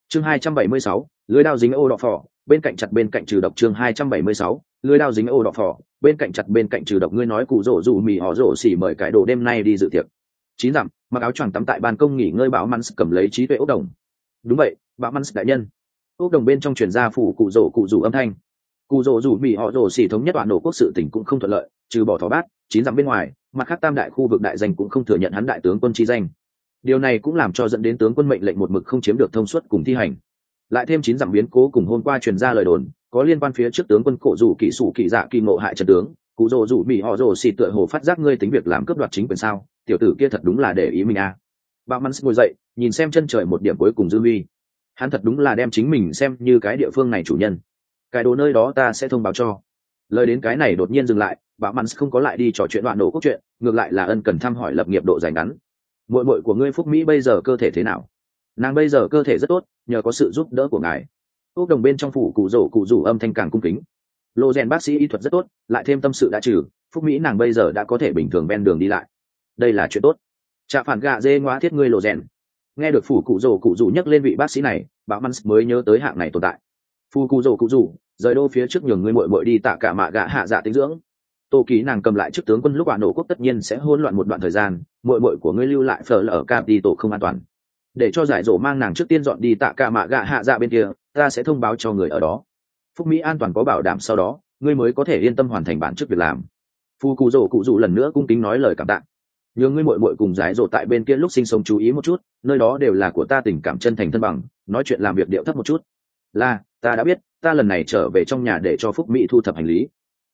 Chương 276, lưới đao dính ô đỏ phỏ, bên cạnh trừ độc. Chương 276, lưới đao dính ô đỏ phỏ, bên cạnh trừ độc. Ngươi nói cụ rổ dù mì họ rổ xỉ mời cái đồ đêm nay đi dự tiệc. Chín dặm, mặc áo choàng tắm tại ban công nghỉ ngơi. Bảo Mans cầm lấy trí tuệ ốc đồng. Đúng vậy, Bảo Mans đại nhân. Ốc đồng bên trong truyền ra phủ cụ rủ âm thanh. Cụ rổ dù mì họ rổ xỉ thống nhất toàn nổ quốc sự tỉnh cũng không thuận lợi, trừ bỏ thỏ bát, chín dặm bên ngoài, mặt khác tam đại khu vực đại danh cũng không thừa nhận hắn đại tướng quân chi danh. Điều này cũng làm cho dẫn đến tướng quân mệnh lệnh một mực không chiếm được thông suốt cùng thi hành. Lại thêm chín dặm biến cố cùng hôm qua truyền ra lời đồn có liên quan phía trước tướng quân cổ rủ kỵ sủ kỵ dạ kỳ ngộ hại trận tướng, cụ rồ rủ mỹ họ rồ xì tựa hồ phát giác ngươi tính việc làm cướp đoạt chính quyền sao? Tiểu tử kia thật đúng là để ý mình à? Bạo Mans ngồi dậy, nhìn xem chân trời một điểm cuối cùng dư huy. Hắn thật đúng là đem chính mình xem như cái địa phương này chủ nhân. Cái đồ nơi đó ta sẽ thông báo cho. Lời đến cái này đột nhiên dừng lại, Bạo Mans không có lại đi trò chuyện đoạn nổ cốt chuyện, ngược lại là ân cần thăm hỏi lập nghiệp độ dài ngắn. Muội của ngươi Phúc Mỹ bây giờ cơ thể thế nào? Nàng bây giờ cơ thể rất tốt, nhờ có sự giúp đỡ của ngài. Ốc đồng bên trong phủ cụ rủ âm thanh càng cung kính. Lô rèn bác sĩ y thuật rất tốt, lại thêm tâm sự đã trừ, Phúc Mỹ nàng bây giờ đã có thể bình thường ven đường đi lại. Đây là chuyện tốt. Trạ phản gạ dê ngoá thiết ngươi Lô rèn. Nghe được phủ cụ rủ nhắc lên vị bác sĩ này, Bảo Mans mới nhớ tới hạng này tồn tại. Phủ cụ rủ rời đô phía trước nhường ngươi muội đi tạ cả mạ gạ hạ dạ tính dưỡng. Tô Ký nàng cầm lại chức tướng quân lúc quả nổ quốc tất nhiên sẽ hỗn loạn một đoạn thời gian, muội của ngươi lưu lại phở là ở Capitol không an toàn. Để cho giải dỗ mang nàng trước tiên dọn đi tạ cả mạ gạ hạ dạ bên kia, ta sẽ thông báo cho người ở đó. Phúc Mỹ an toàn có bảo đảm sau đó, ngươi mới có thể yên tâm hoàn thành bản chức việc làm. Phu cụ rồ lần nữa cung kính nói lời cảm tạ. Nhờ ngươi muội cùng giải dỗ tại bên kia lúc sinh sống chú ý một chút, nơi đó đều là của ta tình cảm chân thành thân bằng, nói chuyện làm việc điệu thấp một chút. Là, ta đã biết, ta lần này trở về trong nhà để cho Phúc Mỹ thu thập hành lý.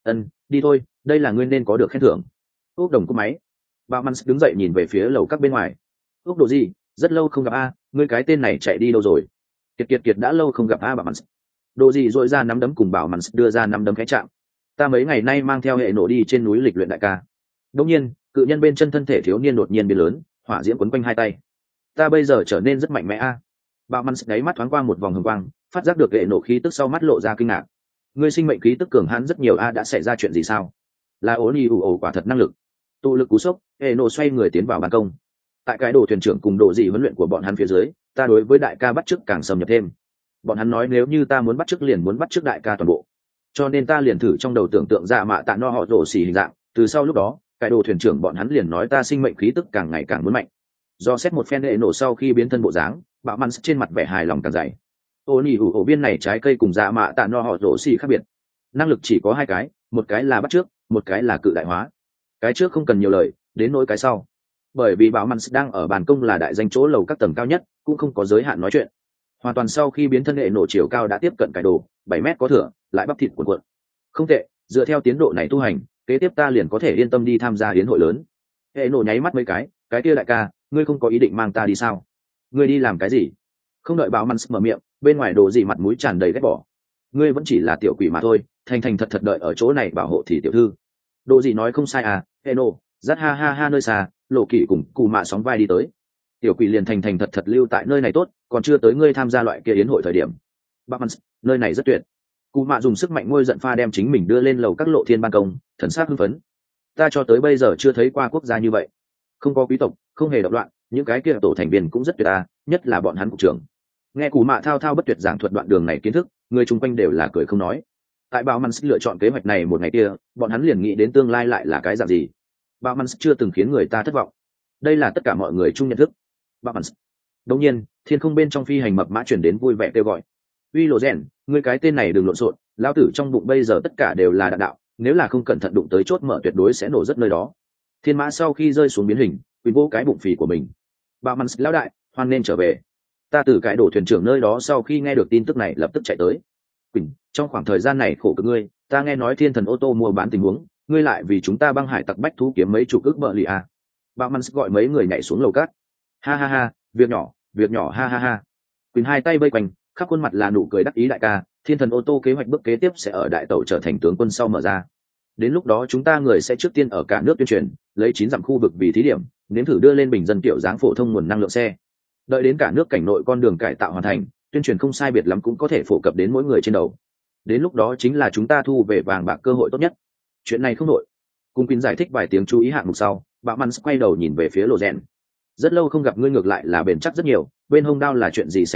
Đi thôi, đây là ngươi nên có được khen thưởng. Úc đồng cúp máy. Bảo Mans đứng dậy nhìn về phía lầu các bên ngoài. Úc đồ gì, rất lâu không gặp a, ngươi cái tên này chạy đi đâu rồi? Kiệt đã lâu không gặp a. Bảo Mans. Đồ gì dội ra nắm đấm cùng Bảo Mans đưa ra nắm đấm khẽ chạm. Ta mấy ngày nay mang theo hệ nổ đi trên núi lịch luyện đại ca. Đống nhiên, cự nhân bên chân thân thể thiếu niên đột nhiên biến lớn, hỏa diễm quấn quanh hai tay. Ta bây giờ trở nên rất mạnh mẽ a. Bảo Mans đáy mắt thoáng qua một vòng hồng quang, phát giác được hệ nổ khí tức sau mắt lộ ra kinh ngạc. Ngươi sinh mệnh khí tức cường hãn rất nhiều a, đã xảy ra chuyện gì sao? Là ổn quả thật năng lực. Tụ lực cú sốc, hệ nổ xoay người tiến vào ban công. Tại cái đồ thuyền trưởng cùng độ dị huấn luyện của bọn hắn phía dưới, ta đối với đại ca bắt chước càng xâm nhập thêm. Bọn hắn nói nếu như ta muốn bắt chước liền muốn bắt chước đại ca toàn bộ, cho nên ta liền thử trong đầu tưởng tượng dạ mạ tạ no họ rổ xì hình dạng. Từ sau lúc đó, cái đồ thuyền trưởng bọn hắn liền nói ta sinh mệnh khí tức càng ngày càng muốn mạnh. Do xét một phen hệ nổ sau khi biến thân bộ dáng, Bạo Mans trên mặt vẻ hài lòng càng dày. Ổ viên này trái cây cùng dạ mạ tạ no họ rổ xì khác biệt, năng lực chỉ có hai cái, một cái là bắt chước, một cái là cự đại hóa. Cái trước không cần nhiều lời, đến nỗi cái sau, bởi vì Bảo Mans đang ở bàn công là đại danh chỗ lầu các tầng cao nhất, cũng không có giới hạn nói chuyện. Hoàn toàn sau khi biến thân hệ nổ chiều cao đã tiếp cận cái đồ 7 mét có thừa, lại bắp thịt cuộn cuộn. Không tệ, dựa theo tiến độ này tu hành, kế tiếp ta liền có thể yên tâm đi tham gia hiến hội lớn. Hệ nổ nháy mắt mấy cái kia đại ca, ngươi không có ý định mang ta đi sao? Ngươi đi làm cái gì? Không đợi Bảo Mans mở miệng, bên ngoài đồ gì mặt mũi tràn đầy ghét bỏ. Ngươi vẫn chỉ là tiểu quỷ mà thôi, thành thật đợi ở chỗ này bảo hộ thì tiểu thư. Đồ gì nói không sai à? Hệ nổ dắt ha nơi xa, lộ kỵ cùng cù mạ sóng vai đi tới. Tiểu quỷ liền thành thật lưu tại nơi này tốt, còn chưa tới ngươi tham gia loại kia yến hội thời điểm. Bảo Mans, nơi này rất tuyệt. Cù mạ dùng sức mạnh ngôi giận pha đem chính mình đưa lên lầu các lộ thiên ban công, thần sắc hưng phấn. Ta cho tới bây giờ chưa thấy qua quốc gia như vậy, không có quý tộc, không hề động loạn, những cái kia tổ thành viên cũng rất tuyệt à, nhất là bọn hắn cục trưởng. Nghe Cù mạ thao bất tuyệt giảng thuật đoạn đường này kiến thức, người chung quanh đều là cười không nói. Tại Bảo Mans lựa chọn kế hoạch này một ngày kia, bọn hắn liền nghĩ đến tương lai lại là cái dạng gì. Bảo Mans chưa từng khiến người ta thất vọng, đây là tất cả mọi người chung nhận thức. Bảo Mans. Đột nhiên, thiên không bên trong phi hành mập mã chuyển đến vui vẻ kêu gọi. Uy Lộ Rèn, ngươi cái tên này đừng lộn xộn, lão tử trong bụng bây giờ tất cả đều là đạn đạo, nếu là không cẩn thận đụng tới chốt mở tuyệt đối sẽ nổ rất nơi đó. Thiên mã sau khi rơi xuống biến hình, quyền vô cái bụng phì của mình. Bảo Mans lão đại, hoan nên trở về. Ta từ cái đổ thuyền trưởng nơi đó sau khi nghe được tin tức này lập tức chạy tới. Quỳnh, trong khoảng thời gian này khổ cực ngươi, ta nghe nói thiên thần ô tô mua bán tình huống, ngươi lại vì chúng ta băng hải tặc bách thú kiếm mấy chục ức bợ lì à. Bảo Mans gọi mấy người nhảy xuống lầu cát. Ha, việc nhỏ ha. Quỳnh hai tay vây quanh, khắp khuôn mặt là nụ cười đắc ý đại ca, thiên thần ô tô kế hoạch bước kế tiếp sẽ ở đại tẩu trở thành tướng quân sau mở ra. Đến lúc đó chúng ta người sẽ trước tiên ở cả nước tuyên truyền, lấy 9 dặm khu vực vì thí điểm, nếm thử đưa lên bình dân kiểu dáng phổ thông nguồn năng lượng xe. Đợi đến cả nước cảnh nội con đường cải tạo hoàn thành, tuyên truyền không sai biệt lắm cũng có thể phổ cập đến mỗi người trên đầu. Đến lúc đó chính là chúng ta thu về vàng bạc cơ hội tốt nhất. Chuyện này không nội. Cung Quỳnh giải thích vài tiếng chú ý hạng mục sau, Bảo Mans quay đầu nhìn về phía Lộ Rèn. Rất lâu không gặp ngươi ngược lại là bền chắc rất nhiều, bên hông đao là chuyện gì xảy ra,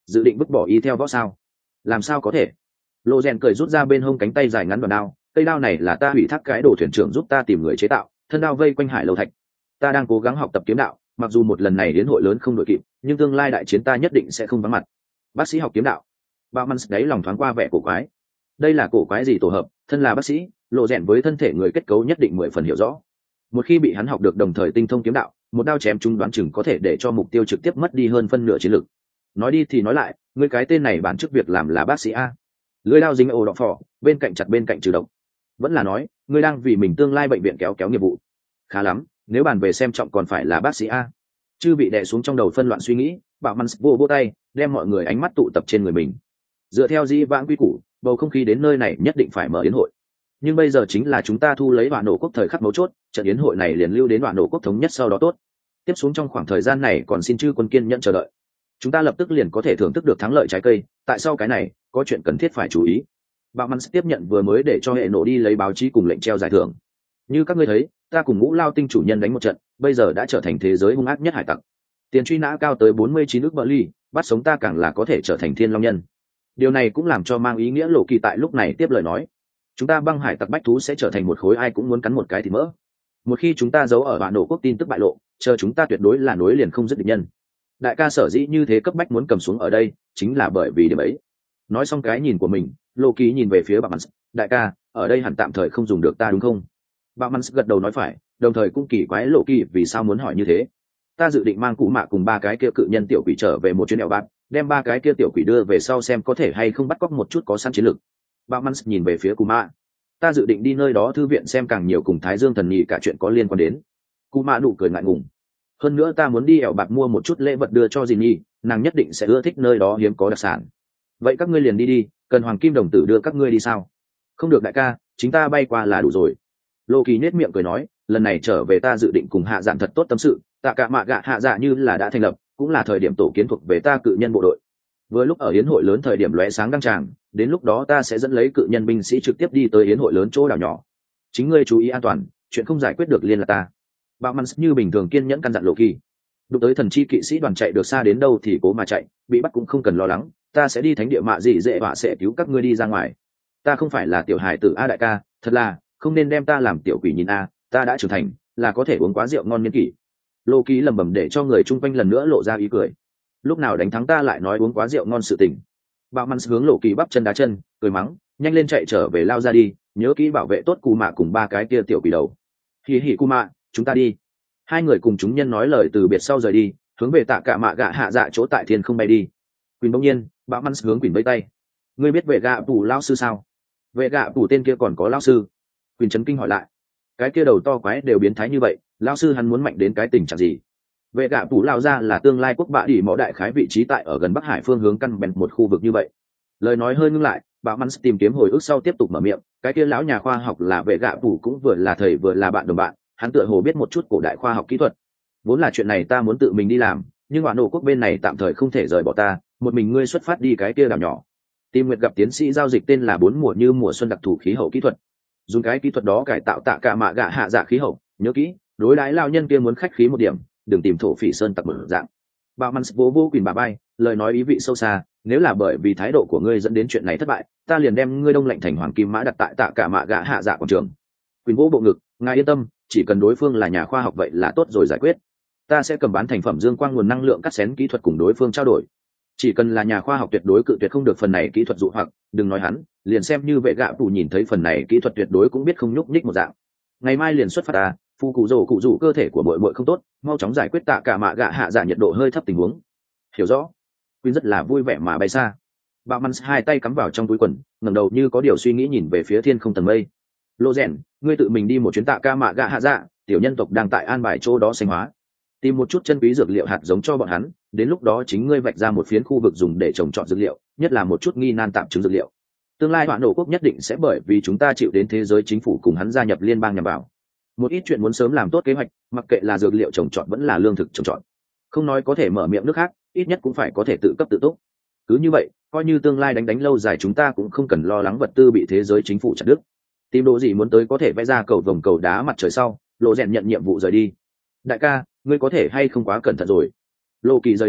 dự định vứt bỏ ý theo võ sao? Làm sao có thể? Lộ rèn cười rút ra bên hông cánh tay dài ngắn đoàn đao, cây đao này là ta hủy thác cái đồ thuyền trưởng giúp ta tìm người chế tạo, thân đao vây quanh hải lâu thạch. Ta đang cố gắng học tập kiếm đạo, mặc dù một lần này đến hội lớn không đội kịp, nhưng tương lai đại chiến ta nhất định sẽ không vắng mặt. Bác sĩ học kiếm đạo. Bạo Mans đấy lòng thoáng qua vẻ cổ quái. Đây là cổ quái gì tổ hợp? Thân là bác sĩ, Lộ rèn với thân thể người kết cấu nhất định 10 phần hiểu rõ. Một khi bị hắn học được đồng thời tinh thông kiếm đạo, một đao chém chúng đoán chừng có thể để cho mục tiêu trực tiếp mất đi hơn phân nửa chiến lực. Nói đi thì nói lại, ngươi cái tên này bản chức việc làm là bác sĩ a. Lưỡi đao dính ổ đỏ phỏ, bên cạnh chặt bên cạnh trừ độc. Vẫn là nói, ngươi đang vì mình tương lai bệnh viện kéo nghiệp vụ. Khá lắm, nếu bàn về xem trọng còn phải là bác sĩ a. Chư bị đè xuống trong đầu phân loạn suy nghĩ, Bạo Mans vô tay, đem mọi người ánh mắt tụ tập trên người mình. Dựa theo di vãng quy củ, bầu không khí đến nơi này nhất định phải mở yến hội. Nhưng bây giờ chính là chúng ta thu lấy Vạn Nổ Quốc thời khắc mấu chốt, trận yến hội này liền lưu đến Vạn Nổ Quốc thống nhất sau đó tốt. Tiếp xuống trong khoảng thời gian này còn xin chư quân kiên nhẫn chờ đợi. Chúng ta lập tức liền có thể thưởng thức được thắng lợi trái cây, tại sao cái này có chuyện cần thiết phải chú ý. Bạo Mans tiếp nhận vừa mới để cho hệ nổ đi lấy báo chí cùng lệnh treo giải thưởng. Như các ngươi thấy, ta cùng Ngũ Lao Tinh chủ nhân đánh một trận, bây giờ đã trở thành thế giới hung ác nhất hải tặc. Tiền truy nã cao tới 49 ức bờ ly, bắt sống ta càng là có thể trở thành thiên long nhân. Điều này cũng làm cho mang ý nghĩa Lộ Kỳ tại lúc này tiếp lời nói, chúng ta băng hải tặc bách thú sẽ trở thành một khối ai cũng muốn cắn một cái thì mỡ. Một khi chúng ta giấu ở Vạn Nổ Quốc tin tức bại lộ, chờ chúng ta tuyệt đối là nối liền không dứt địch nhân. Đại ca sở dĩ như thế cấp bách muốn cầm xuống ở đây, chính là bởi vì điểm ấy. Nói xong cái nhìn của mình, Lộ Kỳ nhìn về phía Bạo Mans, đại ca, ở đây hẳn tạm thời không dùng được ta đúng không? Bạo Mans gật đầu nói phải, đồng thời cũng kỳ quái Lộ Kỳ vì sao muốn hỏi như thế. Ta dự định mang cụ mạ cùng ba cái kia cự nhân tiểu quỷ trở về một chuyến đèo bát, đem ba cái kia tiểu quỷ đưa về sau xem có thể hay không bắt cóc một chút có sẵn chiến lược. Bạo Mans nhìn về phía cụ mạ, ta dự định đi nơi đó thư viện xem càng nhiều cùng Thái Dương thần nhị cả chuyện có liên quan đến. Cụ mạ nụ cười ngại ngùng, hơn nữa ta muốn đi ẻo bạc mua một chút lễ vật đưa cho dì nhi, nàng nhất định sẽ ưa thích nơi đó hiếm có đặc sản. Vậy các ngươi liền đi, cần hoàng kim đồng tử đưa các ngươi đi sao? Không được đại ca, chính ta bay qua là đủ rồi. Lô Kỳ nết miệng cười nói, lần này trở về ta dự định cùng hạ dạn thật tốt tâm sự, tạ cả mạ gạ hạ dạ như là đã thành lập, cũng là thời điểm tổ kiến thuộc về ta cự nhân bộ đội. Vừa lúc ở yến hội lớn thời điểm lóe sáng đăng tràng, đến lúc đó ta sẽ dẫn lấy cự nhân binh sĩ trực tiếp đi tới yến hội lớn chỗ đảo nhỏ. Chính ngươi chú ý an toàn, chuyện không giải quyết được liên là ta. Bạo Mans như bình thường kiên nhẫn căn dặn Lộ Kỳ. Đụng tới thần chi kỵ sĩ đoàn chạy được xa đến đâu thì cố mà chạy, bị bắt cũng không cần lo lắng, ta sẽ đi thánh địa mạ dị dễ và sẽ cứu các ngươi đi ra ngoài. Ta không phải là tiểu hài tử a đại ca, thật là không nên đem ta làm tiểu quỷ nhìn a, ta đã trưởng thành, là có thể uống quá rượu ngon niên kỷ. Lộ Kỳ lẩm bẩm để cho người chung quanh lần nữa lộ ra ý cười. Lúc nào đánh thắng ta lại nói uống quá rượu ngon sự tình. Bạo Mans hướng Lộ Kỳ bắp chân đá chân, cười mắng, nhanh lên chạy trở về lao ra đi, nhớ kỹ bảo vệ tốt Cù Mạ cùng ba cái kia tiểu quỷ đầu. Hỉ hỉ Cù Mạ, chúng ta đi. Hai người cùng chúng nhân nói lời từ biệt sau rời đi, hướng về tạ cả mạ gạ hạ dạ chỗ tại thiên không bay đi. Quỳnh bỗng nhiên, Bạo Mans hướng Quỳnh vẫy tay. Ngươi biết vệ gạ phủ lao sư sao? Vệ gạ phủ tên kia còn có lao sư? Quỳnh chấn kinh hỏi lại. Cái kia đầu to quái đều biến thái như vậy, lao sư hắn muốn mạnh đến cái tình trạng gì? Vệ gạ phủ lao ra là tương lai quốc bạ đỉ mỏ đại khái vị trí tại ở gần Bắc Hải phương hướng căn bèn một khu vực như vậy. Lời nói hơi ngưng lại, Bạo Mans tìm kiếm hồi ức sau tiếp tục mở miệng, cái kia lão nhà khoa học là vệ gạ phủ cũng vừa là thầy vừa là bạn đồng bạn, hắn tựa hồ biết một chút cổ đại khoa học kỹ thuật. Vốn là chuyện này ta muốn tự mình đi làm, nhưng Vạn Nổ Quốc bên này tạm thời không thể rời bỏ ta, một mình ngươi xuất phát đi cái kia đảo nhỏ. Tìm nguyệt gặp tiến sĩ giao dịch tên là 4 mùa như mùa xuân đặc thù khí hậu kỹ thuật. Dùng cái kỹ thuật đó cải tạo tạ cả mạ gạ hạ dạ khí hậu, nhớ kỹ, đối đãi lao nhân kia muốn khách khí một điểm, đừng tìm thổ phỉ sơn tặc một dạng. Bạo Mans vô Quỳnh bà bay, lời nói ý vị sâu xa, nếu là bởi vì thái độ của ngươi dẫn đến chuyện này thất bại, ta liền đem ngươi đông lạnh thành hoàng kim mã đặt tại tạ cả mạ gạ hạ dạ quảng trường. Quỳnh vỗ bộ ngực, ngài yên tâm, chỉ cần đối phương là nhà khoa học vậy là tốt rồi giải quyết. Ta sẽ cầm bán thành phẩm dương quang nguồn năng lượng cắt xén kỹ thuật cùng đối phương trao đổi. Chỉ cần là nhà khoa học tuyệt đối cự tuyệt không được phần này kỹ thuật dụ hoặc, đừng nói hắn, liền xem như vệ gạ phủ nhìn thấy phần này kỹ thuật tuyệt đối cũng biết không nhúc nhích một dạng. Ngày mai liền xuất phát ta, phu cụ rồ cơ thể của bội bội không tốt, mau chóng giải quyết tạ cả mạ gạ hạ dạ nhiệt độ hơi thấp tình huống. Hiểu rõ. Quyên rất là vui vẻ mà bay xa. Bạo Mans hai tay cắm vào trong túi quần, ngẩng đầu như có điều suy nghĩ nhìn về phía thiên không tầng mây. Lô rèn, ngươi tự mình đi một chuyến tạ ca mạ gạ hạ dạ, tiểu nhân tộc đang tại an bài chỗ đó sinh hóa, tìm một chút chân quý dược liệu hạt giống cho bọn hắn, đến lúc đó chính ngươi vạch ra một phiến khu vực dùng để trồng trọt dược liệu, nhất là một chút nghi nan tạm chứng dược liệu. Tương lai Vạn Nổ Quốc nhất định sẽ bởi vì chúng ta chịu đến thế giới chính phủ cùng hắn gia nhập liên bang nhằm vào. Một ít chuyện muốn sớm làm tốt kế hoạch, mặc kệ là dược liệu trồng trọt vẫn là lương thực trồng trọt. Không nói có thể mở miệng nước khác, ít nhất cũng phải có thể tự cấp tự túc. Cứ như vậy, coi như tương lai đánh lâu dài chúng ta cũng không cần lo lắng vật tư bị thế giới chính phủ chặt đứt. Tìm đồ gì muốn tới có thể vẽ ra cầu vồng cầu đá mặt trời sau, Lộ rèn nhận nhiệm vụ rời đi. Đại ca, ngươi có thể hay không quá cẩn thận rồi. Lộ Kỳ rời đi,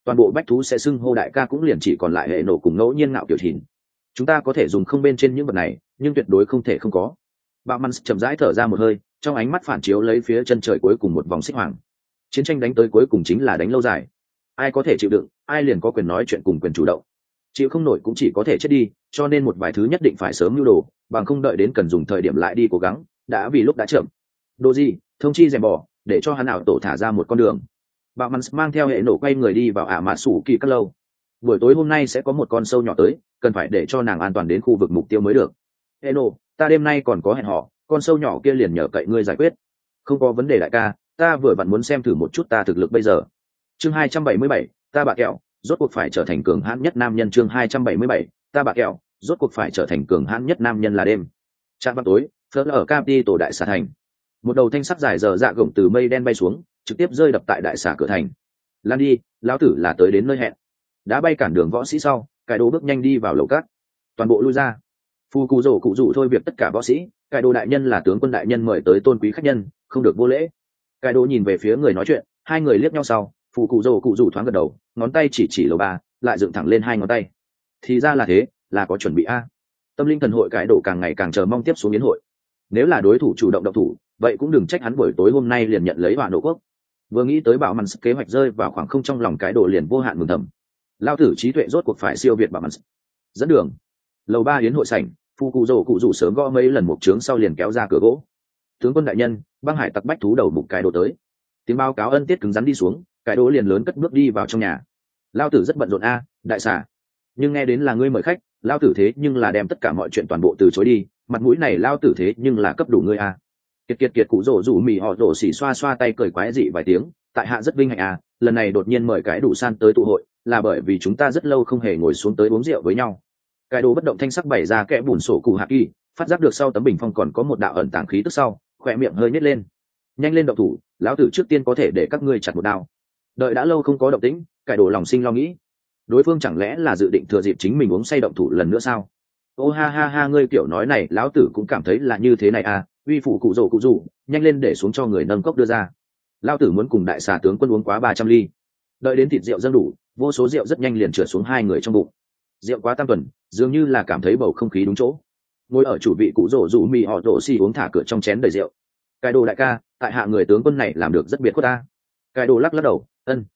toàn bộ bách thú sẽ xưng hô đại ca cũng liền chỉ còn lại hệ nổ cùng ngẫu nhiên ngạo kiểu thìn. Chúng ta có thể dùng không bên trên những vật này, nhưng tuyệt đối không thể không có. Bạo Mans chậm rãi thở ra một hơi, trong ánh mắt phản chiếu lấy phía chân trời cuối cùng một vòng xích hoàng. Chiến tranh đánh tới cuối cùng chính là đánh lâu dài. Ai có thể chịu đựng, ai liền có quyền nói chuyện cùng quyền chủ động. Chịu không nổi cũng chỉ có thể chết đi, cho nên một vài thứ nhất định phải sớm nưu đồ, bằng không đợi đến cần dùng thời điểm lại đi cố gắng, đã vì lúc đã chậm. Đồ gì, thông chi rèm bỏ, để cho hắn ảo tổ thả ra một con đường. Bạo Mans mang theo hệ nổ quay người đi vào ả mã sủ kỳ các lâu. Buổi tối hôm nay sẽ có một con sâu nhỏ tới, cần phải để cho nàng an toàn đến khu vực mục tiêu mới được. Hệ nổ, ta đêm nay còn có hẹn hò, con sâu nhỏ kia liền nhờ cậy ngươi giải quyết. Không có vấn đề đại ca, ta vừa vặn muốn xem thử một chút ta thực lực bây giờ. Chương 277, ta bà kẹo, rốt cuộc phải trở thành cường hãn nhất nam nhân. Chương 277, ta bà kẹo, rốt cuộc phải trở thành cường hãn nhất nam nhân là đêm. Trạm vào tối, phớt ở Capi tổ đại xà thành. Một đầu thanh sắc dài dở dạ gồng từ mây đen bay xuống, trực tiếp rơi đập tại đại xà cửa thành. Lan đi, lão tử là tới đến nơi hẹn. Đã bay cản đường võ sĩ sau, cái đồ bước nhanh đi vào lầu cát. Toàn bộ lui ra. Phu cụ rủ thôi việc tất cả võ sĩ, cái đồ đại nhân là tướng quân đại nhân mời tới tôn quý khách nhân, không được vô lễ. Cái đồ nhìn về phía người nói chuyện, hai người liếc nhau sau, phụ cụ rủ thoáng gật đầu, ngón tay chỉ lầu ba, lại dựng thẳng lên hai ngón tay. Thì ra là thế, là có chuẩn bị a. Tâm linh thần hội cái đồ càng ngày càng chờ mong tiếp xuống yến hội. Nếu là đối thủ chủ động động thủ, vậy cũng đừng trách hắn buổi tối hôm nay liền nhận lấy hỏa nổ quốc. Vừa nghĩ tới bảo màn kế hoạch rơi vào khoảng không trong lòng cái đồ liền vô hạn mừng thầm. Lao tử trí tuệ rốt cuộc phải siêu việt bảo màn. Dẫn đường. Lầu ba yến hội sảnh, phu cụ rủ sớm gõ mấy lần một trướng sau liền kéo ra cửa gỗ. Tướng quân đại nhân, băng hải tặc bách thú đầu mục cái đồ tới. Tiếng báo cáo ân tiết cứng rắn đi xuống, cái đồ liền lớn cất bước đi vào trong nhà. Lao tử rất bận rộn a, đại xà. Nhưng nghe đến là ngươi mời khách, lao tử thế nhưng là đem tất cả mọi chuyện toàn bộ từ chối đi, mặt mũi này lao tử thế nhưng là cấp đủ ngươi a. Kiệt cụ rủ mì họ rổ xỉ xoa tay cười quái dị vài tiếng, tại hạ rất vinh hạnh à, lần này đột nhiên mời cái đủ san tới tụ hội, là bởi vì chúng ta rất lâu không hề ngồi xuống tới uống rượu với nhau. Cái đồ bất động thanh sắc bày ra kẽ bùn sổ cụ hạ kỳ, phát giác được sau tấm bình phong còn có một đạo ẩn tàng khí tức sau, khỏe miệng hơi nhếch lên. Nhanh lên động thủ, lão tử trước tiên có thể để các ngươi chặt một đao. Đợi đã lâu không có động tĩnh, cái đồ lòng sinh lo nghĩ, đối phương chẳng lẽ là dự định thừa dịp chính mình uống say động thủ lần nữa sao? Ô ha ha ha, ngươi kiểu nói này lão tử cũng cảm thấy là như thế này à, uy phụ cụ rủ, nhanh lên để xuống cho người nâng cốc đưa ra. Lão tử muốn cùng đại xà tướng quân uống quá 300 ly. Đợi đến thịt rượu dâng đủ, vô số rượu rất nhanh liền trượt xuống hai người trong bụng. Rượu quá tam tuần, dường như là cảm thấy bầu không khí đúng chỗ. Ngồi ở chủ vị cụ rủ mì họ rổ xì uống thả cửa trong chén đầy rượu. Cái đồ đại ca, tại hạ người tướng quân này làm được rất biệt của ta. Cái đồ lắc đầu,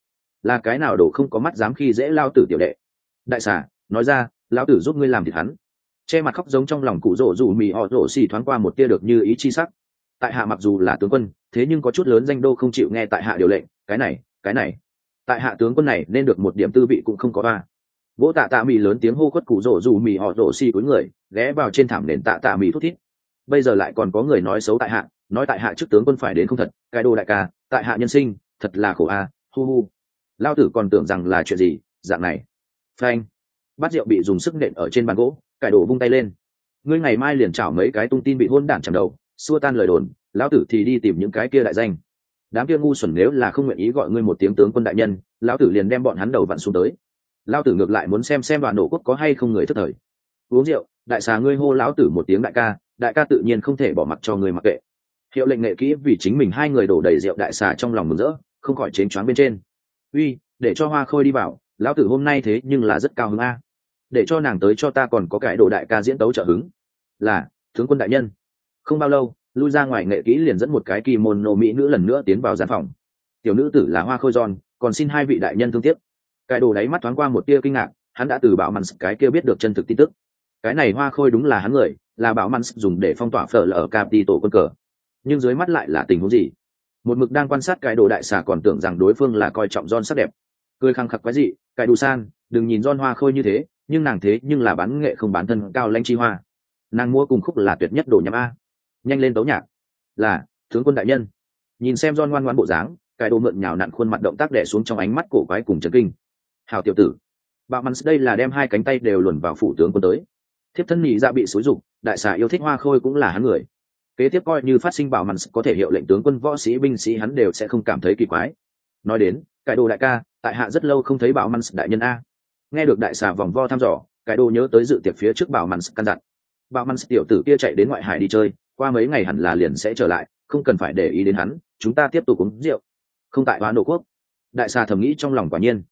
là cái nào đồ không có mắt dám khi dễ lao tử tiểu đệ. Đại xà, nói ra, lão tử giúp ngươi làm thịt hắn. Che mặt khóc giống trong lòng cụ rủ mì họ rổ xì thoáng qua một tia được như ý chi sắc. Tại hạ mặc dù là tướng quân, thế nhưng có chút lớn danh đô không chịu nghe tại hạ điều lệnh, cái này tại hạ tướng quân này nên được một điểm tư vị cũng không có ba. Vỗ tạ mì lớn tiếng hô quất cụ rủ mì họ rổ xì cúi người ghé vào trên thảm nền tạ mì thút thít. Bây giờ lại còn có người nói xấu tại hạ, nói tại hạ trước tướng quân phải đến không thật, cái đồ đại ca, tại hạ nhân sinh thật là khổ a, hu hu. Lao tử còn tưởng rằng là chuyện gì dạng này. Phanh, bát rượu bị dùng sức nện ở trên bàn gỗ, cải đồ vung tay lên. Ngươi ngày mai liền chảo mấy cái tung tin bị hôn đản chằm đầu, xua tan lời đồn, lão tử thì đi tìm những cái kia đại danh. Đám kia ngu xuẩn nếu là không nguyện ý gọi ngươi một tiếng tướng quân đại nhân, lão tử liền đem bọn hắn đầu vặn xuống tới. Lão tử ngược lại muốn xem đoàn nổ quốc có hay không người thất thời. Uống rượu, đại xà ngươi hô lão tử một tiếng đại ca tự nhiên không thể bỏ mặc cho ngươi mặc kệ. Hiệu lệnh nghệ kỹ vì chính mình hai người đổ đầy rượu, đại xà trong lòng mừng rỡ, không khỏi chến choáng bên trên. Uy, để cho Hoa Khôi đi vào, lão tử hôm nay thế nhưng là rất cao hứng a. Để cho nàng tới cho ta còn có cái đồ đại ca diễn tấu trợ hứng. Là tướng quân đại nhân. Không bao lâu, lui ra ngoài nghệ kỹ liền dẫn một cái kimono mỹ nữ lần nữa tiến vào gian phòng. Tiểu nữ tử là Hoa Khôi Giòn, còn xin hai vị đại nhân thương tiếc. Cái đồ đáy mắt thoáng qua một tia kinh ngạc, hắn đã từ bảo màn cái kia biết được chân thực tin tức. Cái này Hoa Khôi đúng là hắn người, là bảo màn dùng để phong tỏa phở ở Capital quân cờ. Nhưng dưới mắt lại là tình huống gì? Một mực đang quan sát cái đồ đại xà còn tưởng rằng đối phương là coi trọng John sắc đẹp, cười khăng khặc quái dị, cái đồ san, đừng nhìn John Hoa Khôi như thế, nhưng nàng thế nhưng là bán nghệ không bán thân, cao lãnh chi hoa. Nàng mua cùng khúc là tuyệt nhất đồ nhắm a. Nhanh lên tấu nhạc. Là tướng quân đại nhân. Nhìn xem John ngoan ngoãn bộ dáng, cái đồ mượn nhào nặn khuôn mặt động tác đè xuống trong ánh mắt cổ quái cùng chấn kinh. Hảo tiểu tử, bạo mắn đây là đem hai cánh tay đều luồn vào phủ tướng quân tới. Thiếp thân nhị dạ bị xúi dục, đại xà yêu thích Hoa Khôi cũng là hắn người. Kế tiếp coi như phát sinh bảo mắn có thể hiệu lệnh tướng quân, võ sĩ binh sĩ hắn đều sẽ không cảm thấy kỳ quái. Nói đến cái đồ đại ca, tại hạ rất lâu không thấy bảo mắn đại nhân a. Nghe được đại xà vòng vo thăm dò, cái đồ nhớ tới dự tiệc phía trước bảo mắn căn dặn. Bảo mắn tiểu tử kia chạy đến ngoại hải đi chơi, qua mấy ngày hẳn là liền sẽ trở lại, không cần phải để ý đến hắn, chúng ta tiếp tục uống rượu. Không tại Hoa Nổ quốc. Đại xà thầm nghĩ trong lòng quả nhiên.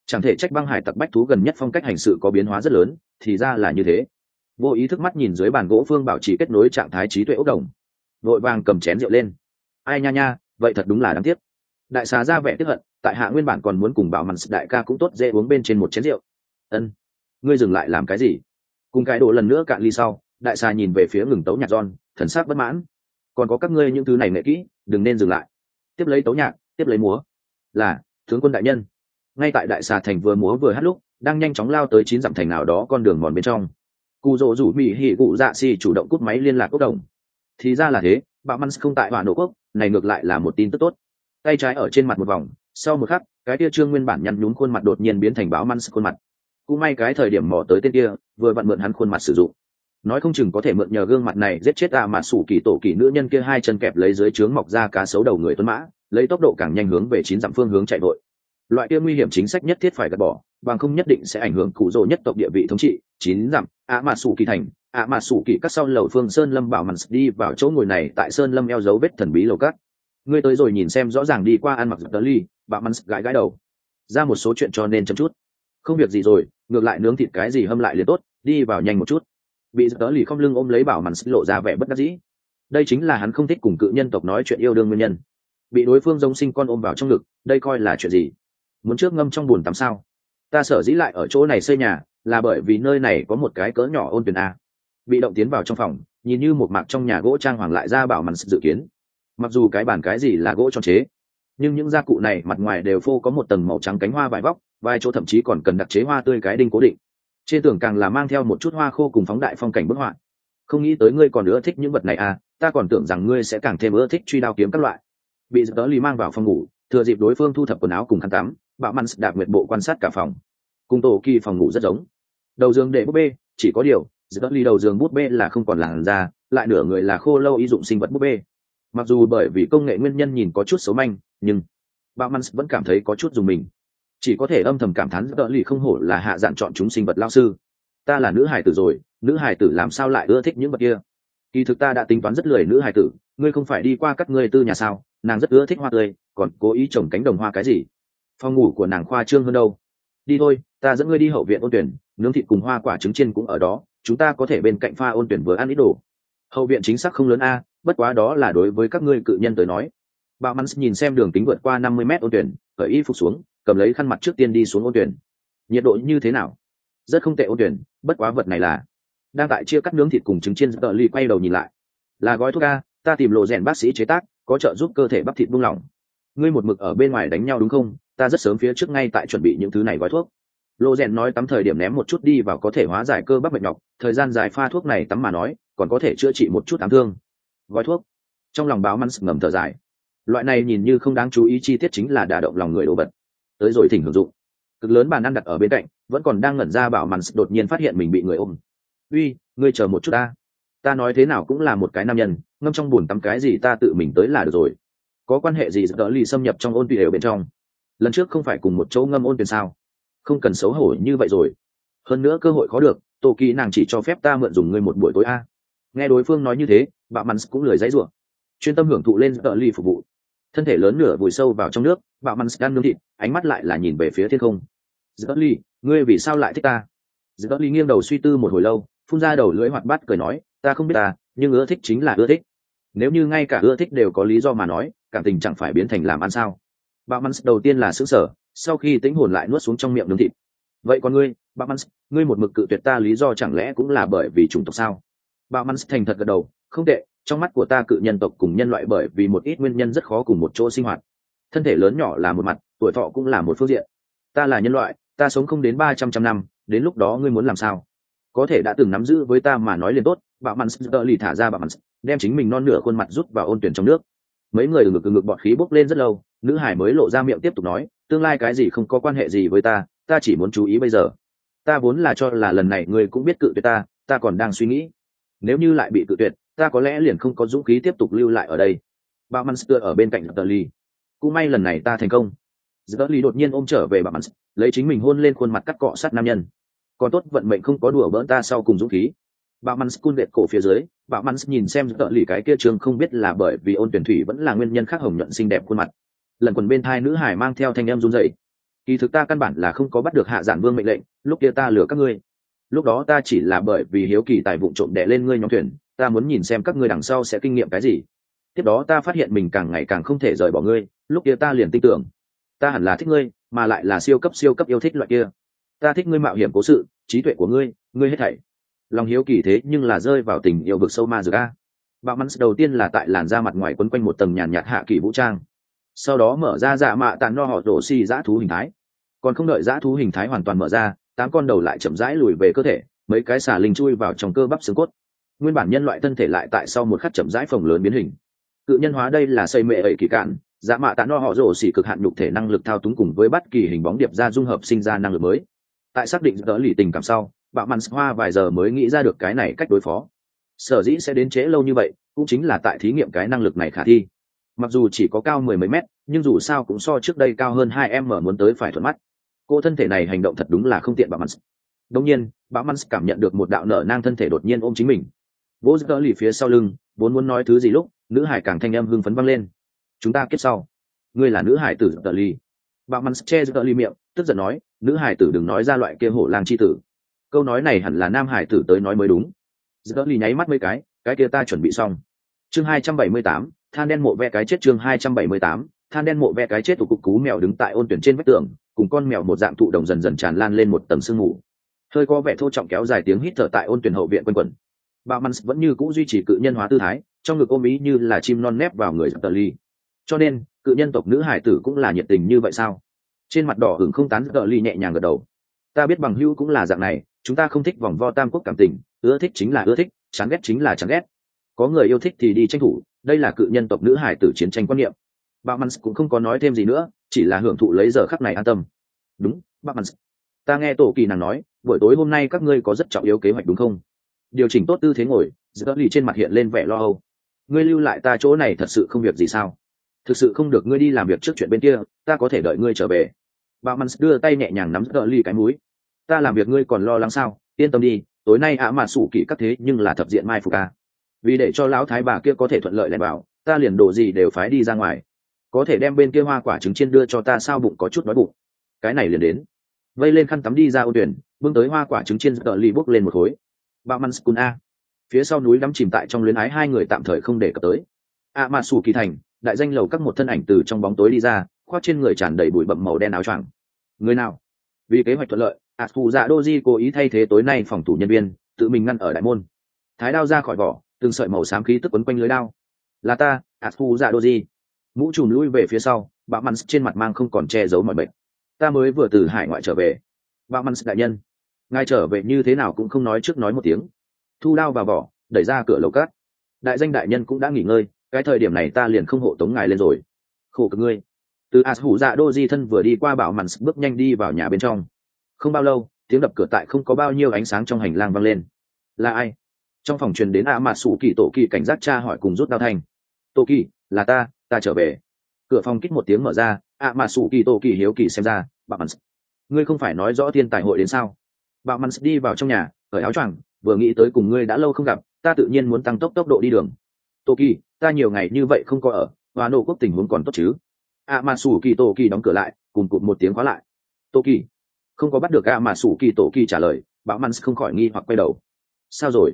Chẳng thể trách băng hải tặc bách thú gần nhất phong cách hành sự có biến hóa rất lớn, thì ra là như thế. Vô ý thức mắt nhìn dưới bàn gỗ Phương Bảo Trì kết nối trạng thái trí tuệ ốc đồng, vội vàng cầm chén rượu lên. Ai nha nha, vậy thật đúng là đáng tiếc. Đại xà ra vẻ tiếc hận, tại hạ nguyên bản còn muốn cùng bảo mặn đại ca cũng tốt dễ uống bên trên một chén rượu. Ân, ngươi dừng lại làm cái gì? Cùng cái đồ lần nữa cạn ly sau, đại xà nhìn về phía ngừng tấu nhạc John, thần sắc bất mãn. Còn có các ngươi những thứ này nghệ kỹ, đừng nên dừng lại. Tiếp lấy tấu nhạc, tiếp lấy múa. Là tướng quân đại nhân. Ngay tại đại xà thành vừa múa vừa hát lúc, đang nhanh chóng lao tới 9 dặm thành nào đó con đường mòn bên trong. Cù rồ rủ mỹ hỉ cụ dạ xì chủ động cút máy liên lạc ốc đồng. Thì ra là thế, bạo măn không tại hỏa nổ quốc, này ngược lại là một tin tức tốt. Tay trái ở trên mặt một vòng, sau một khắc, cái kia trương nguyên bản nhăn nhúm khuôn mặt đột nhiên biến thành báo măn khuôn mặt. Cũng may cái thời điểm mò tới tên kia, vừa vặn mượn hắn khuôn mặt sử dụng. Nói không chừng có thể mượn nhờ gương mặt này giết chết mà sủ kỳ tổ kỳ nữ nhân kia hai chân kẹp lấy dưới trướng mọc ra cá sấu đầu người tuấn mã, lấy tốc độ càng nhanh hướng về 9 dặm phương hướng chạy vội. Loại kia nguy hiểm chính sách nhất thiết phải gạt bỏ, bằng không nhất định sẽ ảnh hưởng cụ rồ nhất tộc địa vị thống trị. 9 dặm, mà sủ kỳ thành, mà sủ kỳ các sau lầu phương sơn lâm bảo mặn đi vào chỗ ngồi này tại sơn lâm eo dấu vết thần bí lầu cát. Ngươi tới rồi nhìn xem rõ ràng đi qua ăn mặc tớ ly, bảo mặn gãi gãi đầu. Ra một số chuyện cho nên chậm chút. Không việc gì rồi, ngược lại nướng thịt cái gì hâm lại liền tốt, đi vào nhanh một chút. Bị tớ lì không lưng ôm lấy bảo mặn lộ ra vẻ bất đắc dĩ. Đây chính là hắn không thích cùng cự nhân tộc nói chuyện yêu đương nguyên nhân. Bị đối phương giống sinh con ôm vào trong ngực, đây coi là chuyện gì? Muốn trước ngâm trong bùn tắm sao? Ta sở dĩ lại ở chỗ này xây nhà, là bởi vì nơi này có một cái cỡ nhỏ ôn tuyển a. Bị động tiến vào trong phòng, nhìn như một mạc trong nhà gỗ trang hoàng lại ra bảo mặn dự kiến. Mặc dù cái bàn cái gì là gỗ tròn chế, nhưng những gia cụ này mặt ngoài đều phô có một tầng màu trắng cánh hoa vải vóc, vài chỗ thậm chí còn cần đặc chế hoa tươi cái đinh cố định. Trên tường càng là mang theo một chút hoa khô cùng phóng đại phong cảnh bức họa. Không nghĩ tới ngươi còn ưa thích những vật này à, ta còn tưởng rằng ngươi sẽ càng thêm ưa thích truy đao kiếm các loại. Bị tớ lì mang vào phòng ngủ, thừa dịp đối phương thu thập quần áo cùng khăn tắm, bạo mặn đạp nguyệt bộ quan sát cả phòng. Cùng tổ kỳ phòng ngủ rất giống. Đầu giường để búp bê, chỉ có điều tớ lì đầu giường búp bê là không còn làn da, lại nửa người là khô lâu y dụng sinh vật búp bê. Mặc dù bởi vì công nghệ nguyên nhân nhìn có chút xấu manh, nhưng bạo mặn vẫn cảm thấy có chút dùng mình. Chỉ có thể âm thầm cảm thán tớ lì không hổ là hạ dạng chọn chúng sinh vật lao sư. Ta là nữ hài tử rồi, nữ hài tử làm sao lại ưa thích những vật kia? Kỳ thực ta đã tính toán rất lười nữ hài tử, ngươi không phải đi qua các ngươi tư nhà sao? Nàng rất ưa thích hoa tươi, còn cố ý trồng cánh đồng hoa cái gì? Phòng ngủ của nàng khoa trương hơn đâu. Đi thôi, ta dẫn ngươi đi hậu viện ôn tuyển, nướng thịt cùng hoa quả trứng chiên cũng ở đó, chúng ta có thể bên cạnh pha ôn tuyển vừa ăn ít đồ. Hậu viện chính xác không lớn a, bất quá đó là đối với các ngươi cự nhân tới nói. Bạo mắn nhìn xem đường kính vượt qua 50 mét ôn tuyển, cởi y phục xuống, cầm lấy khăn mặt trước tiên đi xuống ôn tuyển. Nhiệt độ như thế nào? Rất không tệ ôn tuyển, bất quá vật này là đang tại chia cắt nướng thịt cùng trứng chiên. Tợ ly quay đầu nhìn lại, là gói thuốc a, ta tìm lộ rèn bác sĩ chế tác, có trợ giúp cơ thể bắp thịt buông lỏng. Ngươi một mực ở bên ngoài đánh nhau đúng không? Ta rất sớm phía trước ngay tại chuẩn bị những thứ này gói thuốc. Lộ rèn nói tắm thời điểm ném một chút đi vào có thể hóa giải cơ bắp bệnh nhọc, thời gian dài pha thuốc này tắm mà nói còn có thể chữa trị một chút ám thương. Gói thuốc. Trong lòng báo mắn ngầm thở dài. Loại này nhìn như không đáng chú ý chi tiết chính là đả động lòng người đồ vật. Tới rồi thỉnh hưởng dụng. Cực lớn bàn ăn đặt ở bên cạnh, vẫn còn đang ngẩn ra bảo mắn đột nhiên phát hiện mình bị người ôm. Uy, ngươi chờ một chút ta. Ta nói thế nào cũng là một cái nam nhân, ngâm trong bùn tắm cái gì ta tự mình tới là được rồi. Có quan hệ gì đỡ lì xâm nhập trong ôn tùy đều bên trong. Lần trước không phải cùng một chỗ ngâm ôn tuyển sao? Không cần xấu hổ như vậy rồi. Hơn nữa cơ hội khó được, tổ kỳ nàng chỉ cho phép ta mượn dùng ngươi một buổi tối a. Nghe đối phương nói như thế, bạo mắn cũng lười dãy rủa, chuyên tâm hưởng thụ lên đỡ lì phục vụ. Thân thể lớn nửa vùi sâu vào trong nước, bạo mắn đang nướng thịt, ánh mắt lại là nhìn về phía thiên không. Đỡ lì, ngươi vì sao lại thích ta? Đỡ lì nghiêng đầu suy tư một hồi lâu, phun ra đầu lưỡi hoạt bát cười nói, ta không biết ta, nhưng ưa thích chính là ưa thích. Nếu như ngay cả ưa thích đều có lý do mà nói, cảm tình chẳng phải biến thành làm ăn sao? Bạo mắn đầu tiên là sững sờ, sau khi tĩnh hồn lại nuốt xuống trong miệng nướng thịt. Vậy còn ngươi, bạo mắn, ngươi một mực cự tuyệt ta lý do chẳng lẽ cũng là bởi vì chủng tộc sao? Bạo mắn thành thật gật đầu, không tệ, trong mắt của ta cự nhân tộc cùng nhân loại bởi vì một ít nguyên nhân rất khó cùng một chỗ sinh hoạt. Thân thể lớn nhỏ là một mặt, tuổi thọ cũng là một phương diện. Ta là nhân loại, ta sống không đến 300 năm, đến lúc đó ngươi muốn làm sao? Có thể đã từng nắm giữ với ta mà nói liền tốt. Bạo mắn lì thả ra bạo mắn, đem chính mình non nửa khuôn mặt rút vào ôn tuyển trong nước. Mấy người ngực bọt khí bốc lên rất lâu, nữ hải mới lộ ra miệng tiếp tục nói, tương lai cái gì không có quan hệ gì với ta, ta chỉ muốn chú ý bây giờ. Ta vốn là cho là lần này ngươi cũng biết cự tuyệt ta, ta còn đang suy nghĩ, nếu như lại bị cự tuyệt, ta có lẽ liền không có dũng khí tiếp tục lưu lại ở đây. Bạo mắn tựa ở bên cạnh tờ ly, cũng may lần này ta thành công. Tờ ly đột nhiên ôm trở về bạo mắn, lấy chính mình hôn lên khuôn mặt cắt cọ sát nam nhân. Còn tốt vận mệnh không có đùa bỡn ta sau cùng dũng khí. Bạo mắn cun vẹt cổ phía dưới, bạo mắn nhìn xem tợ lì cái kia trường không biết là bởi vì ôn tuyển thủy vẫn là nguyên nhân khác hồng nhuận xinh đẹp khuôn mặt. Lần quần bên thai nữ hải mang theo thanh em run rẩy. kỳ thực ta căn bản là không có bắt được hạ giản vương mệnh lệnh, lúc kia ta lừa các ngươi. Lúc đó ta chỉ là bởi vì hiếu kỳ tài vụ trộm đè lên ngươi nhóm thuyền, ta muốn nhìn xem các ngươi đằng sau sẽ kinh nghiệm cái gì. Tiếp đó ta phát hiện mình càng ngày càng không thể rời bỏ ngươi, lúc kia ta liền tin tưởng ta hẳn là thích ngươi, mà lại là siêu cấp yêu thích loại kia. Ta thích ngươi mạo hiểm cố sự, trí tuệ của ngươi hết thảy. Lòng hiếu kỳ thế nhưng là rơi vào tình yêu vực sâu ma dược a. Bạo mắn đầu tiên là tại làn da mặt ngoài quấn quanh một tầng nhàn nhạt hạ kỳ vũ trang, sau đó mở ra dạ mạ tàn no họ rổ xi dã thú hình thái. Còn không đợi dã thú hình thái hoàn toàn mở ra, 8 con đầu lại chậm rãi lùi về cơ thể, mấy cái xà linh chui vào trong cơ bắp xương cốt. Nguyên bản nhân loại thân thể lại tại sau một khắc chậm rãi phồng lớn biến hình. Cự nhân hóa đây là xây mệ ẩy kỳ cạn, dạ mạ tàn no họ rổ xi cực hạn nhục thể năng lực thao túng cùng với bất kỳ hình bóng điệp ra dung hợp sinh ra năng lực mới. Tại xác định đỡ lì tình cảm sau, bạo mắn hoa vài giờ mới nghĩ ra được cái này cách đối phó. Sở dĩ sẽ đến trễ lâu như vậy cũng chính là tại thí nghiệm cái năng lực này khả thi. Mặc dù chỉ có cao 10 mấy mét, nhưng dù sao cũng so trước đây cao hơn 2m muốn tới phải thuận mắt. Cô thân thể này hành động thật đúng là không tiện bạo mắn. Đột nhiên bạo mắn cảm nhận được một đạo nở nang thân thể đột nhiên ôm chính mình, vỗ đỡ lì phía sau lưng, vốn muốn nói thứ gì lúc nữ hải càng thanh âm hưng phấn vang lên: chúng ta kiếp sau. Ngươi là nữ hải tử đỡ lì. Bạo mắn che đỡ lì miệng, tức giận nói: nữ hải tử đừng nói ra loại kia hổ lang chi tử. Câu nói này hẳn là nam hải tử tới nói mới đúng. Đỡ lì nháy mắt mấy cái kia ta chuẩn bị xong. Chương 278, than đen mộ ve cái chết. Chương 278, than đen mộ ve cái chết. Tụ cục cú mèo đứng tại ôn tuyển trên vách tường, cùng con mèo một dạng thụ đồng dần dần tràn lan lên một tầng sương mù. Hơi có vẻ thô trọng kéo dài tiếng hít thở tại ôn tuyển hậu viện quanh quẩn. Bạo mắn vẫn như cũ duy trì cự nhân hóa tư thái, trong ngực ôm ý như là chim non nép vào người Tờ Ly. Cho nên cự nhân tộc nữ hải tử cũng là nhiệt tình như vậy sao? Trên mặt đỏ hửng không tán, Tờ Ly nhẹ nhàng gật đầu. Ta biết bằng hữu cũng là dạng này, chúng ta không thích vòng vo tam quốc cảm tình, ưa thích chính là ưa thích, chán ghét chính là chán ghét. Có người yêu thích thì đi tranh thủ, đây là cự nhân tộc nữ hải tử chiến tranh quan niệm. Bạo mắn cũng không có nói thêm gì nữa, chỉ là hưởng thụ lấy giờ khắc này an tâm. Đúng, bạo mắn, ta nghe tổ kỳ nàng nói buổi tối hôm nay các ngươi có rất trọng yếu kế hoạch đúng không? Điều chỉnh tốt tư thế ngồi, Dư Lì trên mặt hiện lên vẻ lo âu. Ngươi lưu lại ta chỗ này thật sự không việc gì sao? Thực sự không được ngươi đi làm việc trước chuyện bên kia, ta có thể đợi ngươi trở về. Bạo mắn đưa tay nhẹ nhàng nắm Dư Lì cái mũi. Ta làm việc ngươi còn lo lắng sao? Yên tâm đi, tối nay mà sủ kỹ các thế nhưng là thập diện mai phục a. Vì để cho lão thái bà kia có thể thuận lợi lẻn vào, ta liền đồ gì đều phái đi ra ngoài. Có thể đem bên kia hoa quả trứng chiên đưa cho ta sao? Bụng có chút đói bụng. Cái này liền đến. Vây lên khăn tắm đi ra ô tuyển, bưng tới hoa quả trứng chiên Dư Lì bốc lên một khối. Bạo mắn cun a. Phía sau núi đắm chìm tại trong luyến ái hai người tạm thời không để cập tới. Mà sủ kỳ thành, đại danh lầu các một thân ảnh từ trong bóng tối đi ra, khoác trên người tràn đầy bụi bặm màu đen áo choàng. Người nào? Vì kế hoạch thuận lợi, Phụ Dạ Doji cố ý thay thế tối nay phòng thủ nhân viên, tự mình ngăn ở đại môn. Thái đao ra khỏi vỏ, từng sợi màu xám khí tức quấn quanh lưới đao. Là ta, Phụ Dạ Doji. Mũ trùm lui về phía sau, bạo mắn trên mặt mang không còn che giấu mọi bệnh. Ta mới vừa từ hải ngoại trở về. Bạo mắn đại nhân, ngài trở về như thế nào cũng không nói trước nói một tiếng. Thu đao vào vỏ, đẩy ra cửa lầu cát. Đại danh đại nhân cũng đã nghỉ ngơi, cái thời điểm này ta liền không hộ tống ngài lên rồi. Khổ cực ngươi. Từ Phụ Dạ Doji thân vừa đi qua, bảo mắn bước nhanh đi vào nhà bên trong. Không bao lâu, tiếng đập cửa tại không có bao nhiêu ánh sáng trong hành lang vang lên. Là ai? Trong phòng truyền đến mà sủ kỳ tổ kỳ cảnh giác tra hỏi cùng rút đao thanh. Tổ kỳ, là ta trở về. Cửa phòng kích một tiếng mở ra, mà sủ kỳ tổ kỳ hiếu kỳ xem ra, bảo mắn, ngươi không phải nói rõ thiên tài hội đến sao? Bảo mắn đi vào trong nhà, cởi áo choàng, vừa nghĩ tới cùng ngươi đã lâu không gặp, ta tự nhiên muốn tăng tốc độ đi đường. Tô kỳ, ta nhiều ngày như vậy không có ở, Hoa Nô quốc tình huống còn tốt chứ? Mà sủ kỳ tổ kỳ đóng cửa lại, cùng cụt một tiếng khóa lại. Tô kỳ, không có bắt được mà sủ kỳ tổ kỳ trả lời, Bảo mắn không khỏi nghi hoặc quay đầu. Sao rồi?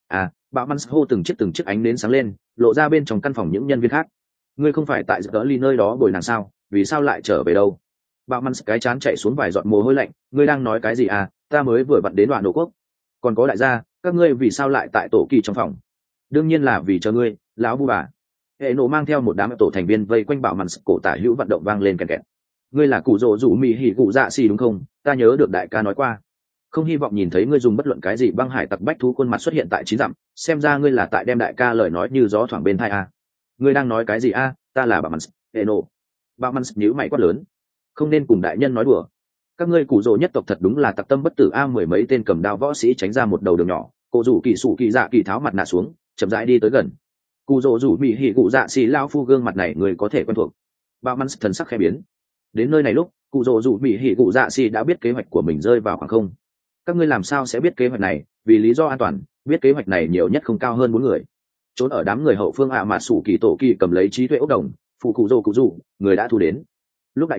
Bảo mắn hô từng chiếc ánh nến sáng lên, lộ ra bên trong căn phòng những nhân viên khác. Ngươi không phải tại Dỡ Ly nơi đó bồi nàng sao? Vì sao lại trở về đâu? Bảo mắn cái chán chạy xuống vài giọt mồ hôi lạnh. Ngươi đang nói cái gì à? Ta mới vừa vặn đến Hoa Nô quốc. Còn có đại gia, các ngươi vì sao lại tại tổ kỳ trong phòng? Đương nhiên là vì chờ ngươi, lão bu bà. Hệ nổ mang theo một đám tổ thành viên vây quanh bảo mắn, cổ tả hữu vận động vang lên kèn kẹt. Ngươi là cụ rồ rủ mì hỉ cụ dạ xì đúng không? Ta nhớ được đại ca nói qua. Không hy vọng nhìn thấy ngươi dùng bất luận cái gì băng hải tặc bách thú khuôn mặt xuất hiện tại 9 dặm, xem ra ngươi là tại đem đại ca lời nói như gió thoảng bên tai a. Ngươi đang nói cái gì a? Ta là bảo mắn. Hệ nổ. Bảo mắn nhíu mày quát lớn. Không nên cùng đại nhân nói đùa. Các ngươi cụ rồ nhất tộc thật đúng là tặc tâm bất tử a. Mười mấy tên cầm đao võ sĩ tránh ra một đầu đường nhỏ, cổ rủ kỳ sủ kỳ dạ kỳ tháo mặt nạ xuống, chậm rãi đi tới gần. Cụ rồ rủ mì hỉ cụ dạ xì lao phu gương mặt này người có thể quen thuộc. Bảo mắn thần sắc khẽ biến. Đến nơi này lúc, cụ rồ rủ mì hỉ cụ dạ xì đã biết kế hoạch của mình rơi vào khoảng không. Các ngươi làm sao sẽ biết kế hoạch này? Vì lý do an toàn, biết kế hoạch này nhiều nhất không cao hơn 4 người. Trốn ở đám người hậu phương mà sủ kỳ tổ kỳ cầm lấy trí tuệ ốc đồng, phụ cụ rồ cụ rủ, người đã thu đến. Lúc đại nhân,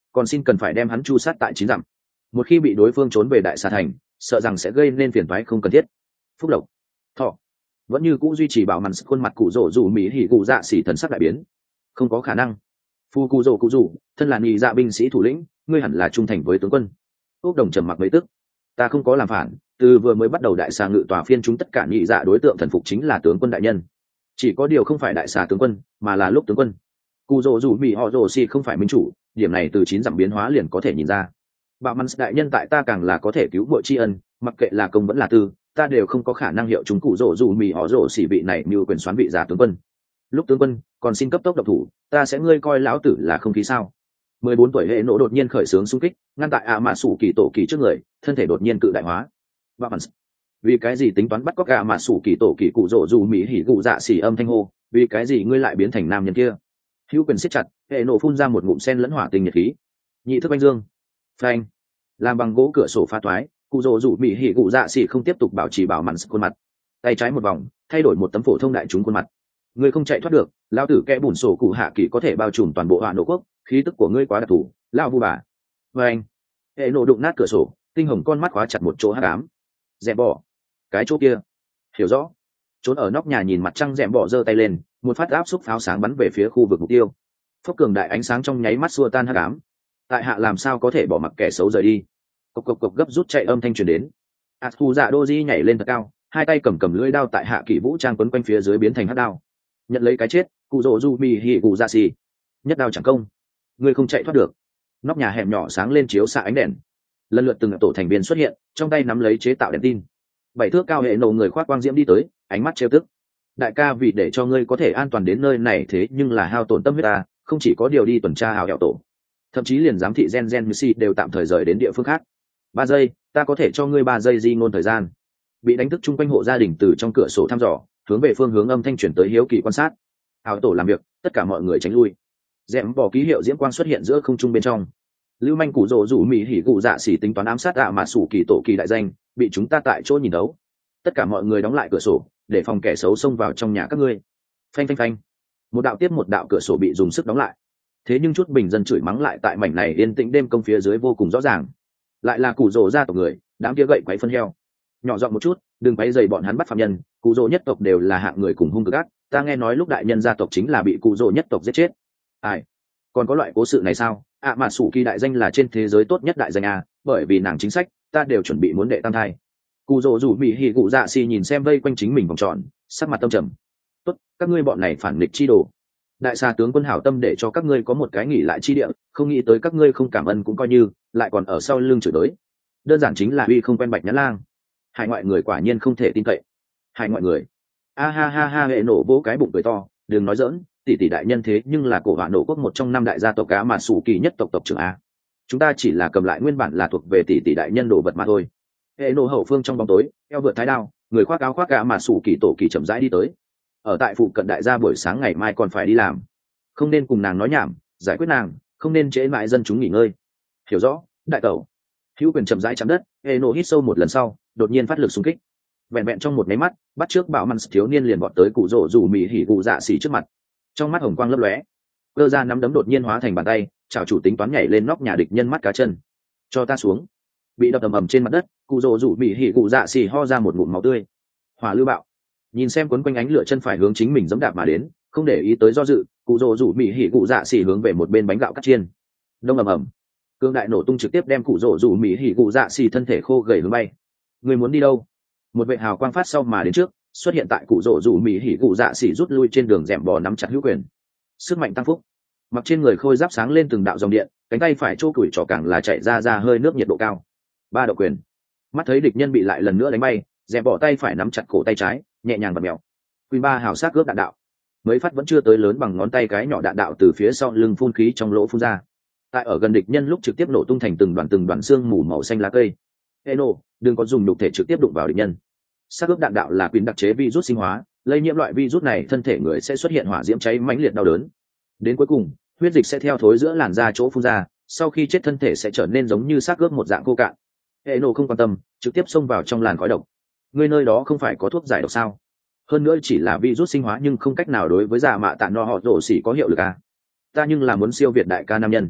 còn xin cần phải đem hắn chu sát tại 9 dặm. Một khi bị đối phương trốn về đại xà thành, sợ rằng sẽ gây nên phiền toái không cần thiết. Phúc lộc, thọ, vẫn như cũ duy trì bảo màn khuôn mặt cụ rỗ dù mỹ hỉ cụ dạ xỉ thần sắc đại biến. Không có khả năng. Phu cụ rỗ cụ rủ, thân là nhị dạ binh sĩ thủ lĩnh, ngươi hẳn là trung thành với tướng quân. Úc Đồng trầm mặc mấy tức. Ta không có làm phản, từ vừa mới bắt đầu đại xà ngự tòa phiên chúng tất cả nhị dạ đối tượng thần phục chính là tướng quân đại nhân. Chỉ có điều không phải đại xà tướng quân, mà là lúc tướng quân. Cụ rỗ dù mỹ họ rỗ xỉ không phải minh chủ, điểm này từ 9 dặm biến hóa liền có thể nhìn ra. Bạo mans đại nhân tại ta càng là có thể cứu vội tri ân, mặc kệ là công vẫn là tư, ta đều không có khả năng hiệu chúng cụ rỗ dù mì họ rỗ xỉ vị này như quyền xoán vị giả tướng quân. Lúc tướng quân còn xin cấp tốc độc thủ, ta sẽ ngươi coi lão tử là không khí sao? 14 tuổi hệ nổ đột nhiên khởi xướng xung kích, ngăn tại mạ sủ kỳ tổ kỳ trước người, thân thể đột nhiên cự đại hóa. Bạo mans, vì cái gì tính toán bắt cóc mạ sủ kỳ tổ kỳ cụ rỗ dù mỹ hỉ cụ dạ xỉ âm thanh hô, vì cái gì ngươi lại biến thành nam nhân kia? Hữu quyền siết chặt, hệ nổ phun ra một ngụm sen lẫn hỏa tình nhiệt khí. Nhị thức anh dương, phanh, làm bằng gỗ cửa sổ phá toái, cụ rỗ rủ mỹ hỉ cụ dạ xỉ không tiếp tục bảo trì bảo mặn khuôn mặt, tay trái một vòng thay đổi một tấm phổ thông đại chúng khuôn mặt. Ngươi không chạy thoát được, lao tử kẽ bùn sổ cụ hạ kỳ có thể bao trùm toàn bộ hạ nổ quốc, khí tức của ngươi quá đặc thù, lao vu bà. Và anh, hệ nổ đụng nát cửa sổ, tinh hồng con mắt khóa chặt một chỗ hắc ám. Dẹp bỏ cái chỗ kia, hiểu rõ. Trốn ở nóc nhà nhìn mặt trăng dẹp bỏ giơ tay lên, một phát áp xúc pháo sáng bắn về phía khu vực mục tiêu. Phốc cường đại ánh sáng trong nháy mắt xua tan hắc ám. Tại hạ làm sao có thể bỏ mặc kẻ xấu rời đi? Cộc cộc cộc gấp rút chạy âm thanh truyền đến. Atsu dạ Doji nhảy lên thật cao, hai tay cầm lưỡi đao tại hạ kỷ vũ trang quấn quanh phía dưới biến thành hắc đao. Nhận lấy cái chết, cụ rỗ du mi hỉ cụ dạ xì. Nhất đao chẳng công, ngươi không chạy thoát được. Nóc nhà hẻm nhỏ sáng lên chiếu xạ ánh đèn. Lần lượt từng tổ thành viên xuất hiện, trong tay nắm lấy chế tạo đèn tin. 7 thước cao hệ nổ người khoác quang diễm đi tới, ánh mắt trêu tức. Đại ca, vì để cho ngươi có thể an toàn đến nơi này thế nhưng là hao tổn tâm huyết ta, không chỉ có điều đi tuần tra hào hẹo tổ, thậm chí liền giám thị gen như si đều tạm thời rời đến địa phương khác. 3 giây, ta có thể cho ngươi 3 giây di ngôn thời gian. Bị đánh thức chung quanh hộ gia đình từ trong cửa sổ thăm dò, hướng về phương hướng âm thanh chuyển tới hiếu kỳ quan sát. Hào tổ làm việc, tất cả mọi người tránh lui. Dẹm bỏ ký hiệu diễm quang xuất hiện giữa không trung bên trong. Lưu manh cụ rồ rủ mỹ hỉ cụ dạ xỉ tính toán ám sát mà sủ kỳ tổ kỳ đại danh, bị chúng ta tại chỗ nhìn đấu. Tất cả mọi người đóng lại cửa sổ, để phòng kẻ xấu xông vào trong nhà các ngươi. Phanh phanh phanh. Một đạo tiếp một đạo cửa sổ bị dùng sức đóng lại. Thế nhưng chút bình dân chửi mắng lại tại mảnh này yên tĩnh đêm công phía dưới vô cùng rõ ràng. Lại là cụ rồ gia tộc người, đám kia gậy quấy phân heo. Nhỏ giọng một chút, đừng quấy rầy bọn hắn bắt phạm nhân, cụ rồ nhất tộc đều là hạng người cùng hung cực ác, ta nghe nói lúc đại nhân gia tộc chính là bị cụ rồ nhất tộc giết chết. Ai? Còn có loại cố sự này sao? Mà sủ kỳ đại danh là trên thế giới tốt nhất đại danh à, bởi vì nàng chính sách, ta đều chuẩn bị muốn đệ tam thai. Cụ rồ rủ mỹ hỉ cụ dạ xì nhìn xem vây quanh chính mình vòng tròn, sắc mặt tâm trầm. Tốt, các ngươi bọn này phản nghịch chi đồ. Đại xà tướng quân hảo tâm để cho các ngươi có một cái nghỉ lại chi địa, không nghĩ tới các ngươi không cảm ơn cũng coi như, lại còn ở sau lưng chửi tới. Đơn giản chính là uy không quen bạch nhã lang. Hải ngoại người quả nhiên không thể tin cậy. Hải ngoại người. A ha ha ha, hệ nổ vỗ cái bụng cười to, đừng nói giỡn, tỷ tỷ đại nhân thế nhưng là cổ họa nổ quốc một trong 5 đại gia tộc cá mà sủ kỳ nhất tộc trưởng a. Chúng ta chỉ là cầm lại nguyên bản là thuộc về tỷ tỷ đại nhân đồ vật mà thôi. Hệ nổ hậu phương trong bóng tối, eo vượt thái đao, người khoác áo khoác cá mà sủ kỳ tổ kỳ chậm rãi đi tới. Ở tại phụ cận đại gia buổi sáng ngày mai còn phải đi làm, không nên cùng nàng nói nhảm, giải quyết nàng, không nên trễ mãi dân chúng nghỉ ngơi. Hiểu rõ, đại tẩu. Hữu quyền chậm rãi chạm đất, hệ nổ hít sâu một lần sau, đột nhiên phát lực xung kích. Vẹn vẹn trong một máy mắt, bắt trước bạo măn thiếu niên liền vọt tới cụ rỗ rủ mì hỉ cụ dạ xỉ trước mặt. Trong mắt hồng quang lấp lóe, cơ ra nắm đấm đột nhiên hóa thành bàn tay, chảo chủ tính toán nhảy lên nóc nhà địch nhân mắt cá chân. Cho ta xuống. Bị đập ầm ầm trên mặt đất, cụ rỗ rủ mì hỉ cụ dạ xỉ ho ra một ngụm máu tươi. Hỏa lưu bạo. Nhìn xem cuốn quanh ánh lửa chân phải hướng chính mình giẫm đạp mà đến, không để ý tới do dự, cụ rỗ rủ mì hỉ cụ dạ xỉ hướng về một bên bánh gạo cắt chiên. Đông ầm ầm. Cương đại nổ tung trực tiếp đem cụ rỗ rủ mì hỉ cụ dạ xỉ thân thể khô gầy hướng bay. Người muốn đi đâu? Một vệ hào quang phát sau mà đến trước, xuất hiện tại cụ rỗ rủ mì hỉ cụ dạ xỉ rút lui trên đường rèm bò nắm chặt hữu quyền. Sức mạnh tăng phúc. Mặc trên người khôi giáp sáng lên từng đạo dòng điện, cánh tay phải chô củi trỏ càng là chạy ra hơi nước nhiệt độ cao. 3 độ quyền. Mắt thấy địch nhân bị lại lần nữa đánh bay, rèm bỏ tay phải nắm chặt cổ tay trái, nhẹ nhàng bật mèo. Queen 3 hào sát cướp đạn đạo. Mấy phát vẫn chưa tới lớn bằng ngón tay cái nhỏ đạn đạo từ phía sau lưng phun khí trong lỗ phun ra. Tại ở gần địch nhân lúc trực tiếp nổ tung thành từng đoàn xương mù màu xanh lá cây. Eno, đừng có dùng nhục thể trực tiếp đụng vào địch nhân. Sát cướp đạn đạo là quyền đặc chế virus sinh hóa, lây nhiễm loại virus này thân thể người sẽ xuất hiện hỏa diễm cháy mãnh liệt đau đớn. Đến cuối cùng, huyết dịch sẽ theo thối giữa làn da chỗ phun ra, sau khi chết thân thể sẽ trở nên giống như xác ướp một dạng khô cạn. Eno không quan tâm, trực tiếp xông vào trong làn khói độc. Người nơi đó không phải có thuốc giải độc sao? Hơn nữa chỉ là virus sinh hóa nhưng không cách nào đối với dạ mạ tạ no họ rổ xỉ có hiệu lực à? Ta nhưng là muốn siêu việt đại ca nam nhân.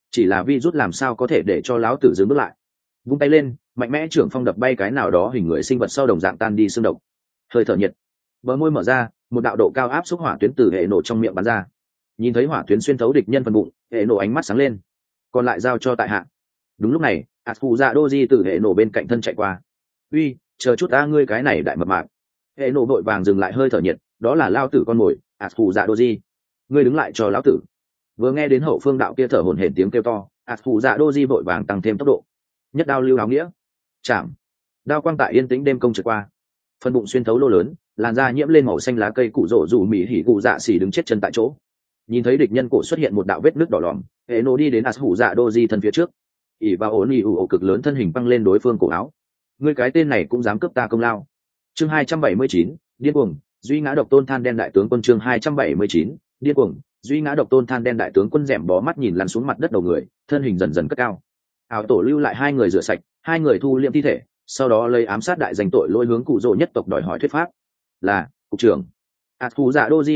chỉ là virus làm sao có thể để cho lão tử dừng bước lại. Vung tay lên, mạnh mẽ trưởng phong đập bay cái nào đó hình người sinh vật sau đồng dạng tan đi xương độc. Hơi thở nhiệt, bờ môi mở ra, một đạo độ cao áp xúc hỏa tuyến từ hệ nổ trong miệng bắn ra. Nhìn thấy hỏa tuyến xuyên thấu địch nhân phần bụng, hệ nổ ánh mắt sáng lên. Còn lại giao cho tại hạ. Đúng lúc này, Asfu Dạ Doji từ hệ nổ bên cạnh thân chạy qua. Uy, chờ chút ta, ngươi cái này đại mập mạp. Hệ nổ vội vàng dừng lại hơi thở nhiệt, đó là lao tử con mồi, Asfu Dạ Doji. Ngươi đứng lại cho lão tử. Vừa nghe đến hậu phương đạo kia thở hổn hển tiếng kêu to, Asfu Dạ Doji vội vàng tăng thêm tốc độ. Nhất đao lưu áo nghĩa, chạm. Đao quang tại yên tĩnh đêm công trượt qua, phần bụng xuyên thấu lô lớn, làn da nhiễm lên màu xanh lá cây cụ rổ rủ mỉ hỉ cụ dạ xỉ đứng chết chân tại chỗ. Nhìn thấy địch nhân cổ xuất hiện một đạo vết nước đỏ lòm, hệ nổ đi đến Asfu Dạ Doji thân phía trước, ỉ vào ổn ỉ ủ cực lớn thân hình băng lên đối phương cổ áo. Ngươi cái tên này cũng dám cướp ta công lao. Chương 279, điên cuồng, duy ngã độc tôn than đen đại tướng quân. Chương 279, điên cuồng, duy ngã độc tôn than đen đại tướng quân rèm bó mắt nhìn lăn xuống mặt đất đầu người, thân hình dần dần cất cao. Ảo tổ lưu lại hai người rửa sạch, hai người thu liệm thi thể, sau đó lấy ám sát đại danh tội lỗi hướng cụ rỗ nhất tộc đòi hỏi thuyết pháp. Là cục trưởng. Asfu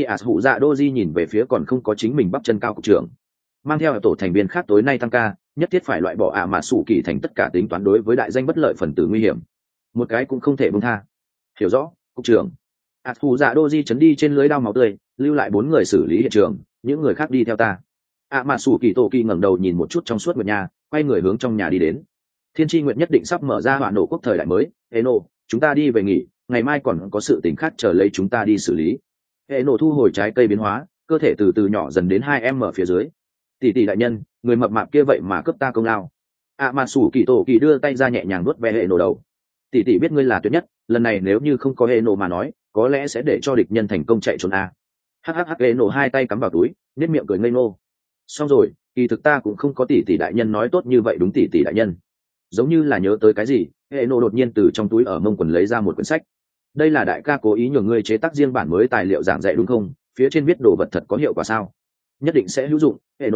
Dạ Doji nhìn về phía còn không có chính mình bắp chân cao cục trưởng, mang theo tổ thành viên khác tối nay tăng ca, nhất thiết phải loại bỏ mà sủ kỳ thành tất cả tính toán đối với đại danh bất lợi phần tử nguy hiểm, một cái cũng không thể buông tha. Hiểu rõ, cục trưởng. Asfu Dạ Doji chấn đi trên lưới đao máu tươi, lưu lại 4 người xử lý hiện trường, những người khác đi theo ta. Mà sủ kỳ tổ kỳ ngẩng đầu nhìn một chút trong suốt một nhà, quay người hướng trong nhà đi đến. Thiên tri nguyện nhất định sắp mở ra hỏa nổ quốc thời đại mới. Eno, chúng ta đi về nghỉ, ngày mai còn có sự tình khác chờ lấy chúng ta đi xử lý. Eno thu hồi trái cây biến hóa, cơ thể từ từ nhỏ dần đến 2 em ở phía dưới. Tỷ tỷ đại nhân, người mập mạp kia vậy mà cướp ta công lao. Mà sủ kỳ tổ kỳ đưa tay ra nhẹ nhàng nuốt ve Eno đầu. Tỷ tỷ biết ngươi là tuyệt nhất, lần này nếu như không có Eno mà nói, có lẽ sẽ để cho địch nhân thành công chạy trốn a. Eno hai tay cắm vào túi, nét miệng cười ngây ngô. Xong rồi, kỳ thực ta cũng không có tỷ tỷ đại nhân nói tốt như vậy. Đúng, tỷ tỷ đại nhân. Giống như là nhớ tới cái gì, Eno đột nhiên từ trong túi ở mông quần lấy ra một quyển sách. Đây là đại ca cố ý nhường ngươi chế tác riêng bản mới tài liệu giảng dạy đúng không? Phía trên viết đồ vật thật có hiệu quả sao? Nhất định sẽ hữu dụng. Eno.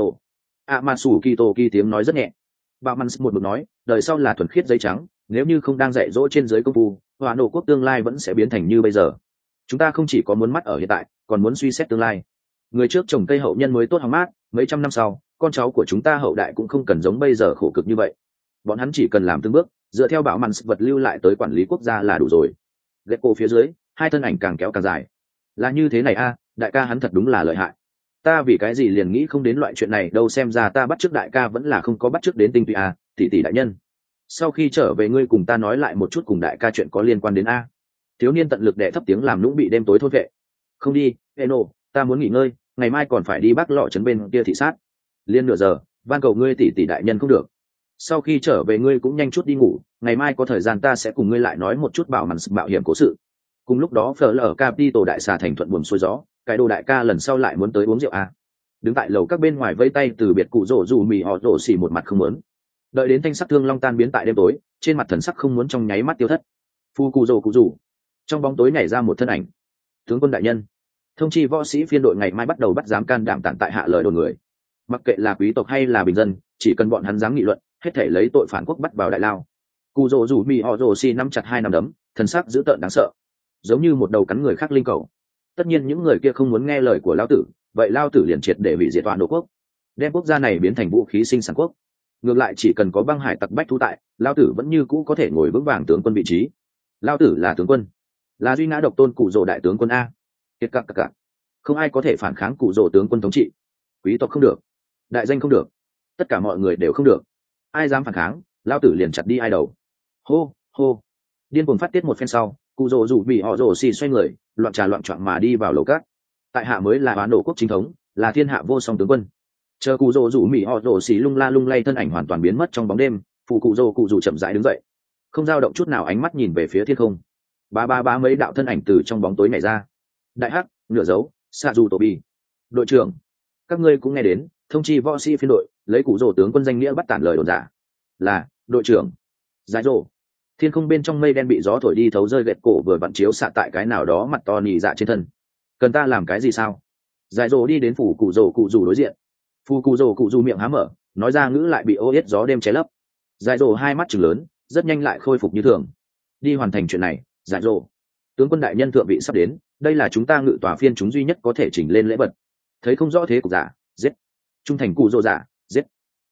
Mà sủ kỳ tổ kỳ tiếng nói rất nhẹ. Bảo Mans một mực nói, đời sau là thuần khiết giấy trắng, nếu như không đang dạy dỗ trên giới công phu, hỏa nổ quốc tương lai vẫn sẽ biến thành như bây giờ. Chúng ta không chỉ có muốn mắt ở hiện tại, còn muốn suy xét tương lai. Người trước trồng cây hậu nhân mới tốt hóng mát, mấy trăm năm sau, con cháu của chúng ta hậu đại cũng không cần giống bây giờ khổ cực như vậy. Bọn hắn chỉ cần làm từng bước, dựa theo Bảo Mans vật lưu lại tới quản lý quốc gia là đủ rồi. Ghét cổ phía dưới, hai thân ảnh càng kéo càng dài. Là như thế này a, đại ca hắn thật đúng là lợi hại. Ta vì cái gì liền nghĩ không đến loại chuyện này đâu, xem ra ta bắt chước đại ca vẫn là không có bắt chước đến tinh túy a. Tỷ tỷ đại nhân, sau khi trở về ngươi cùng ta nói lại một chút cùng đại ca chuyện có liên quan đến a. Thiếu niên tận lực đè thấp tiếng làm lũng bị đêm tối thôn vệ. Không đi, Eno, ta muốn nghỉ ngơi, ngày mai còn phải đi Bắc Lọ trấn bên kia thị sát. Liên nửa giờ, van cầu ngươi tỷ tỷ đại nhân không được. Sau khi trở về ngươi cũng nhanh chút đi ngủ, ngày mai có thời gian ta sẽ cùng ngươi lại nói một chút Bảo Mans mạo hiểm cố sự. Cùng lúc đó phở ở Capital đại xà thành thuận buồm xuôi gió, cái đồ đại ca lần sau lại muốn tới uống rượu à. Đứng tại lầu các bên ngoài vây tay từ biệt cụ rổ dù mì họ rổ xỉ một mặt không muốn. Đợi đến thanh sắc thương long tan biến tại đêm tối, trên mặt thần sắc không muốn trong nháy mắt tiêu thất. Phu cụ rổ trong bóng tối nhảy ra một thân ảnh. Tướng quân đại nhân, thông chi võ sĩ phiên đội ngày mai bắt đầu bắt giám can đảm tản tại hạ lời đồn người. Mặc kệ là quý tộc hay là bình dân, chỉ cần bọn hắn dám nghị luận, hết thể lấy tội phản quốc bắt vào đại lao. Cụ rổ rủ mì họ rổ xỉ nắm chặt 2 nắm đấm, thần sắc dữ tợn đáng sợ, giống như một đầu cắn người khác linh cầu. Tất nhiên những người kia không muốn nghe lời của lao tử, vậy lao tử liền triệt để hủy diệt toàn đô quốc, đem quốc gia này biến thành vũ khí sinh sản quốc. Ngược lại chỉ cần có băng hải tặc bách thú tại, lao tử vẫn như cũ có thể ngồi vững vàng tướng quân vị trí. Lao tử là tướng quân, là duy ngã độc tôn cụ rồ đại tướng quân a. Kiệt cặc cặc, không ai có thể phản kháng cụ rồ tướng quân thống trị. Quý tộc không được, đại danh không được, tất cả mọi người đều không được. Ai dám phản kháng, lao tử liền chặt đi ai đầu. Hô hô, điên cuồng phát tiết một phen sau, cụ rồ rủ bị họ rồ xì xoay người, loạn trà loạn choạng mà đi vào lầu cát. Tại hạ mới là oán đổ quốc chính thống, là thiên hạ vô song tướng quân. Chờ cụ rồ rủ mỹ họ rồ xì lung la lung lay thân ảnh hoàn toàn biến mất trong bóng đêm, phụ cụ rồ chậm rãi đứng dậy, không dao động chút nào, ánh mắt nhìn về phía thiên không. Ba mấy đạo thân ảnh từ trong bóng tối nhảy ra. Đại hắc, nửa dấu, xạ dù tổ bi. Đội trưởng, các ngươi cũng nghe đến, thông chi võ sĩ phiên đội, lấy cụ rồ tướng quân danh nghĩa bắt tản lời đồn giả. Là đội trưởng. Giải rồ. Thiên không bên trong mây đen bị gió thổi đi thấu rơi gẹt cổ vừa vặn chiếu xạ tại cái nào đó mặt to nỉ dạ trên thân. Cần ta làm cái gì sao? Giải rồ đi đến phủ cụ rồ đối diện. Phủ cụ rồ miệng há mở, nói ra ngữ lại bị ô yết gió đêm che lấp. Giải rồ hai mắt trừng lớn, rất nhanh lại khôi phục như thường. Đi hoàn thành chuyện này, giải rồ. Tướng quân đại nhân thượng vị sắp đến, đây là chúng ta ngự tòa phiên chúng duy nhất có thể chỉnh lên lễ vật. Thấy không rõ thế cục giả, giết. Trung thành cụ rồ giả, giết.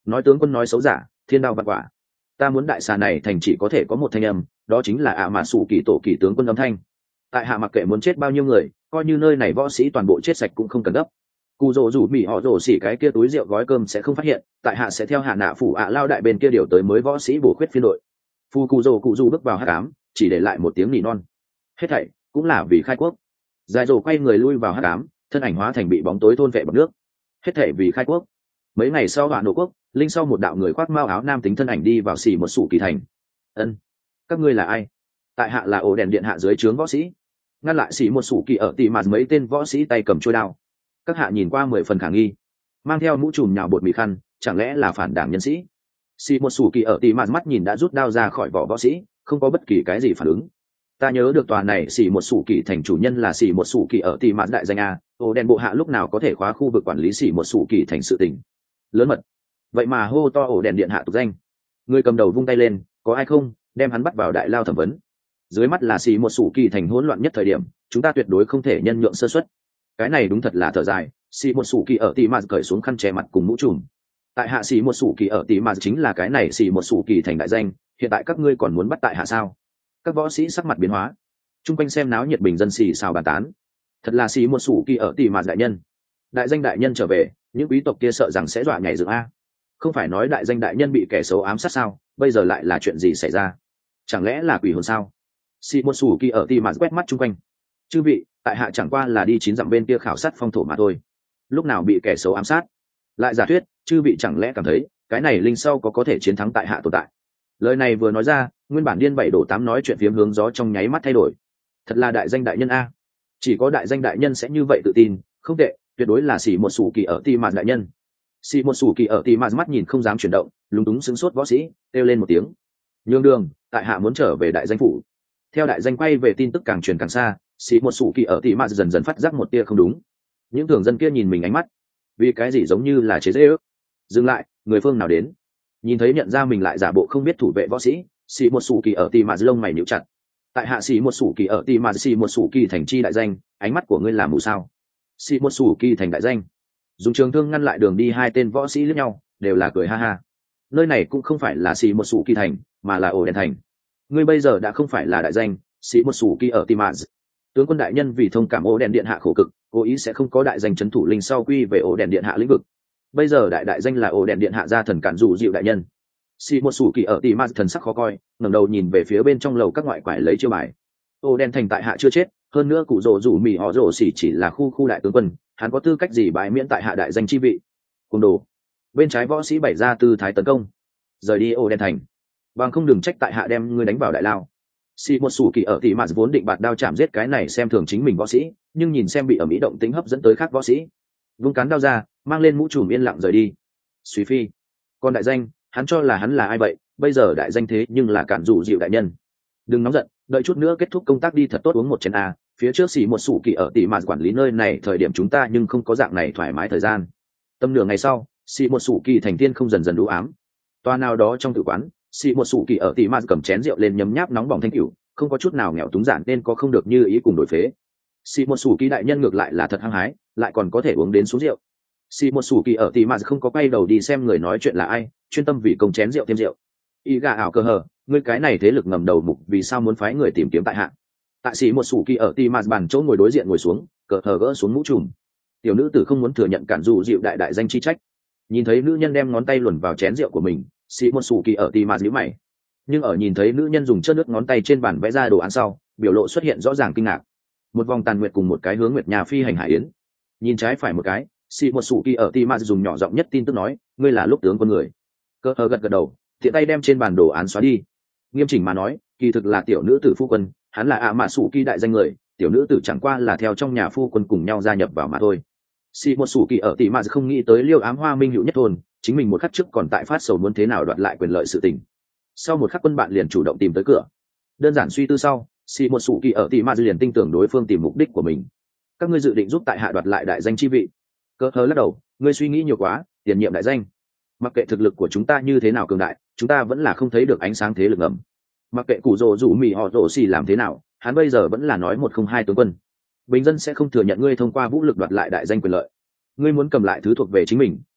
nói tướng quân nói xấu giả, thiên đao vạn quả. Ta muốn đại xà này thành chỉ có thể có một thanh âm, đó chính là ạ mạ sủ kỳ tổ kỳ tướng quân âm thanh. Tại hạ mặc kệ muốn chết bao nhiêu người, coi như nơi này võ sĩ toàn bộ chết sạch cũng không cần gấp. Cụ rồ rủ mỉ họ rồ xỉ cái kia túi rượu gói cơm sẽ không phát hiện, tại hạ sẽ theo hạ nạ phủ ạ lao đại bên kia điều tới mới võ sĩ bổ khuyết phiên đội. Phu cụ rồ bước vào hắc ám, chỉ để lại một tiếng nỉ non. Hết thảy cũng là vì khai quốc. Dài rồ quay người lui vào hắc ám, thân ảnh hóa thành bị bóng tối thôn vệ bằng nước. Hết thảy vì khai quốc. Mấy ngày sau hỏa nổ quốc, linh sau một đạo người khoác mao áo nam tính thân ảnh đi vào xỉ một sủ kỳ thành. Ân, các ngươi là ai? Tại hạ là ổ đèn điện hạ dưới trướng võ sĩ. Ngăn lại xỉ một sủ kỳ ở tỉ mạt mấy tên võ sĩ tay cầm chuôi đao. Các hạ nhìn qua 10 phần khả nghi, mang theo mũ trùm nhào bột mì khăn, chẳng lẽ là phản đảng nhân sĩ? Xỉ một sủ kỳ ở tỉ mạt mắt nhìn đã rút đao ra khỏi vỏ võ sĩ, không có bất kỳ cái gì phản ứng. Ta nhớ được tòa này xỉ một sủ kỳ thành chủ nhân là xỉ một sủ kỳ ở tỉ mạt đại danh a, ổ đèn bộ hạ lúc nào có thể khóa khu vực quản lý xỉ một sủ kỳ thành sự tình lớn mật, vậy mà hô to ổ đèn điện hạ tục danh. Người cầm đầu vung tay lên, có ai không, đem hắn bắt vào đại lao thẩm vấn. Dưới mắt là xì một sủ kỳ thành hỗn loạn nhất thời điểm, chúng ta tuyệt đối không thể nhân nhượng sơ suất. Cái này đúng thật là thở dài. Xì một sủ kỳ ở tỉ mạt cởi xuống khăn che mặt cùng mũ trùm. Tại hạ xì một sủ kỳ ở tỉ mạt chính là cái này xì một sủ kỳ thành đại danh, hiện tại các ngươi còn muốn bắt tại hạ sao? Các võ sĩ sắc mặt biến hóa, chung quanh xem náo nhiệt bình dân xì xào bàn tán. Thật là xì một sủ kỳ ở tỉ mạt đại nhân, đại danh đại nhân trở về, những quý tộc kia sợ rằng sẽ dọa nhảy dựng a. Không phải nói đại danh đại nhân bị kẻ xấu ám sát sao, bây giờ lại là chuyện gì xảy ra? Chẳng lẽ là quỷ hồn sao? Xì một sủ kỳ ở tỉ mạt quét mắt chung quanh. Chư vị, tại hạ chẳng qua là đi 9 dặm bên kia khảo sát phong thổ mà thôi, lúc nào bị kẻ xấu ám sát? Lại giả thuyết, chư vị chẳng lẽ cảm thấy cái này linh sau có thể chiến thắng tại hạ tồn tại? Lời này vừa nói ra, nguyên bản điên 7 đổ 8 nói chuyện phiếm hướng gió trong nháy mắt thay đổi. Thật là đại danh đại nhân a, chỉ có đại danh đại nhân sẽ như vậy tự tin, không tệ, tuyệt đối là xì một sủ kỳ ở tỉ mạt đại nhân. Xì một sủ kỳ ở tỉ mạt mắt nhìn không dám chuyển động, lúng túng sững sốt võ sĩ kêu lên một tiếng, nhường đường, tại hạ muốn trở về đại danh phủ. Theo đại danh quay về tin tức càng truyền càng xa, xì một sủ kỳ ở tỉ mạt dần dần phát giác một tia không đúng. Những thường dân kia nhìn mình ánh mắt, vì cái gì giống như là chế giễu ước. Dừng lại, người phương nào đến? Nhìn thấy nhận ra mình lại giả bộ không biết thủ vệ võ sĩ, xì một sủ kỳ ở tỉ mạt lông mày nhíu chặt. Tại hạ xì một sủ kỳ ở tỉ mạt, xì một sủ kỳ thành chi đại danh, ánh mắt của ngươi là mù sao? Xì một sủ kỳ thành đại danh. Dùng trường thương ngăn lại đường đi hai tên võ sĩ lẫn nhau, đều là cười ha ha. Nơi này cũng không phải là xì một sủ kỳ thành, mà là ổ đèn thành. Ngươi bây giờ đã không phải là đại danh, xì một sủ kỳ ở tỉ mạt. Tướng quân đại nhân vì thông cảm ổ đèn điện hạ khổ cực, cố ý sẽ không có đại danh trấn thủ linh sau quy về ổ đèn điện hạ lĩnh vực. Bây giờ đại danh là ổ đèn điện hạ gia thần cản dụ dịu đại nhân. Xì một sủ kỳ ở tỉ mạt thần sắc khó coi, ngẩng đầu nhìn về phía bên trong lầu các ngoại quải lấy chiêu bài. Ổ đèn thành tại hạ chưa chết, hơn nữa cụ rồ rủ mì họ rồ xỉ chỉ là khu đại tướng quân, hắn có tư cách gì bãi miễn tại hạ đại danh chi vị? Cùng đồ. Bên trái võ sĩ bày ra tư thái tấn công, rời đi ổ đèn thành, bằng không đừng trách tại hạ đem ngươi đánh vào đại lao. Xì một sủ kỳ ở tỉ mạt vốn định bạt đao chạm giết cái này xem thường chính mình võ sĩ, nhưng nhìn xem bị ở mỹ động tính hấp dẫn tới khác võ sĩ, vung cán đao ra, mang lên mũ trùm yên lặng rời đi. Suy phi. Còn đại danh, hắn cho là hắn là ai vậy? Bây giờ đại danh thế nhưng là cản dụ dịu đại nhân. Đừng nóng giận, đợi chút nữa kết thúc công tác đi thật tốt, uống một chén a. Phía trước xì một sủ kỳ ở tỉ mạt quản lý nơi này thời điểm chúng ta nhưng không có dạng này thoải mái thời gian. Tầm nửa ngày sau, xì một sủ kỳ thành tiên không dần dần đủ ám. Toa nào đó trong tử quán, xì một sủ kỳ ở tỉ mạt cầm chén rượu lên nhấm nháp nóng bỏng thanh cửu, không có chút nào nghèo túng giản nên có không được như ý cùng đổi phế. Xì một sủ kỳ đại nhân ngược lại là thật hăng hái, lại còn có thể uống đến số rượu. Xì một sủ kỳ ở tỉ mạt không có quay đầu đi xem người nói chuyện là ai, chuyên tâm vì công chén rượu thêm rượu. Y gà ảo cơ hờ, ngươi cái này thế lực ngầm đầu mục vì sao muốn phái người tìm kiếm tại hạ? Tại sĩ một sủ kỳ ở tỉ mạt bàn chỗ ngồi đối diện ngồi xuống, cờ hờ gỡ xuống mũ trùm. Tiểu nữ tử không muốn thừa nhận cản dụ dịu đại danh chi trách. Nhìn thấy nữ nhân đem ngón tay luồn vào chén rượu của mình, sĩ một sủ kỳ ở tỉ mạt nhíu mày. Nhưng ở nhìn thấy nữ nhân dùng chất nước ngón tay trên bàn vẽ ra đồ án sau, biểu lộ xuất hiện rõ ràng kinh ngạc. Một vòng tàn nguyệt cùng một cái hướng nguyệt nhà phi hành hải yến. Nhìn trái phải một cái, sĩ một sủ kỳ ở tỉ mạt dùng nhỏ giọng nhất tin tức nói, ngươi là lúc tướng con người. Cờ hờ gật đầu, tiện tay đem trên bàn đồ án xóa đi. Nghiêm chỉnh mà nói, kỳ thực là tiểu nữ tử phu quân, hắn là ạ mạ sủ kỳ đại danh người, tiểu nữ tử chẳng qua là theo trong nhà phu quân cùng nhau gia nhập vào mà thôi. Sĩ một sủ kỳ ở tỉ mạt không nghĩ tới liêu ám hoa minh hữu nhất thôn, chính mình một khắc trước còn tại phát sầu muốn thế nào đoạt lại quyền lợi sự tình. Sau một khắc quân bạn liền chủ động tìm tới cửa. Đơn giản suy tư sau, sĩ một sủ kỳ ở tỉ mạt liền tin tưởng đối phương tìm mục đích của mình. Các ngươi dự định giúp tại hạ đoạt lại đại danh chi vị? Cơ hờ lắc đầu, ngươi suy nghĩ nhiều quá, tiền nhiệm đại danh. Mặc kệ thực lực của chúng ta như thế nào cường đại, chúng ta vẫn là không thấy được ánh sáng thế lực ngầm. Mặc kệ cụ rồ rủ mì họ rồ xì làm thế nào, hắn bây giờ vẫn là nói 102 tướng quân. Bình dân sẽ không thừa nhận ngươi thông qua vũ lực đoạt lại đại danh quyền lợi. Ngươi muốn cầm lại thứ thuộc về chính mình,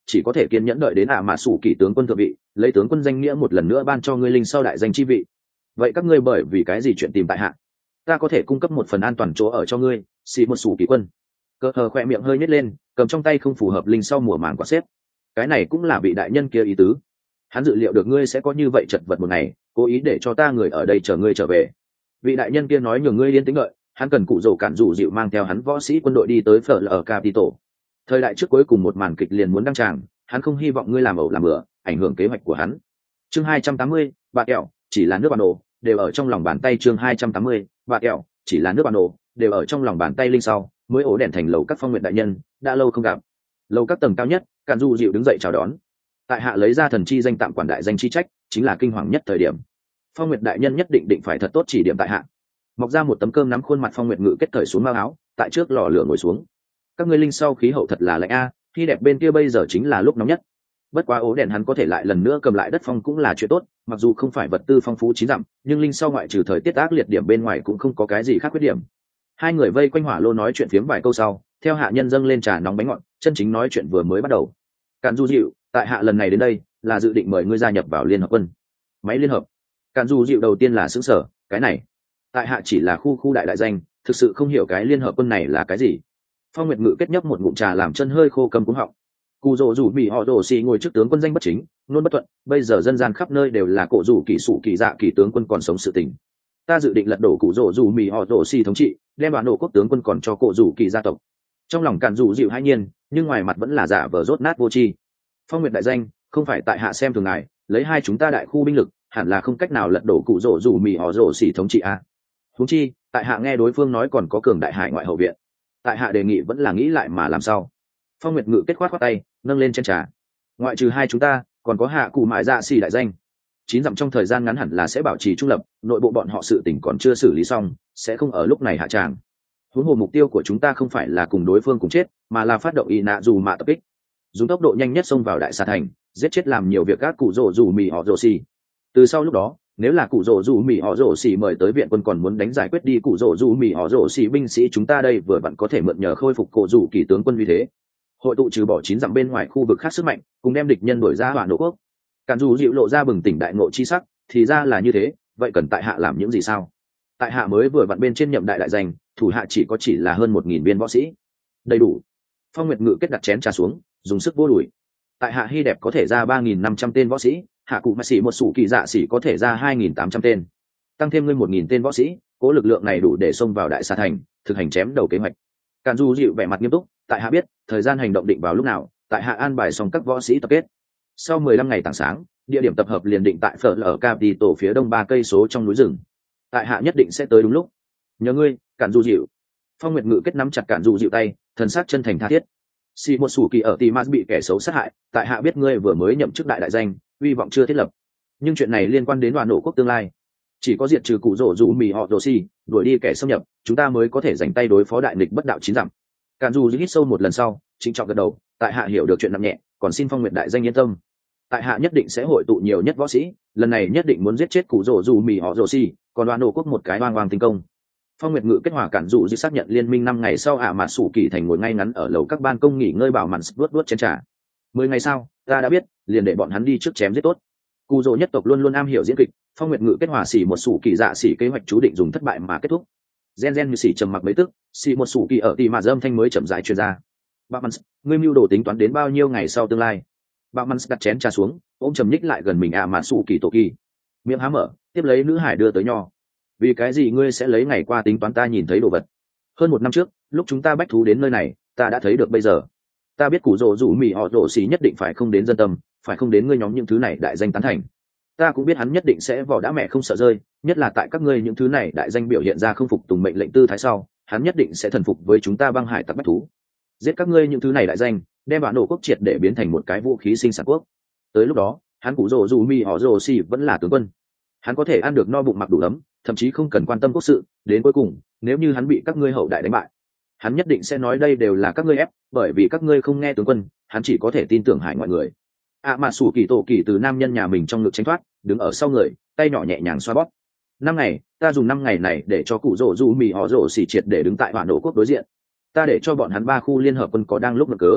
chỉ có thể kiên nhẫn đợi đến mã sủ kỳ tướng quân thượng vị, lấy tướng quân danh nghĩa một lần nữa ban cho ngươi linh sau đại danh chi vị. Vậy các ngươi bởi vì cái gì chuyện tìm tại hạ? Ta có thể cung cấp một phần an toàn chỗ ở cho ngươi, xì một sủ kỳ quân. Cờ hờ khỏe miệng hơi nhếch lên, cầm trong tay không phù hợp linh sau mùa màng quả xếp. Cái này cũng là vị đại nhân kia ý tứ. Hắn dự liệu được ngươi sẽ có như vậy chật vật một ngày, cố ý để cho ta người ở đây chờ ngươi trở về. Vị đại nhân kia nói nhường ngươi yên tĩnh đợi, hắn cần cụ rồ cản rủ dịu mang theo hắn võ sĩ quân đội đi tới phở ở Capitol. Thời đại trước cuối cùng một màn kịch liền muốn đăng tràng, hắn không hy vọng ngươi làm ẩu làm bừa, ảnh hưởng kế hoạch của hắn. Chương 280, bà kẹo, chỉ là nước bản đồ, đều ở trong lòng bàn tay. Chương 280, bà kẹo, chỉ là nước bản đồ, đều ở trong lòng bàn tay linh sau, mới ổ đèn thành lầu các phong nguyện đại nhân, đã lâu không gặp. Lầu các tầng cao nhất, cản du dịu đứng dậy chào đón. Tại hạ lấy ra thần chi danh tạm quản đại danh chi trách, chính là kinh hoàng nhất thời điểm. Phong nguyệt đại nhân nhất định phải thật tốt chỉ điểm tại hạ. Mọc ra một tấm cơm nắm khuôn mặt phong nguyệt ngự kết cởi xuống mao áo, tại trước lò lửa ngồi xuống. Các ngươi linh sau khí hậu thật là lạnh a, khi đẹp bên kia bây giờ chính là lúc nóng nhất. Bất quá ố đèn hắn có thể lại lần nữa cầm lại đất phong cũng là chuyện tốt, mặc dù không phải vật tư phong phú chín dặm, nhưng linh sau ngoại trừ thời tiết ác liệt điểm bên ngoài cũng không có cái gì khác khuyết điểm. Hai người vây quanh hỏa lô nói chuyện phiếm vài câu sau, theo hạ nhân dâng lên trà nóng bánh ngọt, chân chính nói chuyện vừa mới bắt đầu. Cản du dịu, tại hạ lần này đến đây là dự định mời ngươi gia nhập vào liên hợp quân. Máy liên hợp. Cản du dịu đầu tiên là sững sờ, cái này, tại hạ chỉ là khu đại danh, thực sự không hiểu cái liên hợp quân này là cái gì. Phong Nguyệt Ngự kết nhấp một ngụm trà làm chân hơi khô cầm cúng họng. Cụ rồ rủ bị họ đổ xì ngồi trước tướng quân danh bất chính, luôn bất thuận, bây giờ dân gian khắp nơi đều là cổ rủ kỳ sụ kỳ dạ kỳ tướng quân còn sống sự tình. Ta dự định lật đổ cụ rồ rủ mì họ đổ xì thống trị, đem bản đồ quốc tướng quân còn cho cổ rủ kỳ gia tộc. Trong lòng Cản Dụ dịu hãi nhiên, nhưng ngoài mặt vẫn là giả vờ rốt nát vô tri. Phong Nguyệt đại danh, không phải tại hạ xem thường ngài, lấy hai chúng ta đại khu binh lực, hẳn là không cách nào lật đổ cụ rồ rủ mì họ đổ xì thống trị a. Huống chi, tại hạ nghe đối phương nói còn có cường đại hải ngoại hậu viện, tại hạ đề nghị vẫn là nghĩ lại mà làm sao. Phong Nguyệt Ngự kết khoát tay, nâng lên trên trà. Ngoại trừ hai chúng ta, còn có hạ cụ mại dạ xì đại danh. 9 dặm trong thời gian ngắn hẳn là sẽ bảo trì trung lập, nội bộ bọn họ sự tình còn chưa xử lý xong, sẽ không ở lúc này hạ tràng. Huống hồ mục tiêu của chúng ta không phải là cùng đối phương cùng chết, mà là phát động y nạ dù mạ tập kích, dùng tốc độ nhanh nhất xông vào đại sa thành, giết chết làm nhiều việc các cụ rồ dù mì họ rồ xì. Từ sau lúc đó, nếu là cụ rồ dù mì họ rồ xì mời tới viện quân còn muốn đánh giải quyết đi cụ rồ dù mì họ rồ xì binh sĩ chúng ta đây vừa vặn có thể mượn nhờ khôi phục cổ rủ kỳ tướng quân vì thế, hội tụ trừ bỏ 9 dặm bên ngoài khu vực khác sức mạnh, cùng đem địch nhân đuổi ra Hoàn Đô quốc. Cản Dụ dịu lộ ra bừng tỉnh đại ngộ chi sắc, thì ra là như thế, vậy cần tại hạ làm những gì sao? Tại hạ mới vừa vặn bên trên nhậm đại danh, thủ hạ chỉ là hơn 1000 viên võ sĩ. Đầy đủ. Phong Nguyệt Ngự kết đặt chén trà xuống, dùng sức vô đuổi. Tại hạ hy đẹp có thể ra 3500 tên võ sĩ, hạ cụ mà sĩ một sủ kỳ dạ sĩ có thể ra 2800 tên. Tăng thêm ngươi 1000 tên võ sĩ, cố lực lượng này đủ để xông vào đại sa thành, thực hành chém đầu kế hoạch. Cản Du dịu vẻ mặt nghiêm túc, tại hạ biết, thời gian hành động định vào lúc nào, tại hạ an bài xong các võ sĩ tập kết. Sau 15 ngày tảng sáng, địa điểm tập hợp liền định tại phở ở Capitol phía đông 3 cây số trong núi rừng. Tại hạ nhất định sẽ tới đúng lúc. Nhớ ngươi, Cản Du dịu. Phong Nguyệt Ngự kết nắm chặt Cản Du dịu tay, thần sắc chân thành tha thiết. Si một sủ kỳ ở Timas bị kẻ xấu sát hại, tại hạ biết ngươi vừa mới nhậm chức đại danh, uy vọng chưa thiết lập. Nhưng chuyện này liên quan đến Hoàn Đô quốc tương lai. Chỉ có diệt trừ cụ rồ dù mì họ rồ xì, đuổi đi kẻ xâm nhập, chúng ta mới có thể giành tay đối phó đại nghịch bất đạo 9 dặm. Cản Du hít sâu một lần sau, trịnh trọng gật đầu, tại hạ hiểu được chuyện nặng nhẹ, còn xin Phong Nguyệt đại danh yên tâm. Tại hạ nhất định sẽ hội tụ nhiều nhất võ sĩ, lần này nhất định muốn giết chết cụ rồ dù mì họ rồ xì, còn Hoàn Đô quốc một cái oang oang tinh công. Phong Nguyệt Ngự kết hòa Cản Du xác nhận liên minh 5 ngày sau mà sủ kỳ thành ngồi ngay ngắn ở lầu các ban công nghỉ ngơi bảo màn vuốt chén trà. 10 ngày sau, ta đã biết, liền để bọn hắn đi trước chém giết tốt. Cụ rồ nhất tộc luôn luôn am hiểu diễn kịch, Phong Nguyệt Ngự kết hòa xỉ một sủ kỳ dạ xỉ kế hoạch chú định dùng thất bại mà kết thúc. Gen như xỉ trầm mặc mấy tức, xỉ một sủ kỳ ở tì mà dâm thanh mới chậm rãi truyền ra. Bạo Mans, ngươi mưu đồ tính toán đến bao nhiêu ngày sau tương lai? Bạo Mans đặt chén trà xuống, ôm trầm nhích lại gần mình mà sủ kỳ tổ kỳ. Miệng há mở, tiếp lấy nữ hải đưa tới nho. Vì cái gì ngươi sẽ lấy ngày qua tính toán ta nhìn thấy đồ vật? Hơn 1 năm trước, lúc chúng ta bách thú đến nơi này, ta đã thấy được bây giờ. Ta biết cụ rồ rủ mì họ rồ xỉ nhất định phải không đến dân tâm, phải không đến ngươi nhóm những thứ này đại danh tán thành. Ta cũng biết hắn nhất định sẽ vỏ đã mẹ không sợ rơi, nhất là tại các ngươi những thứ này đại danh biểu hiện ra không phục tùng mệnh lệnh tư thái sau, hắn nhất định sẽ thần phục với chúng ta băng hải tặc bách thú. Giết các ngươi những thứ này đại danh, đem Hoàn Đô quốc triệt để biến thành một cái vũ khí sinh sản quốc. Tới lúc đó, hắn cụ rồ dù mì họ rồ xỉ vẫn là tướng quân. Hắn có thể ăn được no bụng mặc đủ ấm, thậm chí không cần quan tâm quốc sự, đến cuối cùng, nếu như hắn bị các ngươi hậu đại đánh bại, hắn nhất định sẽ nói đây đều là các ngươi ép, bởi vì các ngươi không nghe tướng quân, hắn chỉ có thể tin tưởng hải ngoại người. Mà sủ kỳ tổ kỳ từ nam nhân nhà mình trong ngực tránh thoát, đứng ở sau người, tay nhỏ nhẹ nhàng xoa bóp. 5 ngày, ta dùng 5 ngày này để cho cụ rồ dù mì họ rồ xỉ triệt để đứng tại Hoàn Đô quốc đối diện. Ta để cho bọn hắn 3 khu liên hợp quân có đang lúc mực cớ.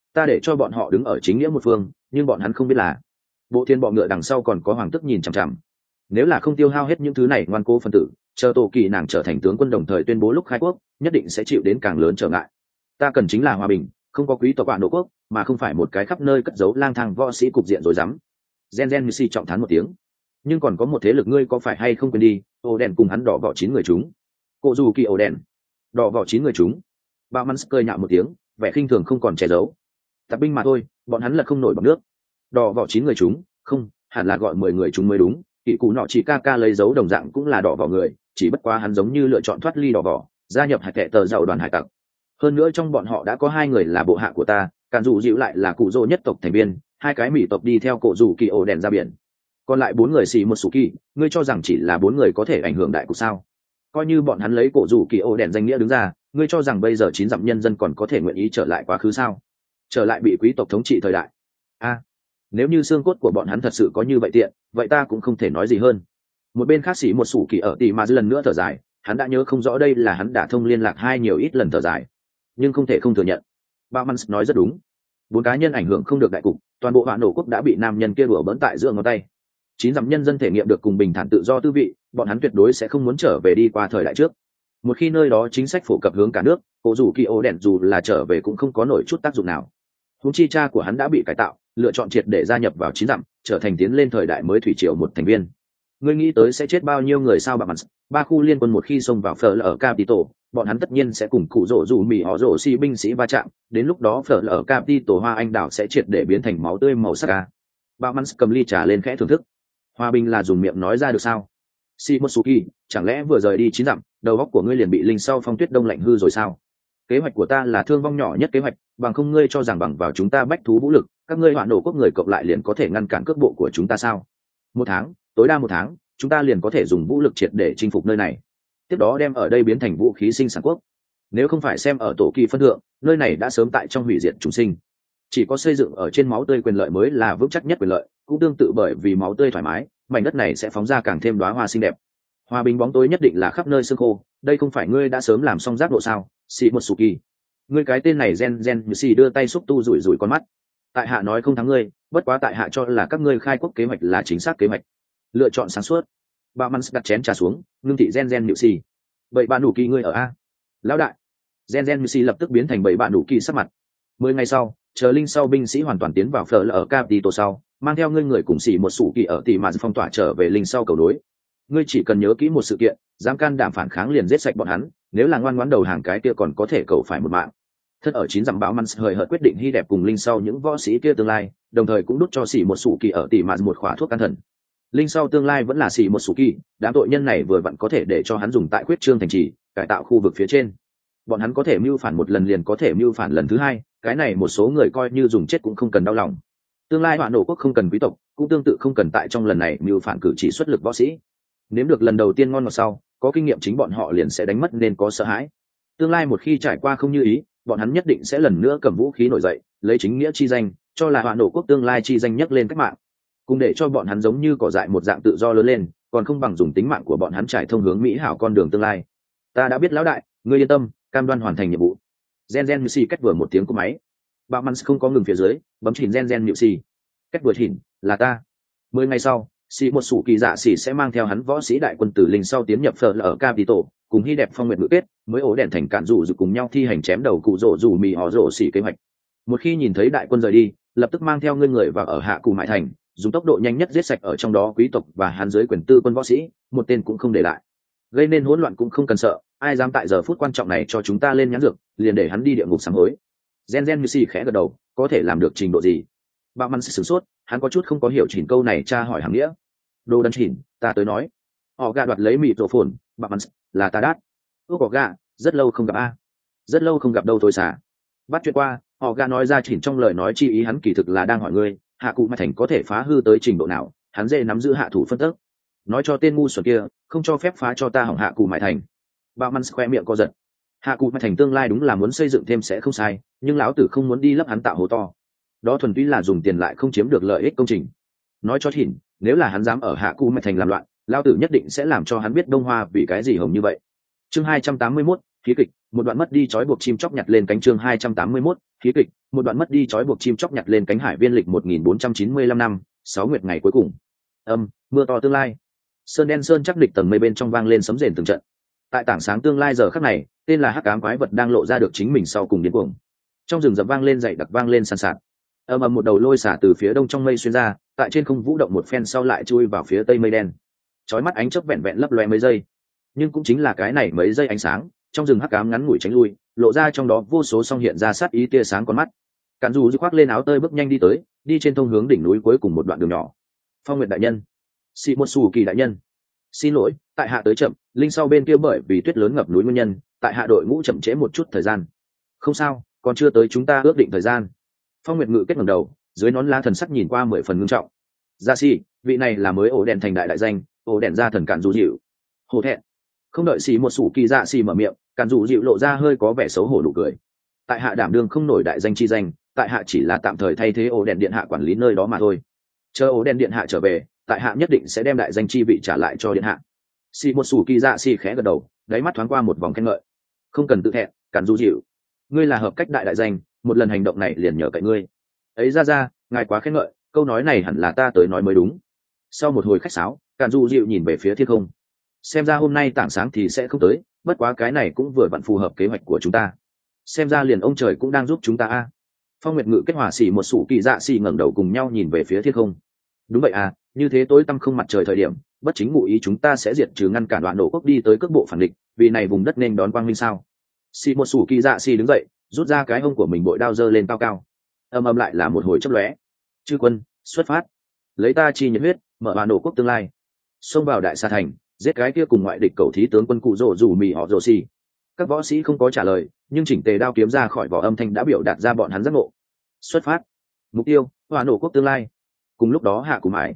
ta để cho bọn họ đứng ở chính nghĩa một phương, nhưng bọn hắn không biết là bộ thiên bọ ngựa đằng sau còn có hoàng tức nhìn chằm chằm. Nếu là không tiêu hao hết những thứ này ngoan cố phân tử, chờ Tô Kỳ nàng trở thành tướng quân đồng thời tuyên bố lúc khai quốc, nhất định sẽ chịu đến càng lớn trở ngại. Ta cần chính là hòa bình, không có quý tộc bạn đô quốc, mà không phải một cái khắp nơi cất giấu lang thang võ sĩ cục diện rồi dám. Gen Missy trọng thán một tiếng. Nhưng còn có một thế lực ngươi có phải hay không quên đi, ổ đèn cùng hắn đỏ vỏ 9 người chúng. Cụ dù kỳ ổ đèn, đỏ vỏ 9 người chúng. Bạo Mans cười nhạo một tiếng, vẻ khinh thường không còn che giấu. Tạp binh mà thôi, bọn hắn là không nổi bằng nước. Đỏ vỏ 9 người chúng, không, hẳn là gọi 10 người chúng mới đúng. Kỵ cụ nọ chỉ ca lấy dấu đồng dạng cũng là đỏ vỏ người, chỉ bất quá hắn giống như lựa chọn thoát ly đỏ vỏ, gia nhập hải tệ tờ giàu đoàn hải tặc. Hơn nữa trong bọn họ đã có 2 người là bộ hạ của ta, càn dù dịu lại là cụ dô nhất tộc thành viên, 2 cái mỹ tộc đi theo cổ dù kỳ ổ đèn ra biển. Còn lại 4 người xì một sủ kỳ, ngươi cho rằng chỉ là 4 người có thể ảnh hưởng đại cục sao? Coi như bọn hắn lấy cổ dù kỳ ổ đèn danh nghĩa đứng ra, ngươi cho rằng bây giờ 9 dặm nhân dân còn có thể nguyện ý trở lại quá khứ sao? Trở lại bị quý tộc thống trị thời đại. Nếu như xương cốt của bọn hắn thật sự có như vậy tiện, vậy ta cũng không thể nói gì hơn. Một bên khác xỉ một sủ kỳ ở tỉ mà lần nữa thở dài, hắn đã nhớ không rõ đây là hắn đã thông liên lạc 2 nhiều ít lần thở dài, nhưng không thể không thừa nhận. Baumann nói rất đúng, 4 cá nhân ảnh hưởng không được đại cục, toàn bộ Hoạn Nổ quốc đã bị nam nhân kia đùa bỡn tại giữa ngón tay. 9 dặm nhân dân thể nghiệm được cùng bình thản tự do tư vị, bọn hắn tuyệt đối sẽ không muốn trở về đi qua thời đại trước. Một khi nơi đó chính sách phổ cập hướng cả nước, cổ dù kỳ ô đèn dù là trở về cũng không có nổi chút tác dụng nào. Huống chi cha của hắn đã bị cải tạo, lựa chọn triệt để gia nhập vào 9 dặm, trở thành tiến lên thời đại mới thủy triều một thành viên. Ngươi nghĩ tới sẽ chết bao nhiêu người sao bạn? 3 khu liên quân một khi xông vào Phở ở Capital, bọn hắn tất nhiên sẽ cùng cụ rổ dù mì họ rổ si binh sĩ va chạm, đến lúc đó Phở ở Capital hoa anh đào sẽ triệt để biến thành máu tươi màu sắc a. Baumann cầm ly trà lên khẽ thưởng thức. Hòa bình là dùng miệng nói ra được sao? Shimotsuki, chẳng lẽ vừa rời đi 9 dặm, đầu óc của ngươi liền bị linh sau phong tuyết đông lạnh hư rồi sao? Kế hoạch của ta là thương vong nhỏ nhất kế hoạch, bằng không ngươi cho rằng bằng vào chúng ta bách thú vũ lực, các ngươi Hoạn Nổ quốc người cộng lại liền có thể ngăn cản cước bộ của chúng ta sao? 1 tháng, tối đa 1 tháng, chúng ta liền có thể dùng vũ lực triệt để chinh phục nơi này. Tiếp đó đem ở đây biến thành vũ khí sinh sản quốc. Nếu không phải xem ở tổ kỳ phân thượng, nơi này đã sớm tại trong hủy diệt chúng sinh. Chỉ có xây dựng ở trên máu tươi quyền lợi mới là vững chắc nhất quyền lợi, cũng tương tự bởi vì máu tươi thoải mái, mảnh đất này sẽ phóng ra càng thêm đóa hoa xinh đẹp. Hòa bình bóng tối nhất định là khắp nơi xương khô, đây không phải ngươi đã sớm làm xong giác độ sao? Shimotsuki, ngươi cái tên này Gen như xì đưa tay xúc tu rủi rủi con mắt. Tại hạ nói không thắng ngươi, bất quá tại hạ cho là các ngươi khai quốc kế hoạch là chính xác kế hoạch, lựa chọn sáng suốt. Baumann đặt chén trà xuống, ngưng thị Gen như xì. Vậy bạn đủ kỳ ngươi ở a? Lão đại. Gen như xì lập tức biến thành bảy bạn đủ kỳ sắc mặt. 10 ngày sau, chờ linh sau binh sĩ hoàn toàn tiến vào Phở ở Capital sau, mang theo ngươi người cùng xỉ một sủ kỳ ở tỷ mà phong tỏa trở về linh sau cầu đối. Ngươi chỉ cần nhớ kỹ một sự kiện, dám can đảm phản kháng liền giết sạch bọn hắn, nếu là ngoan ngoãn đầu hàng cái kia còn có thể cầu phải một mạng. Thất ở 9 dặm Baumann hời hợt quyết định hy đẹp cùng linh sau những võ sĩ kia tương lai, đồng thời cũng đút cho xỉ một sủ kỳ ở tỷ mà một khóa thuốc can thần. Linh sau tương lai vẫn là xỉ một sủ kỳ, đám tội nhân này vừa vặn có thể để cho hắn dùng tại quyết trương thành trì, cải tạo khu vực phía trên. Bọn hắn có thể mưu phản một lần liền có thể mưu phản lần thứ 2, cái này một số người coi như dùng chết cũng không cần đau lòng. Tương lai Hoạn Nổ quốc không cần quý tộc, cũng tương tự không cần tại trong lần này mưu phản cử chỉ xuất lực võ sĩ. Nếm được lần đầu tiên ngon ngọt sau, có kinh nghiệm chính bọn họ liền sẽ đánh mất nên có sợ hãi. Tương lai một khi trải qua không như ý, bọn hắn nhất định sẽ lần nữa cầm vũ khí nổi dậy, lấy chính nghĩa chi danh, cho là Hoạn Nổ quốc tương lai chi danh nhấc lên cách mạng. Cùng để cho bọn hắn giống như cỏ dại một dạng tự do lớn lên, còn không bằng dùng tính mạng của bọn hắn trải thông hướng mỹ hảo con đường tương lai. Ta đã biết lão đại, ngươi yên tâm, cam đoan hoàn thành nhiệm vụ. Gen như xì cách vừa một tiếng của máy. Baumann không có ngừng phía dưới, bấm chỉnh Gen như xì. Cách vừa chỉnh, là ta. 10 ngày sau, xì một sủ kỳ dạ xì sẽ mang theo hắn võ sĩ đại quân tử linh sau tiến nhập Phở ở Capital, cùng hy đẹp phong nguyện ngữ kết, mới ổ đèn thành cạn rủ cùng nhau thi hành chém đầu cụ rổ rủ mì họ rổ xì kế hoạch. Một khi nhìn thấy đại quân rời đi, lập tức mang theo ngươi người vào ở hạ cụ mại thành, dùng tốc độ nhanh nhất giết sạch ở trong đó quý tộc và hắn dưới quyền tư quân võ sĩ, một tên cũng không để lại. Gây nên hỗn loạn cũng không cần sợ, ai dám tại giờ phút quan trọng này cho chúng ta lên nhãn dược, liền để hắn đi địa ngục sám hối. Gen như xì khẽ gật đầu, có thể làm được trình độ gì? Baumann sửng sốt, hắn có chút không có hiểu chỉnh câu này tra hỏi hàng nghĩa. Đồ đần chỉnh, ta tới nói. Họ gạ đoạt lấy mịt rổ phồn, Baumann, là ta đát. Có gạ, rất lâu không gặp a. Rất lâu không gặp đâu thôi xả. Bắt chuyện qua, họ gạ nói ra chỉnh trong lời nói chi ý hắn kỳ thực là đang hỏi ngươi, hạ cụ mai thành có thể phá hư tới trình độ nào, hắn dễ nắm giữ hạ thủ phân tức. Nói cho tên ngu xuẩn kia, không cho phép phá cho ta hỏng hạ cụ mai thành. Baumann khoe miệng co giật. Hạ cụ mai thành tương lai đúng là muốn xây dựng thêm sẽ không sai, nhưng lão tử không muốn đi lấp hắn tạo hố to. Đó thuần túy là dùng tiền lại không chiếm được lợi ích công trình. Nói cho thìn, nếu là hắn dám ở hạ cụ mai thành làm loạn, lão tử nhất định sẽ làm cho hắn biết Đông Hoa vì cái gì hồng như vậy. Chương 281, Khí kịch, một đoạn mất đi trói buộc chim chóc nhặt lên cánh chương 281, khí kịch, một đoạn mất đi trói buộc chim chóc nhặt lên cánh hải viên lịch 1495 năm, 6 nguyệt ngày cuối cùng. Mưa to tương lai. Sơn đen sơn chắc địch tầng mây bên trong vang lên sấm rền từng trận. Tại tảng sáng tương lai giờ khắc này, tên là hắc ám quái vật đang lộ ra được chính mình sau cùng điên cuồng. Trong rừng rậm vang lên dậy đặc vang lên sàn sạt. Một đầu lôi xả từ phía đông trong mây xuyên ra, tại trên không vũ động một phen sau lại chui vào phía tây mây đen. Chói mắt ánh chớp vẹn vẹn lấp loe mấy giây, nhưng cũng chính là cái này mấy giây ánh sáng, trong rừng hắc ám ngắn ngủi tránh lui, lộ ra trong đó vô số song hiện ra sát ý tia sáng con mắt. Cản dù khoác lên áo tơi bước nhanh đi tới, đi trên thông hướng đỉnh núi cuối cùng một đoạn đường nhỏ. Phong Nguyệt đại nhân, Sĩ Một Sủ Kỳ đại nhân, xin lỗi, tại hạ tới chậm, linh sau bên kia bởi vì tuyết lớn ngập núi nguyên nhân, tại hạ đội ngũ chậm trễ một chút thời gian. Không sao, còn chưa tới chúng ta ước định thời gian. Phong Nguyệt ngự kết ngẩng đầu, dưới nón lá thần sắc nhìn qua 10 phần ngưng trọng. Gia Si, vị này là mới ổ đèn thành đại đại danh, ổ đèn gia thần Cản dù dịu. Hổ thẹn. Không đợi Sĩ Một Sủ Kỳ Dạ Si mở miệng, Cản dù dịu lộ ra hơi có vẻ xấu hổ nụ cười. Tại hạ đảm đương không nổi đại danh chi danh, tại hạ chỉ là tạm thời thay thế ổ đèn điện hạ quản lý nơi đó mà thôi. Chờ ổ đèn điện hạ trở về, tại hạ nhất định sẽ đem đại danh chi vị trả lại cho điện hạ. Sĩ Một Sủ Kỳ Dạ Si khẽ gật đầu, đáy mắt thoáng qua một vòng khen ngợi. Không cần tự thẹn, Cản dù dịu, ngươi là hợp cách đại đại danh, một lần hành động này liền nhờ cậy ngươi. Ấy ra, ngài quá khen ngợi, câu nói này hẳn là ta tới nói mới đúng. Sau một hồi khách sáo, Cản dù dịu nhìn về phía thiên không. Xem ra hôm nay tảng sáng thì sẽ không tới, bất quá cái này cũng vừa vặn phù hợp kế hoạch của chúng ta. Xem ra liền ông trời cũng đang giúp chúng ta a. Phong Nguyệt ngự kết hỏa Sĩ Một Sủ Kỳ Dạ Si ngẩng đầu cùng nhau nhìn về phía thiên không. Đúng vậy à, như thế tối tăm không mặt trời thời điểm, bất chính ngụ ý chúng ta sẽ diệt trừ ngăn cản đoạn nổ quốc đi tới cước bộ phản địch, vì này vùng đất nên đón quang minh sao? Sĩ Một Sủ Kỳ Dạ Si đứng dậy, rút ra cái hông của mình bội đao giơ lên cao cao. Âm lại là một hồi chớp lóe. Chư quân, xuất phát. Lấy ta chi nhiệt huyết, mở đoạn nổ quốc tương lai. Xông vào đại sa thành, giết cái kia cùng ngoại địch cầu thí tướng quân cụ rồ rủ mì họ rồ xì. Các võ sĩ không có trả lời, nhưng chỉnh tề đao kiếm ra khỏi vỏ âm thanh đã biểu đạt ra bọn hắn giác ngộ. Xuất phát. Mục tiêu, đoạn nổ quốc tương lai. Cùng lúc đó hạ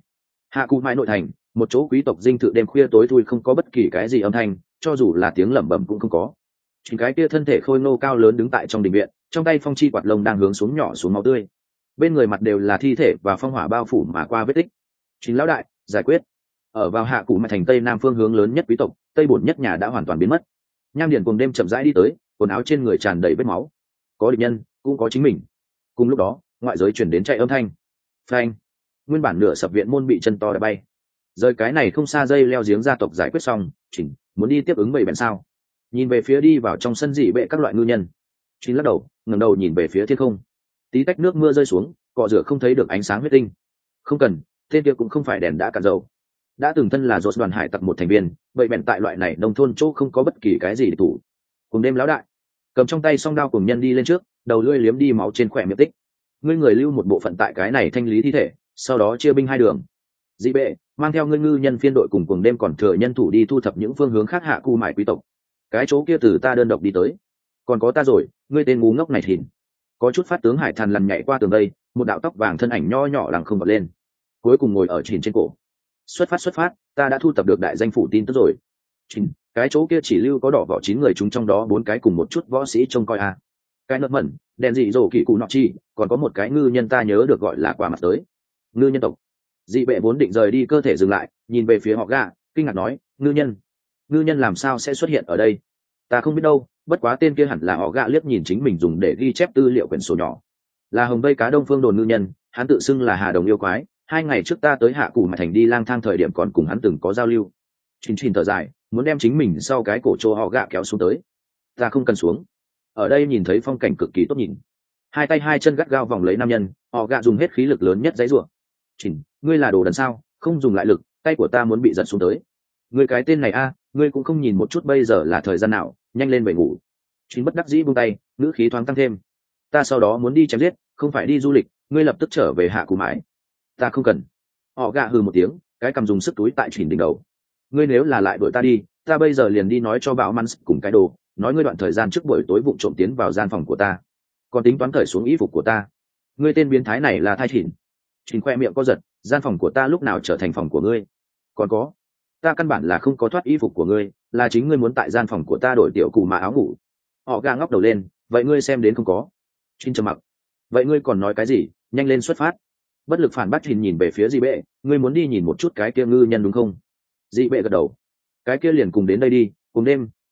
cụ mãi nội thành, một chỗ quý tộc dinh thự đêm khuya tối thui không có bất kỳ cái gì âm thanh, cho dù là tiếng lẩm bẩm cũng không có. Chính cái kia thân thể khôi ngô cao lớn đứng tại trong đình viện, trong tay phong chi quạt lông đang hướng xuống nhỏ xuống máu tươi. Bên người mặt đều là thi thể và phong hỏa bao phủ mà qua vết tích. Chính lão đại, giải quyết. Ở vào hạ cụ mãi thành tây nam phương hướng lớn nhất quý tộc, tây bổn nhất nhà đã hoàn toàn biến mất. Nham điền cùng đêm chậm rãi đi tới, quần áo trên người tràn đầy vết máu. Có địch nhân, cũng có chính mình. Cùng lúc đó, ngoại giới chuyển đến chạy âm thanh. Phanh. Nguyên bản nửa sập viện môn bị chân to đá bay. Rời cái này không xa dây leo giếng gia tộc giải quyết xong, chỉnh muốn đi tiếp ứng bầy bèn sao? Nhìn về phía đi vào trong sân dị bệ các loại ngư nhân. Chính lắc đầu, ngẩng đầu nhìn về phía thiên không. Tí tách nước mưa rơi xuống, cọ rửa không thấy được ánh sáng huyết tinh. Không cần, tên kia cũng không phải đèn đã cạn dầu. Đã từng thân là rốt đoàn hải tặc một thành viên, bầy bèn tại loại này nông thôn chỗ không có bất kỳ cái gì để thủ. Cùng đêm lão đại, cầm trong tay song đao cùng nhân đi lên trước, đầu lưỡi liếm đi máu trên khỏe miệng tích. Ngươi người lưu một bộ phận tại cái này thanh lý thi thể, sau đó chia binh hai đường. Dị bệ mang theo ngươi ngư nhân phiên đội cùng cuồng đêm còn thừa nhân thủ đi thu thập những phương hướng khác hạ cu mải quý tộc. Cái chỗ kia từ ta đơn độc đi tới. Còn có ta rồi, ngươi tên ngu ngốc này thìn. Có chút phát tướng hải thần lằn nhảy qua tường đây, một đạo tóc vàng thân ảnh nho nhỏ lằng không bật lên, cuối cùng ngồi ở chìn trên cổ. Xuất phát, ta đã thu thập được đại danh phủ tin tức rồi. Chìn, cái chỗ kia chỉ lưu có đỏ vỏ 9 người, chúng trong đó 4 cái cùng một chút võ sĩ trông coi a. Cái nợ mẩn, đèn dị dỗ kỳ cụ nọ chi, còn có một cái ngư nhân ta nhớ được gọi là quả mặt tới. Ngư nhân tộc. Dị bệ vốn định rời đi cơ thể dừng lại, nhìn về phía họ gà, kinh ngạc nói, ngư nhân làm sao sẽ xuất hiện ở đây? Ta không biết đâu, bất quá tên kia hẳn là họ gà. Liếc nhìn chính mình dùng để ghi chép tư liệu quyển sổ nhỏ. Là hồng vây cá đông phương đồn ngư nhân, hắn tự xưng là hà đồng yêu quái. 2 ngày trước ta tới hạ cù mà thành đi lang thang thời điểm còn cùng hắn từng có giao lưu. Chín thở dài, muốn đem chính mình sau cái cổ chỗ họ gà kéo xuống tới. Ta không cần xuống. Ở đây nhìn thấy phong cảnh cực kỳ tốt nhìn. 2 tay 2 chân gắt gao vòng lấy nam nhân, họ gà dùng hết khí lực lớn nhất dãy rủa. Chỉnh, ngươi là đồ đần sao? Không dùng lại lực, tay của ta muốn bị giật xuống tới. Ngươi cái tên này a, ngươi cũng không nhìn một chút bây giờ là thời gian nào, nhanh lên về ngủ. Chín bất đắc dĩ buông tay, ngữ khí thoáng tăng thêm. Ta sau đó muốn đi chém giết, không phải đi du lịch, ngươi lập tức trở về hạ cù mãi. Ta không cần. Họ gạ hừ một tiếng, cái cầm dùng sức túi tại chỉnh đỉnh đầu. Ngươi nếu là lại đuổi ta đi, ta bây giờ liền đi nói cho bảo mans cùng cái đồ, nói ngươi đoạn thời gian trước buổi tối vụng trộm tiến vào gian phòng của ta, còn tính toán cởi xuống y phục của ta. Ngươi tên biến thái này là thai thỉn. Chỉnh khoe miệng co giật, gian phòng của ta lúc nào trở thành phòng của ngươi? Còn có, ta căn bản là không có thoát y phục của ngươi, là chính ngươi muốn tại gian phòng của ta đổi tiểu cù mà áo ngủ. Họ gạ ngóc đầu lên, vậy ngươi xem đến không có? Chỉnh trầm mặc. Vậy ngươi còn nói cái gì? Nhanh lên xuất phát. Bất lực phản bác Chỉnh nhìn về phía dị bệ, ngươi muốn đi nhìn một chút cái kia ngư nhân đúng không? Dị bệ gật đầu. Cái kia liền cùng đến đây đi, cùng đêm,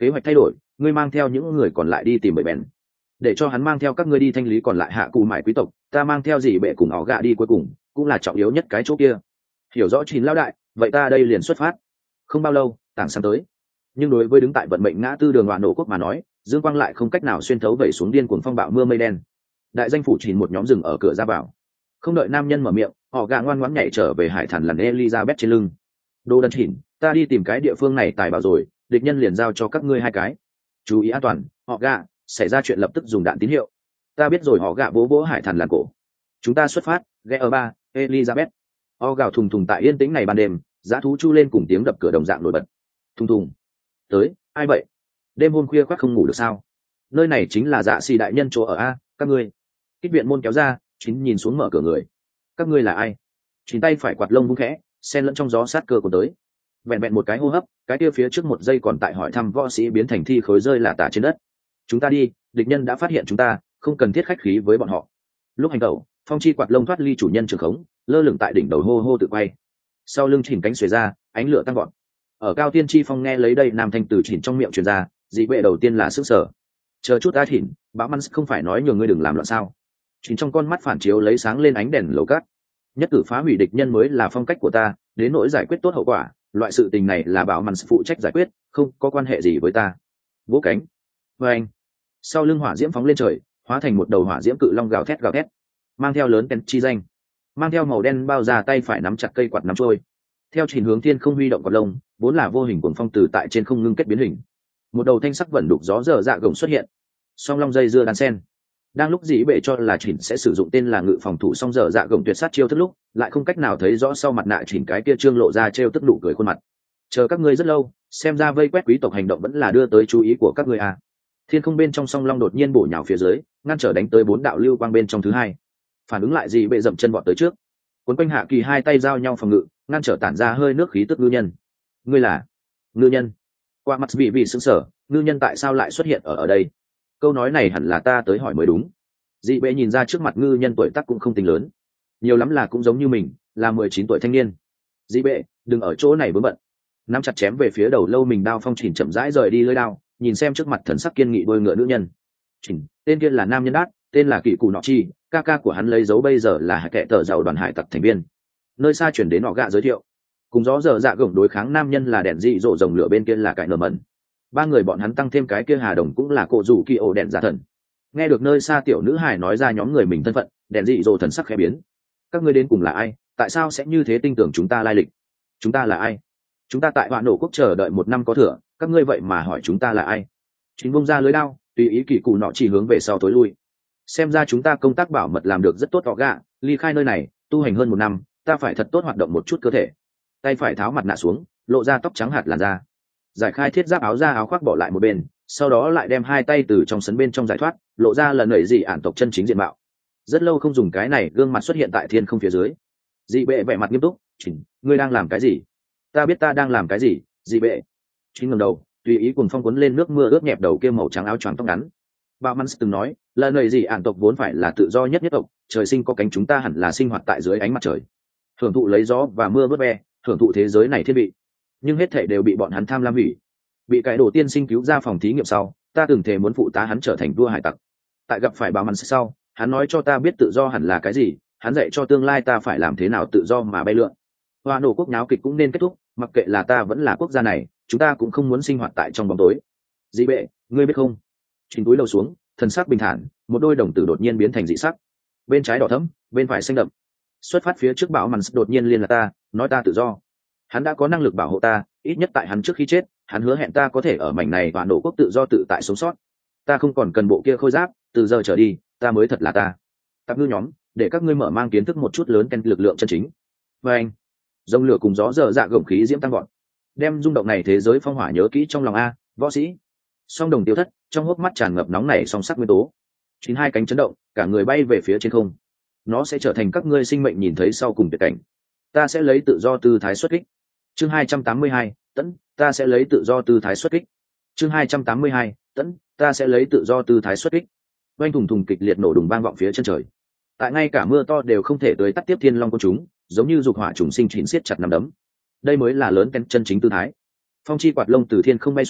kế hoạch thay đổi, ngươi mang theo những người còn lại đi tìm bệ bèn, để cho hắn mang theo các ngươi đi thanh lý còn lại hạ cụ mải quý tộc, ta mang theo dị bệ cùng họ gạ đi cuối cùng cũng là trọng yếu nhất cái chỗ kia. Hiểu rõ chín lão đại, vậy ta đây liền xuất phát. Không bao lâu tảng sáng tới, nhưng đối với đứng tại vận mệnh ngã tư đường Oạn Nổ quốc mà nói, dương quang lại không cách nào xuyên thấu vẩy xuống điên cuồng phong bạo mưa mây đen. Đại danh phủ Chín một nhóm rừng ở cửa ra vào, không đợi nam nhân mở miệng, họ gạ ngoan ngoãn nhảy trở về hải thần lằn Elizabeth trên lưng. Đồ đần Chín, ta đi tìm cái địa phương này tài bảo rồi, địch nhân liền giao cho các ngươi hai cái, chú ý an toàn. Họ gạ, xảy ra chuyện lập tức dùng đạn tín hiệu. Ta biết rồi. Họ gạ vỗ vỗ hải thần lằn cổ. Chúng ta xuất phát. Ghé ở ba Elizabeth. Ho gào thùng thùng tại yên tĩnh này ban đêm, dã thú chu lên cùng tiếng đập cửa đồng dạng nổi bật. Thùng thùng. Tới, ai vậy? Đêm hôm khuya khoác không ngủ được sao? Nơi này chính là Dạ Xì đại nhân chỗ ở a, các ngươi. Kích viện môn kéo ra, Chín nhìn xuống mở cửa người. Các ngươi là ai? Chín tay phải quạt lông vung khẽ, xen lẫn trong gió sát cơ của tới. Vẹn vẹn một cái hô hấp, cái kia phía trước một giây còn tại hỏi thăm võ sĩ biến thành thi khối rơi là tả trên đất. Chúng ta đi, địch nhân đã phát hiện chúng ta, không cần thiết khách khí với bọn họ. Lúc hành tẩu, phong chi quạt lông thoát ly chủ nhân trường khống, lơ lửng tại đỉnh đầu hô hô tự quay. Sau lưng Chỉnh cánh xuề ra, ánh lửa tăng gọn. Ở cao tiên chi phong nghe lấy đây nam thanh từ Chỉnh trong miệng truyền ra, dị vệ đầu tiên là sức sở. Chờ chút đã Chỉnh, bão măn không phải nói nhường ngươi đừng làm loạn sao? Chỉnh trong con mắt phản chiếu lấy sáng lên ánh đèn lầu cát. Nhất cử phá hủy địch nhân mới là phong cách của ta, đến nỗi giải quyết tốt hậu quả, loại sự tình này là bảo măn phụ trách giải quyết, không có quan hệ gì với ta. Vỗ cánh. Và anh. Sau lưng hỏa diễm phóng lên trời, hóa thành một đầu hỏa diễm cự long gào thét, mang theo lớn ken chi danh, mang theo màu đen bao ra tay phải nắm chặt cây quạt nắm trôi, theo Chỉnh hướng thiên không huy động quạt lông, vốn là vô hình cuồng phong từ tại trên không ngưng kết biến hình, một đầu thanh sắc vẩn đục gió dở dạ gồng xuất hiện, song long dây dưa đan sen. Đang lúc dĩ bệ cho là Chỉnh sẽ sử dụng tên là ngự phòng thủ song dở dạ gồng tuyệt sát chiêu thức lúc, lại không cách nào thấy rõ sau mặt nạ Chỉnh cái kia trương lộ ra trêu tức nụ cười khuôn mặt. Chờ các ngươi rất lâu, xem ra vây quét quý tộc hành động vẫn là đưa tới chú ý của các ngươi à. Thiên không bên trong song long đột nhiên bổ nhào phía dưới, ngăn trở đánh tới 4 đạo lưu quang bên trong thứ hai. Phản ứng lại gì bệ dậm chân vọt tới trước, cuốn quanh hạ kỳ hai tay giao nhau phòng ngự, ngăn trở tản ra hơi nước khí tức ngư nhân. Ngươi là ngư nhân? Qua mặt bị sững sờ, ngư nhân tại sao lại xuất hiện ở đây? Câu nói này hẳn là ta tới hỏi mới đúng. Dị bệ nhìn ra trước mặt ngư nhân tuổi tác cũng không tính lớn, nhiều lắm là cũng giống như mình, là 19 tuổi thanh niên. Dị bệ, đừng ở chỗ này vướng bận. Nắm chặt chém về phía đầu lâu mình đao phong Chỉnh chậm rãi rời đi lưỡi đao, nhìn xem trước mặt thần sắc kiên nghị đôi ngựa nữ nhân. Chỉnh, tên kia là nam nhân đát, tên là Kỷ Cụ Nọ Chi, ca ca của hắn lấy dấu bây giờ là kẻ tờ giàu đoàn hải tặc thành viên. Nơi xa chuyển đến họ gạ giới thiệu, cùng gió dở dạ gồng đối kháng nam nhân là đèn dị rộ rồng lửa bên kia là cải nở mẩn. Ba người bọn hắn tăng thêm cái kia hà đồng cũng là cổ rủ kỳ ổ đèn giả thần. Nghe được nơi xa tiểu nữ hài nói ra nhóm người mình thân phận, đèn dị rộ thần sắc khẽ biến. Các ngươi đến cùng là ai? Tại sao sẽ như thế tin tưởng chúng ta lai lịch? Chúng ta là ai? Chúng ta tại Oạn Nổ quốc chờ đợi 1 năm có thừa, các ngươi vậy mà hỏi chúng ta là ai? Chính bông ra lưới đao, tùy ý Kỷ Cụ Nọ Chỉ hướng về sau tối lui. Xem ra chúng ta công tác bảo mật làm được rất tốt. Họ gạ, ly khai nơi này tu hành hơn 1 năm, ta phải thật tốt hoạt động một chút cơ thể. Tay phải tháo mặt nạ xuống, lộ ra tóc trắng hạt làn da, giải khai thiết giáp áo da áo khoác bỏ lại một bên, sau đó lại đem hai tay từ trong sấn bên trong giải thoát, lộ ra lần nảy dị ản tộc chân chính diện mạo. Rất lâu không dùng cái này, gương mặt xuất hiện tại thiên không phía dưới. Dị bệ vẻ mặt nghiêm túc. Chỉnh, ngươi đang làm cái gì? Ta biết ta đang làm cái gì. Dị bệ Chỉnh ngẩng đầu, tùy ý cùng phong cuốn lên nước mưa ướt nhẹp đầu kia màu trắng áo choàng tóc ngắn. Bao Mans từng nói, lần này gì ản tộc vốn phải là tự do nhất tộc, trời sinh có cánh, chúng ta hẳn là sinh hoạt tại dưới ánh mặt trời, hưởng thụ lấy gió và mưa vớt ve, hưởng thụ thế giới này thiên vị. Nhưng hết thảy đều bị bọn hắn tham lam hủy. Bị cái đồ tiên sinh cứu ra phòng thí nghiệm sau, ta từng thề muốn phụ tá hắn trở thành vua hải tặc. Tại gặp phải Bao Mans sau, hắn nói cho ta biết tự do hẳn là cái gì, hắn dạy cho tương lai ta phải làm thế nào tự do mà bay lượn. Hoa nổ quốc nháo kịch cũng nên kết thúc, mặc kệ là ta vẫn là quốc gia này, chúng ta cũng không muốn sinh hoạt tại trong bóng tối. Dị bệ, ngươi biết không? Chỉnh túi đầu xuống, thần sắc bình thản, một đôi đồng tử đột nhiên biến thành dị sắc, bên trái đỏ thẫm, bên phải xanh đậm. Xuất phát phía trước Bảo Mans đột nhiên liên là ta, nói ta tự do. Hắn đã có năng lực bảo hộ ta, ít nhất tại hắn trước khi chết, hắn hứa hẹn ta có thể ở mảnh này và nổ quốc tự do tự tại sống sót. Ta không còn cần bộ kia khôi giáp, từ giờ trở đi, ta mới thật là ta. Tạp ngư nhóm, để các ngươi mở mang kiến thức một chút lớn ken lực lượng chân chính. Và anh, dòng lửa cùng gió dở dạ gồng khí diễm tăng gọn, đem rung động này thế giới phong hỏa nhớ kỹ trong lòng a, võ sĩ. Song đồng tiêu thất, trong hốc mắt tràn ngập nóng nảy song sắc nguyên tố. Chín hai cánh chấn động, cả người bay về phía trên không. Nó sẽ trở thành các ngươi sinh mệnh nhìn thấy sau cùng tuyệt cảnh. Ta sẽ lấy tự do tư thái xuất kích. Chương 282, tẫn, ta sẽ lấy tự do tư thái xuất kích. Chương 282, tẫn, ta sẽ lấy tự do tư thái xuất kích. Oanh thùng thùng kịch liệt nổ đùng vang vọng phía chân trời. Tại ngay cả mưa to đều không thể tới tắt tiếp thiên long côn chúng, giống như dục hỏa trùng sinh chín siết chặt nắm đấm. Đây mới là lớn chân chính tư thái. Phong chi quạt lông từ thiên không bay xuống,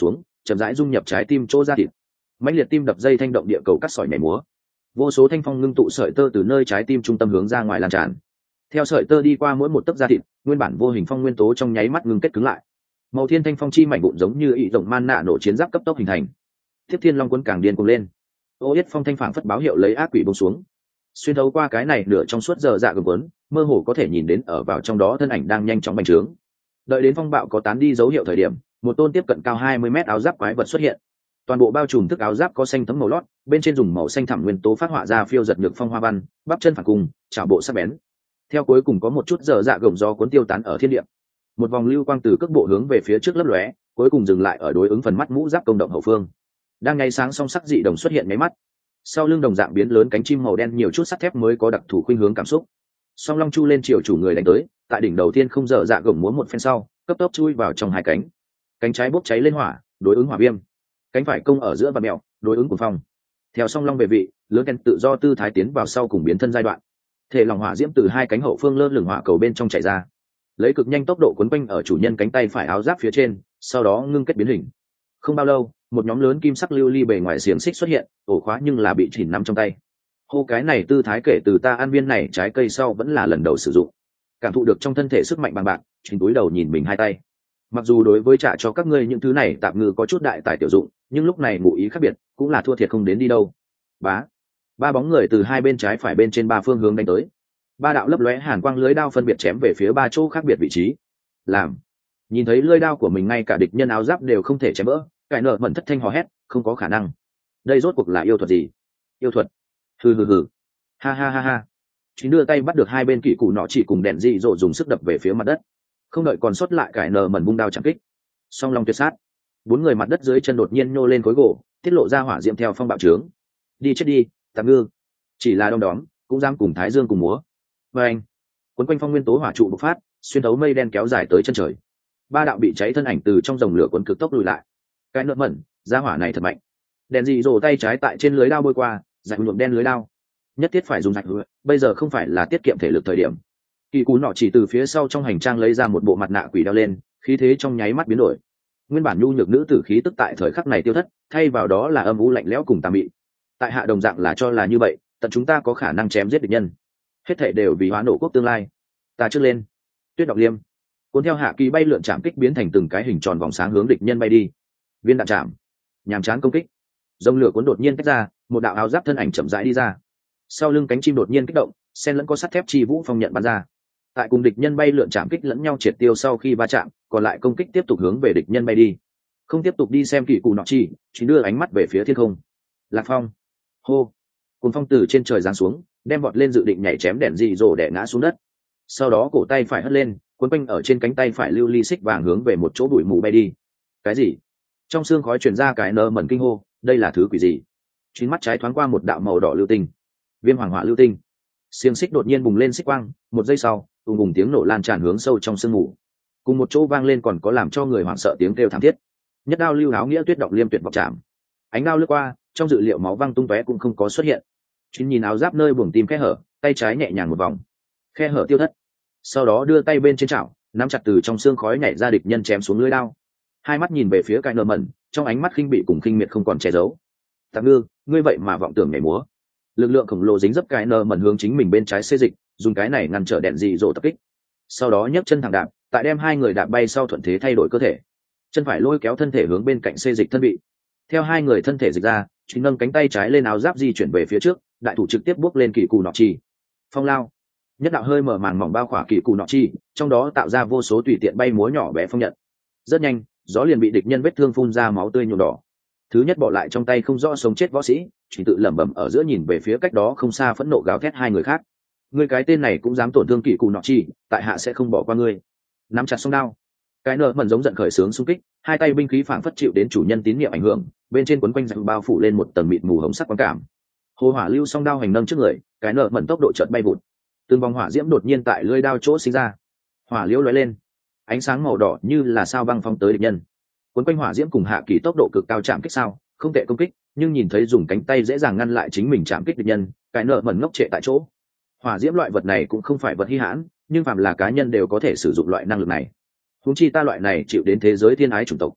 chậm rãi dung nhập trái tim chỗ da thịt. Mãnh liệt tim đập dây thanh động địa cầu cắt sỏi nhảy múa, vô số thanh phong ngưng tụ sợi tơ từ nơi trái tim trung tâm hướng ra ngoài lan tràn. Theo sợi tơ đi qua mỗi một tấc da thịt, nguyên bản vô hình phong nguyên tố trong nháy mắt ngưng kết cứng lại. Màu thiên thanh phong chi mảnh vụn giống như ị rộng man nạ nổ chiến giáp cấp tốc hình thành. Tiếp thiên long cuốn càng điên cuồng lên. Ô yết phong thanh phảng phất báo hiệu lấy ác quỷ buông xuống. Xuyên thấu qua cái này nửa trong suốt giờ dạ gầm cuốn, mơ hồ có thể nhìn đến ở vào trong đó thân ảnh đang nhanh chóng bành trướng. Đợi đến phong bạo có tán đi dấu hiệu thời điểm, một tôn tiếp cận cao 20 mét áo giáp quái vật xuất hiện. Toàn bộ bao trùm thức áo giáp có xanh thấm màu lót, bên trên dùng màu xanh thẳm nguyên tố phát họa ra phiêu giật nhược phong hoa văn, bắp chân phản cùng, chảo bộ sắc bén. Theo cuối cùng có một chút giờ dạ gồng do cuốn tiêu tán ở thiên địa. Một vòng lưu quang từ cước bộ hướng về phía trước lấp lóe, cuối cùng dừng lại ở đối ứng phần mắt mũ giáp công động hậu phương. Đang ngay sáng song sắc dị đồng xuất hiện mấy mắt. Sau lưng đồng dạng biến lớn cánh chim màu đen nhiều chút sắt thép mới có đặc thù khuynh hướng cảm xúc. Song long chu lên chiều chủ người đánh tới, tại đỉnh đầu tiên không dở dạ gồng múa một phen sau, cấp tốc chui vào trong hai cánh. Cánh trái bốc cháy lên hỏa, đối ứng hỏa viêm. Cánh phải công ở giữa và mèo, đối ứng cuồng phong. Theo song long về vị, lớn ken tự do tư thái tiến vào sau cùng biến thân giai đoạn. Thể lòng hỏa diễm từ hai cánh hậu phương lơ lửng hỏa cầu bên trong chảy ra, lấy cực nhanh tốc độ quấn quanh ở chủ nhân cánh tay phải áo giáp phía trên, sau đó ngưng kết biến hình. Không bao lâu, một nhóm lớn kim sắc lưu ly bề ngoài xiềng xích xuất hiện, ổ khóa nhưng là bị chỉnh nắm trong tay. Hô, cái này tư thái kể từ ta ăn viên này trái cây sau vẫn là lần đầu sử dụng, cảm thụ được trong thân thể sức mạnh bằng bạc, chỉnh túi đầu nhìn mình hai tay. Mặc dù đối với trả cho các ngươi những thứ này tạm ngư có chút đại tài tiểu dụng, nhưng lúc này ngụ ý khác biệt, cũng là thua thiệt không đến đi đâu. Bá, ba bóng người từ hai bên trái phải bên trên ba phương hướng đánh tới. Ba đạo lấp lóe hàn quang lưới đao phân biệt chém về phía ba chỗ khác biệt vị trí. Làm nhìn thấy lưới đao của mình ngay cả địch nhân áo giáp đều không thể chém vỡ, cải nợ mẩn thất thanh hò hét, không có khả năng. Đây rốt cuộc là yêu thuật gì? Yêu thuật? Hừ hừ hừ. Ha ha ha ha. Chính đưa tay bắt được hai bên kỵ cụ nọ chỉ cùng đèn dị dỗ dùng sức đập về phía mặt đất. Không đợi còn sót lại cải nợ mẩn vung đao chạm kích. Song long tuyệt sát. Bốn người mặt đất dưới chân đột nhiên nhô lên khối gỗ, tiết lộ ra hỏa diệm theo phong bạo trướng. Đi chết đi, tạm ngư. Chỉ là đom đóm, cũng dám cùng Thái Dương cùng múa. Và anh, quấn quanh phong nguyên tố hỏa trụ bộc phát, xuyên thấu mây đen kéo dài tới chân trời. Ba đạo bị cháy thân ảnh từ trong dòng lửa cuốn cực tốc lùi lại. Cái nợ mẩn, ra hỏa này thật mạnh. Đèn dị dỗ tay trái tại trên lưới đao bôi qua, rạch nhuộm đen lưới đao. Nhất thiết phải dùng rạch hứa, bây giờ không phải là tiết kiệm thể lực thời điểm. Kỳ cú nọ chỉ từ phía sau trong hành trang lấy ra một bộ mặt nạ quỷ đeo lên, khí thế trong nháy mắt biến đổi. Nguyên bản nhu nhược nữ tử khí tức tại thời khắc này tiêu thất, thay vào đó là âm u lạnh lẽo cùng tà mị. Tại hạ đồng dạng là cho là như vậy, tận chúng ta có khả năng chém giết địch nhân, hết thảy đều vì hóa nổ quốc tương lai. Ta trước lên. Tuyết độc liêm cuốn theo hạ kỳ bay lượn chạm kích biến thành từng cái hình tròn vòng sáng hướng địch nhân bay đi. Viên đạn chạm, nhàm chán công kích. Dòng lửa cuốn đột nhiên tách ra, một đạo áo giáp thân ảnh chậm rãi đi ra. Sau lưng cánh chim đột nhiên kích động, sen lẫn có sắt thép chi vũ phong nhận bắn ra. Tại cùng địch nhân bay lượn chạm kích lẫn nhau triệt tiêu sau khi va chạm, còn lại công kích tiếp tục hướng về địch nhân bay đi. Không tiếp tục đi xem kỳ cụ nọ chi, chỉ đưa ánh mắt về phía thiên không. Lạc phong. Hô. Cuốn phong từ trên trời giáng xuống, đem vọt lên dự định nhảy chém đèn dị dỗ đè ngã xuống đất. Sau đó cổ tay phải hất lên, cuốn quanh ở trên cánh tay phải lưu ly xích vàng hướng về một chỗ bụi mù bay đi. Cái gì? Trong xương khói truyền ra cái nơ mẩn kinh hô, đây là thứ quỷ gì? Chín mắt trái thoáng qua một đạo màu đỏ lưu tinh. Viêm hoàng hỏa lưu tinh. Xiềng xích đột nhiên bùng lên xích quang, một giây sau, ùng ùng tiếng nổ lan tràn hướng sâu trong sương mù. Cùng một chỗ vang lên còn có làm cho người hoảng sợ tiếng kêu thảm thiết. Nhất đao lưu áo nghĩa tuyết động liêm tuyệt vọng chạm. Ánh đao lướt qua, trong dự liệu máu văng tung tóe cũng không có xuất hiện. Chín nhìn áo giáp nơi buồng tim khe hở, tay trái nhẹ nhàng một vòng, khe hở tiêu thất. Sau đó đưa tay bên trên chảo, nắm chặt từ trong xương khói nhảy ra địch nhân chém xuống lưỡi đao. Hai mắt nhìn về phía cái nợ mẩn, trong ánh mắt khinh bị cùng khinh miệt không còn che giấu. Tạm ngư, ngươi vậy mà vọng tưởng nhảy múa. Lực lượng khổng lồ dính dấp cái nợ mẩn hướng chính mình bên trái xê dịch, dùng cái này ngăn trở đèn dị dỗ tập kích. Sau đó nhấc chân thẳng đạp, tại đem hai người đạp bay sau thuận thế thay đổi cơ thể. Chân phải lôi kéo thân thể hướng bên cạnh xê dịch thân bị. Theo hai người thân thể dịch ra, chính nâng cánh tay trái lên áo giáp di chuyển về phía trước, đại thủ trực tiếp bước lên kỳ cù nọ chi. Phong lao. Nhất đạo hơi mở màn mỏng bao khỏa kỳ cù nọ chi, trong đó tạo ra vô số tùy tiện bay múa nhỏ bé phong nhận. Rất nhanh, gió liền bị địch nhân vết thương phun ra máu tươi nhuộm đỏ. Thứ nhất bỏ lại trong tay không rõ sống chết võ sĩ, chỉ tự lẩm bẩm ở giữa nhìn về phía cách đó không xa phẫn nộ gào thét hai người khác. Ngươi cái tên này cũng dám tổn thương kỳ cù nọ chi, tại hạ sẽ không bỏ qua ngươi. Nắm chặt song đao. Cái nợ mẩn giống giận khởi sướng xung kích, hai tay binh khí phảng phất chịu đến chủ nhân tín niệm ảnh hưởng, bên trên quấn quanh dặn bao phủ lên một tầng mịt mù hồng sắc quang cảm. Hồ hỏa lưu song đao hành nâng trước người, cái nợ mẩn tốc độ chợt bay vụt. Từng vòng hỏa diễm đột nhiên tại lưỡi đao chỗ sinh ra. Hỏa liễu lóe lên, ánh sáng màu đỏ như là sao băng phóng tới địch nhân. Quấn quanh hỏa diễm cùng hạ kỳ tốc độ cực cao chạm kích sao, không tệ công kích, nhưng nhìn thấy dùng cánh tay dễ dàng ngăn lại chính mình chạm kích địch nhân, cái nợ mẩn ngốc trệ tại chỗ. Hỏa diễm loại vật này cũng không phải vật hi hãn, nhưng phàm là cá nhân đều có thể sử dụng loại năng lực này. Huống chi ta loại này chịu đến thế giới thiên ái chủng tộc.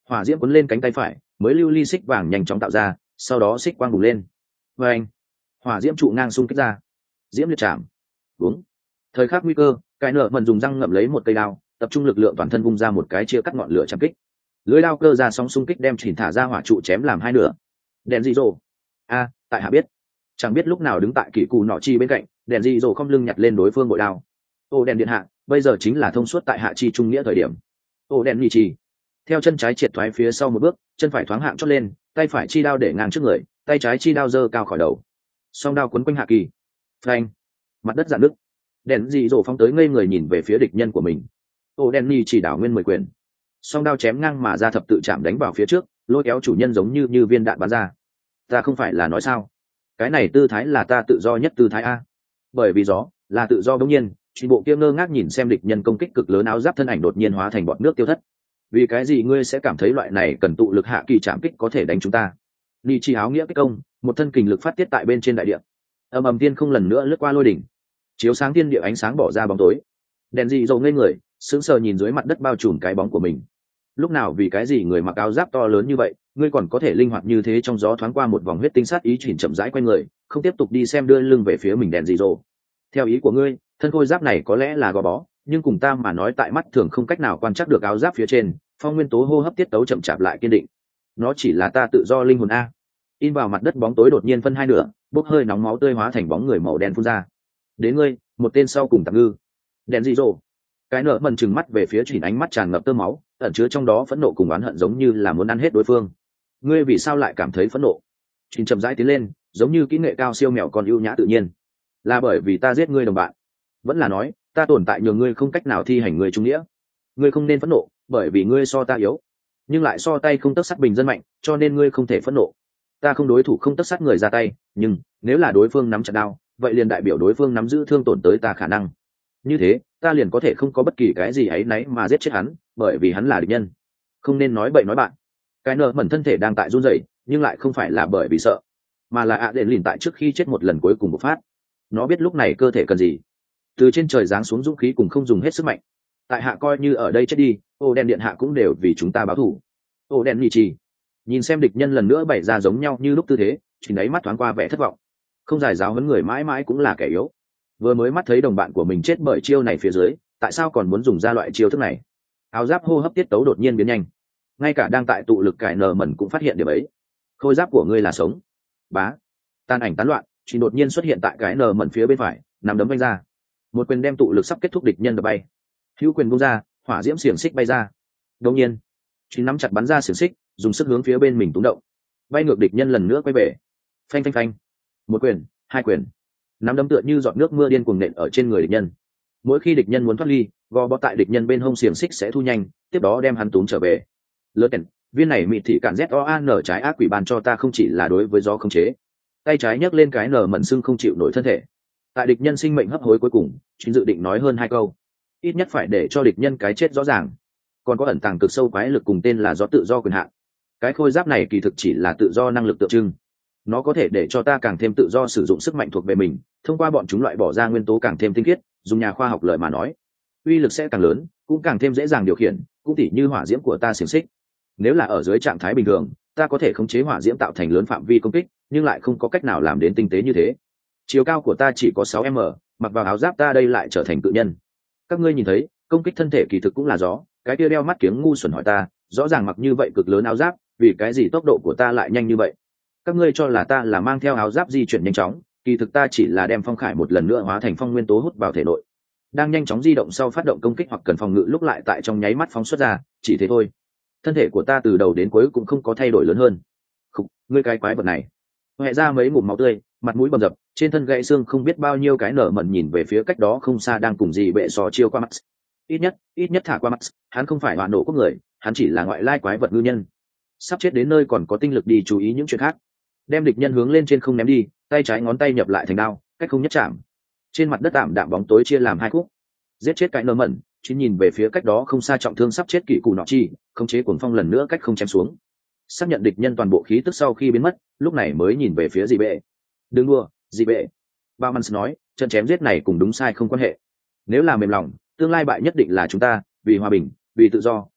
hỏa diễm cuốn lên cánh tay phải, mới lưu ly xích vàng nhanh chóng tạo ra, sau đó xích quang bùng lên. Và anh, hỏa diễm trụ ngang xung kích ra, diễm liệt chạm. Đúng. Thời khắc nguy cơ, cái nợ mần dùng răng ngậm lấy một cây đao, tập trung lực lượng toàn thân vung ra một cái chia cắt ngọn lửa chạm kích. Lưới đao cơ ra sóng xung kích đem chỉnh thả ra hỏa trụ chém làm hai nửa. Đèn dị rồ. A, tại hạ biết. Chẳng biết lúc nào đứng tại kỷ cù nọ chi bên cạnh, đèn dị rồ không lưng nhặt lên đối phương bội đao. Ô đèn điện hạ, bây giờ chính là thông suốt tại hạ chi trung nghĩa thời điểm. Ô đèn nhị chi. Theo chân trái triệt thoái phía sau một bước, chân phải thoáng hạng chót lên, tay phải chi đao để ngang trước người, tay trái chi đao giơ cao khỏi đầu. Song đao quấn quanh hạ kỳ. Phanh. Mặt đất dạn nứt. Đèn dị dỗ phóng tới ngây người nhìn về phía địch nhân của mình. Ô đen ni chỉ đảo nguyên 10 quyền, song đao chém ngang mà ra thập tự chạm đánh vào phía trước, lôi kéo chủ nhân giống như viên đạn bắn ra. Ta không phải là nói sao, cái này tư thái là ta tự do nhất tư thái a. Bởi vì gió là tự do. Bỗng nhiên truy bộ kia ngơ ngác nhìn xem địch nhân công kích cực lớn, áo giáp thân ảnh đột nhiên hóa thành bọt nước tiêu thất. Vì cái gì ngươi sẽ cảm thấy loại này cần tụ lực hạ kỳ chạm kích có thể đánh chúng ta? Ni chi áo nghĩa kích công, một thân kình lực phát tiết tại bên trên đại địa. Ầm ầm tiên không lần nữa lướt qua lôi đỉnh, chiếu sáng thiên địa, ánh sáng bỏ ra bóng tối. Đèn dị dầu ngây người, sững sờ nhìn dưới mặt đất bao trùm cái bóng của mình. Lúc nào vì cái gì người mặc áo giáp to lớn như vậy, ngươi còn có thể linh hoạt như thế? Trong gió thoáng qua một vòng huyết tinh sát ý, chỉnh chậm rãi quay người, không tiếp tục đi xem, đưa lưng về phía mình. Đèn dị dầu, theo ý của ngươi, thân khôi giáp này có lẽ là gò bó, nhưng cùng ta mà nói, tại mắt thường không cách nào quan trắc được áo giáp phía trên phong nguyên tố hô hấp tiết tấu chậm chạp lại kiên định. Nó chỉ là ta tự do linh hồn a. In vào mặt đất bóng tối đột nhiên phân hai nửa, bốc hơi nóng máu tươi hóa thành bóng người màu đen phun ra. Đến ngươi, một tên sau cùng tạm ngư. Đèn dị dỗ. Cái nợ mần trừng mắt về phía Chỉnh, ánh mắt tràn ngập tơ máu, ẩn chứa trong đó phẫn nộ cùng oán hận, giống như là muốn ăn hết đối phương. Ngươi vì sao lại cảm thấy phẫn nộ? Chỉnh chậm rãi tiến lên, giống như kỹ nghệ cao siêu mèo con ưu nhã tự nhiên. Là bởi vì ta giết ngươi đồng bạn, vẫn là nói ta tồn tại nhường ngươi không cách nào thi hành người trung nghĩa? Ngươi không nên phẫn nộ, bởi vì ngươi so ta yếu, nhưng lại so tay không tấc sắt bình dân mạnh, cho nên ngươi không thể phẫn nộ. Ta không đối thủ không tấc sắt người ra tay, nhưng nếu là đối phương nắm chặt đao, vậy liền đại biểu đối phương nắm giữ thương tổn tới ta khả năng. Như thế ta liền có thể không có bất kỳ cái gì áy náy mà giết chết hắn, bởi vì hắn là địch nhân. Không nên nói bậy nói bạn. Cái nợ mẩn thân thể đang tại run rẩy, nhưng lại không phải là bởi vì sợ, mà là đền lìn tại trước khi chết một lần cuối cùng bộc phát. Nó biết lúc này cơ thể cần gì. Từ trên trời giáng xuống dũng khí cùng không dùng hết sức mạnh. Tại hạ coi như ở đây chết đi, ô đen điện hạ cũng đều vì chúng ta báo thù. Ô đen nhị trì nhìn xem địch nhân lần nữa bày ra giống nhau như lúc tư thế, chỉ ấy mắt thoáng qua vẻ thất vọng. Không giải giáo huấn người mãi mãi cũng là kẻ yếu. Vừa mới mắt thấy đồng bạn của mình chết bởi chiêu này phía dưới, tại sao còn muốn dùng ra loại chiêu thức này? Áo giáp hô hấp tiết tấu đột nhiên biến nhanh, ngay cả đang tại tụ lực cải nờ mẩn cũng phát hiện điểm ấy. Khôi giáp của ngươi là sống. Bá, tan ảnh tán loạn, chỉ đột nhiên xuất hiện tại cái nờ mẩn phía bên phải, nắm đấm vung ra, một quyền đem tụ lực sắp kết thúc địch nhân đập bay. Hữu quyền vung ra, hỏa diễm xiềng xích bay ra. Đột nhiên chỉ nắm chặt bắn ra xiềng xích, dùng sức hướng phía bên mình túng động, bay ngược địch nhân lần nữa quay về. Phanh phanh phanh, một quyền, hai quyền, nắm đấm tựa như giọt nước mưa điên cuồng nện ở trên người địch nhân. Mỗi khi địch nhân muốn thoát ly, gò bó tại địch nhân bên hông xiềng xích sẽ thu nhanh, tiếp đó đem hắn túm trở về. Lơ tèn, viên này mịt thị cản ZOAN trái ác quỷ ban cho ta không chỉ là đối với do không chế. Tay trái nhấc lên cái nở mẩn sưng không chịu nổi thân thể. Tại địch nhân sinh mệnh hấp hối cuối cùng, chính dự định nói hơn hai câu, ít nhất phải để cho địch nhân cái chết rõ ràng. Còn có ẩn tàng cực sâu quái lực cùng tên là do tự do quyền hạn. Cái khôi giáp này kỳ thực chỉ là tự do năng lực tượng trưng. Nó có thể để cho ta càng thêm tự do sử dụng sức mạnh thuộc về mình, thông qua bọn chúng loại bỏ ra nguyên tố càng thêm tinh khiết. Dùng nhà khoa học lời mà nói, uy lực sẽ càng lớn, cũng càng thêm dễ dàng điều khiển, cũng tỉ như hỏa diễm của ta xiềng xích. Nếu là ở dưới trạng thái bình thường, ta có thể khống chế hỏa diễm tạo thành lớn phạm vi công kích, nhưng lại không có cách nào làm đến tinh tế như thế. Chiều cao của ta chỉ có 6m, mặc vào áo giáp ta đây lại trở thành cự nhân. Các ngươi nhìn thấy, công kích thân thể kỳ thực cũng là gió. Cái kia đeo mắt kiếng ngu xuẩn hỏi ta, rõ ràng mặc như vậy cực lớn áo giáp, vì cái gì tốc độ của ta lại nhanh như vậy? Các ngươi cho là ta là mang theo áo giáp di chuyển nhanh chóng, kỳ thực ta chỉ là đem phong khải một lần nữa hóa thành phong nguyên tố hút vào thể nội. Đang nhanh chóng di động sau phát động công kích hoặc cần phòng ngự lúc lại tại trong nháy mắt phóng xuất ra, chỉ thế thôi. Thân thể của ta từ đầu đến cuối cũng không có thay đổi lớn hơn. Khục, ngươi cái quái vật này. Hẹ ra mấy ngụm máu tươi, mặt mũi bầm dập, trên thân gãy xương không biết bao nhiêu cái nở mẩn nhìn về phía cách đó không xa đang cùng gì bệ sò chiêu qua mắt. Ít nhất thả qua mắt, hắn không phải hoạn nổ quốc người, hắn chỉ là ngoại lai quái vật ngư nhân. Sắp chết đến nơi còn có tinh lực đi chú ý những chuyện khác. Đem địch nhân hướng lên trên không ném đi, tay trái ngón tay nhập lại thành đao, cách không nhất chạm. Trên mặt đất tạm đạm bóng tối chia làm hai khúc. Giết chết cái nở mẩn, chỉ nhìn về phía cách đó không xa trọng thương sắp chết kỵ cụ nọ chi, khống chế cuồng phong lần nữa cách không chém xuống. Xác nhận địch nhân toàn bộ khí tức sau khi biến mất, lúc này mới nhìn về phía dị bệ. Đừng đua, dị bệ. Baumann nói, trận chém giết này cùng đúng sai không quan hệ. Nếu là mềm lòng, tương lai bại nhất định là chúng ta, vì hòa bình, vì tự do,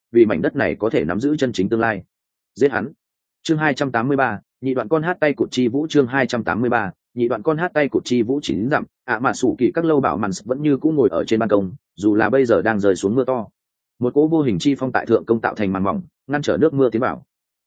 vì mảnh đất này có thể nắm giữ chân chính tương lai. Giết hắn. Chương 283, nhị đoạn con hát tay cụt chi vũ. Chương 283, nhị đoạn con hát tay cụt chi vũ. Chín dặm, mà sủ kỳ các lâu bảo màn vẫn như cũ ngồi ở trên ban công, dù là bây giờ đang rơi xuống mưa to. Một cỗ vô hình chi phong tại thượng công tạo thành màn mỏng, ngăn trở nước mưa tiến vào.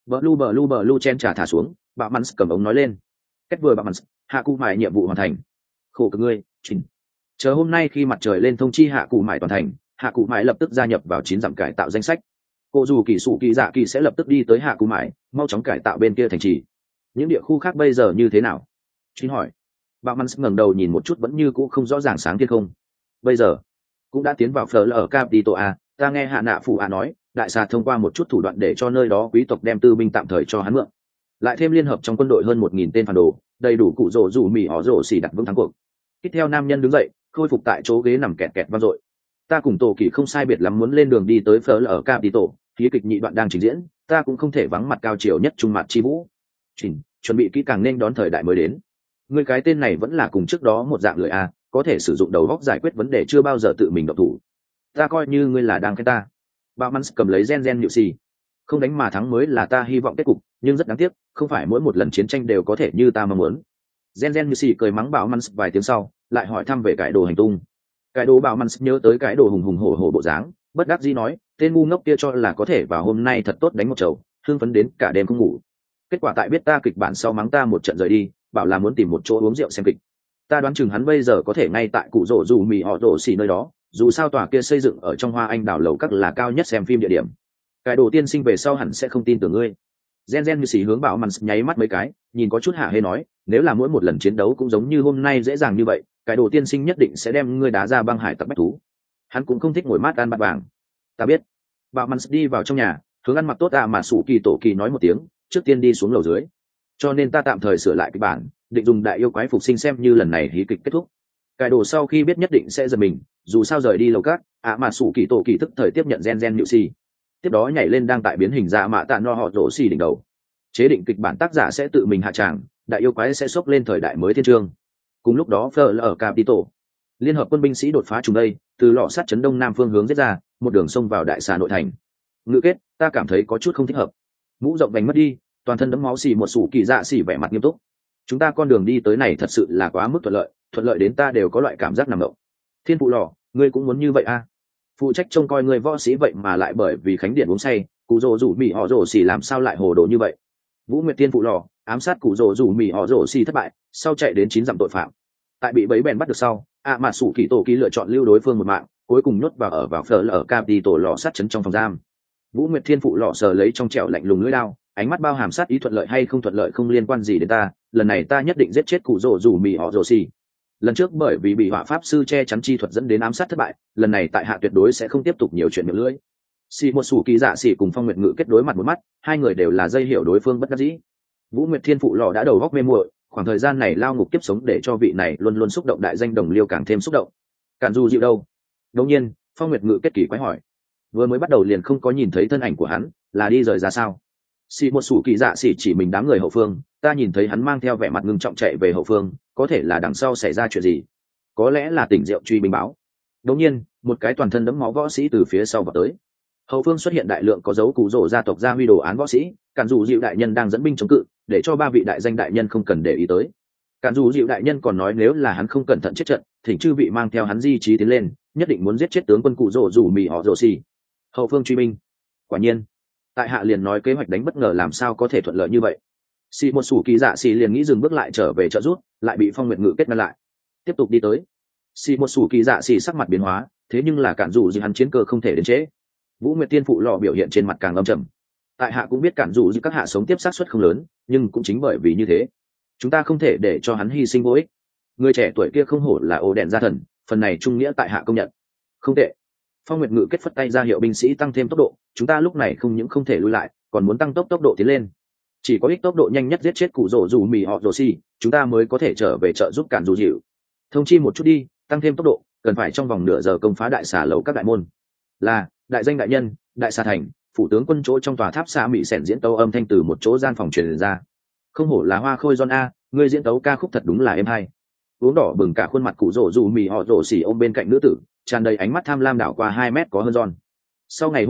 Bờ lu chen trà thả xuống, bảo màn cầm ống nói lên. Cách vừa bảo màn, hạ cụ mải nhiệm vụ hoàn thành. Khổ cực ngươi, Trình. Chờ hôm nay khi mặt trời lên thông chi hạ cụ mải toàn thành, hạ cụ mải lập tức gia nhập vào 9 dặm cải tạo danh sách. Cô dù kỳ sụ kỳ dạ kỳ sẽ lập tức đi tới hạ cụ mải, mau chóng cải tạo bên kia thành trì. Những địa khu khác bây giờ như thế nào? Trình hỏi. Bảo màn ngẩng đầu nhìn một chút vẫn như cũ không rõ ràng sáng thiên không. Bây giờ cũng đã tiến vào Fleur ở Capito A, ta nghe hạ nạ phụ A nói, đại xà thông qua một chút thủ đoạn để cho nơi đó quý tộc đem tư binh tạm thời cho hắn mượn, lại thêm liên hợp trong quân đội hơn 1000 tên phản đồ, đầy đủ cụ rồ dù mì họ rồ xỉ đặt vững thắng cuộc. Tiếp theo nam nhân đứng dậy, khôi phục tại chỗ ghế nằm kẹt kẹt vang dội. Ta cùng tổ kỳ không sai biệt lắm muốn lên đường đi tới Fleur ở Capito, khí kịch nhị đoạn đang trình diễn, ta cũng không thể vắng mặt cao triều nhất trung mặt chi vũ. Chuẩn bị kỹ càng nên đón thời đại mới đến. Người cái tên này vẫn là cùng trước đó một dạng lười a, có thể sử dụng đầu óc giải quyết vấn đề chưa bao giờ tự mình động thủ. Ta coi như ngươi là đang khen ta. Bao Mans cầm lấy gen nhự xì. Không đánh mà thắng mới là ta hy vọng kết cục, nhưng rất đáng tiếc, không phải mỗi một lần chiến tranh đều có thể như ta mong muốn. Gen nhự xì cười mắng Bảo Mans vài tiếng sau, lại hỏi thăm về cái đồ hành tung. Cái đồ Bảo Mans nhớ tới cái đồ hùng hùng hổ hổ bộ dáng, bất đắc dĩ nói, tên ngu ngốc kia cho là có thể vào hôm nay thật tốt đánh một chầu, hưng phấn đến cả đêm không ngủ. Kết quả tại biết ta kịch bản sau mắng ta một trận rời đi, bảo là muốn tìm một chỗ uống rượu xem kịch. Ta đoán chừng hắn bây giờ có thể ngay tại cụ rổ dù mì họ rổ xì nơi đó, dù sao tòa kia xây dựng ở trong Hoa Anh đảo lầu các là cao nhất xem phim địa điểm. Cái đồ tiên sinh về sau hẳn sẽ không tin tưởng ngươi. Gen như xì hướng Bảo Mans nháy mắt mấy cái, nhìn có chút hạ hê nói, nếu là mỗi một lần chiến đấu cũng giống như hôm nay dễ dàng như vậy, cái đồ tiên sinh nhất định sẽ đem ngươi đá ra băng hải tặc bách thú. Hắn cũng không thích ngồi mát ăn bát vàng. Ta biết. Bảo Mans đi vào trong nhà, hướng ăn mặc tốt mà sủ kỳ tổ kỳ nói một tiếng, trước tiên đi xuống lầu dưới. Cho nên ta tạm thời sửa lại kịch bản, định dùng đại yêu quái phục sinh xem như lần này hí kịch kết thúc. Cải đồ sau khi biết nhất định sẽ giật mình, dù sao rời đi lầu cát, mà sủ kỳ tổ kỳ tức thời tiếp nhận gen nhự xì. Tiếp đó nhảy lên đang tại biến hình ra mạ tạ no họ rổ xì đỉnh đầu. Chế định kịch bản tác giả sẽ tự mình hạ tràng, đại yêu quái sẽ xốc lên thời đại mới thiên chương. Cùng lúc đó Fleur ở Capito, liên hợp quân binh sĩ đột phá trùng đây, từ lọ sắt chấn đông nam phương hướng giết ra, một đường sông vào đại xà nội thành. Ngự kết, ta cảm thấy có chút không thích hợp. Mũ rộng vành mất đi, toàn thân đẫm máu xì một sủ kỳ dạ xì vẻ mặt nghiêm túc. Chúng ta con đường đi tới này thật sự là quá mức thuận lợi đến ta đều có loại cảm giác nằm ngộng. Thiên phụ lò, ngươi cũng muốn như vậy à? Phụ trách trông coi người võ sĩ vậy mà lại bởi vì khánh điện uống say, cụ rồ rủ mì họ rồ xì làm sao lại hồ đồ như vậy? Vũ Nguyệt Thiên phụ lò ám sát cụ rồ rủ mì họ rồ xì thất bại, sau chạy đến 9 dặm tội phạm. Tại bị bẫy bèn bắt được sau, mà sủ kỳ tổ ký lựa chọn lưu đối phương một mạng, cuối cùng nhốt vào Fleur ở Capito lò sát chấn trong phòng giam. Vũ Nguyệt Thiên phụ lọ sờ lấy trong trẻo lạnh lùng lưỡi đao, ánh mắt bao hàm sát ý, thuận lợi hay không thuận lợi không liên quan gì đến ta, lần này ta nhất định giết chết cụ rồ rủ mì họ rồ xì. Lần trước bởi vì bị hỏa pháp sư che chắn chi thuật dẫn đến ám sát thất bại, lần này tại hạ tuyệt đối sẽ không tiếp tục nhiều chuyện miệng lưỡi. Xì một sủ kỳ dạ xì cùng Phong Nguyệt Ngự kết đối mặt một mắt, hai người đều là dây hiểu đối phương bất đắc dĩ. Vũ Nguyệt Thiên phụ lọ đã đầu góc mê muội, khoảng thời gian này lao ngục kiếp sống để cho vị này luôn luôn xúc động đại danh đồng liêu càng thêm xúc động. Cản Du dịu đâu? Đương nhiên, Phong Nguyệt Ngự kết kỳ quái hỏi. Vừa mới bắt đầu liền không có nhìn thấy thân ảnh của hắn, là đi rời ra sao? Xì một sủ kỳ dạ xỉ chỉ mình đám người hậu phương, ta nhìn thấy hắn mang theo vẻ mặt ngưng trọng chạy về hậu phương, có thể là đằng sau xảy ra chuyện gì? Có lẽ là tỉnh rượu truy binh báo. Đột nhiên, một cái toàn thân đẫm máu võ sĩ từ phía sau vào tới. Hậu phương xuất hiện đại lượng có dấu cụ rổ gia tộc gia huy đồ án võ sĩ, Cản Dù dịu đại nhân đang dẫn binh chống cự, để cho ba vị đại danh đại nhân không cần để ý tới. Cản Dù dịu đại nhân còn nói nếu là hắn không cẩn thận chết trận, thỉnh chư vị mang theo hắn di trí tiến lên, nhất định muốn giết chết tướng quân cụ rổ rủ mì họ rổ xì. Hậu phương truy binh. Quả nhiên, tại hạ liền nói kế hoạch đánh bất ngờ làm sao có thể thuận lợi như vậy. Xì một sủ kỳ dạ xì liền nghĩ dừng bước lại trở về trợ rút, lại bị Phong Nguyệt Ngự kết ngăn lại. Tiếp tục đi tới. Xì một sủ kỳ dạ xì sắc mặt biến hóa, thế nhưng là Cản Dù gì hắn chiến cơ không thể đến trễ. Vũ Nguyệt Tiên phụ lọ biểu hiện trên mặt càng âm trầm. Tại hạ cũng biết Cản Dù gì các hạ sống tiếp xác suất không lớn, nhưng cũng chính bởi vì như thế, chúng ta không thể để cho hắn hy sinh vô ích. Người trẻ tuổi kia không hổ là ổ đèn gia thần, phần này trung nghĩa tại hạ công nhận. Không tệ. Phong Nguyệt Ngự kết phất tay ra hiệu binh sĩ tăng thêm tốc độ, chúng ta lúc này không những không thể lùi lại, còn muốn tăng tốc độ tiến lên. Chỉ có ít tốc độ nhanh nhất giết chết cụ rổ rủ mì họ rổ xì, chúng ta mới có thể trở về trợ giúp Cản Dù dịu. Thông chi một chút đi, tăng thêm tốc độ, cần phải trong vòng nửa giờ công phá đại xà lầu các đại môn. Là, đại danh đại nhân, đại xà thành, phủ tướng quân chỗ trong tòa tháp xa mỹ sẻn diễn tấu âm thanh từ một chỗ gian phòng truyền ra. Không hổ là Hoa Khôi John a, ngươi diễn tấu ca khúc thật đúng là êm hay. Uống đỏ bừng cả khuôn mặt cụ rổ rủ mì họ rổ xì ôm bên cạnh nữ tử, tràn đầy ánh mắt tham lam đảo qua 2 mét có hơn John. Sau ngày hôm nay,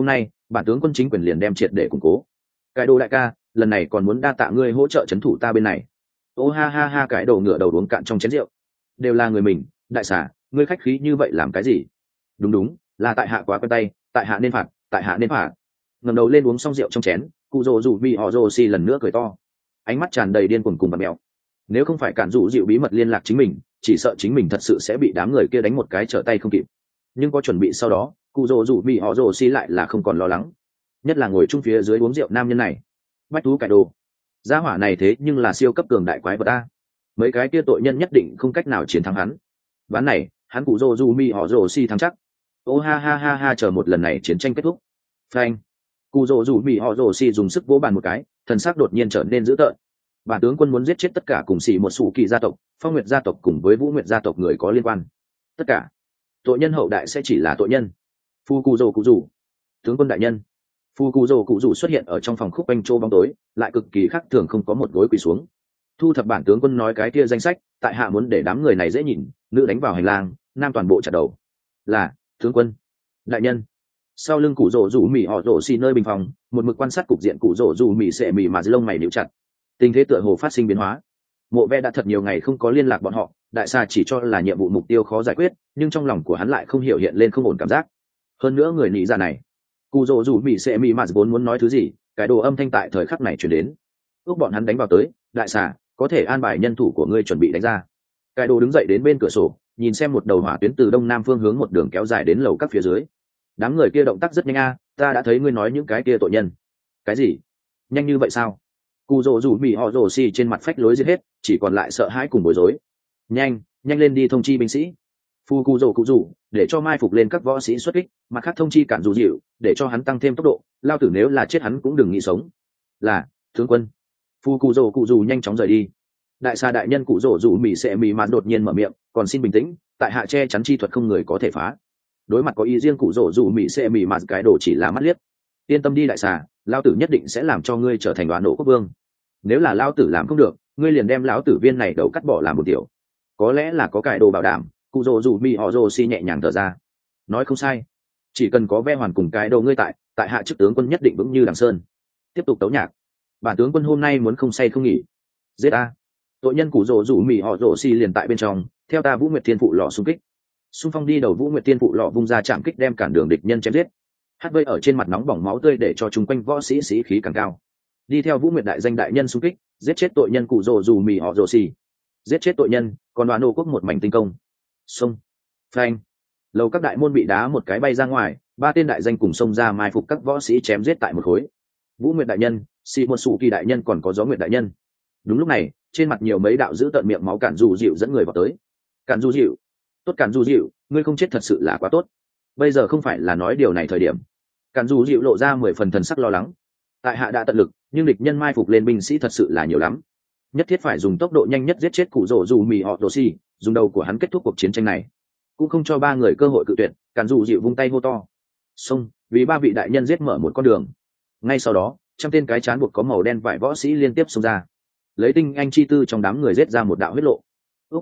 bản tướng quân chính quyền liền đem triệt để củng cố. Cái đồ đại ca, lần này còn muốn đa tạ ngươi hỗ trợ trấn thủ ta bên này. Ô ha ha ha, cái đồ ngựa đầu uống cạn trong chén rượu. Đều là người mình, đại xà, ngươi khách khí như vậy làm cái gì? Đúng đúng, là tại hạ quá quen tay, tại hạ nên phạt, tại hạ nên phạt. Ngẩng đầu lên uống xong rượu trong chén, cụ rồ rủ bị họ rồ xì lần nữa cười to, ánh mắt tràn đầy điên cuồng cùng bạt mèo. Nếu không phải cản dụ dịu bí mật liên lạc chính mình, chỉ sợ chính mình thật sự sẽ bị đám người kia đánh một cái trở tay không kịp. Nhưng có chuẩn bị sau đó, cụ rồ rủ bị họ rồ xì lại là không còn lo lắng, nhất là ngồi chung phía dưới uống rượu nam nhân này. Bách thú cải đồ, gia hỏa này thế nhưng là siêu cấp cường đại quái vật ta, mấy cái kia tội nhân nhất định không cách nào chiến thắng hắn. Ván này hắn cụ rồ rủ bị họ rồ xì thắng chắc. Ô ha ha ha ha, chờ một lần này chiến tranh kết thúc. Phanh, cụ rồ rủ bị họ rồ xì dùng sức vỗ bàn một cái, thần sắc đột nhiên trở nên dữ tợn. Bản tướng quân muốn giết chết tất cả cùng xì một sủ kỳ gia tộc, Phong Nguyệt gia tộc cùng với Vũ Nguyệt gia tộc người có liên quan. Tất cả tội nhân hậu đại sẽ chỉ là tội nhân. Phu cụ rồ cụ rủ, tướng quân đại nhân. Phu cụ rồ cụ rủ xuất hiện ở trong phòng khúc quanh chỗ bóng tối, lại cực kỳ khác thường, không có một gối quỳ xuống. Thu thập bản tướng quân nói cái kia danh sách, tại hạ muốn để đám người này dễ nhìn, nữ đánh vào hành lang, nam toàn bộ chặt đầu. Là tướng quân đại nhân. Sau lưng cụ rồ rủ mì họ rồ xì nơi bình phòng, một mực quan sát cục diện cụ rồ rủ mì xệ mì mà lông mày níu chặt. Tình thế tựa hồ phát sinh biến hóa. Mộ Ve đã thật nhiều ngày không có liên lạc bọn họ, đại xa chỉ cho là nhiệm vụ mục tiêu khó giải quyết, nhưng trong lòng của hắn lại không hiểu hiện lên không ổn cảm giác. Hơn nữa người nị ra này, cụ rồ rủ mì xệ mì mà vốn muốn nói thứ gì, cái đồ âm thanh tại thời khắc này truyền đến. Ước bọn hắn đánh vào tới, đại xà, có thể an bài nhân thủ của ngươi chuẩn bị đánh ra. Cái đồ đứng dậy đến bên cửa sổ, nhìn xem một đầu hỏa tuyến từ đông nam phương hướng một đường kéo dài đến lầu các phía dưới. Đám người kia động tác rất nhanh a, ta đã thấy ngươi nói những cái kia tội nhân. Cái gì? Nhanh như vậy sao? Cụ rồ rủ mì họ rồ xì trên mặt phách lối giết hết, chỉ còn lại sợ hãi cùng bối rối. Nhanh lên đi thông chi binh sĩ. Phu cụ rồ để cho mai phục lên các võ sĩ xuất kích, mặt khác thông chi cản dù dịu để cho hắn tăng thêm tốc độ, lao tử nếu là chết hắn cũng đừng nghĩ sống. Là tướng quân. Phu cụ rồ nhanh chóng rời đi. Đại xa đại nhân cụ rồ rủ mì xệ mì mà đột nhiên mở miệng, còn xin bình tĩnh, tại hạ che chắn chi thuật không người có thể phá. Đối mặt có ý riêng cụ rồ rủ mì xệ mì mà cái đồ chỉ là mắt liếc. Yên tâm đi đại xà, lao tử nhất định sẽ làm cho ngươi trở thành đoán nổ quốc vương. Nếu là lao tử làm không được, ngươi liền đem lão tử viên này đầu cắt bỏ làm một tiểu. Có lẽ là có cải đồ bảo đảm, cụ rồ rủ mì họ rồ xi nhẹ nhàng thở ra. Nói không sai, chỉ cần có ve hoàn cùng cái đầu ngươi tại hạ chức tướng quân nhất định vững như đằng sơn. Tiếp tục tấu nhạc. Bản tướng quân hôm nay muốn không say không nghỉ. Giết a. Tội nhân cụ rồ rủ mì họ rồ xi liền tại bên trong, theo ta Vũ Nguyệt Thiên phụ lọ xung kích. Xung phong đi đầu Vũ Nguyệt Thiên phụ lọ vung ra chạm kích đem cản đường địch nhân chém giết. Hát vây ở trên mặt nóng bỏng máu tươi để cho chúng quanh võ sĩ sĩ khí càng cao. Đi theo Vũ Nguyệt đại danh đại nhân xung kích, giết chết tội nhân cụ rồ rủ mì họ rồ xì. Giết chết tội nhân, còn đoàn nô quốc một mảnh tinh công. Xông. Phanh. Lầu các đại môn bị đá một cái bay ra ngoài, ba tên đại danh cùng xông ra mai phục các võ sĩ chém giết tại một khối. Vũ Nguyệt đại nhân, xì một sụ kỳ đại nhân còn có gió Nguyệt đại nhân. Đúng lúc này, trên mặt nhiều mấy đạo giữ tận miệng máu cản dù dịu dẫn người vào tới. Cản dù dịu, tốt cản dù dịu, ngươi không chết thật sự là quá tốt. Bây giờ không phải là nói điều này thời điểm. Cản dù dịu lộ ra 10 phần thần sắc lo lắng. Tại hạ đã tận lực, nhưng địch nhân mai phục lên binh sĩ thật sự là nhiều lắm, nhất thiết phải dùng tốc độ nhanh nhất giết chết cụ rồ dù mì họ rồ xì, dùng đầu của hắn kết thúc cuộc chiến tranh này, cũng không cho ba người cơ hội cự tuyệt. Cản dù dịu vung tay hô to, xông, vì ba vị đại nhân giết mở một con đường. Ngay sau đó, trong tên cái chán buộc có màu đen vải võ sĩ liên tiếp xông ra, lấy tinh anh chi tư trong đám người giết ra một đạo huyết lộ.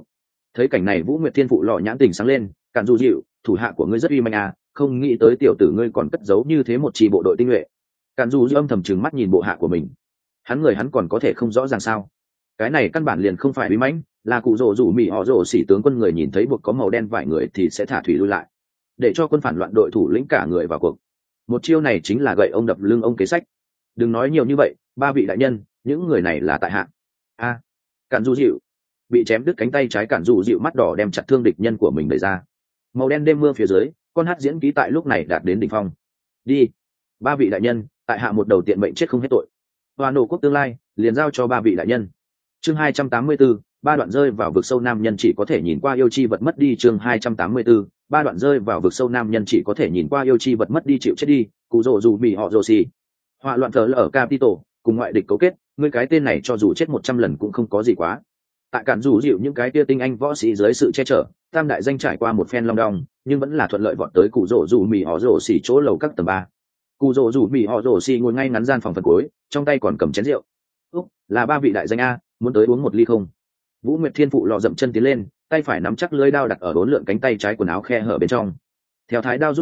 Thấy cảnh này Vũ Nguyệt Thiên phụ lọ nhãn tình sáng lên, Cản dù dịu, thủ hạ của ngươi rất uy manh à, không nghĩ tới tiểu tử ngươi còn cất giấu như thế một chi bộ đội tinh nhuệ. Cản dù dịu âm thầm trừng mắt nhìn bộ hạ của mình, hắn còn có thể không rõ ràng sao? Cái này căn bản liền không phải uy mãnh, là cụ rồ rủ mì họ rồ xỉ tướng quân người nhìn thấy buộc có màu đen vài người thì sẽ thả thủy lui lại, để cho quân phản loạn đội thủ lĩnh cả người vào cuộc. Một chiêu này chính là gậy ông đập lưng ông kế sách. Đừng nói nhiều như vậy, ba vị đại nhân, những người này là tại hạ. A. Cản dù dịu bị chém đứt cánh tay trái, Cản dù dịu mắt đỏ đem chặt thương địch nhân của mình đẩy ra. Màu đen đêm mưa phía dưới, con hát diễn ký tại lúc này đạt đến đỉnh phong. Đi, ba vị đại nhân, tại hạ một đầu tiện mệnh chết không hết tội. Hoa nổ quốc tương lai liền giao cho ba vị đại nhân. Chương 284, ba đoạn rơi vào vực sâu nam nhân chỉ có thể nhìn qua yêu chi vật mất đi. Chương 284, ba đoạn rơi vào vực sâu nam nhân chỉ có thể nhìn qua yêu chi vật mất đi, chịu chết đi, cụ rồ dù mì họ rồ xì. Họa loạn thờ ở Capitol, cùng ngoại địch cấu kết, ngươi cái tên này cho dù chết 100 lần cũng không có gì quá. Tại Cản dù dịu những cái tia tinh anh võ sĩ dưới sự che chở, tam đại danh trải qua một phen long đong, nhưng vẫn là thuận lợi vọt tới cụ rồ dù mì họ rồ xì chỗ lầu các tầng 3. Cụ rồ dù mì họ rồ xì ngồi ngay ngắn gian phòng phần cuối, trong tay còn cầm chén rượu. Là ba vị đại danh a, muốn tới uống một ly không? Vũ Nguyệt Thiên phụ lọ dậm chân tiến lên, tay phải nắm chắc lưỡi đao đặt ở đốn lượn cánh tay trái quần áo khe hở bên trong. Theo thái đao rút ra,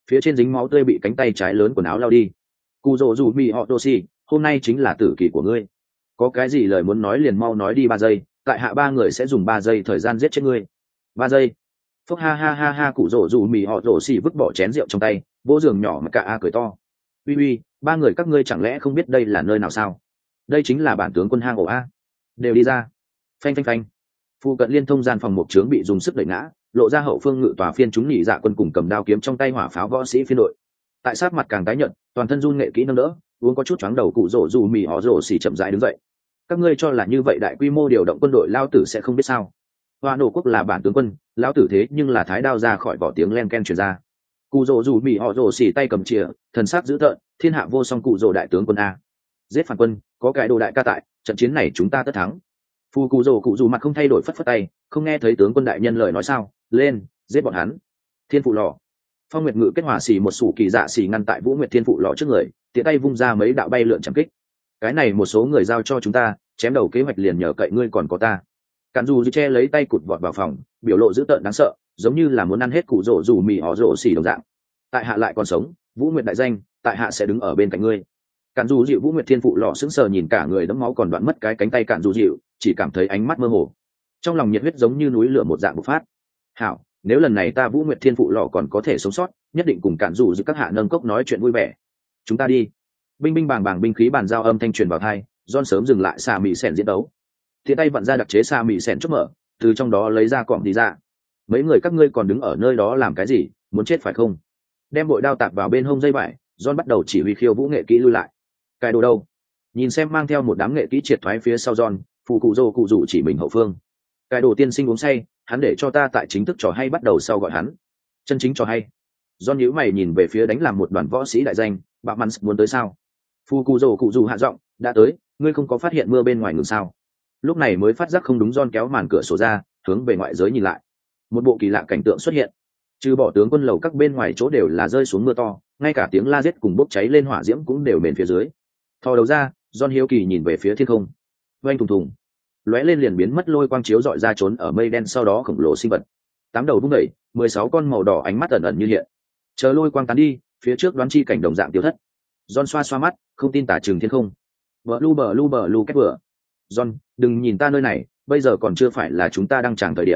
phía trên dính máu tươi bị cánh tay trái lớn quần áo lao đi. Cụ rồ rủ mì họ Toshi, hôm nay chính là tử kỳ của ngươi, có cái gì lời muốn nói liền mau nói đi. 3 giây, tại hạ 3 người sẽ dùng 3 giây thời gian giết chết ngươi. 3 giây. Phúc ha ha ha ha. Cụ rồ rủ mì họ Toshi vứt bỏ chén rượu trong tay, vỗ giường nhỏ mà cả a cười to. Uy, 3 người các ngươi chẳng lẽ không biết đây là nơi nào sao? Đây chính là bản tướng quân hang ổ a. Đều đi ra. Phanh phanh phanh. Phu cận liên thông gian phòng mục trướng bị dùng sức đẩy ngã, lộ ra hậu phương ngự tòa phiên chúng nhị dạ quân cùng cầm đao kiếm trong tay hỏa pháo võ sĩ phiên đội. Tại sát mặt càng tái nhợt, toàn thân run nghệ kỹ nâng đỡ, uống có chút choáng đầu cụ rồ dù mì họ rồ xỉ chậm rãi đứng dậy. Các ngươi cho là như vậy đại quy mô điều động quân đội lao tử sẽ không biết sao? Hoa nổ quốc là bản tướng quân, lao tử thế nhưng là thái đao ra khỏi vỏ tiếng len ken truyền ra. Cụ rồ dù mì họ rồ xỉ tay cầm chìa, thần sắc dữ tợn, thiên hạ vô song cụ rồ đại tướng quân a. Giết phản quân, có cái đồ đại ca tại, trận chiến này chúng ta tất thắng. Phu cụ rồ cụ dù mặt không thay đổi phất phất tay, không nghe thấy tướng quân đại nhân lời nói sao? Lên, giết bọn hắn. Thiên phụ lò. Phong Nguyệt Ngự kết hòa xỉ một sủ kỳ dạ xỉ ngăn tại Vũ Nguyệt Thiên phụ lò trước người, tiện tay vung ra mấy đạo bay lượn chẳng kích. Cái này một số người giao cho chúng ta, chém đầu kế hoạch liền nhờ cậy ngươi còn có ta. Cản dù che lấy tay cụt vọt vào phòng, biểu lộ dữ tợn đáng sợ, giống như là muốn ăn hết cụ rồ dù mì họ rồ xỉ đồng dạng. Tại hạ lại còn sống, Vũ Nguyệt đại danh, tại hạ sẽ đứng ở bên cạnh ngươi. Cản dù dịu Vũ Nguyệt Thiên phụ lò sững sờ nhìn cả người đẫm máu còn đoạn mất cái cánh tay cản dù dịu, chỉ cảm thấy ánh mắt mơ hồ, trong lòng nhiệt huyết giống như núi lửa một dạng bộc phát. Hảo, nếu lần này ta Vũ Nguyệt Thiên phụ lò còn có thể sống sót, nhất định cùng cản dù dịu các hạ nâng cốc nói chuyện vui vẻ. Chúng ta đi. Binh binh bàng bàng binh khí bàn giao âm thanh truyền vào tai, John sớm dừng lại xà mị sèn diễn đấu. Thiện tay vặn ra đặc chế xà mị sèn chốt mở, từ trong đó lấy ra cọm đi ra. Mấy người các ngươi còn đứng ở nơi đó làm cái gì, muốn chết phải không? Đem bội đao tạc vào bên hông dây vải, John bắt đầu chỉ huy khiêu vũ nghệ kỹ lui lại. Cái đồ đâu? Nhìn xem mang theo một đám nghệ kỹ triệt thoái phía sau John, phụ cụ rồ cụ rủ chỉ mình hậu phương. Cái đồ tiên sinh uống say, hắn để cho ta tại chính thức trò hay bắt đầu sau gọi hắn. Chân chính trò hay. John nhíu mày nhìn về phía đánh làm một đoàn võ sĩ đại danh, bạo mắn muốn tới sao? Phụ cụ rồ cụ rủ hạ giọng, đã tới, ngươi không có phát hiện mưa bên ngoài ngừng sao? Lúc này mới phát giác không đúng, John kéo màn cửa sổ ra, hướng về ngoại giới nhìn lại. Một bộ kỳ lạ cảnh tượng xuất hiện. Trừ bỏ tướng quân lầu các bên ngoài chỗ đều là rơi xuống mưa to, ngay cả tiếng la giết cùng bốc cháy lên hỏa diễm cũng đều mền phía dưới. Thò đầu ra, John hiếu kỳ nhìn về phía thiên không. Oanh thùng thùng, lóe lên liền biến mất lôi quang chiếu dọi ra trốn ở mây đen sau đó khổng lồ sinh vật. 8 đầu vung đẩy, 16 con màu đỏ ánh mắt ẩn ẩn như hiện. Chờ lôi quang tán đi, phía trước đoán chi cảnh đồng dạng tiêu thất. John xoa xoa mắt, không tin tả trường thiên không. Bờ lu kết vừa. John, đừng nhìn ta nơi này, bây giờ còn chưa phải là chúng ta đang tràng thời điểm.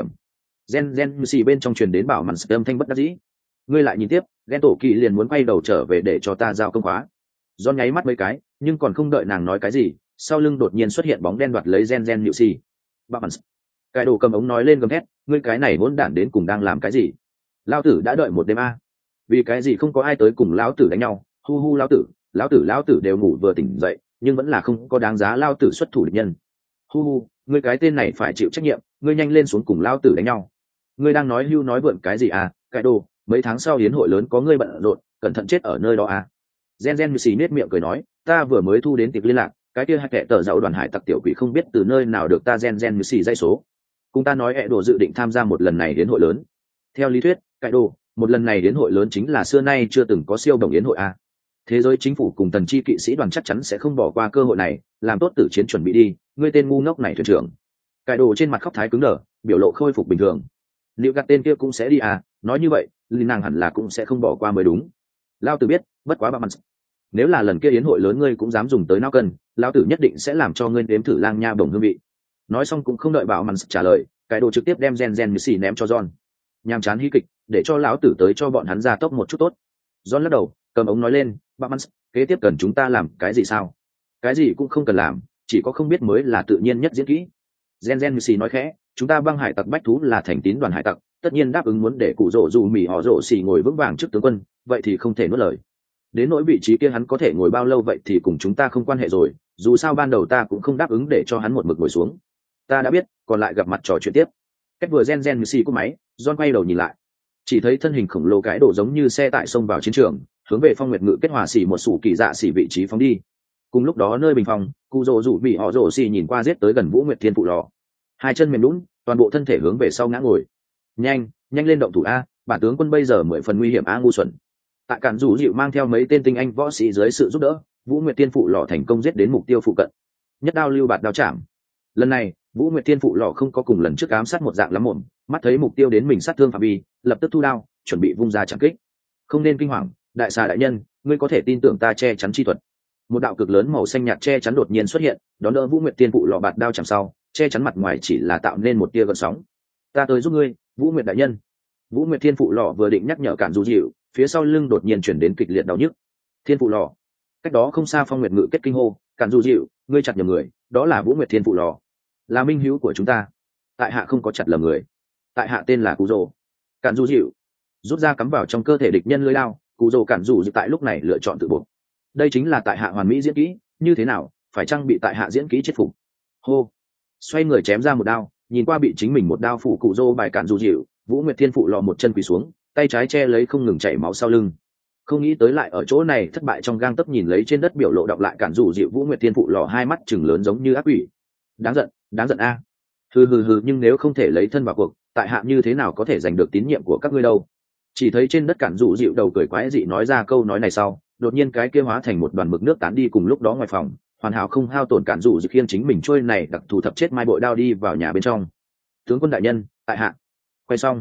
Gen xì bên trong truyền đến bảo màn âm thanh bất đắc dĩ. Ngươi lại nhìn tiếp, Gen tổ kỳ liền muốn quay đầu trở về để cho ta giao công khóa. John nháy mắt mấy cái, nhưng còn không đợi nàng nói cái gì, sau lưng đột nhiên xuất hiện bóng đen đoạt lấy Gen nhự xì. Bảo màn. Cái đồ cầm ống nói lên gầm thét, ngươi cái này hỗn đản đến cùng đang làm cái gì? Lão tử đã đợi một đêm a. Vì cái gì không có ai tới cùng lão tử đánh nhau? Hu lão tử đều ngủ vừa tỉnh dậy, nhưng vẫn là không có đáng giá lão tử xuất thủ địch nhân. Hu, ngươi cái tên này phải chịu trách nhiệm, ngươi nhanh lên xuống cùng lão tử đánh nhau. Ngươi đang nói hưu nói vượn cái gì à? Cái đồ, mấy tháng sau hiến hội lớn có ngươi bận rộn, cẩn thận chết ở nơi đó à? Gen xì nết miệng cười nói, ta vừa mới thu đến tiệp liên lạc, cái kia hai kẻ tờ dạo đoàn hải tặc tiểu quỷ không biết từ nơi nào được ta Gen xì dây số. Cùng ta nói ẹ đồ dự định tham gia một lần này hiến hội lớn. Theo lý thuyết, cái đồ, một lần này hiến hội lớn chính là xưa nay chưa từng có siêu đồng hiến hội à? Thế giới chính phủ cùng thần chi kỵ sĩ đoàn chắc chắn sẽ không bỏ qua cơ hội này, làm tốt tử chiến chuẩn bị đi, ngươi tên ngu ngốc này thuyền trưởng. Cái đồ trên mặt khóc thái cứng đờ, biểu lộ khôi phục bình thường. Liệu gạt tên kia cũng sẽ đi à? Nói như vậy, linh nàng hẳn là cũng sẽ không bỏ qua mới đúng. Lao tử biết, bất quá bạo mặt. Nếu là lần kia yến hội lớn ngươi cũng dám dùng tới não cân, lão tử nhất định sẽ làm cho ngươi nếm thử lang nha bổng hương vị. Nói xong cũng không đợi bảo mặt trả lời, cái đồ trực tiếp đem Gen như xì ném cho John. Nhàm chán hí kịch, để cho lão tử tới cho bọn hắn ra tốc một chút tốt. John lắc đầu, cầm ống nói lên, bạo mặt, kế tiếp cần chúng ta làm cái gì sao? Cái gì cũng không cần làm, chỉ có không biết mới là tự nhiên nhất diễn kỹ. Gen như xì nói khẽ, chúng ta băng hải tặc bách thú là thành tín đoàn hải tặc, tất nhiên đáp ứng muốn để cụ rỗ dù mì họ rỗ xì ngồi vững vàng trước tướng quân, vậy thì không thể nuốt lời. Đến nỗi vị trí kia hắn có thể ngồi bao lâu vậy thì cùng chúng ta không quan hệ rồi, dù sao ban đầu ta cũng không đáp ứng để cho hắn một mực ngồi xuống. Ta đã biết, còn lại gặp mặt trò chuyện tiếp. Cách vừa Gen như xì cúp máy, John quay đầu nhìn lại, chỉ thấy thân hình khổng lồ cái đổ giống như xe tải xông vào chiến trường, hướng về Phong Nguyệt Ngự kết hòa xỉ một sủ kỳ dạ xỉ vị trí phóng đi. Cùng lúc đó nơi bình phòng, cụ rỗ rủ bị họ rỗ xỉ nhìn qua giết tới gần Vũ Nguyệt Thiên phụ lò, hai chân mềm lún, toàn bộ thân thể hướng về sau ngã ngồi. Nhanh lên động thủ a, bản tướng quân bây giờ 10 phần nguy hiểm a ngu xuẩn. Tại cản rủ dịu mang theo mấy tên tinh anh võ sĩ dưới sự giúp đỡ, Vũ Nguyệt Thiên phụ lò thành công giết đến mục tiêu phụ cận. Nhất đao lưu bạt đao chạm. Lần này, Vũ Nguyệt Thiên phụ lò không có cùng lần trước ám sát một dạng lắm mồm, mắt thấy mục tiêu đến mình sát thương phạm vi, lập tức thu đao, chuẩn bị vung ra chạm kích. Không nên kinh hoàng, đại xà đại nhân, ngươi có thể tin tưởng ta che chắn chi thuật. Một đạo cực lớn màu xanh nhạt che chắn đột nhiên xuất hiện, đón đỡ Vũ Nguyệt Tiên Phụ lọ bạt đao chẳng sau, che chắn mặt ngoài chỉ là tạo nên một tia gợn sóng. Ta tới giúp ngươi, Vũ Nguyệt đại nhân. Vũ Nguyệt Thiên Phụ lọ vừa định nhắc nhở Cản Du Dịu, phía sau lưng đột nhiên chuyển đến kịch liệt đau nhức. Thiên Phụ lọ. Cách đó không xa Phong Nguyệt Ngự kết kinh hô, Cản Du Dịu, ngươi chặt nhầm người, đó là Vũ Nguyệt Thiên Phụ lọ, là minh hữu của chúng ta. Tại hạ không có chặt lầm người, tại hạ tên là Cú Dỗ. Cản Du Dịu rút ra cắm vào trong cơ thể địch nhân lưỡi đao, Cú Dỗ Cản Du Dịu tại lúc này lựa chọn tự buộc. Đây chính là tại hạ hoàn mỹ diễn kỹ, như thế nào, phải chăng bị tại hạ diễn kỹ chết phục? Hô, xoay người chém ra một đao, nhìn qua bị chính mình một đao phủ Cú Dỗ bài Cản Du Dịu, Vũ Nguyệt Thiên Phụ lọ một chân quỳ xuống, tay trái che lấy không ngừng chảy máu sau lưng. Không nghĩ tới lại ở chỗ này thất bại trong gang tấc, nhìn lấy trên đất biểu lộ đọc lại Cản Du Dịu, Vũ Nguyệt Thiên Phụ lọ hai mắt chừng lớn giống như ác quỷ. Đáng giận a. Hừ, nhưng nếu không thể lấy thân vào cuộc, tại hạ như thế nào có thể giành được tín nhiệm của các ngươi đâu? Chỉ thấy trên đất Cản Du Dịu đầu cười quái dị nói ra câu nói này sau, đột nhiên cái kia hóa thành một đoàn mực nước tán đi, cùng lúc đó ngoài phòng hoàn hảo không hao tổn Cản Du Dịu khiêng chính mình trôi này đặc thù thập chết mai bội đao đi vào nhà bên trong. Tướng quân đại nhân, tại hạ quay xong.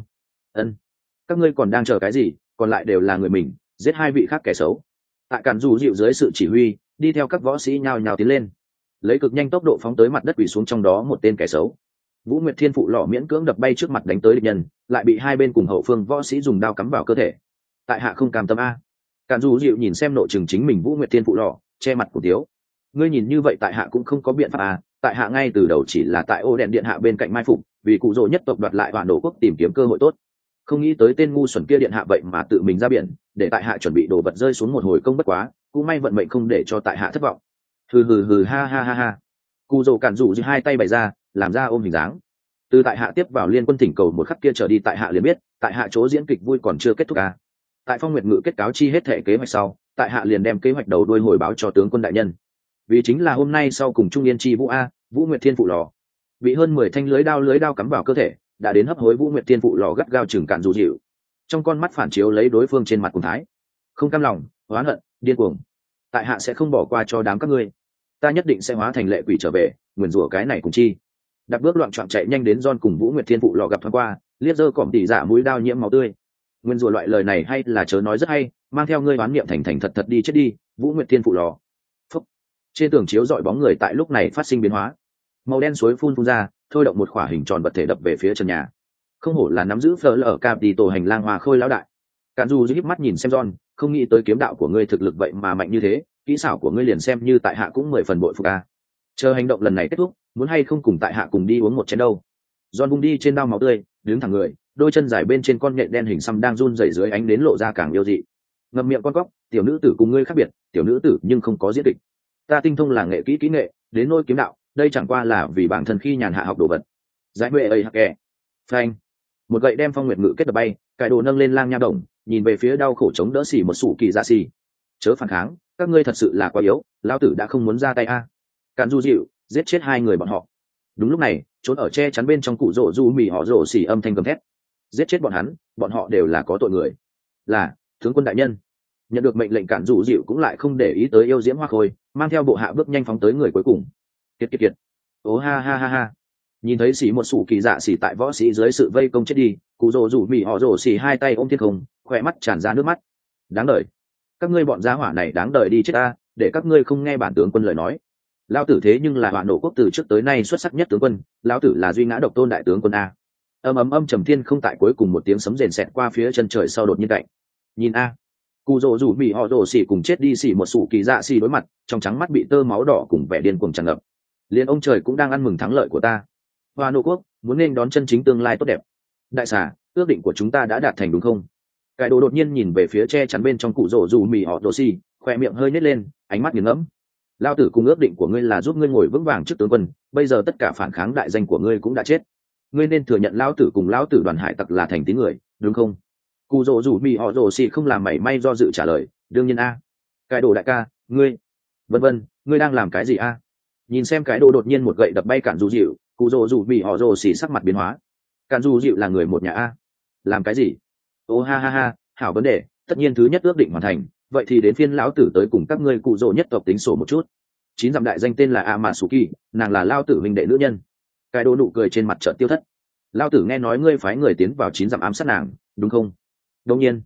Các ngươi còn đang chờ cái gì? Còn lại đều là người mình, giết hai vị khác kẻ xấu. Tại Cản Du Dịu dưới sự chỉ huy, đi theo các võ sĩ nhào nhào tiến lên, lấy cực nhanh tốc độ phóng tới mặt đất, quỳ xuống trong đó một tên kẻ xấu. Vũ Nguyệt Thiên Phụ lọ miễn cưỡng đập bay trước mặt đánh tới địch nhân, lại bị hai bên cùng hậu phương võ sĩ dùng đao cắm vào cơ thể. Tại hạ không cam tâm a. Cản Du Dịu nhìn xem nội chừng chính mình Vũ Nguyệt Thiên Phụ lọ, che mặt cổ tiếu. Ngươi nhìn như vậy tại hạ cũng không có biện pháp à, tại hạ ngay từ đầu chỉ là tại ô đèn điện hạ bên cạnh mai phục, vì Cụ Dỗ nhất tộc đoạt lại Hoàn Đổ quốc tìm kiếm cơ hội tốt. Không nghĩ tới tên ngu xuẩn kia điện hạ vậy mà tự mình ra biển, để tại hạ chuẩn bị đồ vật rơi xuống một hồi công bất quá, cũng may vận mệnh không để cho tại hạ thất vọng. Hừ ha. Cụ Dỗ Cản Du Dịu hai tay bày ra, làm ra ôm hình dáng. Từ tại hạ tiếp vào liên quân thỉnh cầu một khắc kia trở đi, tại hạ liền biết tại hạ chỗ diễn kịch vui còn chưa kết thúc à. Tại Phong Nguyệt Ngự kết cáo chi hết thể kế hoạch sau, tại hạ liền đem kế hoạch đầu đuôi hồi báo cho tướng quân đại nhân, vì chính là hôm nay sau cùng Trung Yên chi Vũ a, Vũ Nguyệt Thiên Phụ lò bị hơn 10 thanh lưới đao cắm vào cơ thể, đã đến hấp hối Vũ Nguyệt Thiên Phụ lò gắt gao chừng Cản Du Dịu, trong con mắt phản chiếu lấy đối phương trên mặt cùng thái không cam lòng, oán hận, điên cuồng. Tại hạ sẽ không bỏ qua cho đám các ngươi, ta nhất định sẽ hóa thành lệ quỷ trở về, nguyền rủa cái này cùng chi. Đạp bước loạn trọn chạy nhanh đến John cùng Vũ Nguyệt Thiên Phụ lò gặp thoáng qua, liếc dơ cỏm tỉ giả mũi đao nhiễm máu tươi. Nguyên rủa loại lời này hay là chớ nói rất hay, mang theo ngươi oán niệm thành thành thật thật đi chết đi, Vũ Nguyệt Thiên Phụ lò. Phúc. Trên tường chiếu dọi bóng người tại lúc này phát sinh biến hóa, màu đen suối phun ra, thôi động một khỏa hình tròn vật thể đập về phía trần nhà. Không hổ là nắm giữ phở lở cạp đi tổ hành lang hoa khôi lão đại. Cản Du híp mắt nhìn xem John, không nghĩ tới kiếm đạo của ngươi thực lực vậy mà mạnh như thế, kỹ xảo của ngươi liền xem như tại hạ cũng 10 phần bội phục a. Chờ hành động lần này kết thúc, muốn hay không cùng tại hạ cùng đi uống một chén đâu? John bung đi trên đao máu tươi, đứng thẳng người, đôi chân dài bên trên con nhện đen hình xăm đang run rẩy dưới ánh đến lộ ra càng yêu dị. Ngậm miệng con cóc, tiểu nữ tử cùng ngươi khác biệt, tiểu nữ tử nhưng không có diễn kịch. Ta tinh thông là nghệ kỹ nghệ, đến nôi kiếm đạo, đây chẳng qua là vì bản thân khi nhàn hạ học đồ vật. Giải huệ ấy hắc kẻ. Phanh. Một gậy đem Phong Nguyệt Ngự kết đập bay, cải đồ nâng lên lang nha đồng, nhìn về phía đau khổ chống đỡ xỉ một sủ kỳ dạ xỉ. Chớ phản kháng, các ngươi thật sự là quá yếu, lão tử đã không muốn ra tay a. Cản Du dịu, giết chết hai người bọn họ. Đúng lúc này, trốn ở che chắn bên trong cụ rỗ du mì họ rỗ xỉ âm thanh gầm thét. Giết chết bọn hắn, bọn họ đều là có tội người. Là tướng quân đại nhân. Nhận được mệnh lệnh, Cản Du dịu cũng lại không để ý tới yêu diễm hoa khôi, mang theo bộ hạ bước nhanh phóng tới người cuối cùng. Kiệt. Ố ha. Nhìn thấy xỉ một sủ kỳ dạ xỉ tại võ sĩ dưới sự vây công chết đi, cụ rỗ rủ mì họ rỗ xỉ hai tay ôm thiên không, khỏe mắt tràn ra nước mắt. Đáng đời, các ngươi bọn gia hỏa này đáng đời đi chết ta, để các ngươi không nghe bản tướng quân lời nói. Lão tử thế nhưng là Hoạn Nổ quốc từ trước tới nay xuất sắc nhất tướng quân, lão tử là duy ngã độc tôn đại tướng quân a. Âm trầm thiên không, tại cuối cùng một tiếng sấm rền xẹt qua phía chân trời sau đột nhiên cạnh. Nhìn a. Cụ rỗ rủ mì họ rỗ xỉ cùng chết đi xỉ một sủ kỳ dạ xỉ đối mặt, trong trắng mắt bị tơ máu đỏ cùng vẻ điên cuồng tràn ngập. Liên ông trời cũng đang ăn mừng thắng lợi của ta. Hoa Nô quốc muốn nên đón chân chính tương lai tốt đẹp. Đại xà, ước định của chúng ta đã đạt thành đúng không? Cải đồ đột nhiên nhìn về phía che chắn bên trong cụ rỗ rủ mì họ rỗ xỉ, khoe miệng hơi nhếch lên, ánh mắt nghiền ngẫm. Lao tử cùng ước định của ngươi là giúp ngươi ngồi vững vàng trước tướng quân, bây giờ tất cả phản kháng đại danh của ngươi cũng đã chết. Ngươi nên thừa nhận lão tử cùng lão tử đoàn hải tặc là thành tín người, đúng không? Cụ rỗ rủ mì họ rỗ xỉ không làm mảy may do dự trả lời, đương nhiên a. Cải đồ đại ca, ngươi, vân, ngươi đang làm cái gì a? Nhìn xem cái đồ đột nhiên một gậy đập bay Cản Du dịu, cụ rỗ rủ mì họ rỗ xỉ sắc mặt biến hóa. Cản Du dịu là người một nhà a. Làm cái gì? Ô ha, hảo vấn đề, tất nhiên thứ nhất ước định hoàn thành, vậy thì đến phiên lão tử tới cùng các ngươi cụ rỗ nhất tộc tính sổ một chút. 9 dặm đại danh tên là Amasuki, nàng là lao tử huynh đệ nữ nhân. Cái đồ nụ cười trên mặt chợt tiêu thất. Lao tử nghe nói ngươi phái người tiến vào 9 dặm ám sát nàng, đúng không? Đương nhiên.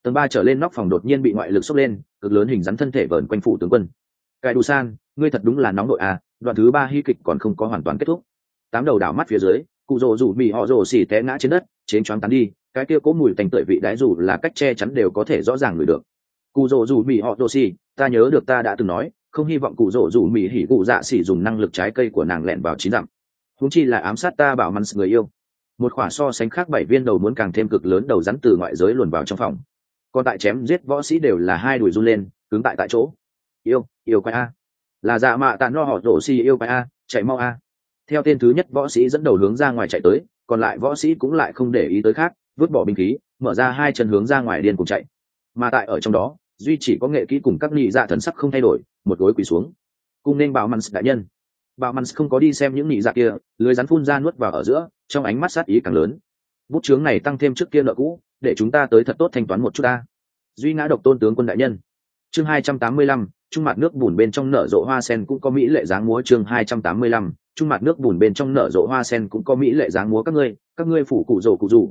Tầng 3 trở lên nóc phòng đột nhiên bị ngoại lực xốc lên, cực lớn hình rắn thân thể vờn quanh phủ tướng quân. Cai Đủ San, ngươi thật đúng là nóng nội à, đoạn thứ 3 hy kịch còn không có hoàn toàn kết thúc. Tám đầu đảo mắt phía dưới, cụ rồ rủ mì họ rồ xỉ té ngã trên đất, chén choáng tán đi, cái kia cố mùi tanh tưởi vị đái dù là cách che chắn đều có thể rõ ràng ngửi được. Cụ rồ rủ mì họ rồ xỉ, ta nhớ được ta đã từng nói, không hy vọng cụ rồ rủ mì hỉ cụ dạ xỉ dùng năng lực trái cây của nàng lẹn vào 9 dặm. Huống chi là ám sát ta bảo mắn người yêu. Một quả so sánh khác 7 viên đầu muốn càng thêm cực lớn đầu rắn từ ngoại giới luồn vào trong phòng. Còn tại chém giết võ sĩ đều là hai đùi run lên, cứng tại chỗ. Yêu quái a, là dạ mạ tàn no họ rồ xỉ yêu quái a, chạy mau a. Theo tên thứ nhất võ sĩ dẫn đầu hướng ra ngoài chạy tới, còn lại võ sĩ cũng lại không để ý tới khác, vứt bỏ binh khí, mở ra hai chân hướng ra ngoài điên cùng chạy. Mà tại ở trong đó, duy chỉ có nghệ kỹ cùng các nhị dạ thần sắc không thay đổi, một gối quỳ xuống. Cung nên bảo mans đại nhân. Bảo mans không có đi xem những nhị dạ kia, lưới rắn phun ra nuốt vào ở giữa, trong ánh mắt sát ý càng lớn. Bút chướng này tăng thêm trước kia nợ cũ, để chúng ta tới thật tốt thanh toán một chút ta. Duy ngã độc tôn tướng quân đại nhân. Chương 285, trung mặt nước bùn bên trong nở rộ hoa sen cũng có mỹ lệ dáng múa. Chương 285, trung mặt nước bùn bên trong nở rộ hoa sen cũng có mỹ lệ dáng múa. Các ngươi phủ cụ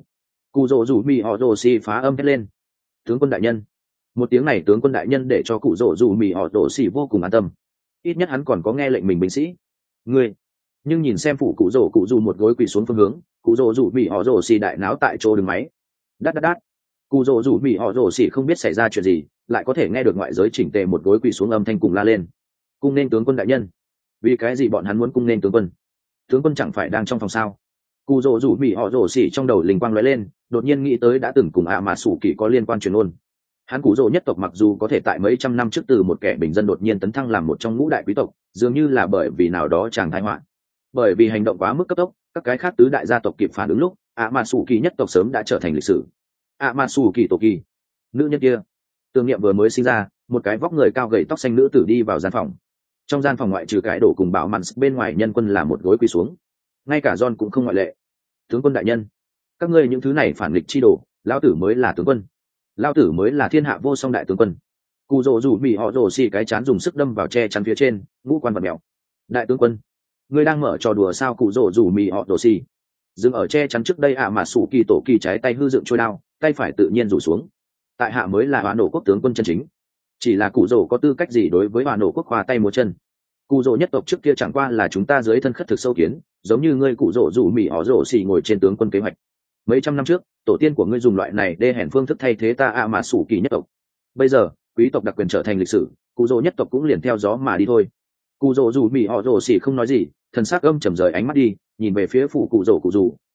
rồ rủ mì họ rồ xì phá âm hét lên. Tướng quân đại nhân. Một tiếng này tướng quân đại nhân để cho cụ rồ rủ mì họ rồ xì vô cùng an tâm, ít nhất hắn còn có nghe lệnh mình binh sĩ. Ngươi. Nhưng nhìn xem phủ cụ rồ một gối quỳ xuống phương hướng, cụ rồ rủ mì họ rồ xì đại náo tại chỗ đứng máy. Đát. Cụ rồ rủ mì họ rồ xì không biết xảy ra chuyện gì, lại có thể nghe được ngoại giới chỉnh tề một gối quỳ xuống âm thanh cùng la lên. Cung nên tướng quân đại nhân. Vì cái gì bọn hắn muốn cung nên tướng quân? Tướng quân chẳng phải đang trong phòng sao? Cụ rồ rủ mì họ rồ xì trong đầu linh quang lóe lên, đột nhiên nghĩ tới đã từng cùng mà sủ kỳ có liên quan truyền ôn. Hắn cụ rồ nhất tộc mặc dù có thể tại mấy trăm năm trước từ một kẻ bình dân đột nhiên tấn thăng làm một trong ngũ đại quý tộc, dường như là bởi vì nào đó chàng tai họa. Bởi vì hành động quá mức cấp tốc, các cái khác tứ đại gia tộc kịp phản ứng lúc, mà sủ kỳ nhất tộc sớm đã trở thành lịch sử. Mà sủ kỳ tổ kỳ, nữ nhân kia, tưởng niệm vừa mới sinh ra, một cái vóc người cao gầy tóc xanh nữ tử đi vào gian phòng. Trong gian phòng ngoại trừ cái đổ cùng bảo mặn bên ngoài nhân quân là một gối quỳ xuống, ngay cả John cũng không ngoại lệ. Tướng quân đại nhân, các ngươi những thứ này phản nghịch chi đồ, lão tử mới là tướng quân, lão tử mới là thiên hạ vô song đại tướng quân. Cụ rồ rủ mì họ rồ xì cái chán dùng sức đâm vào che chắn phía trên, ngũ quan vật mèo. Đại tướng quân, ngươi đang mở trò đùa sao? Cụ rồ rủ mì họ rồ xì dừng ở che chắn trước đây mà sủ kỳ tổ kỳ trái tay hư dựng trôi đao, tay phải tự nhiên rủ xuống. Tại hạ mới là Hoán Nổ quốc tướng quân chân chính. Chỉ là cụ rồ có tư cách gì đối với Hoán Nổ quốc khoa tay múa chân? Cụ rồ nhất tộc trước kia chẳng qua là chúng ta dưới thân khất thực sâu kiến, giống như ngươi cụ rồ rủ mì họ rồ xì ngồi trên tướng quân kế hoạch. Mấy trăm năm trước, tổ tiên của ngươi dùng loại này đê hèn phương thức thay thế ta mà sủ kỳ nhất tộc. Bây giờ, quý tộc đặc quyền trở thành lịch sử, cụ rồ nhất tộc cũng liền theo gió mà đi thôi. Cụ rồ rủ mì họ rồ xì không nói gì, thần sắc âm trầm rời ánh mắt đi, nhìn về phía phụ cụ rồ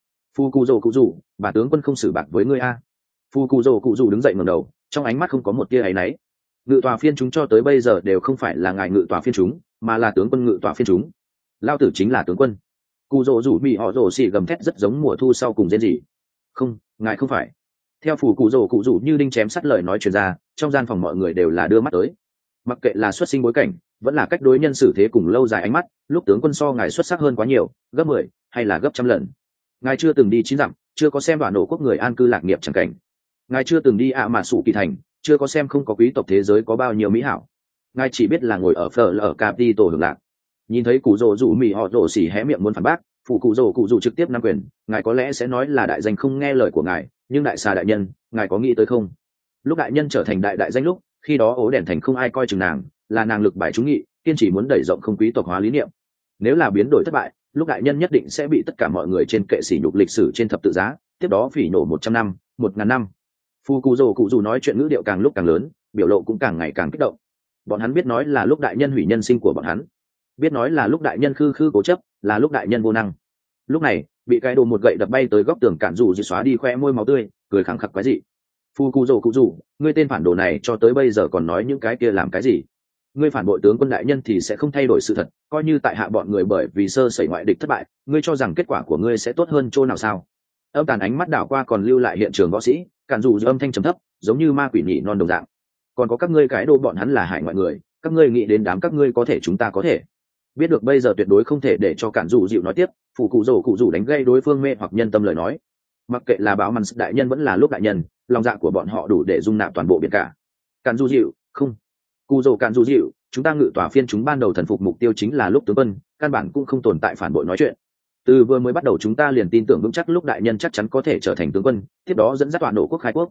cụ rồ, bà tướng quân không xử bạc với ngươi a. Phụ cụ rồ đứng dậy ngẩng đầu, trong ánh mắt không có một tia áy náy. Ngự tòa phiên chúng cho tới bây giờ đều không phải là ngài ngự tòa phiên chúng, mà là tướng quân ngự tòa phiên chúng. Lao tử chính là tướng quân. Cụ rồ rủ mì họ rồ xì gầm thét rất giống mùa thu sau cùng rên rỉ. Không, ngài không phải. Theo phủ cụ rồ như đinh chém sắt lời nói truyền ra, trong gian phòng mọi người đều là đưa mắt tới. Mặc kệ là xuất sinh bối cảnh, vẫn là cách đối nhân xử thế cùng lâu dài ánh mắt, lúc tướng quân so ngài xuất sắc hơn quá nhiều, gấp 10 hay là gấp trăm lần. Ngài chưa từng đi 9 dặm, chưa có xem Hoán Nổ quốc người an cư lạc nghiệp chẳng cảnh. Ngài chưa từng đi mà sủ kỳ thành, chưa có xem không có quý tộc thế giới có bao nhiêu mỹ hảo. Ngài chỉ biết là ngồi ở phở ở Capitol hưởng lạc. Nhìn thấy cụ rồ rủ mì họ rồ xỉ hé miệng muốn phản bác, phụ cụ rồ trực tiếp nắm quyền. Ngài có lẽ sẽ nói là đại danh không nghe lời của ngài, nhưng đại xà đại nhân, ngài có nghĩ tới không? Lúc đại nhân trở thành đại danh lúc, khi đó ố đèn thành không ai coi chừng nàng, là nàng lực bài trúng nghị, kiên trì muốn đẩy rộng không quý tộc hóa lý niệm. Nếu là biến đổi thất bại, lúc đại nhân nhất định sẽ bị tất cả mọi người trên kệ sỉ nhục lịch sử trên thập tự giá, tiếp đó phỉ nổ 100 năm, 1000 năm. Phụ cụ rồ nói chuyện ngữ điệu càng lúc càng lớn, biểu lộ cũng càng ngày càng kích động. Bọn hắn biết nói là lúc đại nhân hủy nhân sinh của bọn hắn, biết nói là lúc đại nhân khư cố chấp, là lúc đại nhân vô năng. Lúc này, bị cái đồ một gậy đập bay tới góc tường cản dù xóa đi khoe môi máu tươi, cười khẳng khặc quái dị. Phụ cụ rồ, ngươi tên phản đồ này cho tới bây giờ còn nói những cái kia làm cái gì? Ngươi phản bội tướng quân đại nhân thì sẽ không thay đổi sự thật, coi như tại hạ bọn người bởi vì sơ sẩy ngoại địch thất bại, ngươi cho rằng kết quả của ngươi sẽ tốt hơn chỗ nào sao? Âm tàn ánh mắt đảo qua còn lưu lại hiện trường võ sĩ, cản dù âm thanh trầm thấp, giống như ma quỷ nhị non đồng dạng. Còn có các ngươi cái đồ bọn hắn là hải ngoại người, các ngươi nghĩ đến đám các ngươi có thể chúng ta có thể. Biết được bây giờ tuyệt đối không thể để cho cản dù dịu nói tiếp, phụ cụ rồ đánh gây đối phương mê hoặc nhân tâm lời nói. Mặc kệ là báo màn đại nhân vẫn là lúc đại nhân, lòng dạ của bọn họ đủ để dung nạp toàn bộ biển cả. Cản dù dịu, không. Cụ rồ cản dù dịu, chúng ta ngự tòa phiên chúng ban đầu thần phục mục tiêu chính là lúc tướng quân, căn bản cũng không tồn tại phản bội nói chuyện. Từ vừa mới bắt đầu chúng ta liền tin tưởng vững chắc lúc đại nhân chắc chắn có thể trở thành tướng quân, tiếp đó dẫn dắt Hoán Nổ quốc khai quốc.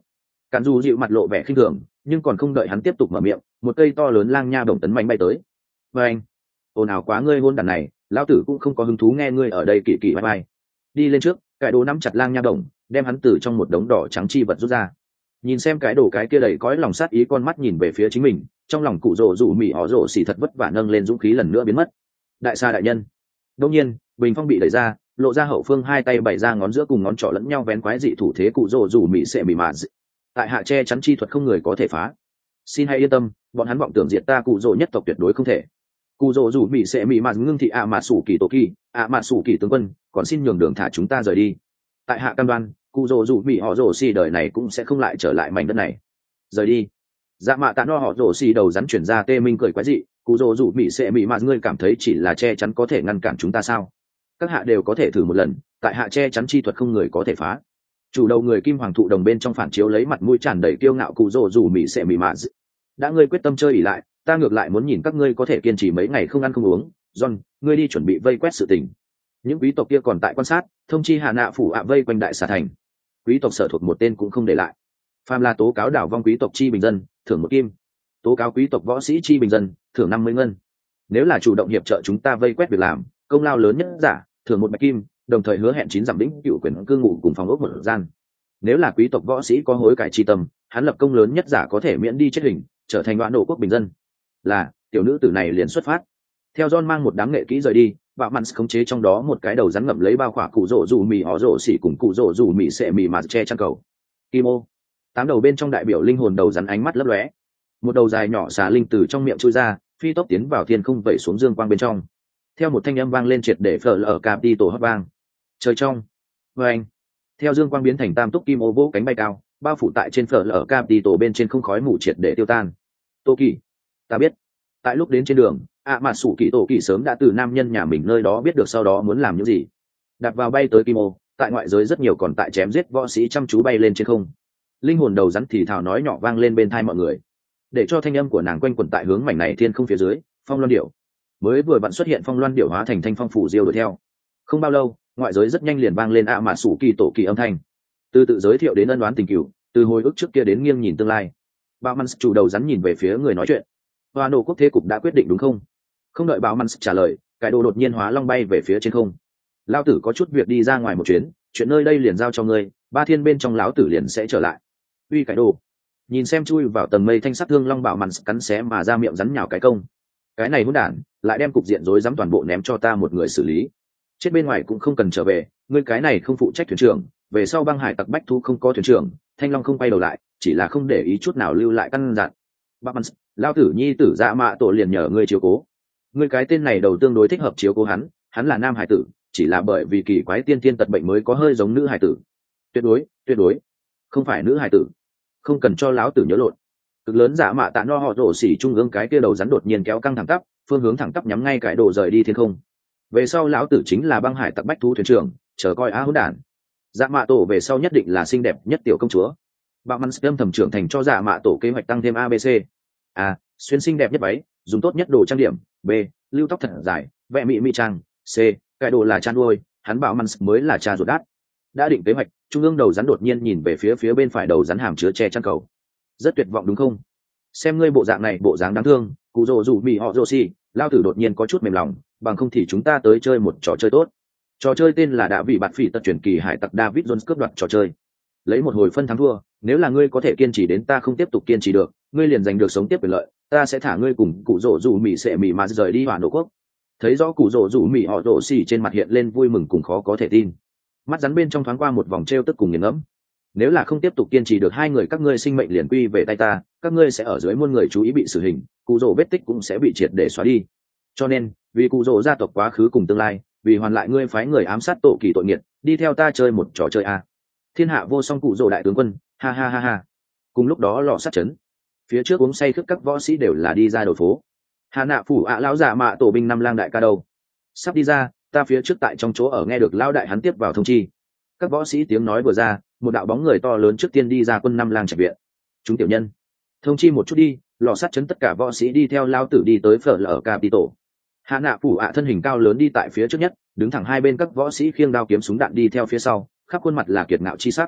Cản dù dịu mặt lộ vẻ khinh thường, nhưng còn không đợi hắn tiếp tục mở miệng, một cây to lớn lang nha bổng tấn mạnh bay tới. Và anh, ồn ào quá ngươi hôn đàn này, lão tử cũng không có hứng thú nghe ngươi ở đây kỳ kỳ bye bye. Đi lên trước, cái đồ nắm chặt lang nha bổng, đem hắn từ trong một đống đỏ trắng chi vật rút ra. Nhìn xem cái đồ cái kia đầy cõi lòng sát ý con mắt nhìn về phía chính mình, trong lòng cụ rồ rủ mỉ họ rồ xỉ thật vất vả nâng lên dũng khí lần nữa biến mất. Đại xa đại nhân. Đương nhiên, bình phong bị đẩy ra, lộ ra hậu phương hai tay bày ra ngón giữa cùng ngón trỏ lẫn nhau vén quái dị thủ thế cụ rồ rủ mỉ sẽ mỉ mà. Tại hạ che chắn chi thuật không người có thể phá. Xin hãy yên tâm, bọn hắn vọng tưởng diệt ta cụ rồ nhất tộc tuyệt đối không thể. Cụ rồ rủ mỉ sẽ mỉ mà ngưng thị mà sủ kỳ tổ kỳ, mà sủ kỳ tướng quân, còn xin nhường đường thả chúng ta rời đi. Tại hạ cam đoan, cụ rồ rủ mỉ họ rồ xì đời này cũng sẽ không lại trở lại mảnh đất này. Rời đi. Dạ mạ tạ no họ rồ xì đầu rắn chuyển ra tê minh cười quái dị, cụ rồ rủ mỉ sẽ mỉ mà ngươi cảm thấy chỉ là che chắn có thể ngăn cản chúng ta sao? Các hạ đều có thể thử một lần, tại hạ che chắn chi thuật không người có thể phá. Chủ đầu người kim hoàng thụ đồng bên trong phản chiếu lấy mặt mũi tràn đầy kiêu ngạo cụ rồ rủ mỉ sẽ mỉ mà. Đã ngươi quyết tâm chơi ỉ lại, ta ngược lại muốn nhìn các ngươi có thể kiên trì mấy ngày không ăn không uống. John, ngươi đi chuẩn bị vây quét sự tình. Những quý tộc kia còn tại quan sát, thông chi hạ nạ phủ vây quanh đại xà thành. Quý tộc sở thuộc một tên cũng không để lại. Phàm là tố cáo đảo vong quý tộc chi bình dân, thưởng 1 kim. Tố cáo quý tộc võ sĩ chi bình dân, thưởng 50 ngân. Nếu là chủ động hiệp trợ chúng ta vây quét việc làm, công lao lớn nhất giả, thưởng 1 bạch kim, đồng thời hứa hẹn 9 giảm đĩnh cựu quyền cư ngụ cùng phòng ốc một gian. Nếu là quý tộc võ sĩ có hối cải chi tâm, hắn lập công lớn nhất giả có thể miễn đi chết hình, trở thành đoạn nổ quốc bình dân. Là, tiểu nữ tử này liền xuất phát. Theo John mang một đám nghệ kỹ rời đi, bạo mặn khống chế trong đó một cái đầu rắn ngậm lấy bao khỏa cụ rổ rủ mì họ rổ xỉ cùng cụ rổ rủ mì xệ mì mà che chăn cầu. Kim ô. 8 đầu bên trong đại biểu linh hồn đầu rắn ánh mắt lấp lóe. Một đầu dài nhỏ xà linh từ trong miệng chui ra, phi tốc tiến vào thiên không vẩy xuống dương quang bên trong. Theo một thanh âm vang lên triệt để phở ở cạp đi tổ hót vang. Trời trong. Vâng. Theo dương quang biến thành tam túc kim ô vỗ cánh bay cao, bao phủ tại trên phở ở cạp đi tổ bên trên không khói mù triệt để tiêu tan. Tô Kỳ. Ta biết. Tại lúc đến trên đường, mà sủ kỳ tổ kỳ sớm đã từ nam nhân nhà mình nơi đó biết được sau đó muốn làm những gì. Đạp vào bay tới kim ô, tại ngoại giới rất nhiều còn tại chém giết võ sĩ chăm chú bay lên trên không. Linh hồn đầu rắn thì thào nói nhỏ vang lên bên tai mọi người, để cho thanh âm của nàng quanh quẩn tại hướng mảnh này thiên không phía dưới. Phong loan điểu mới vừa vặn xuất hiện, phong loan điểu hóa thành thanh phong phủ diêu đuổi theo. Không bao lâu, ngoại giới rất nhanh liền vang lên mà sủ kỳ tổ kỳ âm thanh, từ tự giới thiệu đến ân đoán tình cửu, từ hồi ức trước kia đến nghiêng nhìn tương lai. Bao Mans chủ đầu rắn nhìn về phía người nói chuyện. Hoa nổ quốc thế cục đã quyết định đúng không? Không đợi Bao Mans trả lời, cái đồ đột nhiên hóa long bay về phía trên không. Lão tử có chút việc đi ra ngoài một chuyến, chuyện nơi đây liền giao cho ngươi, 3 thiên bên trong lão tử liền sẽ trở lại. Uy cái đồ. Nhìn xem chui vào tầng mây thanh sắc thương long Bảo Mans cắn xé mà ra miệng rắn nhào cái công. Cái này hỗn đản, lại đem cục diện rối rắm toàn bộ ném cho ta một người xử lý. Chết bên ngoài cũng không cần trở về, ngươi cái này không phụ trách thuyền trưởng, về sau băng hải tặc bách thu không có thuyền trưởng, thanh long không quay đầu lại, chỉ là không để ý chút nào lưu lại căn dặn. Bảo Mans, lão tử nhi tử Dạ Mạ Tổ liền nhờ ngươi chiếu cố. Ngươi cái tên này đầu tương đối thích hợp chiếu cố hắn, hắn là nam hải tử, chỉ là bởi vì kỳ quái tiên tiên tật bệnh mới có hơi giống nữ hải tử. Tuyệt đối không phải nữ hải tử, không cần cho lão tử nhớ lộn. Cực lớn Dạ Mạ Tạ no họ rổ xỉ trung ương cái kia đầu rắn đột nhiên kéo căng thẳng tắp, phương hướng thẳng tắp nhắm ngay cái đồ rời đi thiên không. Về sau lão tử chính là băng hải tặc bách thú thuyền trưởng, chờ coi hỗn đản. Dạ Mạ Tổ về sau nhất định là xinh đẹp nhất tiểu công chúa. Bạo Mans âm thầm trưởng thành cho Dạ Mạ Tổ kế hoạch tăng thêm ABC. A, xuyên xinh đẹp nhất váy, dùng tốt nhất đồ trang điểm. B, lưu tóc thật dài, vẽ mị mị trang. C, cái đồ là chăn nuôi, hắn bảo Mans mới là cha ruột đát. Đã định kế hoạch, trung ương đầu rắn đột nhiên nhìn về phía bên phải đầu rắn hàm chứa che chăn cầu. Rất tuyệt vọng đúng không? Xem ngươi bộ dạng này, bộ dáng đáng thương, cụ rồ rủ mì họ rồ xì, lao tử đột nhiên có chút mềm lòng, bằng không thì chúng ta tới chơi một trò chơi tốt. Trò chơi tên là đã bị bạt phỉ tật truyền kỳ hải tặc David Jones cướp đoạt trò chơi. Lấy một hồi phân thắng thua, nếu là ngươi có thể kiên trì đến ta không tiếp tục kiên trì được, ngươi liền giành được sống tiếp quyền lợi, ta sẽ thả ngươi cùng cụ rồ rủ mì sẽ mì mà rời đi Hoàn Đô quốc. Thấy rõ cụ rồ rủ mì họ rồ xì trên mặt hiện lên vui mừng cùng khó có thể tin. Mắt rắn bên trong thoáng qua một vòng trêu tức cùng nghiền ngẫm. Nếu là không tiếp tục kiên trì được, hai người các ngươi sinh mệnh liền quy về tay ta, các ngươi sẽ ở dưới muôn người chú ý bị xử hình, cụ rồ vết tích cũng sẽ bị triệt để xóa đi. Cho nên, vì cụ rồ gia tộc quá khứ cùng tương lai, vì hoàn lại ngươi phái người ám sát tổ kỳ tội nghiệt, đi theo ta chơi một trò chơi a. Thiên hạ vô song cụ rồ đại tướng quân, ha ha ha ha. Cùng lúc đó lò sát chấn, phía trước uống say khướt các võ sĩ đều là đi ra đầu phố. Hà nạ phủ lão Dạ Mạ Tổ binh năm lang đại ca đâu? Sắp đi ra, ta phía trước tại trong chỗ ở nghe được lão đại hắn tiếp vào thông chi. Các võ sĩ tiếng nói vừa ra, một đạo bóng người to lớn trước tiên đi ra quân năm lang trạch viện. Chúng tiểu nhân, thông chi một chút đi, lò sát chấn tất cả võ sĩ đi theo lao tử đi tới phở ở Capitol. Hạ nạ phủ thân hình cao lớn đi tại phía trước nhất, đứng thẳng hai bên các võ sĩ khiêng đao kiếm súng đạn đi theo phía sau, khắp khuôn mặt là kiệt ngạo chi sắc.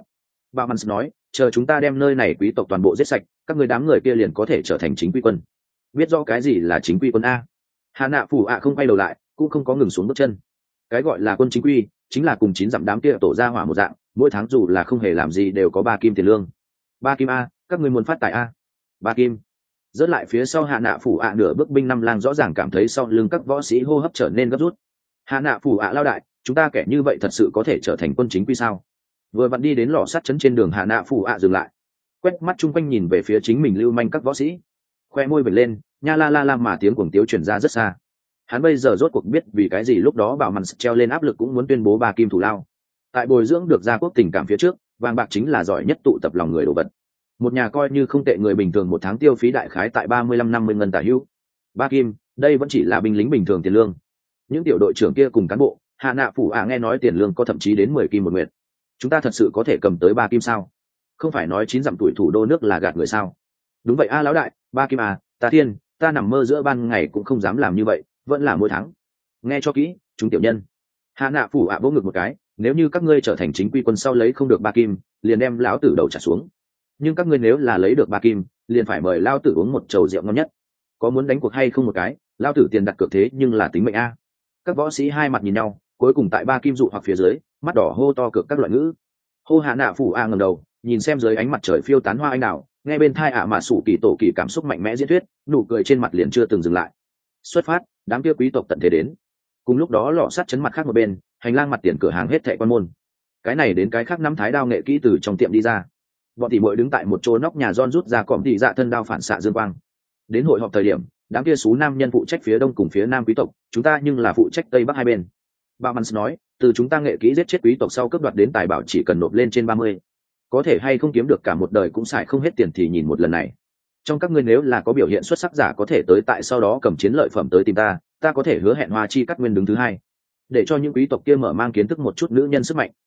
Bạo Mans nói, chờ chúng ta đem nơi này quý tộc toàn bộ giết sạch, các người đám người kia liền có thể trở thành chính quy quân. Biết rõ cái gì là chính quy quân a? Hạ Nạ Phủ ạ không quay đầu lại, cũng không có ngừng xuống bước chân. Cái gọi là quân chính quy, chính là cùng 9 dặm đám kia tổ ra hỏa một dạng, mỗi tháng dù là không hề làm gì đều có 3 kim tiền lương. 3 kim a, các người muốn phát tài a? 3 kim. Rớt lại phía sau Hạ Nạ Phủ ạ nửa bước binh năm lang rõ ràng cảm thấy sau lưng các võ sĩ hô hấp trở nên gấp rút. Hạ Nạ Phủ ạ lao đại, chúng ta kẻ như vậy thật sự có thể trở thành quân chính quy sao? Vừa vặn đi đến lò sắt trấn trên đường Hạ Nạ Phủ ạ dừng lại, quét mắt chung quanh nhìn về phía chính mình lưu manh các võ sĩ, khoe môi vểnh lên, nha la la la mà tiếng cuồng tiếu truyền ra rất xa. Hắn bây giờ rốt cuộc biết vì cái gì lúc đó bảo màn treo lên áp lực cũng muốn tuyên bố 3 kim thủ lao. Tại bồi dưỡng được gia quốc tình cảm phía trước, vàng bạc chính là giỏi nhất tụ tập lòng người đồ vật. Một nhà coi như không tệ người bình thường một tháng tiêu phí đại khái tại 35-50 ngân tả hữu. 3 kim, đây vẫn chỉ là binh lính bình thường tiền lương. Những tiểu đội trưởng kia cùng cán bộ, Hạ Nạ Phủ nghe nói tiền lương có thậm chí đến 10 kim một nguyệt. Chúng ta thật sự có thể cầm tới 3 kim sao? Không phải nói 9 dặm tuổi thủ đô nước là gạt người sao? Đúng vậy a lão đại, 3 kim à, ta thiên, ta nằm mơ giữa ban ngày cũng không dám làm như vậy, vẫn là mỗi tháng. Nghe cho kỹ, chúng tiểu nhân. Hạ Nạ Phủ vỗ ngực một cái, nếu như các ngươi trở thành chính quy quân sau lấy không được 3 kim, liền đem lão tử đầu trả xuống. Nhưng các ngươi nếu là lấy được 3 kim, liền phải mời lão tử uống một chầu rượu ngon nhất. Có muốn đánh cuộc hay không một cái, lão tử tiền đặt cược thế nhưng là tính mệnh a. Các võ sĩ hai mặt nhìn nhau, cuối cùng tại 3 kim dụ hoặc phía dưới, mắt đỏ hô to cược các loại ngữ. Hô Hạ Nạ Phủ ngẩng đầu, nhìn xem dưới ánh mặt trời phiêu tán hoa anh đào, nghe bên thai mà sủ kỳ tổ kỳ cảm xúc mạnh mẽ diễn thuyết, nụ cười trên mặt liền chưa từng dừng lại. Xuất phát, đám kia quý tộc tận thế đến. Cùng lúc đó lọ sắt chấn mặt khác một bên, hành lang mặt tiền cửa hàng hết thảy quan môn. Cái này đến cái khác năm thái đao nghệ kỹ từ trong tiệm đi ra. Bọn tỷ muội đứng tại một chỗ nóc nhà John rút ra cọm tỷ dạ thân đao phản xạ dương quang. Đến hội họp thời điểm, đám kia số nam nhân phụ trách phía đông cùng phía nam quý tộc, chúng ta nhưng là phụ trách tây bắc hai bên. Baumann nói, từ chúng ta nghệ kỹ giết chết quý tộc sau cướp đoạt đến tài bảo chỉ cần nộp lên trên 30. Có thể hay không kiếm được cả một đời cũng xài không hết tiền thì nhìn một lần này. Trong các ngươi nếu là có biểu hiện xuất sắc giả có thể tới tại sau đó cầm chiến lợi phẩm tới tìm ta, ta có thể hứa hẹn hoa chi cắt nguyên đứng thứ 2, để cho những quý tộc kia mở mang kiến thức một chút nữ nhân sức mạnh.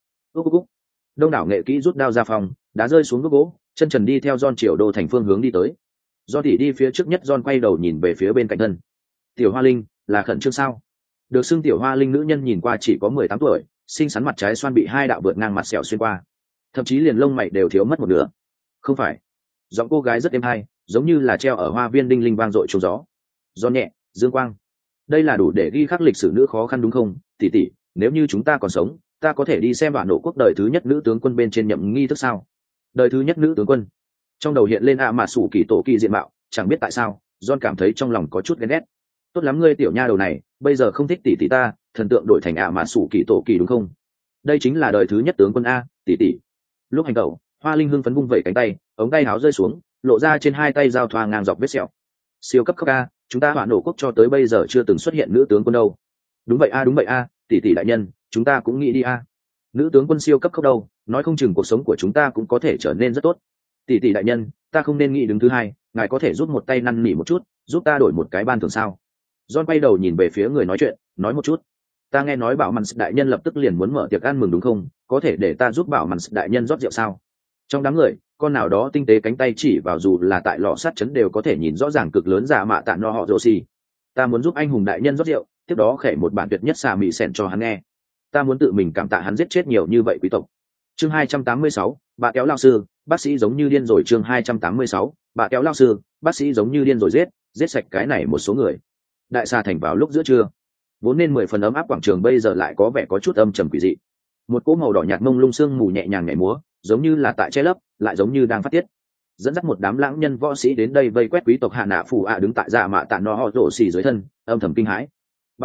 Đông đảo nghệ kỹ rút đao ra phòng, đá rơi xuống gốc gỗ, chân trần đi theo John triều đô thành phương hướng đi tới. Do tỷ đi phía trước nhất, John quay đầu nhìn về phía bên cạnh thân. Tiểu Hoa Linh, là khẩn trương sao? Được xưng Tiểu Hoa Linh nữ nhân nhìn qua chỉ có 18 tuổi, xinh xắn, mặt trái xoan bị 2 đạo vượt ngang mặt sẹo xuyên qua, thậm chí liền lông mày đều thiếu mất một nửa. Không phải. Giọng cô gái rất êm hay, giống như là treo ở hoa viên đinh linh vang dội trong gió. Gió nhẹ, dương quang. Đây là đủ để ghi khắc lịch sử nữ khó khăn đúng không, tỷ tỷ? Nếu như chúng ta còn sống, ta có thể đi xem bản nổ quốc đời thứ nhất nữ tướng quân bên trên nhậm nghi thức sao? Đời thứ nhất nữ tướng quân. Trong đầu hiện lên mà sủ kỳ tổ kỳ diện mạo, chẳng biết tại sao, John cảm thấy trong lòng có chút ghen ghét. Tốt lắm ngươi tiểu nha đầu này, bây giờ không thích tỷ tỷ ta, thần tượng đổi thành mà sủ kỳ tổ kỳ đúng không? Đây chính là đời thứ nhất tướng quân a, tỷ tỷ. Lúc hành tẩu, Hoa Linh hưng phấn vung vẩy cánh tay, ống tay áo rơi xuống, lộ ra trên 2 tay giao thoa ngang dọc vết sẹo. Siêu cấp a, chúng ta Hoạn Nổ quốc cho tới bây giờ chưa từng xuất hiện nữ tướng quân đâu. Đúng vậy a, tỷ tỷ đại nhân, chúng ta cũng nghĩ đi a. Nữ tướng quân siêu cấp đâu, nói không chừng cuộc sống của chúng ta cũng có thể trở nên rất tốt. Tỷ tỷ đại nhân, ta không nên nghĩ đứng thứ 2, ngài có thể giúp một tay năn nỉ một chút, giúp ta đổi một cái ban thưởng sao? John quay đầu nhìn về phía người nói chuyện, nói một chút. Ta nghe nói Bảo Mans đại nhân lập tức liền muốn mở tiệc ăn mừng đúng không? Có thể để ta giúp Bảo Mans đại nhân rót rượu sao? Trong đám người, con nào đó tinh tế cánh tay chỉ vào dù là tại lò sát chấn đều có thể nhìn rõ ràng cực lớn giả mạ tạ no họ rồ xì. Ta muốn giúp anh hùng đại nhân rót rượu, tiếp đó khẽ một bản tuyệt nhất xà mị sẻn cho hắn nghe. Ta muốn tự mình cảm tạ hắn giết chết nhiều như vậy quý tộc. Chương 286, bà kéo lao sư, bác sĩ giống như điên rồi. Chương 286, bà kéo lao sư, bác sĩ giống như điên rồi giết sạch cái này một số người. Đại xà thành vào lúc giữa trưa, vốn nên 10 phần ấm áp quảng trường bây giờ lại có vẻ có chút âm trầm quỷ dị. Một cỗ màu đỏ nhạt mông lung sương mù nhẹ nhàng nhảy múa, giống như là tại che lấp, lại giống như đang phát tiết. Dẫn dắt một đám lãng nhân võ sĩ đến đây vây quét quý tộc Hạ Nạ Phủ đứng tại dạ mạ tạ no họ rổ xì dưới thân, âm thầm kinh hãi.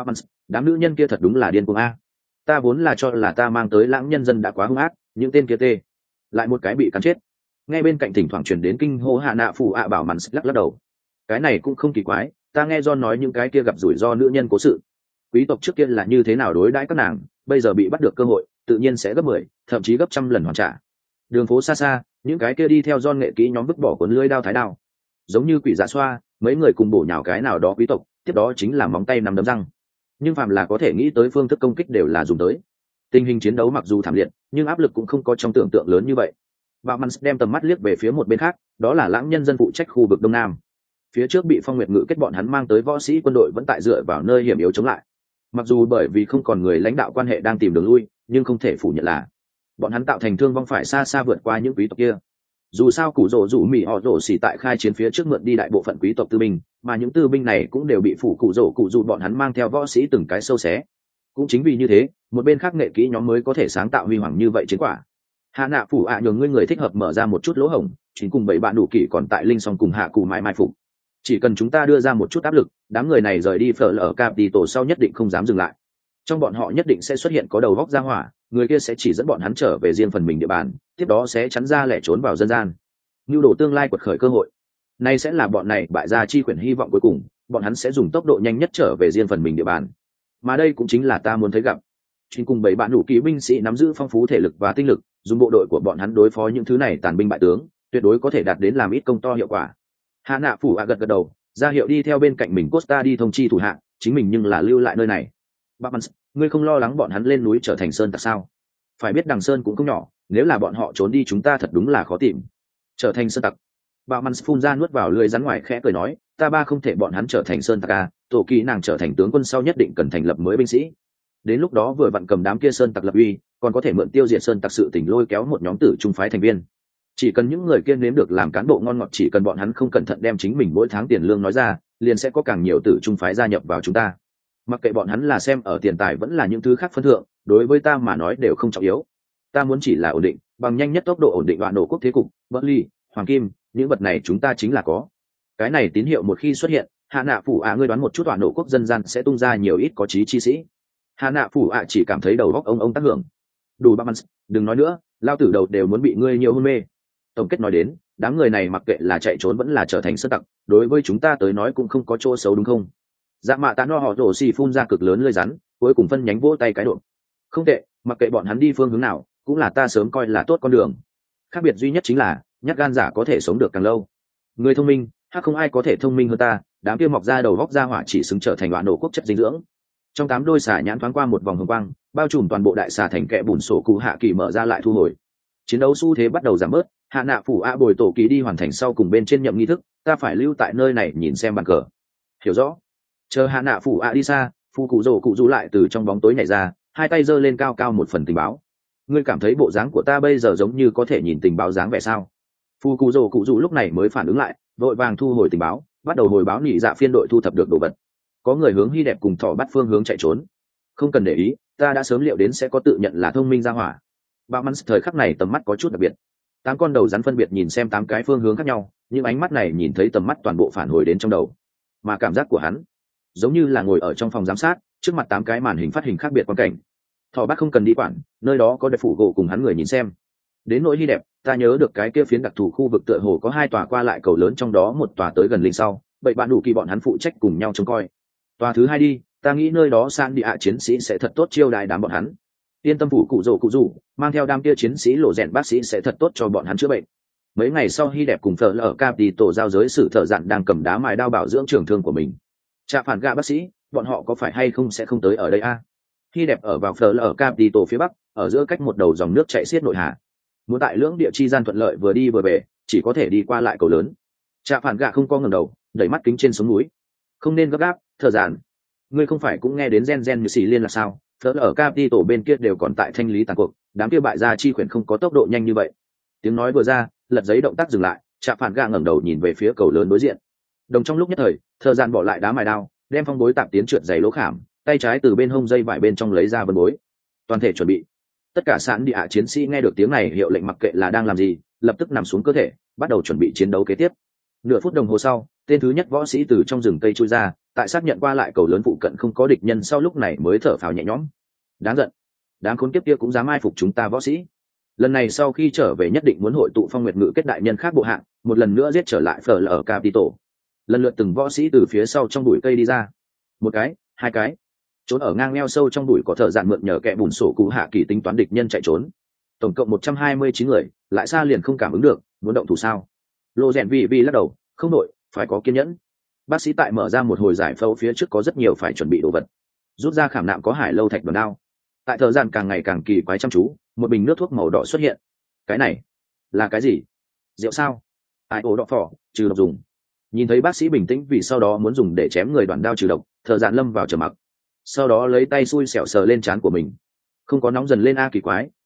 Đám nữ nhân kia thật đúng là điên cuồng a. Ta vốn là cho là ta mang tới lãng nhân dân đã quá hung ác, những tên kia tê lại một cái bị cắn chết. Ngay bên cạnh thỉnh thoảng truyền đến kinh hô Hạ Nạ Phủ bảo mắn lắc lắc đầu. Cái này cũng không kỳ quái, ta nghe John nói những cái kia gặp rủi ro nữ nhân cố sự. Quý tộc trước kia là như thế nào đối đãi các nàng, bây giờ bị bắt được cơ hội, tự nhiên sẽ gấp 10, thậm chí gấp trăm lần hoàn trả. Đường phố xa xa, những cái kia đi theo John nghệ kỹ nhóm vứt bỏ cuốn lưới đao thái đao, giống như quỷ dạ xoa, mấy người cùng bổ nhào cái nào đó quý tộc, tiếp đó chính là móng tay nắm đấm răng. Nhưng phàm là có thể nghĩ tới phương thức công kích đều là dùng tới. Tình hình chiến đấu mặc dù thảm liệt, nhưng áp lực cũng không có trong tưởng tượng lớn như vậy. Baumann đem tầm mắt liếc về phía một bên khác, đó là lãng nhân dân phụ trách khu vực đông nam. Phía trước bị Phong Nguyệt Ngự kết bọn hắn mang tới võ sĩ quân đội vẫn tại dựa vào nơi hiểm yếu chống lại. Mặc dù bởi vì không còn người lãnh đạo quan hệ đang tìm đường lui, nhưng không thể phủ nhận là bọn hắn tạo thành thương vong phải xa xa vượt qua những quý tộc kia. Dù sao cụ rồ rủ mì họ rồ xỉ tại khai chiến phía trước mượn đi đại bộ phận quý tộc tư binh, mà những tư binh này cũng đều bị phủ cụ rồ cụ rủ bọn hắn mang theo võ sĩ từng cái sâu xé. Cũng chính vì như thế, một bên khác nghệ kỹ nhóm mới có thể sáng tạo huy hoàng như vậy chiến quả. Hạ nạ phủ ạ nhường ngươi người thích hợp mở ra một chút lỗ hổng, chính cùng bảy bạn đủ kỷ còn tại linh song cùng hạ cụ mãi mai phục. Chỉ cần chúng ta đưa ra một chút áp lực, đám người này rời đi phở lở Capital sau nhất định không dám dừng lại. Trong bọn họ nhất định sẽ xuất hiện có đầu góc ra hỏa, người kia sẽ chỉ dẫn bọn hắn trở về riêng phần mình địa bàn, tiếp đó sẽ chắn ra lẻ trốn vào dân gian. Nhu đồ tương lai quật khởi cơ hội. Nay sẽ là bọn này bại gia chi quyển hy vọng cuối cùng, bọn hắn sẽ dùng tốc độ nhanh nhất trở về riêng phần mình địa bàn. Mà đây cũng chính là ta muốn thấy gặp. Chính cùng bảy bạn đủ kỹ binh sĩ nắm giữ phong phú thể lực và tinh lực, dùng bộ đội của bọn hắn đối phó những thứ này tàn binh bại tướng, tuyệt đối có thể đạt đến làm ít công to hiệu quả. Hạ nạ phủ gật gật đầu, ra hiệu đi theo bên cạnh mình Costa đi thông chi thủ hạ, chính mình nhưng là lưu lại nơi này. Barnes, ngươi không lo lắng bọn hắn lên núi trở thành sơn tặc sao? Phải biết đằng sơn cũng không nhỏ, nếu là bọn họ trốn đi chúng ta thật đúng là khó tìm. Trở thành sơn tặc? Barnes phun ra nuốt vào lưỡi rắn ngoài khẽ cười nói, ta ba không thể bọn hắn trở thành sơn tặc à, tổ kỳ nàng trở thành tướng quân sau nhất định cần thành lập mới binh sĩ. Đến lúc đó vừa vặn cầm đám kia sơn tặc lập uy, còn có thể mượn tiêu diệt sơn tặc sự tình lôi kéo một nhóm tử trung phái thành viên. Chỉ cần những người kia nếm được làm cán bộ ngon ngọt, chỉ cần bọn hắn không cẩn thận đem chính mình mỗi tháng tiền lương nói ra, liền sẽ có càng nhiều tử trung phái gia nhập vào chúng ta. Mặc kệ bọn hắn là xem ở tiền tài vẫn là những thứ khác phân thượng, đối với ta mà nói đều không trọng yếu. Ta muốn chỉ là ổn định, bằng nhanh nhất tốc độ ổn định đoạn nổ quốc thế cục, bất ly, hoàng kim, những vật này chúng ta chính là có. Cái này tín hiệu một khi xuất hiện, hạ nạ phủ ạ ngươi đoán một chút đoạn nổ quốc dân gian sẽ tung ra nhiều ít có trí chi sĩ. Hạ nạ phủ ạ chỉ cảm thấy đầu góc ông tác hưởng. Đủ Barnes, đừng nói nữa, lao tử đầu đều muốn bị ngươi nhiều hôn mê. Tổng kết nói đến, đám người này mặc kệ là chạy trốn vẫn là trở thành sơn tặc, đối với chúng ta tới nói cũng không có chỗ xấu đúng không? Dạ mạ tạ no họ rổ xì phun ra cực lớn lưỡi rắn, cuối cùng phân nhánh vỗ tay cái độ. Không tệ, mặc kệ bọn hắn đi phương hướng nào, cũng là ta sớm coi là tốt con đường. Khác biệt duy nhất chính là, nhát gan giả có thể sống được càng lâu. Người thông minh, khác không ai có thể thông minh hơn ta, đám kia mọc ra đầu góc ra hỏa chỉ xứng trở thành đoạn nổ quốc chất dinh dưỡng. Trong 8 đôi xà nhãn thoáng qua một vòng hồng quang, bao trùm toàn bộ đại xà thành kẽ bùn sổ cụ hạ kỳ mở ra lại thu hồi. Chiến đấu xu thế bắt đầu giảm bớt, hạ nạ phủ a bồi tổ ký đi hoàn thành sau cùng bên trên nhậm nghi thức, ta phải lưu tại nơi này nhìn xem bàn cờ. Hiểu rõ. Chờ hạ nạ phủ a đi xa, phu cụ rồ cụ rú lại từ trong bóng tối nhảy ra, hai tay giơ lên cao cao một phần tình báo. Ngươi cảm thấy bộ dáng của ta bây giờ giống như có thể nhìn tình báo dáng vẻ sao? Phu cụ rồ cụ rú lúc này mới phản ứng lại, vội vàng thu hồi tình báo, bắt đầu hồi báo nhị dạ phiên đội thu thập được đồ vật. Có người hướng Hy đẹp cùng thỏ bắt phương hướng chạy trốn. Không cần để ý, ta đã sớm liệu đến sẽ có tự nhận là thông minh ra hỏa. Bạo Mans thời khắc này tầm mắt có chút đặc biệt. 8 con đầu rắn phân biệt nhìn xem 8 cái phương hướng khác nhau, nhưng ánh mắt này nhìn thấy tầm mắt toàn bộ phản hồi đến trong đầu. Mà cảm giác của hắn, giống như là ngồi ở trong phòng giám sát, trước mặt 8 cái màn hình phát hình khác biệt quan cảnh. Thỏ bắt không cần đi quản, nơi đó có đẹp phủ gỗ cùng hắn người nhìn xem. Đến nỗi Hy đẹp, ta nhớ được cái kia phiến đặc thù khu vực tựa hồ có 2 tòa qua lại cầu lớn, trong đó một tòa tới gần linh sau, vậy bạn đủ kỳ bọn hắn phụ trách cùng nhau trông coi. Tòa thứ 2 đi, ta nghĩ nơi đó san đi ạ chiến sĩ sẽ thật tốt chiêu đãi đám bọn hắn. Yên tâm, phủ cụ rồ mang theo đám kia chiến sĩ lộ rèn bác sĩ sẽ thật tốt cho bọn hắn chữa bệnh. Mấy ngày sau, Hy đẹp cùng Phở ở Capital giao giới sử thợ dặn đang cầm đá mài đao bảo dưỡng trường thương của mình. Trạ phản gạ bác sĩ, bọn họ có phải hay không sẽ không tới ở đây a? Hy đẹp ở vào Phở ở Capital phía bắc, ở giữa cách một đầu dòng nước chảy xiết nội hà. Muốn tại lưỡng địa chi gian thuận lợi vừa đi vừa về, chỉ có thể đi qua lại cầu lớn. Trạ phản gạ không có ngẩng đầu, đẩy mắt kính trên sống núi. Không nên gấp gáp, thợ dặn. Ngươi không phải cũng nghe đến gen như xì liên là sao? Phở ở Capital bên kia đều còn tại thanh lý tàn cuộc, đám kia bại gia chi quyển không có tốc độ nhanh như vậy. Tiếng nói vừa ra, lật giấy động tác dừng lại, Trạ phản gạ ngẩng đầu nhìn về phía cầu lớn đối diện. Đồng trong lúc nhất thời, thợ dàn bỏ lại đá mài đao, đem phong bối tạp tiến trượt giày lỗ khảm, tay trái từ bên hông dây vải bên trong lấy ra vân bối. Toàn thể chuẩn bị. Tất cả sẵn đi ạ chiến sĩ nghe được tiếng này hiệu lệnh mặc kệ là đang làm gì, lập tức nằm xuống cơ thể, bắt đầu chuẩn bị chiến đấu kế tiếp. Nửa phút đồng hồ sau, tên thứ nhất võ sĩ từ trong rừng cây chui ra, tại xác nhận qua lại cầu lớn phụ cận không có địch nhân sau lúc này mới thở phào nhẹ nhõm. Đáng giận, đám khốn kiếp kia cũng dám ai phục chúng ta võ sĩ. Lần này sau khi trở về nhất định muốn hội tụ Phong Nguyệt Ngự kết đại nhân khác bộ hạng, một lần nữa giết trở lại Phở ở Capital. Lần lượt từng võ sĩ từ phía sau trong bụi cây đi ra. Một cái, 2 cái. Trốn ở ngang neo sâu trong bụi có thợ dạn mượn nhờ kẻ bùn sổ cụ hạ kỳ tính toán địch nhân chạy trốn. Tổng cộng 129 người, lại xa liền không cảm ứng được, muốn động thủ sao? Lô rèn vì lắc đầu, không nội, phải có kiên nhẫn. Bác sĩ tại mở ra một hồi giải phẫu phía trước có rất nhiều phải chuẩn bị đồ vật. Rút ra khảm nạm có hải lâu thạch đòn đao. Tại thời gian càng ngày càng kỳ quái chăm chú, một bình nước thuốc màu đỏ xuất hiện. Cái này là cái gì? Rượu sao? Ai ổ đỏ phỏ, trừ độc dùng. Nhìn thấy bác sĩ bình tĩnh vì sau đó muốn dùng để chém người đoạn đao trừ độc, thời gian lâm vào trầm mặc. Sau đó lấy tay xui xẻo sờ lên trán của mình. Không có nóng dần lên a kỳ quái,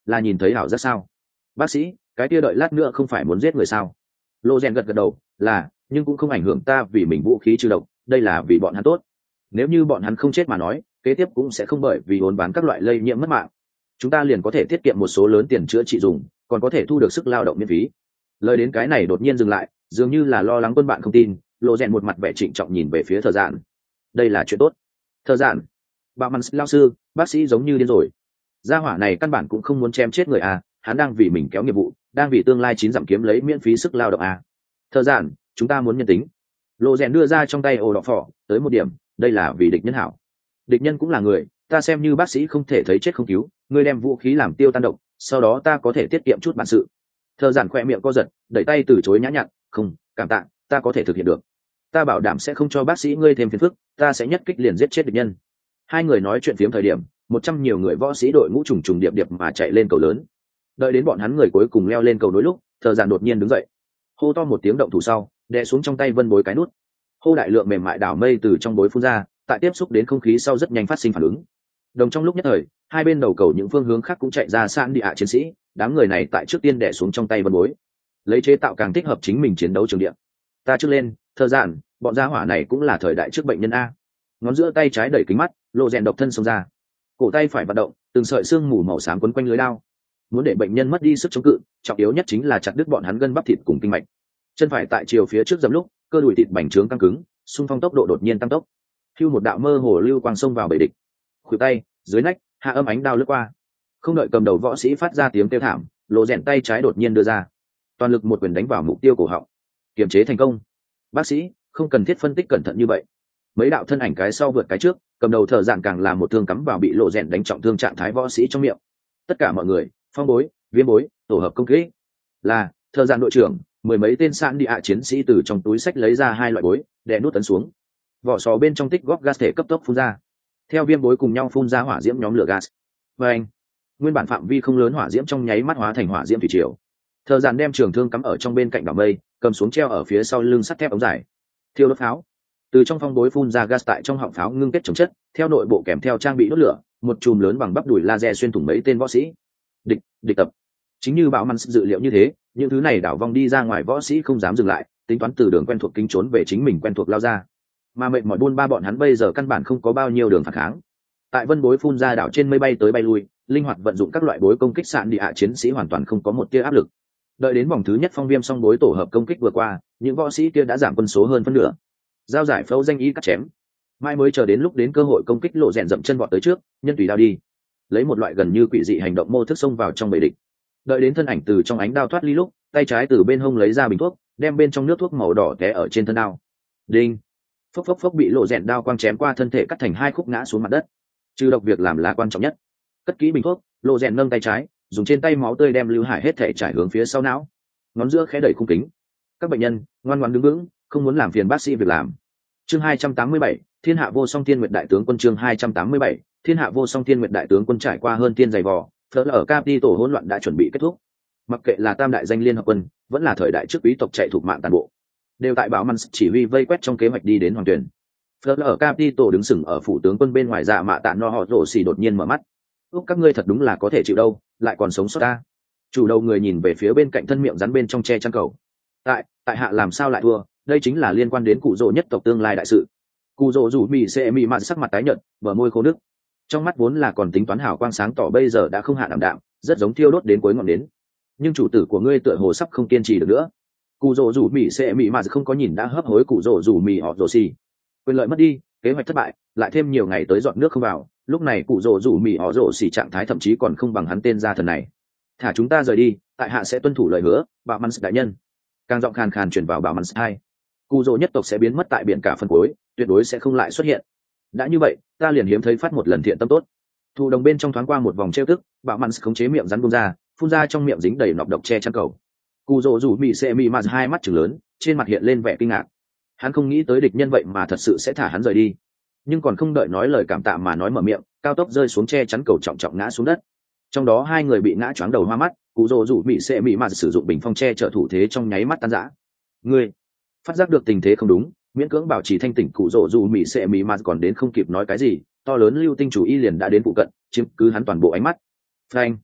là nhìn thấy ảo giác sao? Bác sĩ, cái kia đợi lát nữa không phải muốn giết người sao? Lô rèn gật gật đầu, là, nhưng cũng không ảnh hưởng ta vì mình vũ khí trừ độc, đây là vì bọn hắn tốt. Nếu như bọn hắn không chết mà nói, kế tiếp cũng sẽ không bởi vì ốn bán các loại lây nhiễm mất mạng. Chúng ta liền có thể tiết kiệm một số lớn tiền chữa trị dùng, còn có thể thu được sức lao động miễn phí. Lời đến cái này đột nhiên dừng lại, dường như là lo lắng quân bạn không tin. Lộ rèn một mặt vẻ trịnh trọng nhìn về phía Thợ Dạn. Đây là chuyện tốt. Thợ Dạn, bà mắn lao sư, bác sĩ giống như điên rồi. Gia hỏa này căn bản cũng không muốn chém chết người à, hắn đang vì mình kéo nghiệp vụ, đang vì tương lai 9 dặm kiếm lấy miễn phí sức lao động à. Thợ Dạn, chúng ta muốn nhân tính. Lộ rèn đưa ra trong tay ồ đỏ phỏ, tới một điểm, đây là vì địch nhân hảo. Địch nhân cũng là người, ta xem như bác sĩ không thể thấy chết không cứu, ngươi đem vũ khí làm tiêu tan độc, sau đó ta có thể tiết kiệm chút bản sự. Thợ Dạn khỏe miệng co giật, đẩy tay từ chối nhã nhặn, không, cảm tạ, ta có thể thực hiện được. Ta bảo đảm sẽ không cho bác sĩ ngươi thêm phiền phức, ta sẽ nhất kích liền giết chết địch nhân. Hai người nói chuyện phiếm thời điểm, 100 nhiều người võ sĩ đội ngũ trùng trùng điệp điệp mà chạy lên cầu lớn. Đợi đến bọn hắn người cuối cùng leo lên cầu nối lúc, Thợ Dạn đột nhiên đứng dậy, hô to một tiếng động thủ sau, đè xuống trong tay vân bối cái nút. Hô đại lượng mềm mại đảo mây từ trong bối phun ra, tại tiếp xúc đến không khí sau rất nhanh phát sinh phản ứng. Đồng trong lúc nhất thời, hai bên đầu cầu những phương hướng khác cũng chạy ra sạn địa chiến sĩ, đám người này tại trước tiên đè xuống trong tay vân bối, lấy chế tạo càng thích hợp chính mình chiến đấu trường địa. Ta trước lên, Thợ Dạn, bọn gia hỏa này cũng là thời đại trước bệnh nhân a. Ngón giữa tay trái đẩy kính mắt, lộ rèn độc thân xông ra, cổ tay phải vận động, từng sợi xương mù màu xám quấn quanh lưới đao. Muốn để bệnh nhân mất đi sức chống cự, trọng yếu nhất chính là chặt đứt bọn hắn gân bắp thịt cùng kinh mạch. Chân phải tại chiều phía trước dầm lúc, cơ đùi thịt bành trướng căng cứng, xung phong tốc độ đột nhiên tăng tốc. Hưu một đạo mơ hồ lưu quang xông vào bầy địch. Khuỷu tay, dưới nách, hạ âm ánh đao lướt qua. Không đợi cầm đầu võ sĩ phát ra tiếng kêu thảm, lộ rèn tay trái đột nhiên đưa ra, toàn lực một quyền đánh vào mục tiêu cổ họng. Kiềm chế thành công. Bác sĩ, không cần thiết phân tích cẩn thận như vậy. Mấy đạo thân ảnh cái sau vượt cái trước, cầm đầu Thợ Dạn càng là một thương cắm vào bị lộ rèn đánh trọng thương trạng thái võ sĩ trong miệng. Tất cả mọi người, phong bối, viêm bối, tổ hợp công kích. Là Thợ Dạn đội trưởng, mười mấy tên sạn địa chiến sĩ từ trong túi sách lấy ra hai loại bối, đè nút ấn xuống. Vỏ sò bên trong tích góp gas thể cấp tốc phun ra. Theo viêm bối cùng nhau phun ra hỏa diễm nhóm lửa gas. Và anh, nguyên bản phạm vi không lớn hỏa diễm trong nháy mắt hóa thành hỏa diễm thủy triều. Thợ Dạn đem trường thương cắm ở trong bên cạnh đảo mây, cầm xuống treo ở phía sau lưng sắt thép ống dài. Thiêu đốt pháo. Từ trong phong bối phun ra gas tại trong họng pháo ngưng kết chống chất, theo nội bộ kèm theo trang bị đốt lửa, một chùm lớn bằng bắp đùi laser xuyên thủng mấy tên võ sĩ. Địch tập. Chính như Bảo Măn dự liệu như thế, những thứ này đảo vong đi ra ngoài võ sĩ không dám dừng lại, tính toán từ đường quen thuộc kinh trốn về chính mình quen thuộc lao ra. Mà mệt mỏi buôn ba bọn hắn bây giờ căn bản không có bao nhiêu đường phản kháng. Tại vân bối phun ra đảo trên mây bay tới bay lui, linh hoạt vận dụng các loại bối công kích sạn địa chiến sĩ hoàn toàn không có một tia áp lực. Đợi đến vòng thứ nhất phong viêm xong bối tổ hợp công kích vừa qua, những võ sĩ kia đã giảm quân số hơn phân nửa. Giao giải phẫu danh y cắt chém, mai mới chờ đến lúc đến cơ hội công kích lộ rèn dậm chân vọt tới trước, nhân tùy đao đi, lấy một loại gần như quỷ dị hành động mô thức xông vào trong bầy địch. Đợi đến thân ảnh từ trong ánh đao thoát ly lúc, tay trái từ bên hông lấy ra bình thuốc, đem bên trong nước thuốc màu đỏ té ở trên thân đao. Đinh, phốc phốc phốc bị lộ rèn đao quang chém qua thân thể cắt thành hai khúc ngã xuống mặt đất. Trừ độc việc làm là quan trọng nhất. Cất kỹ bình thuốc, lộ rèn nâng tay trái, dùng trên tay máu tươi đem lưu hải hết thể trải hướng phía sau não, ngón giữa khẽ đẩy khung kính. Các bệnh nhân ngoan ngoãn đứng vững, không muốn làm phiền bác sĩ việc làm. Chương 287, Thiên Hạ Vô Song Thiên Nguyệt Đại Tướng Quân. Chương 287, Thiên Hạ Vô Song Thiên Nguyệt Đại Tướng Quân. Trải qua hơn tiên dày vò, phở ở Capitol hỗn loạn đã chuẩn bị kết thúc. Mặc kệ là tam đại danh liên hợp quân, vẫn là thời đại trước quý tộc chạy thuộc mạng toàn bộ, đều tại Bảo Măn chỉ huy vây quét trong kế hoạch đi đến hoàng tuyển. Phở ở Capitol đứng sừng ở phủ tướng quân bên ngoài dạ mạ tạ no họ rổ xì đột nhiên mở mắt. Úc, các ngươi thật đúng là có thể chịu đâu, lại còn sống sót ta. Chủ đầu người nhìn về phía bên cạnh thân miệng rắn bên trong che chắn cầu. Tại hạ làm sao lại thua, đây chính là liên quan đến cụ rỗ nhất tộc tương lai đại sự. Cụ rỗ rủ mì xệ mì mạt sắc mặt tái nhợt, bờ môi khô nước, trong mắt vốn là còn tính toán hào quang sáng tỏ bây giờ đã không hạ ảm đạm, rất giống thiêu đốt đến cuối ngọn nến. Nhưng chủ tử của ngươi tựa hồ sắp không kiên trì được nữa. Cụ rỗ rủ mì xệ mì mạt không có nhìn đã hấp hối cụ rỗ rủ mì họ rồ xì. Quyền lợi mất đi, kế hoạch thất bại, lại thêm nhiều ngày tới dọn nước không vào, lúc này cụ rỗ rủ mì họ rồ xì trạng thái thậm chí còn không bằng hắn tên gia thần này. Thả chúng ta rời đi, tại hạ sẽ tuân thủ lời hứa. Bảo Măn đại nhân. Càng giọng khàn khàn truyền vào Bảo Măn hai. Cụ rỗ nhất tộc sẽ biến mất tại biển cả phân cuối, tuyệt đối sẽ không lại xuất hiện. Đã như vậy, ta liền hiếm thấy phát một lần thiện tâm tốt. Thụ đồng bên trong thoáng qua một vòng trêu tức, Bảo Măn khống chế miệng rắn bung ra, phun ra trong miệng dính đầy nọc độc che chắn cầu. Cụ rỗ rủ mì xệ mì mà hai mắt trừng lớn, trên mặt hiện lên vẻ kinh ngạc. Hắn không nghĩ tới địch nhân vậy mà thật sự sẽ thả hắn rời đi. Nhưng còn không đợi nói lời cảm tạ mà nói mở miệng, cao tốc rơi xuống che chắn cầu trọng trọng ngã xuống đất. Trong đó hai người bị ngã choáng đầu hoa mắt, cụ rỗ rủ mì xệ mì mà sử dụng bình phong che trợ thủ thế trong nháy mắt tan rã. Ngươi phát giác được tình thế không đúng, miễn cưỡng bảo trì thanh tỉnh cụ rỗ rủ mì xệ mì mà còn đến không kịp nói cái gì, to lớn lưu tinh chủ y liền đã đến phụ cận, chiếm cứ hắn toàn bộ ánh mắt. Phanh!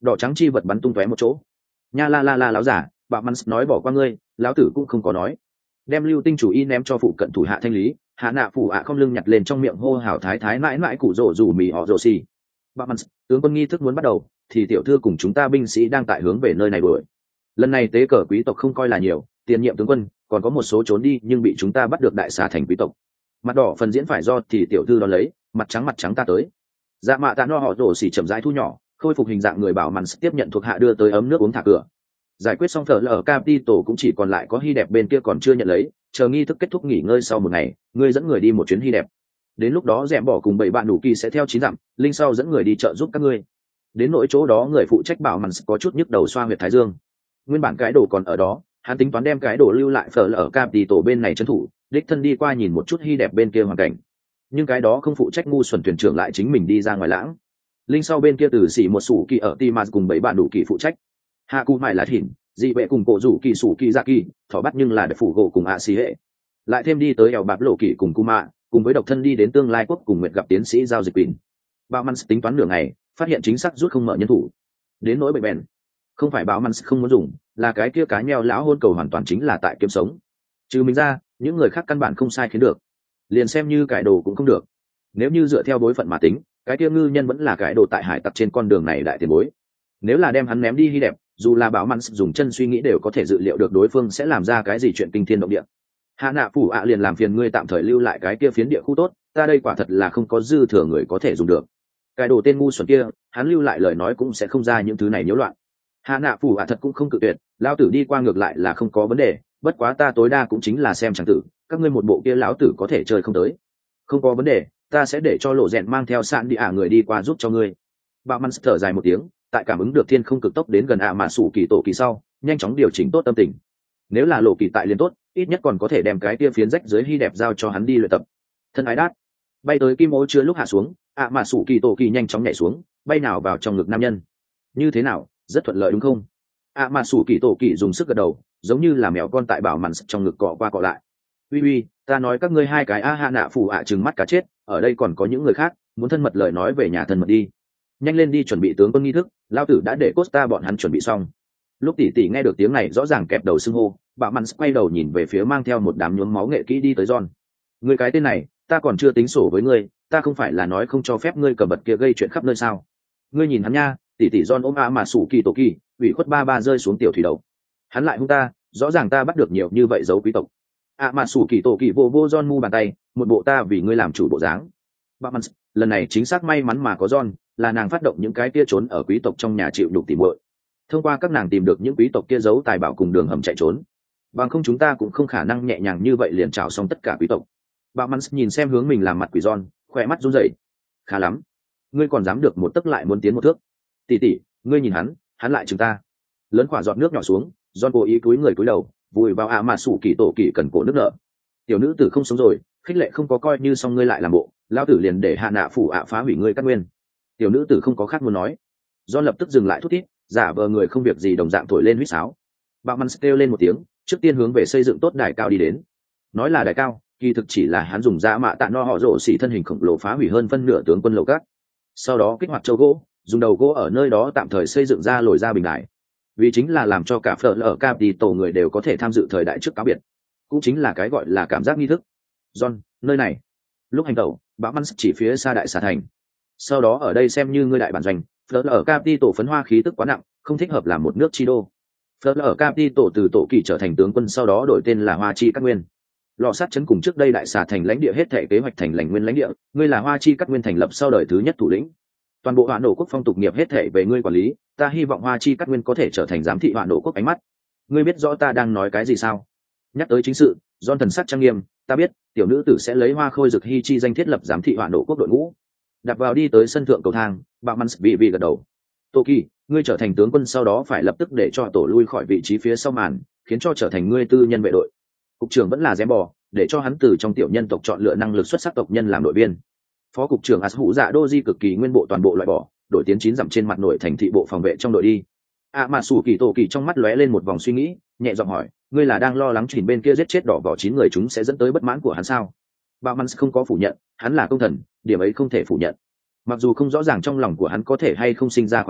đỏ trắng chi vật bắn tung tóe một chỗ. Nha la la la láo giả, bạo mắn nói bỏ qua ngươi, lão tử cũng không có nói. Đem lưu tinh chủ y ném cho phụ cận thủ hạ thanh lý, hạ nạ phụ ạ không lưng nhặt lên trong miệng hô hào thái thái mãi mãi củ rổ rủ mì họ rổ xì. Bạo mắn, tướng quân nghi thức muốn bắt đầu, thì tiểu thư cùng chúng ta binh sĩ đang tại hướng về nơi này đuổi. Lần này tế cờ quý tộc không coi là nhiều, tiền nhiệm tướng quân còn có một số trốn đi nhưng bị chúng ta bắt được đại xà thành quý tộc. Mặt đỏ phần diễn phải do thì tiểu thư đón lấy, mặt trắng ta tới. Dạ mạ tạ no họ rổ xì chậm rãi thu nhỏ, khôi phục hình dạng người bảo mắn tiếp nhận thuộc hạ đưa tới ấm nước uống thả cửa. Giải quyết xong thở lở Capital cũng chỉ còn lại có Hy đẹp bên kia còn chưa nhận lấy, chờ nghi thức kết thúc nghỉ ngơi sau một ngày, ngươi dẫn người đi một chuyến Hy đẹp. Đến lúc đó dẻm bỏ cùng 7 bạn đủ kỳ sẽ theo 9 dặm, linh sau dẫn người đi trợ giúp các ngươi. Đến nỗi chỗ đó người phụ trách bảo mắn có chút nhức đầu xoa huyệt thái dương. Nguyên bản cái đồ còn ở đó, hắn tính toán đem cái đồ lưu lại phở ở Capital bên này trấn thủ, đích thân đi qua nhìn một chút Hy đẹp bên kia hoàn cảnh. Nhưng cái đó không phụ trách ngu xuẩn thuyền trưởng lại chính mình đi ra ngoài lãng. Linh sau bên kia từ xỉ một sủ kỳ ở Timas cùng 7 bạn đủ kỳ phụ trách. Hạ cụ mãi là thỉn, dị vệ cùng cổ rủ kỳ sủ kỳ ra kỳ, thỏ bắt nhưng là để phủ gỗ cùng ạ xì hệ. Lại thêm đi tới eo bạp lộ kỳ cùng Kuma, cùng với độc thân đi đến tương lai quốc cùng nguyệt gặp tiến sĩ giao dịch quỳnh. Bảo Mans tính toán nửa ngày, phát hiện chính xác rút không mở nhân thủ. Đến nỗi bệnh bèn, không phải Bảo Mans không muốn dùng, là cái kia cái mèo lão hôn cầu hoàn toàn chính là tại kiếm sống. Trừ mình ra, những người khác căn bản không sai khiến được. Liền xem như cải đồ cũng không được. Nếu như dựa theo bối phận mà tính, cái kia ngư nhân vẫn là cái đồ tại hải tặc trên con đường này đại tiền bối. Nếu là đem hắn ném đi Hy đẹp, dù là Bảo Mans dùng chân suy nghĩ đều có thể dự liệu được đối phương sẽ làm ra cái gì chuyện kinh thiên động địa. Hạ nạ phủ ạ liền làm phiền ngươi tạm thời lưu lại cái kia phiến địa khu tốt, ta đây quả thật là không có dư thừa người có thể dùng được. Cái đồ tên ngu xuẩn kia, hắn lưu lại lời nói cũng sẽ không ra những thứ này nhiễu loạn. Hạ nạ phủ ạ thật cũng không cự tuyệt, lão tử đi qua ngược lại là không có vấn đề, bất quá ta tối đa cũng chính là xem chẳng tử, các ngươi một bộ kia lão tử có thể chơi không tới. Không có vấn đề, ta sẽ để cho lộ rèn mang theo sạn đi người đi qua giúp cho ngươi. Bạo Mans thở dài một tiếng, tại cảm ứng được thiên không cực tốc đến gần mà sủ kỳ tổ kỳ sau, nhanh chóng điều chỉnh tốt tâm tình. Nếu là lộ kỳ tại liên tốt, ít nhất còn có thể đem cái kia phiến rách dưới Hy đẹp giao cho hắn đi luyện tập. Thân ái đát, bay tới kim ô chưa lúc hạ xuống, mà sủ kỳ tổ kỳ nhanh chóng nhảy xuống, bay nào vào trong ngực nam nhân. Như thế nào, rất thuận lợi đúng không? Mà sủ kỳ tổ kỳ dùng sức gật đầu, giống như là mèo con tại Bảo Mans trong ngực cọ qua cọ lại. Uy, ta nói các ngươi hai cái hạ nạ phủ trừng mắt cá chết, ở đây còn có những người khác, muốn thân mật lời nói về nhà thân mật đi. Nhanh lên đi chuẩn bị tướng quân nghi thức, lao tử đã để Costa bọn hắn chuẩn bị xong. Lúc tỷ tỷ nghe được tiếng này rõ ràng kẹp đầu xưng hô, Bảo Mans quay đầu nhìn về phía mang theo một đám nhuốm máu nghệ kỹ đi tới John. Người cái tên này, ta còn chưa tính sổ với ngươi, ta không phải là nói không cho phép ngươi cầm vật kia gây chuyện khắp nơi sao? Ngươi nhìn hắn nha, tỷ tỷ John ôm mà sủ kỳ tổ kỳ, ủy khuất ba rơi xuống tiểu thủy đầu. Hắn lại hung ta, rõ ràng ta bắt được nhiều như vậy giấu quý tộc. Mà sủ kỳ tổ kỳ vô John mu bàn tay, một bộ ta vì ngươi làm chủ bộ dáng. Bảo Mans, lần này chính xác may mắn mà có John, là nàng phát động những cái kia trốn ở quý tộc trong nhà chịu đục tìm muội. Thông qua các nàng tìm được những quý tộc kia giấu tài bảo cùng đường hầm chạy trốn, bằng không chúng ta cũng không khả năng nhẹ nhàng như vậy liền trào xong tất cả quý tộc. Bảo Mans nhìn xem hướng mình làm mặt quỷ John, khỏe mắt run rẩy. Khá lắm, ngươi còn dám được một tấc lại muốn tiến một thước. Tỷ tỷ, ngươi nhìn hắn lại chừng ta. Lớn quả giọt nước nhỏ xuống, John cố ý cúi người cúi đầu, vùi vào mà sủ kỳ tổ kỳ cần cổ nước nợ. Tiểu nữ tử không sống rồi, khích lệ không có coi như xong ngươi lại làm bộ, lão tử liền để hạ nạ phủ phá hủy ngươi cắt nguyên. Tiểu nữ tử không có khác muốn nói. John lập tức dừng lại thút thít, giả vờ người không việc gì đồng dạng thổi lên huýt sáo. Bảo Mans kêu lên một tiếng, trước tiên hướng về xây dựng tốt đài cao đi đến. Nói là đài cao, kỳ thực chỉ là hắn dùng da mạ tạ no họ rổ xỉ thân hình khổng lồ phá hủy hơn phân nửa tướng quân lầu cát. Sau đó kích hoạt châu gỗ, dùng đầu gỗ ở nơi đó tạm thời xây dựng ra lồi ra bình đài. Vì chính là làm cho cả phở ở Capital người đều có thể tham dự thời đại trước cáo biệt. Cũng chính là cái gọi là cảm giác nghi thức. John, nơi này. Lúc hành tẩu, Bảo Mans chỉ phía xa đại xà thành. Sau đó ở đây xem như ngươi đại bản doanh, phở ở Capital phấn hoa khí tức quá nặng, không thích hợp làm một nước chi đô. Phở ở Capital từ tổ kỳ trở thành tướng quân sau đó đổi tên là Hoa Chi Cát Nguyên. Lò sát chấn cùng trước đây đại xà thành lãnh địa hết thể kế hoạch thành lãnh nguyên lãnh địa, ngươi là Hoa Chi Cát Nguyên thành lập sau đời thứ nhất thủ lĩnh. Toàn bộ Hoạn Nổ quốc phong tục nghiệp hết thể về ngươi quản lý, ta hy vọng Hoa Chi Cát Nguyên có thể trở thành giám thị Hoạn Nổ quốc ánh mắt. Ngươi biết rõ ta đang nói cái gì sao? Nhắc tới chính sự, John thần sắc trang nghiêm, ta biết, tiểu nữ tử sẽ lấy Hoa Khôi Dực Hi chi danh thiết lập giám thị Hoạn Nổ quốc đội ngũ. Đặt vào đi tới sân thượng cầu thang, Bảo Mans vì gật đầu. Tô Kỳ, ngươi trở thành tướng quân sau đó phải lập tức để cho tổ lui khỏi vị trí phía sau màn, khiến cho trở thành ngươi tư nhân vệ đội. Cục trưởng vẫn là dém bò, để cho hắn từ trong tiểu nhân tộc chọn lựa năng lực xuất sắc tộc nhân làm đội viên. Phó cục trưởng Hủ Dạ Đô Di cực kỳ nguyên bộ toàn bộ loại bỏ, đổi tiến 9 dặm trên mặt nội thành thị bộ phòng vệ trong đội đi. Mà sủ kỳ tổ kỳ trong mắt lóe lên một vòng suy nghĩ, nhẹ giọng hỏi, ngươi là đang lo lắng chỉnh bên kia giết chết đỏ vỏ 9 người chúng sẽ dẫn tới bất mãn của hắn sao? Bảo Mans không có phủ nhận, hắn là công thần, điểm ấy không thể phủ nhận. Mặc dù không rõ ràng trong lòng của hắn có thể hay không sinh ra khoảng cách,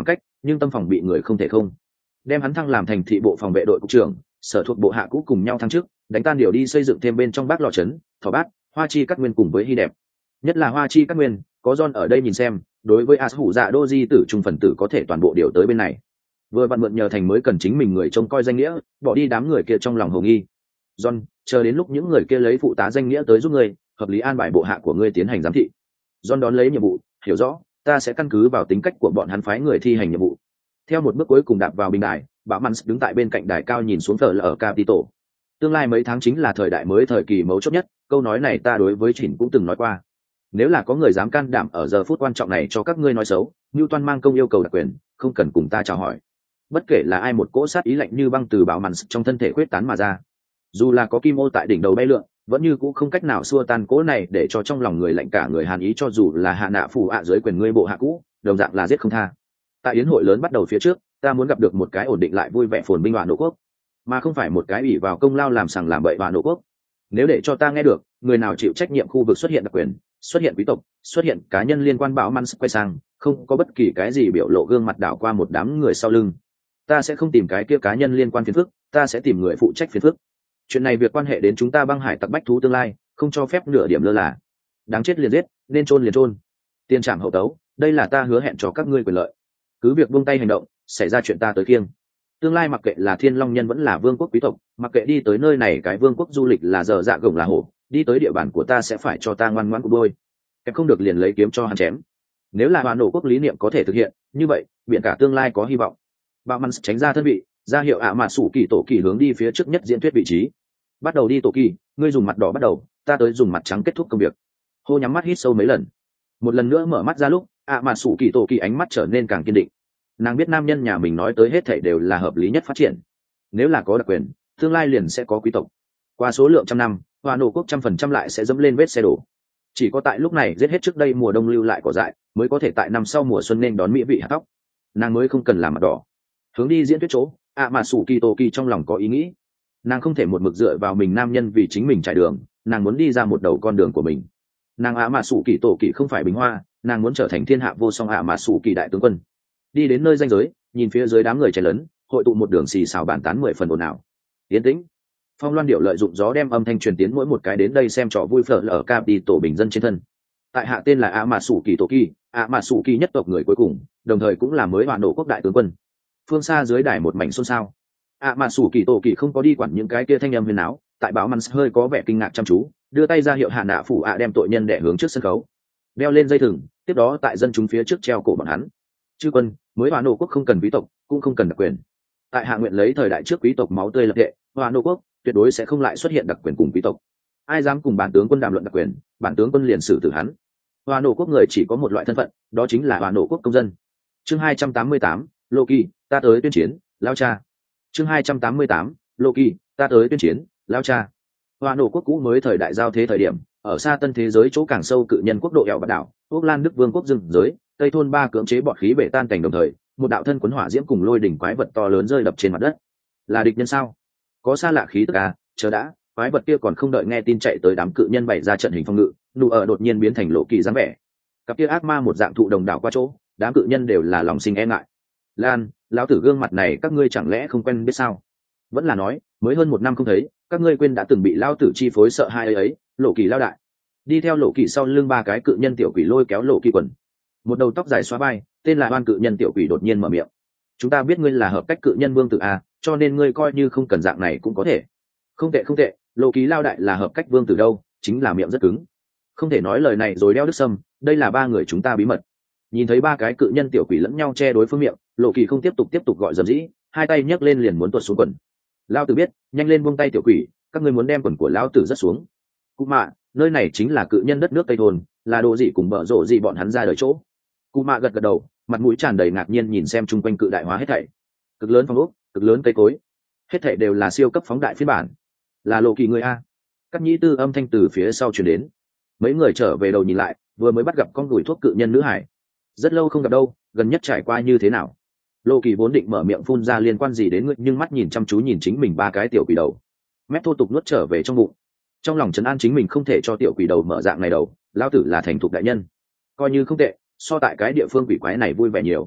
nhưng tâm phòng bị người không thể không đem hắn thăng làm thành thị bộ phòng vệ đội cục trưởng, sở thuộc bộ hạ cũ cùng nhau thăng chức, đánh tan điều đi xây dựng thêm bên trong Bác Lò trấn, Thỏ Bát, Hoa Chi Cát Nguyên cùng với Hy Đẹp. Nhất là Hoa Chi Cát Nguyên, có John ở đây nhìn xem, đối với As Hủ Dạ Đô di tử trung phần tử có thể toàn bộ điều tới bên này. Vừa vặn mượn nhờ thành mới cần chính mình người trông coi danh nghĩa, bỏ đi đám người kia trong lòng hồ nghi. John, chờ đến lúc những người kia lấy phụ tá danh nghĩa tới giúp ngươi, hợp lý an bài bộ hạ của ngươi tiến hành giám thị. John đón lấy nhiệm vụ, hiểu rõ, ta sẽ căn cứ vào tính cách của bọn hắn phái người thi hành nhiệm vụ. Theo một bước cuối cùng đạp vào bình đài, Bão Mans đứng tại bên cạnh đài cao nhìn xuống ở Capitol. Tương lai mấy tháng chính là thời đại mới, thời kỳ mấu chốt nhất, câu nói này ta đối với Chỉnh cũng từng nói qua. Nếu là có người dám can đảm ở giờ phút quan trọng này cho các ngươi nói xấu, Newton mang công yêu cầu đặc quyền, không cần cùng ta chào hỏi. Bất kể là ai, một cỗ sát ý lạnh như băng từ Bão Mans trong thân thể khuyết tán mà ra. Dù là có kim ô tại đỉnh đầu bay lượn, vẫn như cũng không cách nào xua tan cỗ này để cho trong lòng người lạnh cả người hàn ý, cho dù là hạ nạ phù ạ dưới quyền ngươi bộ hạ cũ, đồng dạng là giết không tha. Tại yến hội lớn bắt đầu phía trước, ta muốn gặp được một cái ổn định lại vui vẻ phồn binh Hoàn Nộ Quốc, mà không phải một cái ủy vào công lao làm sằng làm bậy Hoàn Nộ Quốc. Nếu để cho ta nghe được người nào chịu trách nhiệm khu vực xuất hiện đặc quyền, xuất hiện quý tộc, xuất hiện cá nhân liên quan, Bão Mans quay sang, không có bất kỳ cái gì biểu lộ, gương mặt đảo qua một đám người sau lưng. Ta sẽ không tìm cái kia cá nhân liên quan phiền phức, ta sẽ tìm người phụ trách phiền phức. Chuyện này việc quan hệ đến chúng ta băng hải tặc bách thú tương lai, không cho phép nửa điểm lơ là. Đáng chết liền giết, nên chôn liền chôn. Tiền trảm hậu tấu, đây là ta hứa hẹn cho các ngươi quyền lợi. Cứ việc buông tay hành động, xảy ra chuyện ta tới kiêng. Tương lai mặc kệ là Thiên Long nhân vẫn là vương quốc quý tộc, mặc kệ đi tới nơi này cái vương quốc du lịch là giờ dạ gồng là hổ, đi tới địa bàn của ta sẽ phải cho ta ngoan ngoãn cục đôi. Kém không được liền lấy kiếm cho hắn chém. Nếu là Hoàn Nộ Quốc lý niệm có thể thực hiện, như vậy biển cả tương lai có hy vọng. Bão Mans tránh ra thân vị, ra hiệu mà sủ kỳ tổ kỳ hướng đi phía trước nhất diễn thuyết vị trí. Bắt đầu đi tổ kỳ, ngươi dùng mặt đỏ bắt đầu, ta tới dùng mặt trắng kết thúc công việc. Hô nhắm mắt hít sâu mấy lần, một lần nữa mở mắt ra lúc mà sủ kỳ tổ kỳ ánh mắt trở nên càng kiên định. Nàng biết nam nhân nhà mình nói tới hết thảy đều là hợp lý nhất phát triển. Nếu là có đặc quyền, tương lai liền sẽ có quý tộc. Qua số lượng trăm năm, Hoàn Nộ Quốc 100% lại sẽ dẫm lên vết xe đổ. Chỉ có tại lúc này giết hết trước đây mùa đông lưu lại cỏ dại, mới có thể tại năm sau mùa xuân nên đón mỹ vị hạt tóc. Nàng mới không cần làm mặt đỏ. Hướng đi diễn thuyết chỗ, mà sủ kỳ tổ kỳ trong lòng có ý nghĩ. Nàng không thể một mực dựa vào mình nam nhân vì chính mình trải đường, nàng muốn đi ra một đầu con đường của mình. Nàng mà sủ kỳ tổ kỳ không phải bình hoa, nàng muốn trở thành thiên hạ vô song mà sủ kỳ đại tướng quân. Đi đến nơi ranh giới, nhìn phía dưới đám người chen lấn, hội tụ một đường xì xào bàn tán 10 phần ồn ào. Tiến tĩnh. Phong Loan Điệu lợi dụng gió đem âm thanh truyền tiến mỗi một cái đến đây xem trò vui phở ở Capitol bình dân trên thân. Tại hạ tên là mà sủ kỳ tổ kỳ, mà sủ kỳ nhất tộc người cuối cùng, đồng thời cũng là mới Hoàn Nộ Quốc đại tướng quân. Phương xa dưới đài một mảnh xôn xao. Mà sủ kỳ tổ kỳ không có đi quản những cái kia thanh âm huyền áo, tại Bão Mans hơi có vẻ kinh ngạc chăm chú, đưa tay ra hiệu hạ nạ phủ đem tội nhân đẻ hướng trước sân khấu, đeo lên dây thừng, tiếp đó tại dân chúng phía trước treo cổ bọn hắn. Chư quân, mới Hoàn Nộ Quốc không cần quý tộc, cũng không cần đặc quyền. Tại hạ nguyện lấy thời đại trước quý tộc máu tươi lập hệ, Hoàn Nộ Quốc tuyệt đối sẽ không lại xuất hiện đặc quyền cùng quý tộc. Ai dám cùng bản tướng quân đàm luận đặc quyền, bản tướng quân liền xử tử hắn. Hoàn Nộ Quốc người chỉ có một loại thân phận, đó chính là Hoàn Nộ Quốc công dân. Chương 288, Loki, ta tới tuyên chiến, lao cha. Chương 288, Loki, ta tới tuyên chiến, lao cha. Hoàn Nộ Quốc cũ mới thời đại giao thế thời điểm, ở xa tân thế giới chỗ càng sâu cự nhân quốc độ eo và đảo, Úc Lan Đức Vương quốc rừng giới, Tây thôn ba cưỡng chế bọt khí bể tan cảnh đồng thời, một đạo thân quấn hỏa diễm cùng lôi đỉnh quái vật to lớn rơi đập trên mặt đất. Là địch nhân sao? Có xa lạ khí tức à? Chờ đã, quái vật kia còn không đợi nghe tin chạy tới đám cự nhân bày ra trận hình phòng ngự, nụ ở đột nhiên biến thành lộ kỳ dáng vẻ. Cặp kia ác ma một dạng thụ đồng đảo qua chỗ, đám cự nhân đều là lòng sinh e ngại. Lan, lão tử gương mặt này các ngươi chẳng lẽ không quen biết sao? Vẫn là nói, mới hơn 1 năm không thấy, các ngươi quên đã từng bị lão tử chi phối sợ hai ấy, lộ kỳ lao đại. Đi theo lộ kỳ sau lưng 3 cái cự nhân tiểu quỷ lôi kéo lộ kỳ quần. Một đầu tóc dài xóa vai, tên là Oan cự nhân tiểu quỷ đột nhiên mở miệng. Chúng ta biết ngươi là hợp cách cự nhân vương tử a, cho nên ngươi coi như không cần dạng này cũng có thể. Không tệ không tệ, lộ kỳ lao đại là hợp cách vương tử đâu, chính là miệng rất cứng. Không thể nói lời này rồi đeo đứt sâm, đây là 3 người chúng ta bí mật. Nhìn thấy 3 cái cự nhân tiểu quỷ lẫn nhau che đối phương miệng, lộ kỳ không tiếp tục gọi dầm dĩ, hai tay nhấc lên liền muốn tuột xuống quần. Lao tử biết, nhanh lên buông tay tiểu quỷ, các ngươi muốn đem quần của lao tử rất xuống. Cụ mạ, nơi này chính là cự nhân đất nước Tây thôn, là đồ gì cùng bở rộ gì bọn hắn ra đời chỗ. Cụ mạ gật đầu, mặt mũi tràn đầy ngạc nhiên nhìn xem chung quanh cự đại hóa hết thảy. Cực lớn phong ốc, cực lớn cây cối, hết thảy đều là siêu cấp phóng đại phiên bản. Là lộ kỳ người a. Các nhĩ tư âm thanh từ phía sau truyền đến. Mấy người trở về đầu nhìn lại, vừa mới bắt gặp con đùi thuốc cự nhân nữ hải. Rất lâu không gặp đâu, gần nhất trải qua như thế nào? Lộ kỳ vốn định mở miệng phun ra liên quan gì đến ngươi, nhưng mắt nhìn chăm chú nhìn chính mình 3 cái tiểu quỷ đầu, mép thô tục nuốt trở về trong bụng. Trong lòng trấn an chính mình không thể cho tiểu quỷ đầu mở dạng này đầu, lão tử là thành thục đại nhân, coi như không tệ, so tại cái địa phương quỷ quái này vui vẻ nhiều.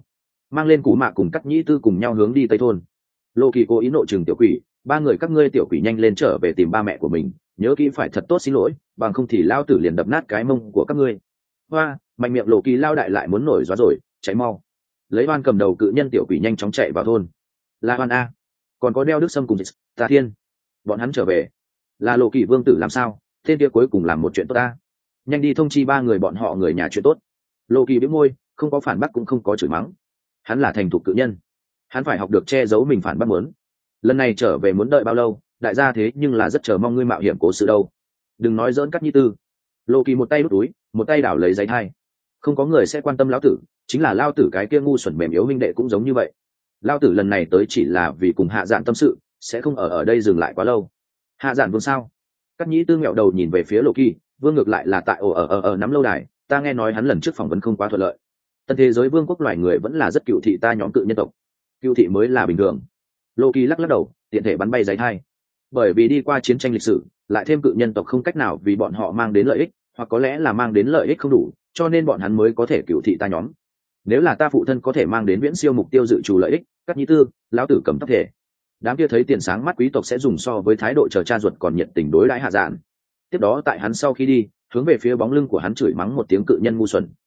mang lên cụ mạ cùng cắt nhĩ tư cùng nhau hướng đi tây thôn. Lộ kỳ cố ý nộ trừng tiểu quỷ, ba người các ngươi tiểu quỷ nhanh lên trở về tìm ba mẹ của mình, nhớ kỹ phải thật tốt xin lỗi, bằng không thì lao tử liền đập nát cái mông của các ngươi. Hoa, mạnh miệng Lộ kỳ lao đại lại muốn nổi gió rồi, cháy mau. Lấy oan cầm đầu cự nhân tiểu quỷ nhanh chóng chạy vào thôn. La oan a, còn có đeo đức sâm cùng Tà Thiên, bọn hắn trở về. Là Lộ kỳ vương tử làm sao? Tên kia cuối cùng làm một chuyện tốt ta. Nhanh đi thông chi ba người bọn họ người nhà chuyện tốt. Lộ kỳ bĩu môi, không có phản bác cũng không có chửi mắng. Hắn là thành thục cự nhân, hắn phải học được che giấu mình phản bác muốn. Lần này trở về muốn đợi bao lâu, đại gia thế nhưng là rất chờ mong ngươi mạo hiểm cố sự đâu. Đừng nói dỡn cắt như tư. Lộ kỳ một tay đút túi, một tay đảo lấy giấy thai. Không có người sẽ quan tâm lão tử, chính là lao tử cái kia ngu xuẩn mềm yếu huynh đệ cũng giống như vậy. Lao tử lần này tới chỉ là vì cùng hạ dạn tâm sự, sẽ không ở đây dừng lại quá lâu. Hạ dạn vương sao? Cắt nhĩ tư ngẹo đầu nhìn về phía Lộ kỳ, vương ngược lại là tại ở nắm lâu đài, ta nghe nói hắn lần trước phỏng vấn không quá thuận lợi. Tân thế giới vương quốc loài người vẫn là rất cựu thị ta nhóm cự nhân tộc, cựu thị mới là bình thường. Lộ kỳ lắc đầu, tiện thể bắn bay giấy thai. Bởi vì đi qua chiến tranh lịch sử, lại thêm cự nhân tộc không cách nào vì bọn họ mang đến lợi ích, hoặc có lẽ là mang đến lợi ích không đủ, cho nên bọn hắn mới có thể cựu thị ta nhóm. Nếu là ta phụ thân có thể mang đến viễn siêu mục tiêu dự trù lợi ích, các nhĩ tư, lão tử cầm tóc thể. Đám kia thấy tiền sáng mắt quý tộc sẽ dùng so với thái độ chờ cha ruột còn nhiệt tình đối đãi hạ dạn. Tiếp đó tại hắn sau khi đi, hướng về phía bóng lưng của hắn chửi mắng một tiếng cự nhân ngu xuẩn.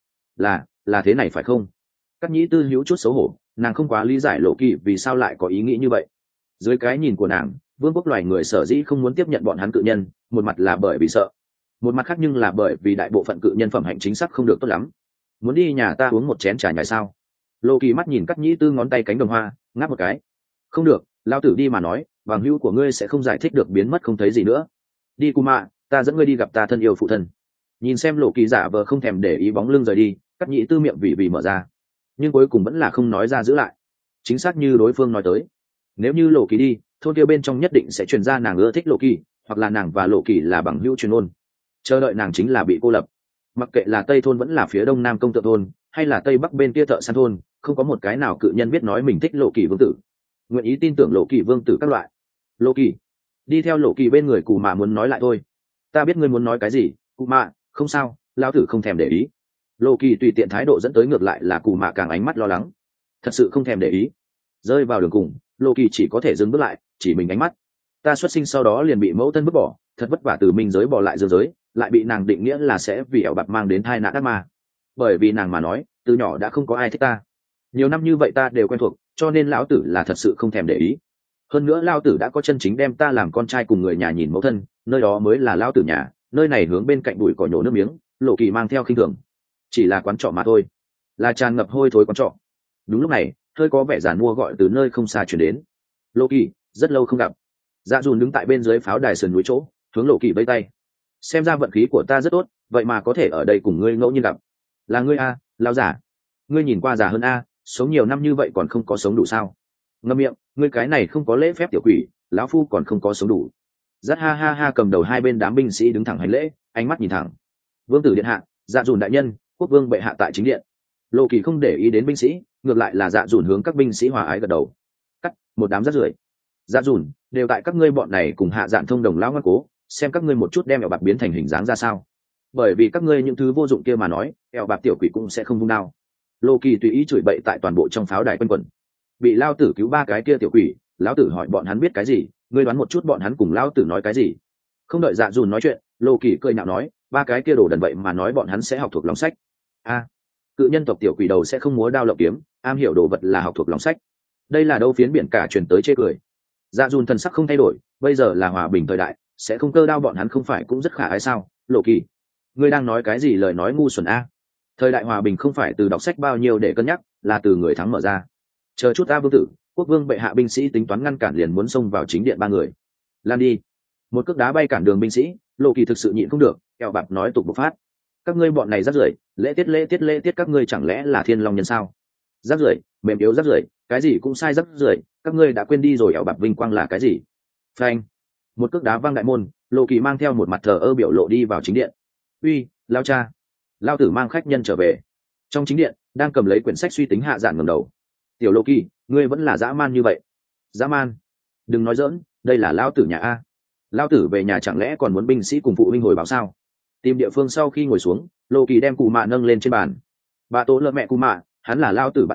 Là thế này phải không? Các nhĩ tư hữu chút xấu hổ, nàng không quá lý giải Lộ kỳ vì sao lại có ý nghĩ như vậy. Dưới cái nhìn của nàng, vương quốc loài người sở dĩ không muốn tiếp nhận bọn hắn cự nhân, một mặt là bởi vì sợ, một mặt khác nhưng là bởi vì đại bộ phận cự nhân phẩm hạnh chính xác không được tốt lắm. Muốn đi nhà ta uống một chén trà nhài sao? Lộ kỳ mắt nhìn Cắt nhĩ tư ngón tay cánh đồng hoa, ngáp một cái. Không được, lao tử đi mà nói, bằng hữu của ngươi sẽ không giải thích được biến mất không thấy gì nữa. Đi Cù Mạ, ta dẫn ngươi đi gặp ta thân yêu phụ thân. Nhìn xem Lộ kỳ giả vờ không thèm để ý bóng lưng rời đi, Cắt nhĩ tư miệng vì mở ra, nhưng cuối cùng vẫn là không nói ra giữ lại. Chính xác như đối phương nói tới, nếu như Lộ kỳ đi, thôn kia bên trong nhất định sẽ truyền ra nàng ưa thích Lộ kỳ, hoặc là nàng và Lộ kỳ là bằng hữu truyền ôn. Chờ đợi nàng chính là bị cô lập. Mặc kệ là tây thôn vẫn là phía đông nam công tượng thôn, hay là tây bắc bên kia thợ săn thôn, không có một cái nào cự nhân biết nói mình thích Lộ kỳ vương tử, nguyện ý tin tưởng Lộ kỳ vương tử các loại. Lộ kỳ đi theo Lộ kỳ bên người Cù Mạ muốn nói lại thôi. Ta biết ngươi muốn nói cái gì, Cù Mạ, không sao, lão tử không thèm để ý. Lộ kỳ tùy tiện thái độ dẫn tới ngược lại là Cù Mạ càng ánh mắt lo lắng. Thật sự không thèm để ý. Rơi vào đường cùng, Lộ kỳ chỉ có thể dừng bước lại, chỉ mình ánh mắt. Ta xuất sinh sau đó liền bị mẫu thân vứt bỏ, thật vất vả từ minh giới bỏ lại dương giới, lại bị nàng định nghĩa là sẽ vì ẻo bạc mang đến tai nạn ác ma. Bởi vì nàng mà nói, từ nhỏ đã không có ai thích ta. Nhiều năm như vậy ta đều quen thuộc, cho nên lão tử là thật sự không thèm để ý. Hơn nữa lão tử đã có chân chính đem ta làm con trai cùng người nhà nhìn mẫu thân, nơi đó mới là lão tử nhà, nơi này hướng bên cạnh bụi cỏ nhổ nước miếng. Lộ kỳ mang theo khinh thường. Chỉ là quán trọ mà thôi, là tràn ngập hôi thối quán trọ. Đúng lúc này, hơi có vẻ giản mua gọi từ nơi không xa chuyển đến. Lộ kỳ, rất lâu không gặp. Dạ dùn đứng tại bên dưới pháo đài sườn núi chỗ, hướng Lộ kỳ vẫy tay. Xem ra vận khí của ta rất tốt, vậy mà có thể ở đây cùng ngươi ngẫu nhiên gặp. Là ngươi a, lão giả. Ngươi nhìn qua già hơn a, sống nhiều năm như vậy còn không có sống đủ sao? Ngậm miệng, ngươi cái này không có lễ phép tiểu quỷ, lão phu còn không có sống đủ. Dắt ha ha ha cầm đầu hai bên đám binh sĩ đứng thẳng hành lễ, ánh mắt nhìn thẳng. Vương tử điện hạ, dạ dùn đại nhân, quốc vương bệ hạ tại chính điện. Lộ kỳ không để ý đến binh sĩ, ngược lại là dạ dùn hướng các binh sĩ hòa ái gật đầu. Cắt, một đám rác rưởi. Dạ dùn, đều tại các ngươi bọn này cùng hạ dạn thông đồng lão ngoan cố, xem các ngươi một chút đem ẻo bạc biến thành hình dáng ra sao. Bởi vì các ngươi những thứ vô dụng kia mà nói, ẻo bạc tiểu quỷ cũng sẽ không vung đao. Lộ kỳ tùy ý chửi bậy tại toàn bộ trong pháo đài quanh quẩn. Bị lao tử cứu ba cái kia tiểu quỷ, lão tử hỏi bọn hắn biết cái gì, ngươi đoán một chút bọn hắn cùng lão tử nói cái gì. Không đợi dạ dùn nói chuyện, Lộ kỳ cười nhạo nói, ba cái kia đồ đần vậy mà nói bọn hắn sẽ học thuộc lòng sách. A, cự nhân tộc tiểu quỷ đầu sẽ không múa đao lộng kiếm, am hiểu đồ vật là học thuộc lòng sách. Đây là đâu phiến biển cả truyền tới chê cười. Dạ dùn thần sắc không thay đổi, bây giờ là hòa bình thời đại, sẽ không cơ đao bọn hắn không phải cũng rất khả ái sao? Lộ kỳ, ngươi đang nói cái gì lời nói ngu xuẩn a? Thời đại hòa bình không phải từ đọc sách bao nhiêu để cân nhắc, là từ người thắng mở ra. Chờ chút ta vương tử, quốc vương bệ hạ binh sĩ tính toán ngăn cản liền muốn xông vào chính điện ba người. Lan đi. Một cước đá bay cản đường binh sĩ, Lộ kỳ thực sự nhịn không được, eo bạc nói tục bộc phát. Các ngươi bọn này rác rưởi, lễ tiết các ngươi chẳng lẽ là thiên long nhân sao? Rác rưởi, mềm yếu rác rưởi, cái gì cũng sai rác rưởi, các ngươi đã quên đi rồi eo bạc vinh quang là cái gì? Phanh. Một cước đá văng đại môn, Lộ kỳ mang theo một mặt thờ ơ biểu lộ đi vào chính điện. Uy, lao cha. Lao tử mang khách nhân trở về. Trong chính điện, đang cầm lấy quyển sách suy tính hạ dạn ngẩng đầu. Tiểu Lộ kỳ, ngươi vẫn là dã man như vậy. Dã man? Đừng nói dỡn, đây là lao tử nhà a. Lao tử về nhà chẳng lẽ còn muốn binh sĩ cùng phụ huynh hồi báo sao? Tìm địa phương sau khi ngồi xuống, Lộ kỳ đem Cù Mạ nâng lên trên bàn. Bà tố lợ mẹ Cù Mạ, hắn là lao tử bản thân,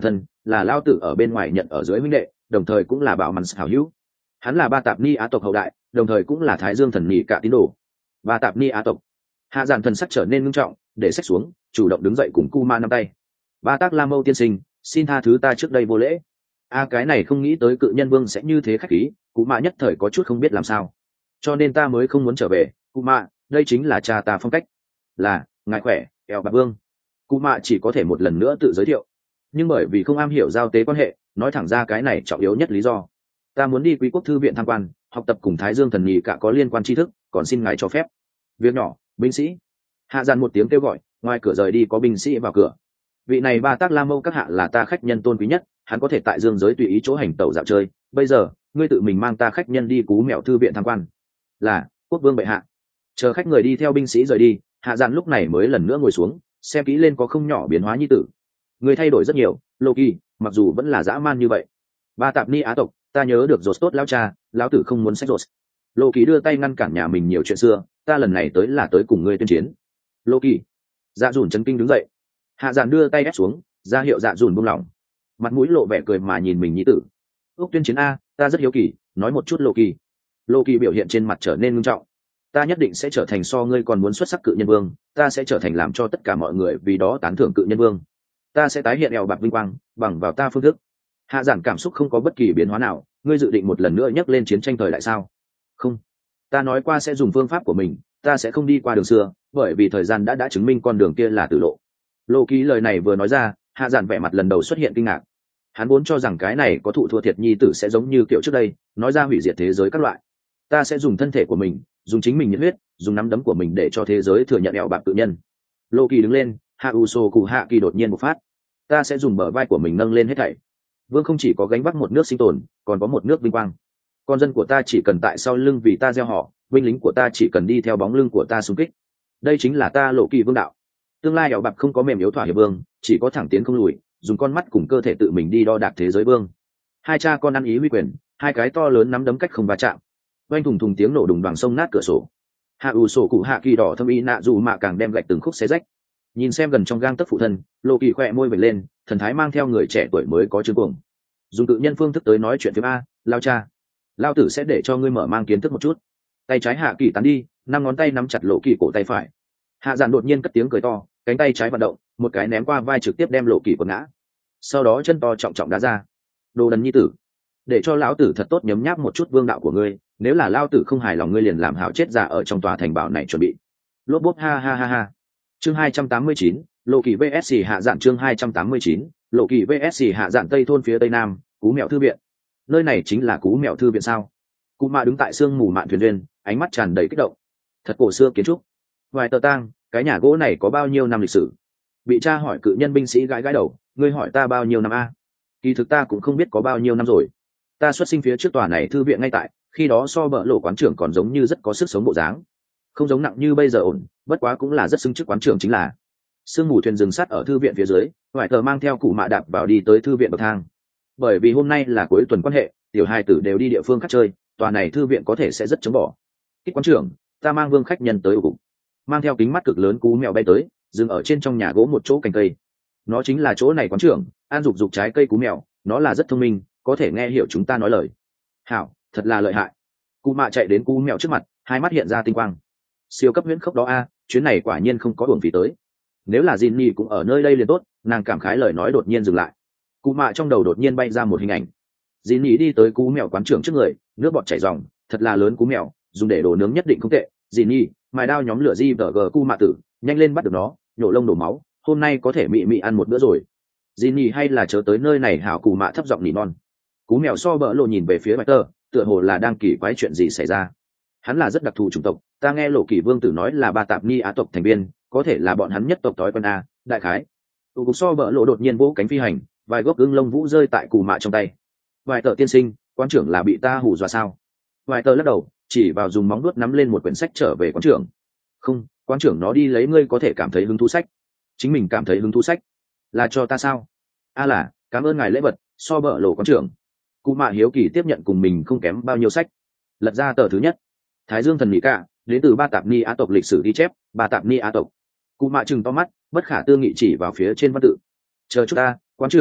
là lao tử ở bên ngoài nhận ở dưới huynh đệ, đồng thời cũng là bảo mắn hảo hữu. Hắn là Ba Tạp Ni Á tộc hậu đại, đồng thời cũng là Thái Dương thần nhị cả tín đồ. Ba Tạp Ni Á tộc. Hạ Giản thần sắc trở nên nghiêm trọng, để sách xuống, chủ động đứng dậy cùng Kuma nắm tay. Ba Tác La Mâu tiên sinh, xin tha thứ ta trước đây vô lễ. Cái này không nghĩ tới cự nhân vương sẽ như thế khách khí, Kuma nhất thời có chút không biết làm sao. Cho nên ta mới không muốn trở về, Kuma, đây chính là cha ta phong cách. Là, ngài khỏe, eo bạc vương. Kuma chỉ có thể một lần nữa tự giới thiệu. Nhưng bởi vì không am hiểu giao tế quan hệ, nói thẳng ra cái này trọng yếu nhất lý do. Ta muốn đi Quý quốc thư viện tham quan, học tập cùng Thái Dương thần nhị cả có liên quan tri thức, còn xin ngài cho phép. Việc nhỏ, binh sĩ. Hạ Giản một tiếng kêu gọi, ngoài cửa rời đi có binh sĩ vào cửa. Vị này Ba Tác La Mâu các hạ là ta khách nhân tôn quý nhất, hắn có thể tại dương giới tùy ý chỗ hành tẩu dạo chơi. Bây giờ ngươi tự mình mang ta khách nhân đi Cú Mèo thư viện tham quan. Là, quốc vương bệ hạ. Chờ khách người đi theo binh sĩ rời đi, Hạ Giản lúc này mới lần nữa ngồi xuống, xem kỹ lên có không nhỏ biến hóa như tử. Người thay đổi rất nhiều, Loki, mặc dù vẫn là dã man như vậy. Ba Tạp Ni Á tộc, ta nhớ được Rốt tốt lão cha, lão tử không muốn sách Rốt. Loki đưa tay ngăn cản nhà mình nhiều chuyện xưa, ta lần này tới là tới cùng ngươi tuyên chiến. Loki. Dạ Dùn chấn kinh đứng dậy. Hạ Giản đưa tay ép xuống, ra hiệu Dạ Dùn buông lỏng. Mặt mũi lộ vẻ cười mà nhìn mình nhi tử. Ước tuyên chiến a, ta rất hiếu kỳ, nói một chút Loki. Loki biểu hiện trên mặt trở nên nghiêm trọng. Ta nhất định sẽ trở thành so ngươi còn muốn xuất sắc cự nhân vương, ta sẽ trở thành làm cho tất cả mọi người vì đó tán thưởng cự nhân vương. Ta sẽ tái hiện eo bạc vinh quang, bằng vào ta phương thức. Hạ Giản cảm xúc không có bất kỳ biến hóa nào, ngươi dự định một lần nữa nhắc lên chiến tranh thời đại sao? Không, ta nói qua sẽ dùng phương pháp của mình, ta sẽ không đi qua đường xưa, bởi vì thời gian đã chứng minh con đường kia là tử lộ. Loki lời này vừa nói ra, Hạ Giản vẻ mặt lần đầu xuất hiện kinh ngạc. Hắn vốn cho rằng cái này có thụ thua thiệt nhi tử sẽ giống như kiểu trước đây, nói ra hủy diệt thế giới các loại. Ta sẽ dùng thân thể của mình, dùng chính mình nhiệt huyết, dùng nắm đấm của mình để cho thế giới thừa nhận eo bạc tự nhân. Loki đứng lên, Hạ Usoku Hạ Kỳ đột nhiên bộc phát. Ta sẽ dùng bờ vai của mình nâng lên hết thảy. Vương không chỉ có gánh vác một nước sinh tồn, còn có một nước vinh quang. Con dân của ta chỉ cần tại sau lưng vì ta gieo họ, binh lính của ta chỉ cần đi theo bóng lưng của ta xung kích. Đây chính là ta Lộ Kỳ vương đạo. Tương lai eo bạc không có mềm yếu thỏa hiệp vương, chỉ có thẳng tiến không lùi, dùng con mắt cùng cơ thể tự mình đi đo đạc thế giới vương. Hai cha con ăn ý huy quyền, hai cái to lớn nắm đấm cách không va chạm. Vang thùng thùng tiếng nổ đùng đoàng sông nát cửa sổ. Hạ ủ sổ cụ Hạ Kỳ đỏ thâm y nạ dù mà càng đem gạch từng khúc xé rách. Nhìn xem gần trong gang tấc phụ thân, Lộ Kỳ khỏe môi vểnh lên, thần thái mang theo người trẻ tuổi mới có chương cuồng. Dùng tự nhân phương thức tới nói chuyện với a, lao cha, lao tử sẽ để cho ngươi mở mang kiến thức một chút. Tay trái Hạ Kỳ tán đi, năm ngón tay nắm chặt Lộ Kỳ cổ tay phải. Hạ Giản đột nhiên cất tiếng cười to, cánh tay trái vận động, một cái ném qua vai trực tiếp đem Lộ Kỳ quật ngã. Sau đó chân to trọng trọng đá ra. Đồ đần nhi tử, để cho lão tử thật tốt nhấm nháp một chút vương đạo của ngươi, nếu là lao tử không hài lòng ngươi liền làm hảo chết già ở trong tòa thành bảo này chuẩn bị. Lốp bốp ha ha ha ha. Chương 289, Lộ Kỳ vs Hạ Giản chương 289, Lộ Kỳ vs Hạ Giản Tây thôn phía tây nam, Cú Mèo thư viện. Nơi này chính là Cú Mèo thư viện sao? Cú Mạ đứng tại sương mù mạn thuyền duyên, ánh mắt tràn đầy kích động. Thật cổ xưa kiến trúc. Ngoài tờ tang, cái nhà gỗ này có bao nhiêu năm lịch sử? Bị cha hỏi cự nhân binh sĩ gãi gãi đầu, ngươi hỏi ta bao nhiêu năm a? Kỳ thực ta cũng không biết có bao nhiêu năm rồi. Ta xuất sinh phía trước tòa này thư viện ngay tại, khi đó so bợ lộ quán trưởng còn giống như rất có sức sống bộ dáng, không giống nặng như bây giờ ổn, bất quá cũng là rất xứng chức quán trưởng chính là. Sương mù thuyền dừng sắt ở thư viện phía dưới, ngoại tờ mang theo Cụ Mạ đạp vào đi tới thư viện bậc thang. Bởi vì hôm nay là cuối tuần quan hệ, tiểu hai tử đều đi địa phương khác chơi, tòa này thư viện có thể sẽ rất chống bỏ. Kích quán trưởng, ta mang vương khách nhân tới ủ cục. Mang theo kính mắt cực lớn Cú Mèo bay tới, dừng ở trên trong nhà gỗ một chỗ cành cây. Nó chính là chỗ này quán trưởng, an dục dục trái cây Cú Mèo, nó là rất thông minh, có thể nghe hiểu chúng ta nói lời. Hảo, thật là lợi hại. Cụ Mạ chạy đến Cú Mèo trước mặt, hai mắt hiện ra tinh quang. Siêu cấp huyễn khốc đó a, chuyến này quả nhiên không có uổng phí tới. Nếu là Jinny cũng ở nơi đây liền tốt, nàng cảm khái lời nói đột nhiên dừng lại. Cụ Mạ trong đầu đột nhiên bay ra một hình ảnh. Jinny đi tới Cú Mèo quán trưởng trước người, nước bọt chảy ròng, thật là lớn Cú Mèo, dùng để đồ nướng nhất định không tệ. Jinny, mài đao nhóm lửa GVG Cụ Mạ tử, nhanh lên bắt được nó, nhổ lông đổ máu, hôm nay có thể mị mị ăn một bữa rồi. Jinny hay là chớ tới nơi này hảo. Cụ Mạ thấp giọng nỉ non. Cú Mèo so bỡ lộ nhìn về phía Bạch Tơ, tựa hồ là đang kỳ quái chuyện gì xảy ra. Hắn là rất đặc thù chủng tộc, ta nghe Lộ Kỳ vương tử nói là Ba Tạp Ni Á tộc thành viên, có thể là bọn hắn nhất tộc tối quân a, đại khái. Tụ cục so bỡ lộ đột nhiên vỗ cánh phi hành, vài gốc ưng lông vũ rơi tại Cù Mạ trong tay. Vài tờ tiên sinh, quan trưởng là bị ta hù dọa sao? Vài tờ lắc đầu, chỉ vào dùng móng vuốt nắm lên một quyển sách trở về quán trưởng. Không, quán trưởng nó đi lấy ngươi có thể cảm thấy hứng thú sách. Chính mình cảm thấy hứng thú sách, là cho ta sao? A là, cảm ơn ngài lễ vật, so bỡ lộ quán trưởng. Cù Mạ hiếu kỳ tiếp nhận cùng mình không kém bao nhiêu sách. Lật ra tờ thứ nhất. Thái Dương thần Mỹ Cả, đến từ Ba Tạp Ni Á tộc lịch sử ghi chép, Ba Tạp Ni Á tộc. Cù Mạ chừng to mắt, bất khả tư nghị chỉ vào phía trên văn tự. Chờ chút ta, quán trưởng,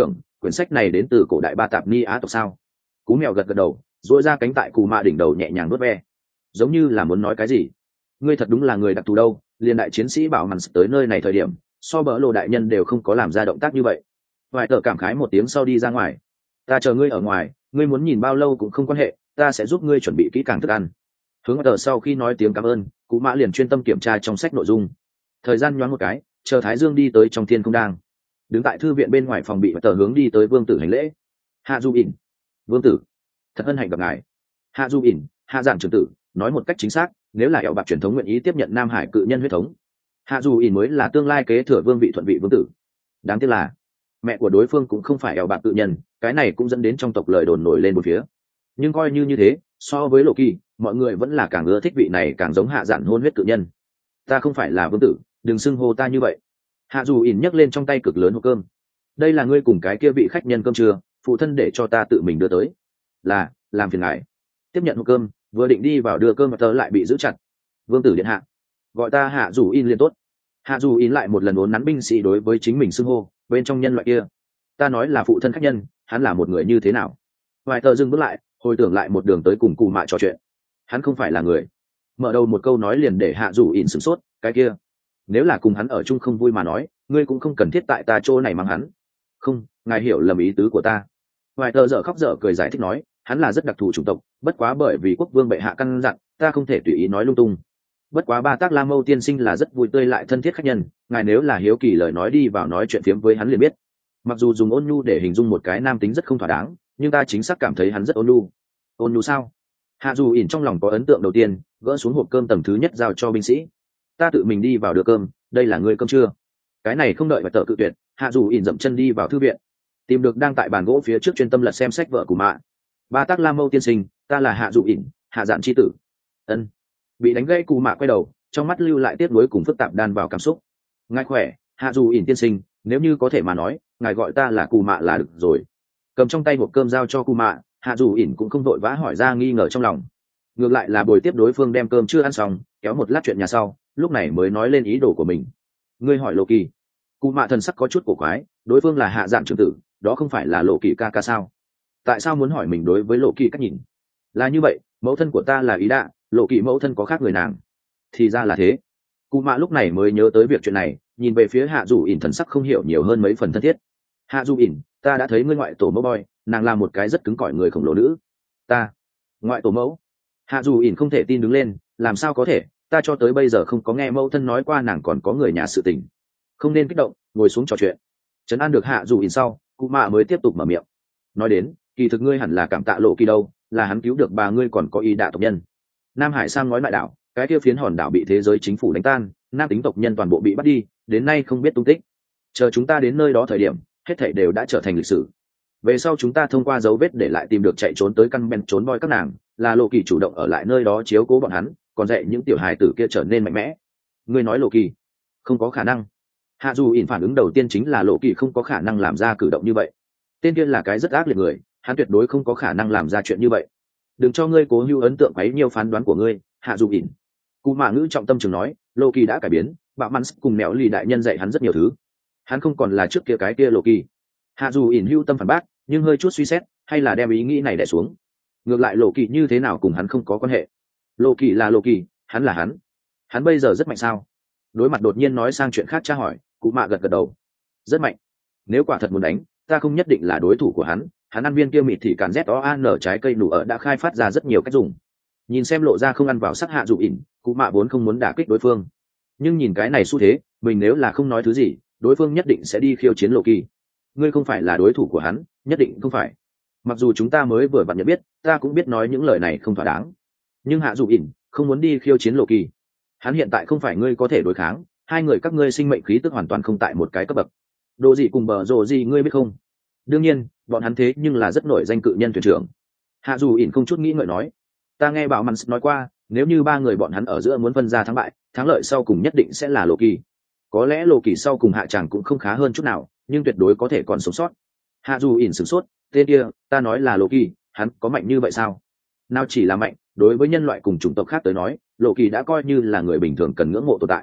quyển sách này đến từ cổ đại Ba Tạp Ni Á tộc sao? Cú mèo gật gật đầu, duỗi ra cánh tại cù mạ đỉnh đầu nhẹ nhàng vuốt ve, giống như là muốn nói cái gì. Ngươi thật đúng là người đặc thù đâu, liền đại chiến sĩ bảo màn tới nơi này thời điểm, so bỡ lộ đại nhân đều không có làm ra động tác như vậy. Vài tờ cảm khái một tiếng sau đi ra ngoài. Ta chờ ngươi ở ngoài, ngươi muốn nhìn bao lâu cũng không quan hệ, ta sẽ giúp ngươi chuẩn bị kỹ càng thức ăn. Hướng tờ sau khi nói tiếng cảm ơn, cụ mã liền chuyên tâm kiểm tra trong sách nội dung. Thời gian nhoáng một cái, chờ Thái Dương đi tới trong thiên không đang đứng tại thư viện bên ngoài phòng bị tờ hướng đi tới vương tử hành lễ. Hạ Du ỉn, vương tử, thật hân hạnh gặp ngài. Hạ Du ỉn, hạ giản trưởng tử, nói một cách chính xác, nếu là ẻo bạc truyền thống nguyện ý tiếp nhận Nam Hải cự nhân huyết thống, Hạ Du ỉn mới là tương lai kế thừa vương vị thuận vị vương tử. Đáng tiếc là mẹ của đối phương cũng không phải ẻo bạc cự nhân, cái này cũng dẫn đến trong tộc lời đồn nổi lên một phía. Nhưng coi như thế, so với Lộ Kỳ, mọi người vẫn là càng ưa thích vị này càng giống hạ giản hôn huyết cự nhân. Ta không phải là vương tử, đừng xưng hô ta như vậy. Hạ dù ỉn nhấc lên trong tay cực lớn hộp cơm. Đây là ngươi cùng cái kia vị khách nhân cơm trưa, phụ thân để cho ta tự mình đưa tới. Là, làm phiền ngài. Tiếp nhận hộp cơm, vừa định đi vào đưa cơm mà tớ lại bị giữ chặt. Vương tử điện hạ, gọi ta hạ dù in liên tốt. Hạ dù in lại một lần uốn nắn binh sĩ đối với chính mình xưng hô, bên trong nhân loại kia. Ta nói là phụ thân khách nhân, hắn là một người như thế nào? Vài tờ dừng bước lại, hồi tưởng lại một đường tới cùng cù mạ trò chuyện. Hắn không phải là người. Mở đầu một câu nói liền để hạ dù in sửng sốt, cái kia. Nếu là cùng hắn ở chung không vui mà nói, ngươi cũng không cần thiết tại ta chỗ này mang hắn. Không, ngài hiểu lầm ý tứ của ta. Vài tờ dở khóc dở cười giải thích nói, hắn là rất đặc thù chủng tộc, bất quá bởi vì quốc vương bệ hạ căn dặn, ta không thể tùy ý nói lung tung. Bất quá Ba Tác La Mâu tiên sinh là rất vui tươi lại thân thiết khách nhân, ngài nếu là hiếu kỳ lời nói đi vào nói chuyện phiếm với hắn liền biết. Mặc dù dùng ôn nhu để hình dung một cái nam tính rất không thỏa đáng, nhưng ta chính xác cảm thấy hắn rất ôn nhu. Ôn nhu sao? Hạ dù ỉn trong lòng có ấn tượng đầu tiên, gỡ xuống hộp cơm tầng thứ nhất giao cho binh sĩ. Ta tự mình đi vào đưa cơm, đây là ngươi cơm trưa. Cái này không đợi và tờ cự tuyệt, hạ dù ỉn dậm chân đi vào thư viện, tìm được đang tại bàn gỗ phía trước chuyên tâm lật xem sách vợ của mạ. Ba Tác La Mâu tiên sinh, ta là hạ dù ỉn, hạ dạn chi tử. Ân. Bị đánh gãy cù mạ quay đầu, trong mắt lưu lại tiếc nuối cùng phức tạp đan vào cảm xúc. Ngài khỏe, hạ dù ỉn tiên sinh, nếu như có thể mà nói, ngài gọi ta là cù mạ là được rồi. Cầm trong tay hộp cơm giao cho cù mạ, hạ dù ỉn cũng không vội vã hỏi ra nghi ngờ trong lòng. Ngược lại là bồi tiếp đối phương đem cơm chưa ăn xong, kéo một lát chuyện nhà sau, lúc này mới nói lên ý đồ của mình. Ngươi hỏi Lộ Kỳ. Cù mạ thần sắc có chút cổ quái, đối phương là hạ dạng trưởng tử, đó không phải là Lộ Kỳ ca ca sao? Tại sao muốn hỏi mình đối với Lộ Kỳ cách nhìn? Là như vậy, mẫu thân của ta là Ý Đạ, Lộ Kỳ mẫu thân có khác người nàng. Thì ra là thế. Cù mạ lúc này mới nhớ tới việc chuyện này, nhìn về phía hạ dù ỉn thần sắc không hiểu nhiều hơn mấy phần thân thiết. Hạ dù ỉn, ta đã thấy ngươi ngoại tổ mẫu boy, nàng là một cái rất cứng cỏi người khổng lồ nữ. Ta ngoại tổ mẫu? Hạ dù ỉn không thể tin đứng lên, làm sao có thể, ta cho tới bây giờ không có nghe mẫu thân nói qua nàng còn có người nhà sự tình. Không nên kích động, ngồi xuống trò chuyện. Trấn an được hạ dù ỉn sau, cụ mạ mới tiếp tục mở miệng. Nói đến, kỳ thực ngươi hẳn là cảm tạ Lộ Kỳ đâu, là hắn cứu được bà ngươi còn có Ý Đạ tộc nhân. Nam Hải sang ngói lại đảo, cái kia phiến hòn đảo bị thế giới chính phủ đánh tan, nam tính tộc nhân toàn bộ bị bắt đi, đến nay không biết tung tích. Chờ chúng ta đến nơi đó thời điểm, hết thảy đều đã trở thành lịch sử. Về sau chúng ta thông qua dấu vết để lại tìm được chạy trốn tới căn ben trốn boy các nàng, là Lộ Kỳ chủ động ở lại nơi đó chiếu cố bọn hắn, còn dạy những tiểu hài tử kia trở nên mạnh mẽ. Ngươi nói Lộ Kỳ? Không có khả năng. Hạ dù ỉn phản ứng đầu tiên chính là Lộ Kỳ không có khả năng làm ra cử động như vậy. Tên kia là cái rất ác liệt người, hắn tuyệt đối không có khả năng làm ra chuyện như vậy. Đừng cho ngươi cố hữu ấn tượng ấy nhiều phán đoán của ngươi, hạ dù ỉn. Cụ mạ ngữ trọng tâm trường nói, Lộ Kỳ đã cải biến, bạo mắn cùng mẹo lì đại nhân dạy hắn rất nhiều thứ. Hắn không còn là trước kia cái kia Lộ Kỳ. Hạ dù ỉn hưu tâm phản bác, nhưng hơi chút suy xét, hay là đem ý nghĩ này đè xuống. Ngược lại Lộ Kỳ như thế nào cùng hắn không có quan hệ. Lộ Kỳ là Lộ Kỳ, hắn là hắn. Hắn bây giờ rất mạnh sao? Đối mặt đột nhiên nói sang chuyện khác tra hỏi, cụ mạ gật gật đầu. Rất mạnh. Nếu quả thật muốn đánh, ta không nhất định là đối thủ của hắn. Hắn ăn viên kia mịt thì càn ZOAN trái cây nụ ở đã khai phát ra rất nhiều cách dùng. Nhìn xem lộ ra không ăn vào sắc hạ dù ỉn, cụ mạ vốn không muốn đả kích đối phương. Nhưng nhìn cái này xu thế, mình nếu là không nói thứ gì, đối phương nhất định sẽ đi khiêu chiến Lộ Kỳ. Ngươi không phải là đối thủ của hắn, nhất định không phải. Mặc dù chúng ta mới vừa vặn nhận biết, ta cũng biết nói những lời này không thỏa đáng. Nhưng hạ dù ỉn không muốn đi khiêu chiến Lộ Kỳ. Hắn hiện tại không phải ngươi có thể đối kháng, hai người các ngươi sinh mệnh khí tức hoàn toàn không tại một cái cấp bậc. Đồ gì cùng bờ rồ gì ngươi biết không? Đương nhiên, bọn hắn thế nhưng là rất nổi danh cự nhân thuyền trưởng. Hạ dù ỉn không chút nghĩ ngợi nói, ta nghe bảo mắn nói qua, nếu như ba người bọn hắn ở giữa muốn phân ra thắng bại, thắng lợi sau cùng nhất định sẽ là Lộ Kỳ. Có lẽ Lộ Kỳ sau cùng hạ tràng cũng không khá hơn chút nào, nhưng tuyệt đối có thể còn sống sót. Hạ dù ỉn sửng sốt, tên kia, ta nói là Lộ Kỳ, hắn có mạnh như vậy sao? Nào chỉ là mạnh, đối với nhân loại cùng chủng tộc khác tới nói, Lộ Kỳ đã coi như là người bình thường cần ngưỡng mộ tồn tại.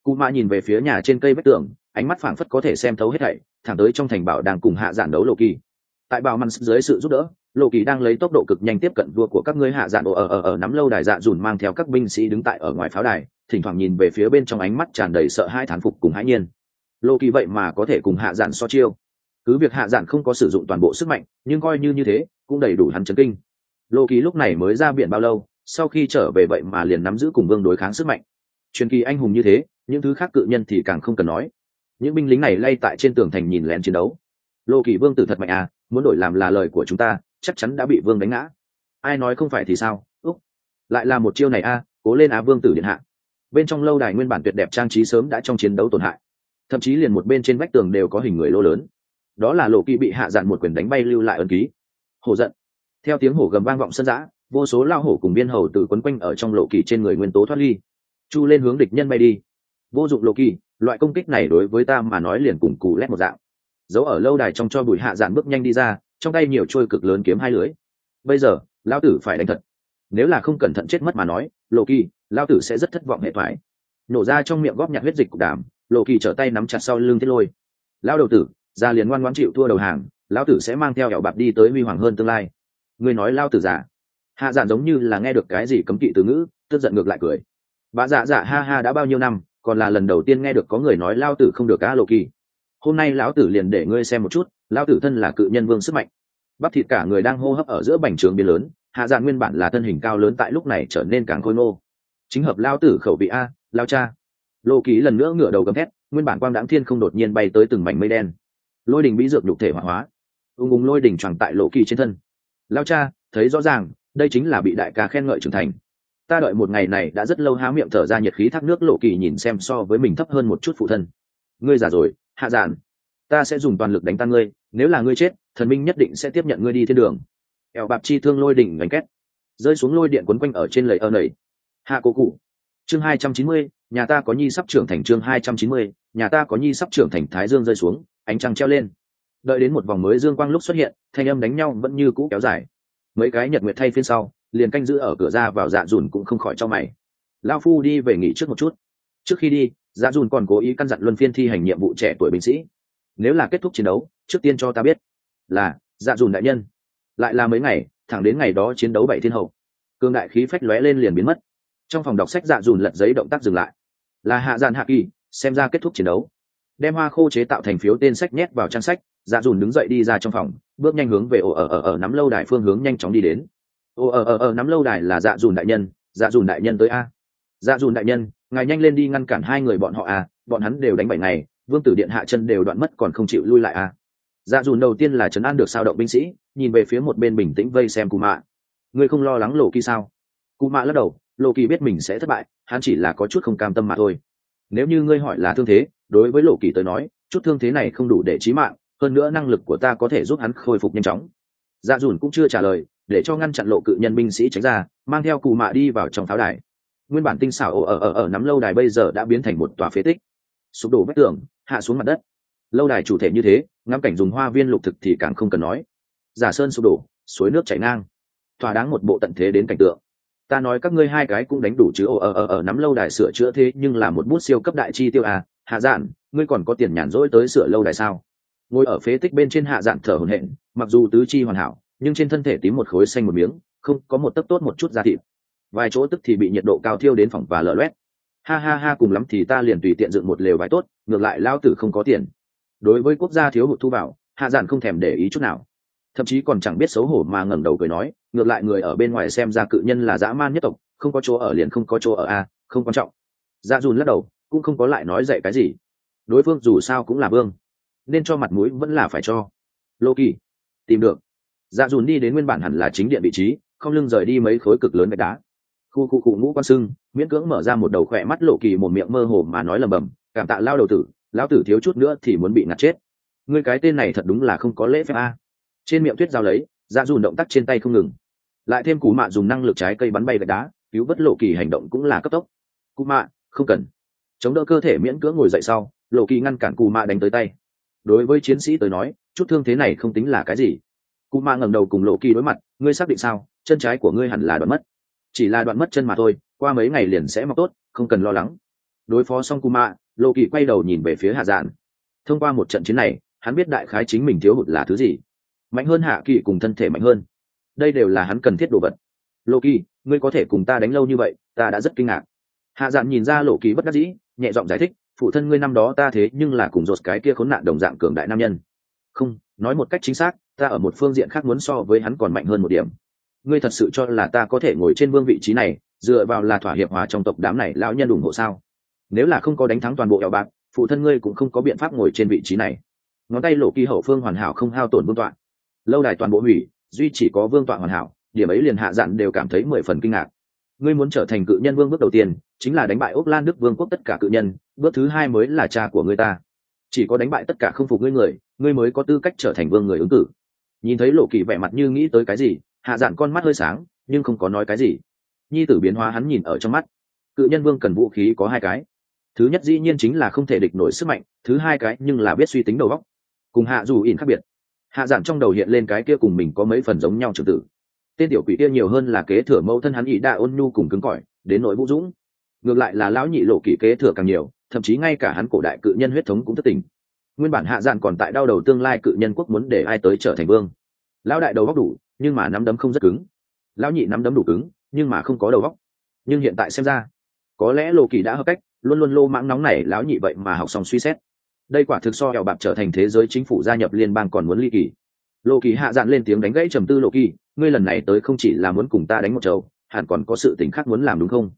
Cụ mạ nhìn về phía nhà trên cây vách tường, ánh mắt phảng phất có thể xem thấu hết thảy, thẳng tới trong thành bảo đang cùng hạ giản đấu lộ kỳ. Tại bảo măn dưới sự giúp đỡ, lộ kỳ đang lấy tốc độ cực nhanh tiếp cận vua của các ngươi hạ giản ở nắm lâu đài dạ dùn mang theo các binh sĩ đứng tại ở ngoài pháo đài, thỉnh thoảng nhìn về phía bên trong, ánh mắt tràn đầy sợ hãi thán phục cùng hãi nhiên. Lộ kỳ vậy mà có thể cùng hạ giản so chiêu. Cứ việc hạ giản không có sử dụng toàn bộ sức mạnh, nhưng coi như thế cũng đầy đủ hắn chấn kinh. Lộ kỳ lúc này mới ra biển bao lâu, sau khi trở về vậy mà liền nắm giữ cùng vương đối kháng sức mạnh. Truyền kỳ anh hùng như thế, những thứ khác cự nhân thì càng không cần nói. Những binh lính này lay tại trên tường thành nhìn lén chiến đấu. Lộ kỳ vương tử thật mạnh à, muốn đổi làm là lời của chúng ta chắc chắn đã bị vương đánh ngã. Ai nói không phải thì sao. Lại là một chiêu này a, cố lên á vương tử điện hạ. Bên trong lâu đài nguyên bản tuyệt đẹp trang trí sớm đã trong chiến đấu tổn hại, thậm chí liền một bên trên vách tường đều có hình người lô lớn. Đó là lộ kỳ bị hạ dạn một quyền đánh bay lưu lại ấn ký. Hổ giận. Theo tiếng hổ gầm vang vọng sân giã, vô số lao hổ cùng biên hầu từ quấn quanh ở trong lộ kỳ trên người nguyên tố thoát ly, chu lên hướng địch nhân bay đi. Vô dụng lộ kỳ, loại công kích này đối với ta mà nói liền cùng cù lét một dạng. Giấu ở lâu đài trong cho bụi hạ dạn bước nhanh đi ra, trong tay nhiều trôi cực lớn kiếm hai lưới. Bây giờ lao tử phải đánh thật, nếu là không cẩn thận chết mất mà nói, lộ kỳ lao tử sẽ rất thất vọng hệ thoại. Nổ ra trong miệng góp nhặt huyết dịch cục đàm, lộ kỳ trở tay nắm chặt sau lưng thiết lôi. Lao đầu tử ra liền ngoan ngoãn chịu thua đầu hàng, lão tử sẽ mang theo ẻo bạc đi tới huy hoàng hơn tương lai. Ngươi nói lao tử giả. Hạ giản giống như là nghe được cái gì cấm kỵ từ ngữ, tức giận ngược lại cười. Bà dạ dạ ha ha, đã bao nhiêu năm, còn là lần đầu tiên nghe được có người nói lao tử không được cá lộ kỳ. Hôm nay lão tử liền để ngươi xem một chút, lão tử thân là cự nhân vương sức mạnh. Bắp thịt cả người đang hô hấp ở giữa bành trướng biến lớn, hạ giản nguyên bản là thân hình cao lớn tại lúc này trở nên càng khôi ngô. Chính hợp lao tử khẩu vị a, lao cha. Lộ kỳ lần nữa ngửa đầu gầm thét, nguyên bản quang đãng thiên không đột nhiên bay tới từng mảnh mây đen. Lôi đình bí dược nhục thể hỏa hóa, ung lôi đình choàng tại lộ kỳ trên thân. Lao cha, thấy rõ ràng, đây chính là bị đại ca khen ngợi trưởng thành. Ta đợi một ngày này đã rất lâu, há miệng thở ra nhiệt khí thác nước. Lộ kỳ nhìn xem so với mình thấp hơn một chút phụ thân. Ngươi già rồi, hạ giản. Ta sẽ dùng toàn lực đánh tan ngươi, nếu là ngươi chết, thần minh nhất định sẽ tiếp nhận ngươi đi thiên đường. Eo bạp chi thương lôi đỉnh gánh két, rơi xuống lôi điện quấn quanh ở trên lầy nảy. Hạ cổ cụ. Chương 290, nhà ta có nhi sắp trưởng thành. Chương 290, nhà ta có nhi sắp trưởng thành. Thái dương rơi xuống, ánh trăng treo lên. Đợi đến một vòng mới dương quang lúc xuất hiện, thanh âm đánh nhau vẫn như cũ kéo dài. Mấy cái nhật nguyệt thay phiên sau, liền canh giữ ở cửa ra vào dạ dùn cũng không khỏi cho mày. Lao phu đi về nghỉ trước một chút. Trước khi đi, dạ dùn còn cố ý căn dặn luân phiên thi hành nhiệm vụ trẻ tuổi binh sĩ. Nếu là kết thúc chiến đấu, trước tiên cho ta biết. Là dạ dùn đại nhân. Lại là mấy ngày, thẳng đến ngày đó chiến đấu bảy thiên hậu, cương đại khí phách lóe lên liền biến mất. Trong phòng đọc sách dạ dùn lật giấy động tác dừng lại. Là hạ dàn hạ kỳ, xem ra kết thúc chiến đấu. Đem hoa khô chế tạo thành phiếu tên sách nhét vào trang sách, dạ dùn đứng dậy đi ra trong phòng, bước nhanh hướng về ở nắm lâu đài phương hướng nhanh chóng đi đến. Ở nắm lâu đài là dạ dùn đại nhân. Dạ dùn đại nhân tới a. Dạ dùn đại nhân, ngài nhanh lên đi ngăn cản hai người bọn họ a, bọn hắn đều đánh 7 ngày, vương tử điện hạ chân đều đoạn mất còn không chịu lui lại a. Dạ dùn đầu tiên là trấn an được sao động binh sĩ, nhìn về phía một bên bình tĩnh vây xem Cù Mạ. Ngươi không lo lắng Lộ kỳ sao? Cù Mạ lắc đầu, Lộ kỳ biết mình sẽ thất bại, hắn chỉ là có chút không cam tâm mà thôi. Nếu như ngươi hỏi là thương thế, đối với Lộ kỳ tới nói, chút thương thế này không đủ để chí mạng, hơn nữa năng lực của ta có thể giúp hắn khôi phục nhanh chóng. Dạ dùn cũng chưa trả lời, để cho ngăn chặn lộ cự nhân binh sĩ tránh ra, mang theo Cù Mạ đi vào trong pháo đài. Nguyên bản tinh xảo ở nắm lâu đài bây giờ đã biến thành một tòa phế tích, sụp đổ vách tường, hạ xuống mặt đất. Lâu đài chủ thể như thế, ngắm cảnh dùng hoa viên lục thực thì càng không cần nói. Giả sơn sụp đổ, suối nước chảy ngang, thỏa đáng một bộ tận thế đến cảnh tượng. Ta nói các ngươi hai cái cũng đánh đủ chứ. Ở nắm lâu đài sửa chữa thế nhưng là một bút siêu cấp đại chi tiêu à. Hạ dạn, ngươi còn có tiền nhàn rỗi tới sửa lâu đài sao? Ngồi ở phế tích bên trên hạ dạn thở hổn hển, mặc dù tứ chi hoàn hảo, nhưng trên thân thể tím một khối xanh một miếng, không có một tấc tốt một chút da thịt. Vài chỗ tức thì bị nhiệt độ cao thiêu đến phỏng và lở loét. Ha ha ha, cùng lắm thì ta liền tùy tiện dựng một lều vải tốt, ngược lại lao tử không có tiền. Đối với quốc gia thiếu hụt thu vào, hạ dạn không thèm để ý chút nào, thậm chí còn chẳng biết xấu hổ mà ngẩng đầu cười nói, ngược lại người ở bên ngoài xem ra cự nhân là dã man nhất tộc, không có chỗ ở liền không có chỗ ở a, không quan trọng. Dạ dùn lắc đầu, cũng không có lại nói dạy cái gì. Đối phương dù sao cũng là vương, nên cho mặt mũi vẫn là phải cho. Lô kỳ tìm được. Dạ dùn đi đến nguyên bản hẳn là chính điện vị trí, không lưng rời đi mấy khối cực lớn gạch đá. Khu ngũ quan sưng, miễn cưỡng mở ra một đầu khỏe mắt. Lộ kỳ một miệng mơ hồ mà nói lầm bầm, cảm tạ lao đầu tử, lão tử thiếu chút nữa thì muốn bị ngạt chết. Ngươi cái tên này thật đúng là không có lễ phép a. Trên miệng tuyết giao lấy, dạ dùn động tác trên tay không ngừng, lại thêm Cú Mạ dùng năng lực trái cây bắn bay gạch đá cứu vớt Lộ kỳ hành động cũng là cấp tốc. Cú Mạ không cần. Chống đỡ cơ thể miễn cưỡng ngồi dậy sau, Lộ kỳ ngăn cản Cú Mạ đánh tới tay. Đối với chiến sĩ tới nói, chút thương thế này không tính là cái gì. Cú Mạ ngẩng đầu cùng Lộ kỳ đối mặt, ngươi xác định sao? Chân trái của ngươi hẳn là đoạn mất. Chỉ là đoạn mất chân mà thôi, qua mấy ngày liền sẽ mọc tốt, không cần lo lắng. Đối phó xong Kuma, Lộ Kỳ quay đầu nhìn về phía Hạ Dạn. Thông qua một trận chiến này, hắn biết đại khái chính mình thiếu hụt là thứ gì. Mạnh hơn Hạ Kỳ cùng thân thể mạnh hơn. Đây đều là hắn cần thiết đồ vật. Lộ Kỳ, ngươi có thể cùng ta đánh lâu như vậy, ta đã rất kinh ngạc. Hạ Dạn nhìn ra Lộ Kỳ bất đắc dĩ, nhẹ giọng giải thích, phụ thân ngươi năm đó ta thế nhưng là cùng rột cái kia khốn nạn đồng dạng cường đại nam nhân. Không, nói một cách chính xác, ta ở một phương diện khác muốn so với hắn còn mạnh hơn một điểm. Ngươi thật sự cho là ta có thể ngồi trên vương vị trí này, dựa vào là thỏa hiệp hòa trong tộc đám này lão nhân ủng hộ sao? Nếu là không có đánh thắng toàn bộ eo bạc, phụ thân ngươi cũng không có biện pháp ngồi trên vị trí này. Ngón tay Lộ Kỳ hậu phương hoàn hảo không hao tổn vương tọa, lâu đài toàn bộ hủy, duy chỉ có vương tọa hoàn hảo, điểm ấy liền Hạ Dạn đều cảm thấy 10 phần kinh ngạc. Ngươi muốn trở thành cự nhân vương bước đầu tiên chính là đánh bại úc lan đức vương quốc tất cả cự nhân, bước thứ hai mới là cha của ngươi ta. Chỉ có đánh bại tất cả không phục ngươi người, ngươi mới có tư cách trở thành vương người ứng cử. Nhìn thấy Lộ Kỳ vẻ mặt như nghĩ tới cái gì, Hạ Dạn con mắt hơi sáng nhưng không có nói cái gì. Nhi tử biến hóa hắn nhìn ở trong mắt. Cự nhân vương cần vũ khí có hai cái, thứ nhất dĩ nhiên chính là không thể địch nổi sức mạnh, thứ hai cái nhưng là biết suy tính đầu óc. Cùng Hạ Dù ỉn khác biệt, Hạ Dạn trong đầu hiện lên cái kia cùng mình có mấy phần giống nhau trưởng tử. Tên tiểu quỷ kia nhiều hơn là kế thừa mẫu thân hắn ý đa ôn nhu cùng cứng cỏi, đến nỗi vũ dũng ngược lại là lão nhị Lộ Kỳ kế thừa càng nhiều, thậm chí ngay cả hắn cổ đại cự nhân huyết thống cũng thất tình. Nguyên bản Hạ Dạn còn tại đau đầu tương lai cự nhân quốc muốn để ai tới trở thành vương. Lão đại đầu óc đủ nhưng mà nắm đấm không rất cứng, lão nhị nắm đấm đủ cứng nhưng mà không có đầu óc. Nhưng hiện tại xem ra, có lẽ Lộ Kỳ đã hợp cách, luôn luôn lô mãng nóng này lão nhị vậy mà học xong suy xét. Đây quả thực so eo bạc trở thành thế giới chính phủ gia nhập liên bang còn muốn ly kỳ. Lộ Kỳ Hạ Dạn lên tiếng đánh gãy trầm tư. Lộ Kỳ, ngươi lần này tới không chỉ là muốn cùng ta đánh một trầu, hẳn còn có sự tình khác muốn làm đúng không?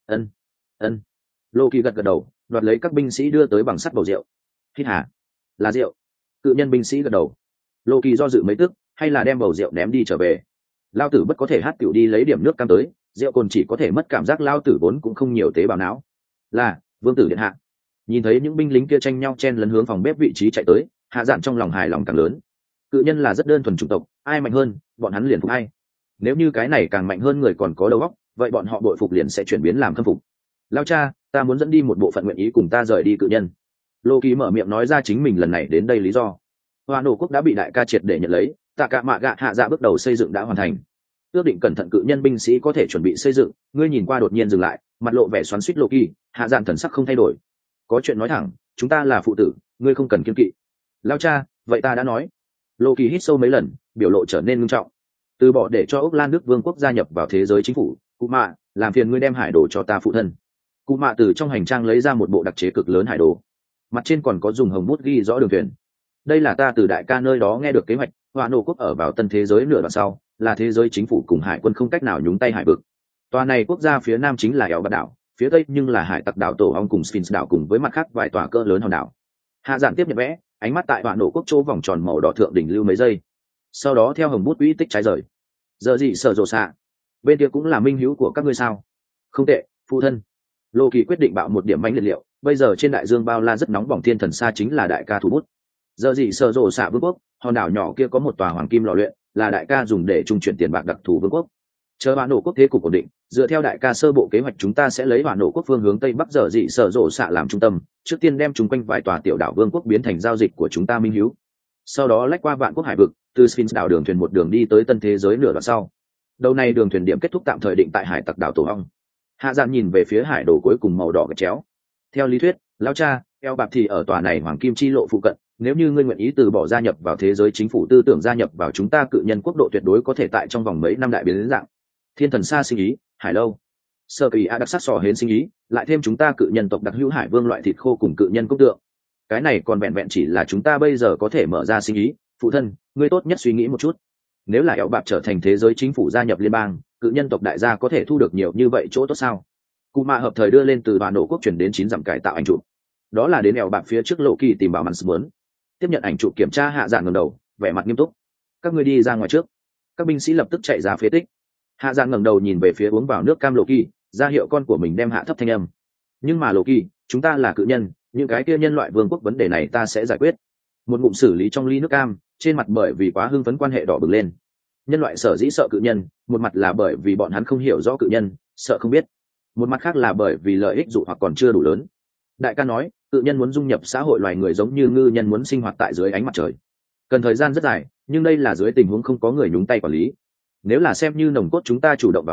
Ân. Lộ Kỳ gật gật đầu, đoạt lấy các binh sĩ đưa tới bằng sắt bầu rượu. Hít hà, là rượu. Cự nhân binh sĩ gật đầu. Lộ Kỳ do dự mấy tức, hay là đem bầu rượu ném đi trở về. Lao tử bất có thể hát tiểu đi lấy điểm nước cam tới, rượu cồn chỉ có thể mất cảm giác, lao tử vốn cũng không nhiều tế bào não. Là vương tử điện hạ. Nhìn thấy những binh lính kia tranh nhau chen lấn hướng phòng bếp vị trí chạy tới, Hạ Dạn trong lòng hài lòng càng lớn. Cự nhân là rất đơn thuần chủng tộc, ai mạnh hơn bọn hắn liền phục ai. Nếu như cái này càng mạnh hơn người còn có đầu óc, vậy bọn họ bội phục liền sẽ chuyển biến làm khâm phục. Lao cha, ta muốn dẫn đi một bộ phận nguyện ý cùng ta rời đi cự nhân. Lô Kỳ mở miệng nói ra chính mình lần này đến đây lý do. Hoa nổ quốc đã bị đại ca triệt để nhận lấy, tạ cả mạ gạ hạ dạ bước đầu xây dựng đã hoàn thành. Ước định cẩn thận cự nhân binh sĩ có thể chuẩn bị xây dựng. Ngươi nhìn qua đột nhiên dừng lại, mặt lộ vẻ xoắn xuýt. Lô Kỳ, Hạ Dạn thần sắc không thay đổi. Có chuyện nói thẳng, chúng ta là phụ tử, ngươi không cần kiêng kỵ. Lao cha, vậy ta đã nói. Lô Kỳ hít sâu mấy lần, biểu lộ trở nên nghiêm trọng. Từ bỏ để cho úc lan đức vương quốc gia nhập vào thế giới chính phủ. Cụ mạ, làm phiền ngươi đem hải đồ cho ta phụ thân. Cụ mạ từ trong hành trang lấy ra một bộ đặc chế cực lớn hải đồ, mặt trên còn có dùng hồng bút ghi rõ đường thuyền. Đây là ta từ đại ca nơi đó nghe được kế hoạch. Hoa nổ quốc ở vào tân thế giới nửa đoạn sau, là thế giới chính phủ cùng hải quân không cách nào nhúng tay hải vực. Tòa này quốc gia phía nam chính là eo bạt đảo, phía tây nhưng là hải tặc đảo tổ ong cùng Sphinx đảo cùng với mặt khác vài tòa cỡ lớn hòn đảo. Hạ Dạn tiếp nhận vẽ, ánh mắt tại Hoa nổ quốc chỗ vòng tròn màu đỏ thượng đỉnh lưu mấy giây, sau đó theo hồng bút quỹ tích trái rời. Giờ gì sở rồ xạ, bên kia cũng là minh hữu của các ngươi sao? Không tệ, phụ thân. Lô Kỳ quyết định bạo một điểm bánh liệt liệu, bây giờ trên đại dương bao la rất nóng bỏng, thiên thần sa chính là đại ca thủ bút. Giờ gì sở rồ xạ vương quốc, hòn đảo nhỏ kia có một tòa hoàng kim lò luyện, là đại ca dùng để trung chuyển tiền bạc đặc thù vương quốc. Chờ Hoa nổ quốc thế cục ổn định, dựa theo đại ca sơ bộ kế hoạch chúng ta sẽ lấy Hoa nổ quốc phương hướng tây bắc giờ dị sở rộ xạ làm trung tâm, trước tiên đem chúng quanh vài tòa tiểu đảo vương quốc biến thành giao dịch của chúng ta minh hiếu. Sau đó lách qua vạn quốc hải vực, từ Sphinx đảo đường thuyền một đường đi tới tân thế giới nửa đoạn sau. Đầu này đường thuyền điểm kết thúc tạm thời định tại hải tặc đảo tổ ong. Hạ Dạn nhìn về phía hải đồ cuối cùng màu đỏ gạch chéo. Theo lý thuyết, lão cha, eo bạc thì ở tòa này hoàng kim chi lộ phụ cận, nếu như ngươi nguyện ý từ bỏ gia nhập vào thế giới chính phủ tư tưởng gia nhập vào chúng ta cự nhân quốc độ tuyệt đối có thể tại trong vòng mấy năm đại biến dạng. Thiên thần sa sinh ý, hải lâu, sơ kỳ a đặc sắc sò hến sinh ý, lại thêm chúng ta cự nhân tộc đặc hữu hải vương loại thịt khô cùng cự nhân cốc tượng. Cái này còn vẹn vẹn chỉ là chúng ta bây giờ có thể mở ra sinh ý. Phụ thân, ngươi tốt nhất suy nghĩ một chút, nếu là eo bạc trở thành thế giới chính phủ gia nhập liên bang, cự nhân tộc đại gia có thể thu được nhiều như vậy chỗ tốt sao? Cụ mạ hợp thời đưa lên từ Hoa nổ quốc chuyển đến 9 dặm cải tạo ảnh chụp, đó là đến eo bạc phía trước Lộ Kỳ tìm bảo mặn muốn. Tiếp nhận ảnh chụp kiểm tra, Hạ Dạn ngẩng đầu, vẻ mặt nghiêm túc. Các ngươi đi ra ngoài trước. Các binh sĩ lập tức chạy ra phế tích. Hạ Dạn ngẩng đầu nhìn về phía uống vào nước cam Lộ Kỳ, ra hiệu con của mình đem hạ thấp thanh âm. Nhưng mà Lộ Kỳ, chúng ta là cự nhân, những cái kia nhân loại vương quốc vấn đề này ta sẽ giải quyết. Một ngụm xử lý trong ly nước cam, trên mặt bởi vì quá hưng phấn quan hệ đỏ bừng lên. Nhân loại sở dĩ sợ cự nhân, một mặt là bởi vì bọn hắn không hiểu rõ cự nhân, sợ không biết. Một mặt khác là bởi vì lợi ích dụ hoặc còn chưa đủ lớn. Đại ca nói, cự nhân muốn dung nhập xã hội loài người giống như ngư nhân muốn sinh hoạt tại dưới ánh mặt trời, cần thời gian rất dài, nhưng đây là dưới tình huống không có người nhúng tay quản lý. Nếu là xem như nồng cốt chúng ta chủ động vào cuộc,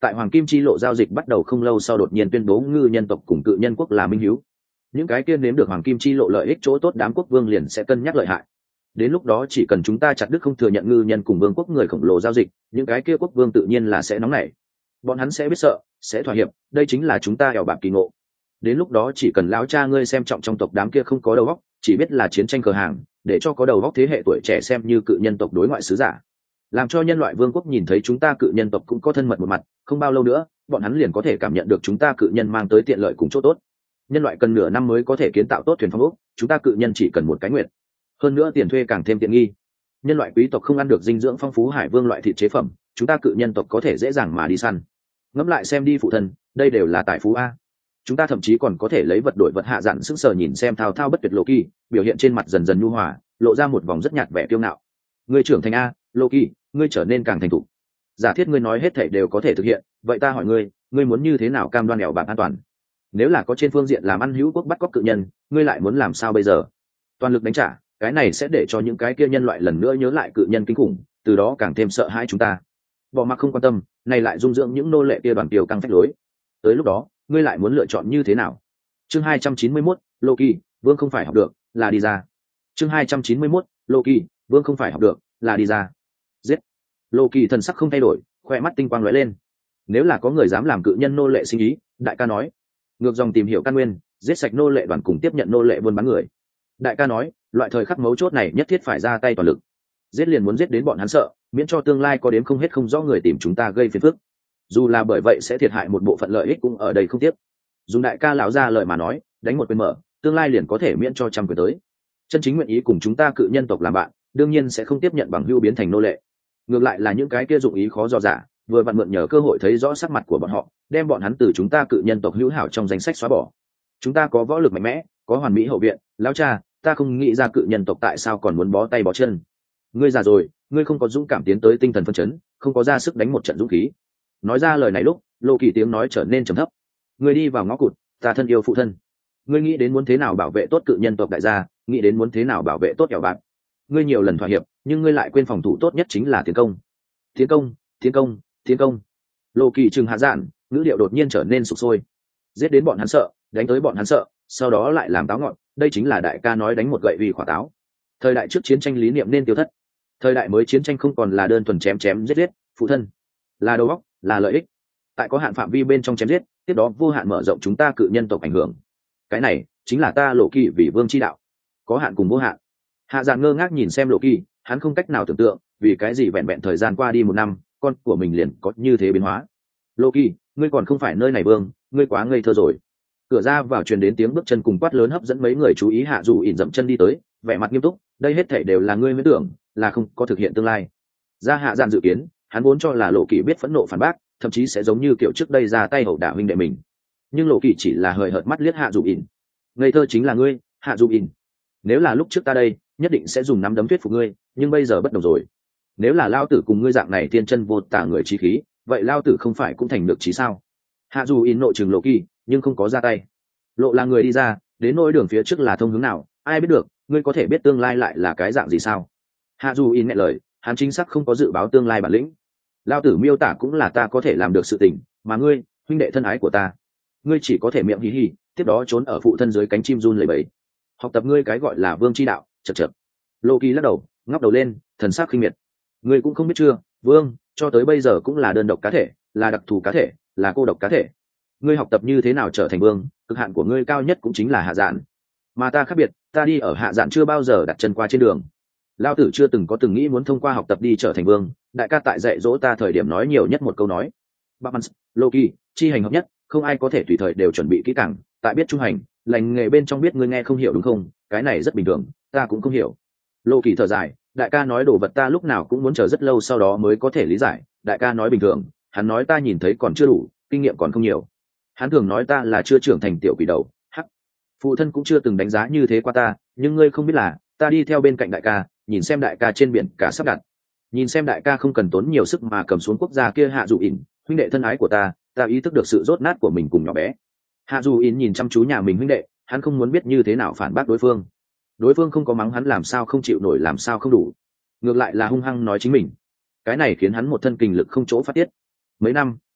tại hoàng kim chi lộ giao dịch bắt đầu không lâu sau đột nhiên tuyên bố ngư nhân tộc cùng cự nhân quốc là minh hiếu. Những cái kia nếm được hoàng kim chi lộ lợi ích chỗ tốt đám quốc vương liền sẽ cân nhắc lợi hại. Đến lúc đó chỉ cần chúng ta chặt đứt không thừa nhận ngư nhân cùng vương quốc người khổng lồ giao dịch, những cái kia quốc vương tự nhiên là sẽ nóng nảy. Bọn hắn sẽ biết sợ, sẽ thỏa hiệp, đây chính là chúng ta ẻo bạc kỳ ngộ. Đến lúc đó chỉ cần lão cha ngươi xem trọng trong tộc đám kia không có đầu óc, chỉ biết là chiến tranh cờ hàng, để cho có đầu óc thế hệ tuổi trẻ xem như cự nhân tộc đối ngoại sứ giả, làm cho nhân loại vương quốc nhìn thấy chúng ta cự nhân tộc cũng có thân mật một mặt, không bao lâu nữa bọn hắn liền có thể cảm nhận được chúng ta cự nhân mang tới tiện lợi cùng chỗ tốt. Nhân loại cần nửa năm mới có thể kiến tạo tốt thuyền phong ốc, chúng ta cự nhân chỉ cần một cái nguyện. Hơn nữa tiền thuê càng thêm tiện nghi. Nhân loại quý tộc không ăn được dinh dưỡng phong phú hải vương loại thịt chế phẩm, chúng ta cự nhân tộc có thể dễ dàng mà đi săn. Ngẫm lại xem đi phụ thân, đây đều là tài phú a. Chúng ta thậm chí còn có thể lấy vật đổi vật. Hạ Dạn sững sờ nhìn xem thao thao bất tuyệt Loki, biểu hiện trên mặt dần dần nhu hòa, lộ ra một vòng rất nhạt vẻ kiêu ngạo. Ngươi trưởng thành a, Loki, ngươi trở nên càng thành thục. Giả thiết ngươi nói hết thảy đều có thể thực hiện, vậy ta hỏi ngươi, ngươi muốn như thế nào cam đoan ẻo bạc an toàn? Nếu là có trên phương diện làm ăn hữu quốc bắt cóc cự nhân, ngươi lại muốn làm sao bây giờ? Toàn lực đánh trả, cái này sẽ để cho những cái kia nhân loại lần nữa nhớ lại cự nhân kinh khủng, từ đó càng thêm sợ hãi chúng ta. Bỏ mặc không quan tâm, này lại dung dưỡng những nô lệ kia đoàn kiều căng phách lối. Tới lúc đó, ngươi lại muốn lựa chọn như thế nào? Chương 291, Loki, vương không phải học được, là đi ra. Chương 291, Loki, vương không phải học được, là đi ra. Giết. Loki thần sắc không thay đổi, khoe mắt tinh quang lóe lên. Nếu là có người dám làm cự nhân nô lệ sinh ý, đại ca nói, ngược dòng tìm hiểu căn nguyên, giết sạch nô lệ đoàn cùng tiếp nhận nô lệ buôn bán người. Đại ca nói, loại thời khắc mấu chốt này nhất thiết phải ra tay toàn lực. Giết liền muốn giết đến bọn hắn sợ, miễn cho tương lai có đếm không hết không rõ người tìm chúng ta gây phiền phức. Dù là bởi vậy sẽ thiệt hại một bộ phận lợi ích cũng ở đây không tiếc. Dùng đại ca lão ra lời mà nói, đánh một quyền mở, tương lai liền có thể miễn cho trăm quyền tới. Chân chính nguyện ý cùng chúng ta cự nhân tộc làm bạn, đương nhiên sẽ không tiếp nhận bằng hữu biến thành nô lệ. Ngược lại là những cái kia dụng ý khó dò giả, vừa vặn mượn nhờ cơ hội thấy rõ sắc mặt của bọn họ, đem bọn hắn từ chúng ta cự nhân tộc hữu hảo trong danh sách xóa bỏ. Chúng ta có võ lực mạnh mẽ, có hoàn mỹ hậu viện, lão cha, ta không nghĩ ra cự nhân tộc tại sao còn muốn bó tay bó chân. Ngươi già rồi, ngươi không có dũng cảm tiến tới tinh thần phân chấn, không có ra sức đánh một trận dũng khí. Nói ra lời này lúc, Lô Kỳ tiếng nói trở nên trầm thấp. Ngươi đi vào ngõ cụt, ta thân yêu phụ thân. Ngươi nghĩ đến muốn thế nào bảo vệ tốt cự nhân tộc đại gia, nghĩ đến muốn thế nào bảo vệ tốt kẻo bạn. Ngươi nhiều lần thỏa hiệp, nhưng ngươi lại quên phòng thủ tốt nhất chính là tiến công. Tiến công, tiến công, tiến công. Lô Kỳ trừng Hạ Dạn, ngữ điệu đột nhiên trở nên sục sôi. Giết đến bọn hắn sợ, đánh tới bọn hắn sợ, sau đó lại làm táo ngọn, đây chính là đại ca nói đánh một gậy vì quả táo. Thời đại trước chiến tranh lý niệm nên tiêu thất. Thời đại mới chiến tranh không còn là đơn thuần chém chém giết giết, phụ thân, là đầu óc, là lợi ích. Tại có hạn phạm vi bên trong chém giết, tiếp đó vô hạn mở rộng chúng ta cự nhân tộc ảnh hưởng. Cái này chính là ta Lộ Kỳ vì vương chi đạo. Có hạn cùng vô hạn. Hạ Dạn ngơ ngác nhìn xem Lộ Kỳ, hắn không cách nào tưởng tượng, vì cái gì vẹn vẹn thời gian qua đi một năm, con của mình liền có như thế biến hóa. Lộ Kỳ, ngươi còn không phải nơi này vương, ngươi quá ngây thơ rồi. Cửa ra vào truyền đến tiếng bước chân cùng quát lớn hấp dẫn mấy người chú ý. Hạ Dù ỉn dậm chân đi tới, vẻ mặt nghiêm túc, đây hết thảy đều là ngươi mới tưởng, là không có thực hiện tương lai. Ra Hạ Dạn dự kiến, hắn vốn cho là Lộ Kỳ biết phẫn nộ phản bác, thậm chí sẽ giống như kiểu trước đây ra tay hậu đả huynh đệ mình. Nhưng Lộ Kỳ chỉ là hời hợt mắt liếc Hạ Dù ỉn. Ngây thơ chính là ngươi, Hạ Dù ỉn. Nếu là lúc trước ta đây, nhất định sẽ dùng nắm đấm thuyết phục ngươi, nhưng bây giờ bất đồng rồi. Nếu là lao tử cùng ngươi dạng này thiên chân vô tả người trí khí, vậy lao tử không phải cũng thành được trí sao? Hạ Dù ỉn nội trừng Lộ Kỳ, nhưng không có ra tay. Lộ là người đi ra, đến nỗi đường phía trước là thông hướng nào, ai biết được, ngươi có thể biết tương lai lại là cái dạng gì sao? Hạ Dù ỉn nhẹ lời, hắn chính xác không có dự báo tương lai bản lĩnh. Lao tử miêu tả cũng là ta có thể làm được sự tình, mà ngươi, huynh đệ thân ái của ta, ngươi chỉ có thể miệng hí hí, tiếp đó trốn ở phụ thân dưới cánh chim run lẩy bẩy. Học tập ngươi cái gọi là vương chi đạo, chật chật. Lô Kỳ lắc đầu, ngóc đầu lên, thần sắc khinh miệt. Ngươi cũng không biết chưa, vương, cho tới bây giờ cũng là đơn độc cá thể, là đặc thù cá thể, là cô độc cá thể. Ngươi học tập như thế nào trở thành vương, cực hạn của ngươi cao nhất cũng chính là Hạ Dạn. Mà ta khác biệt, ta đi ở Hạ Dạn chưa bao giờ đặt chân qua trên đường. Lao tử chưa từng có từng nghĩ muốn thông qua học tập đi trở thành vương. Đại ca tại dạy dỗ ta thời điểm nói nhiều nhất một câu nói: Babans, Loki, chi hành hợp nhất, không ai có thể tùy thời đều chuẩn bị kỹ càng. Tại biết trung hành, lành nghề bên trong biết ngươi nghe không hiểu đúng không? Cái này rất bình thường, ta cũng không hiểu. Loki thở dài, đại ca nói đồ vật ta lúc nào cũng muốn chờ rất lâu sau đó mới có thể lý giải. Đại ca nói bình thường, hắn nói ta nhìn thấy còn chưa đủ, kinh nghiệm còn không nhiều. Hắn thường nói ta là chưa trưởng thành tiểu quỷ đầu. Hắc, phụ thân cũng chưa từng đánh giá như thế qua ta, nhưng ngươi không biết là ta đi theo bên cạnh đại ca, nhìn xem đại ca trên biển cả sắp đặt, nhìn xem đại ca không cần tốn nhiều sức mà cầm xuống quốc gia kia. Hạ Dù ỉn, huynh đệ thân ái của ta, ta ý thức được sự rốt nát của mình cùng nhỏ bé. Hạ Dù ỉn nhìn chăm chú nhà mình huynh đệ, hắn không muốn biết như thế nào phản bác đối phương. Đối phương không có mắng hắn làm sao không chịu nổi, làm sao không đủ, ngược lại là hung hăng nói chính mình. Cái này khiến hắn một thân kình lực không chỗ phát tiết. Mấy năm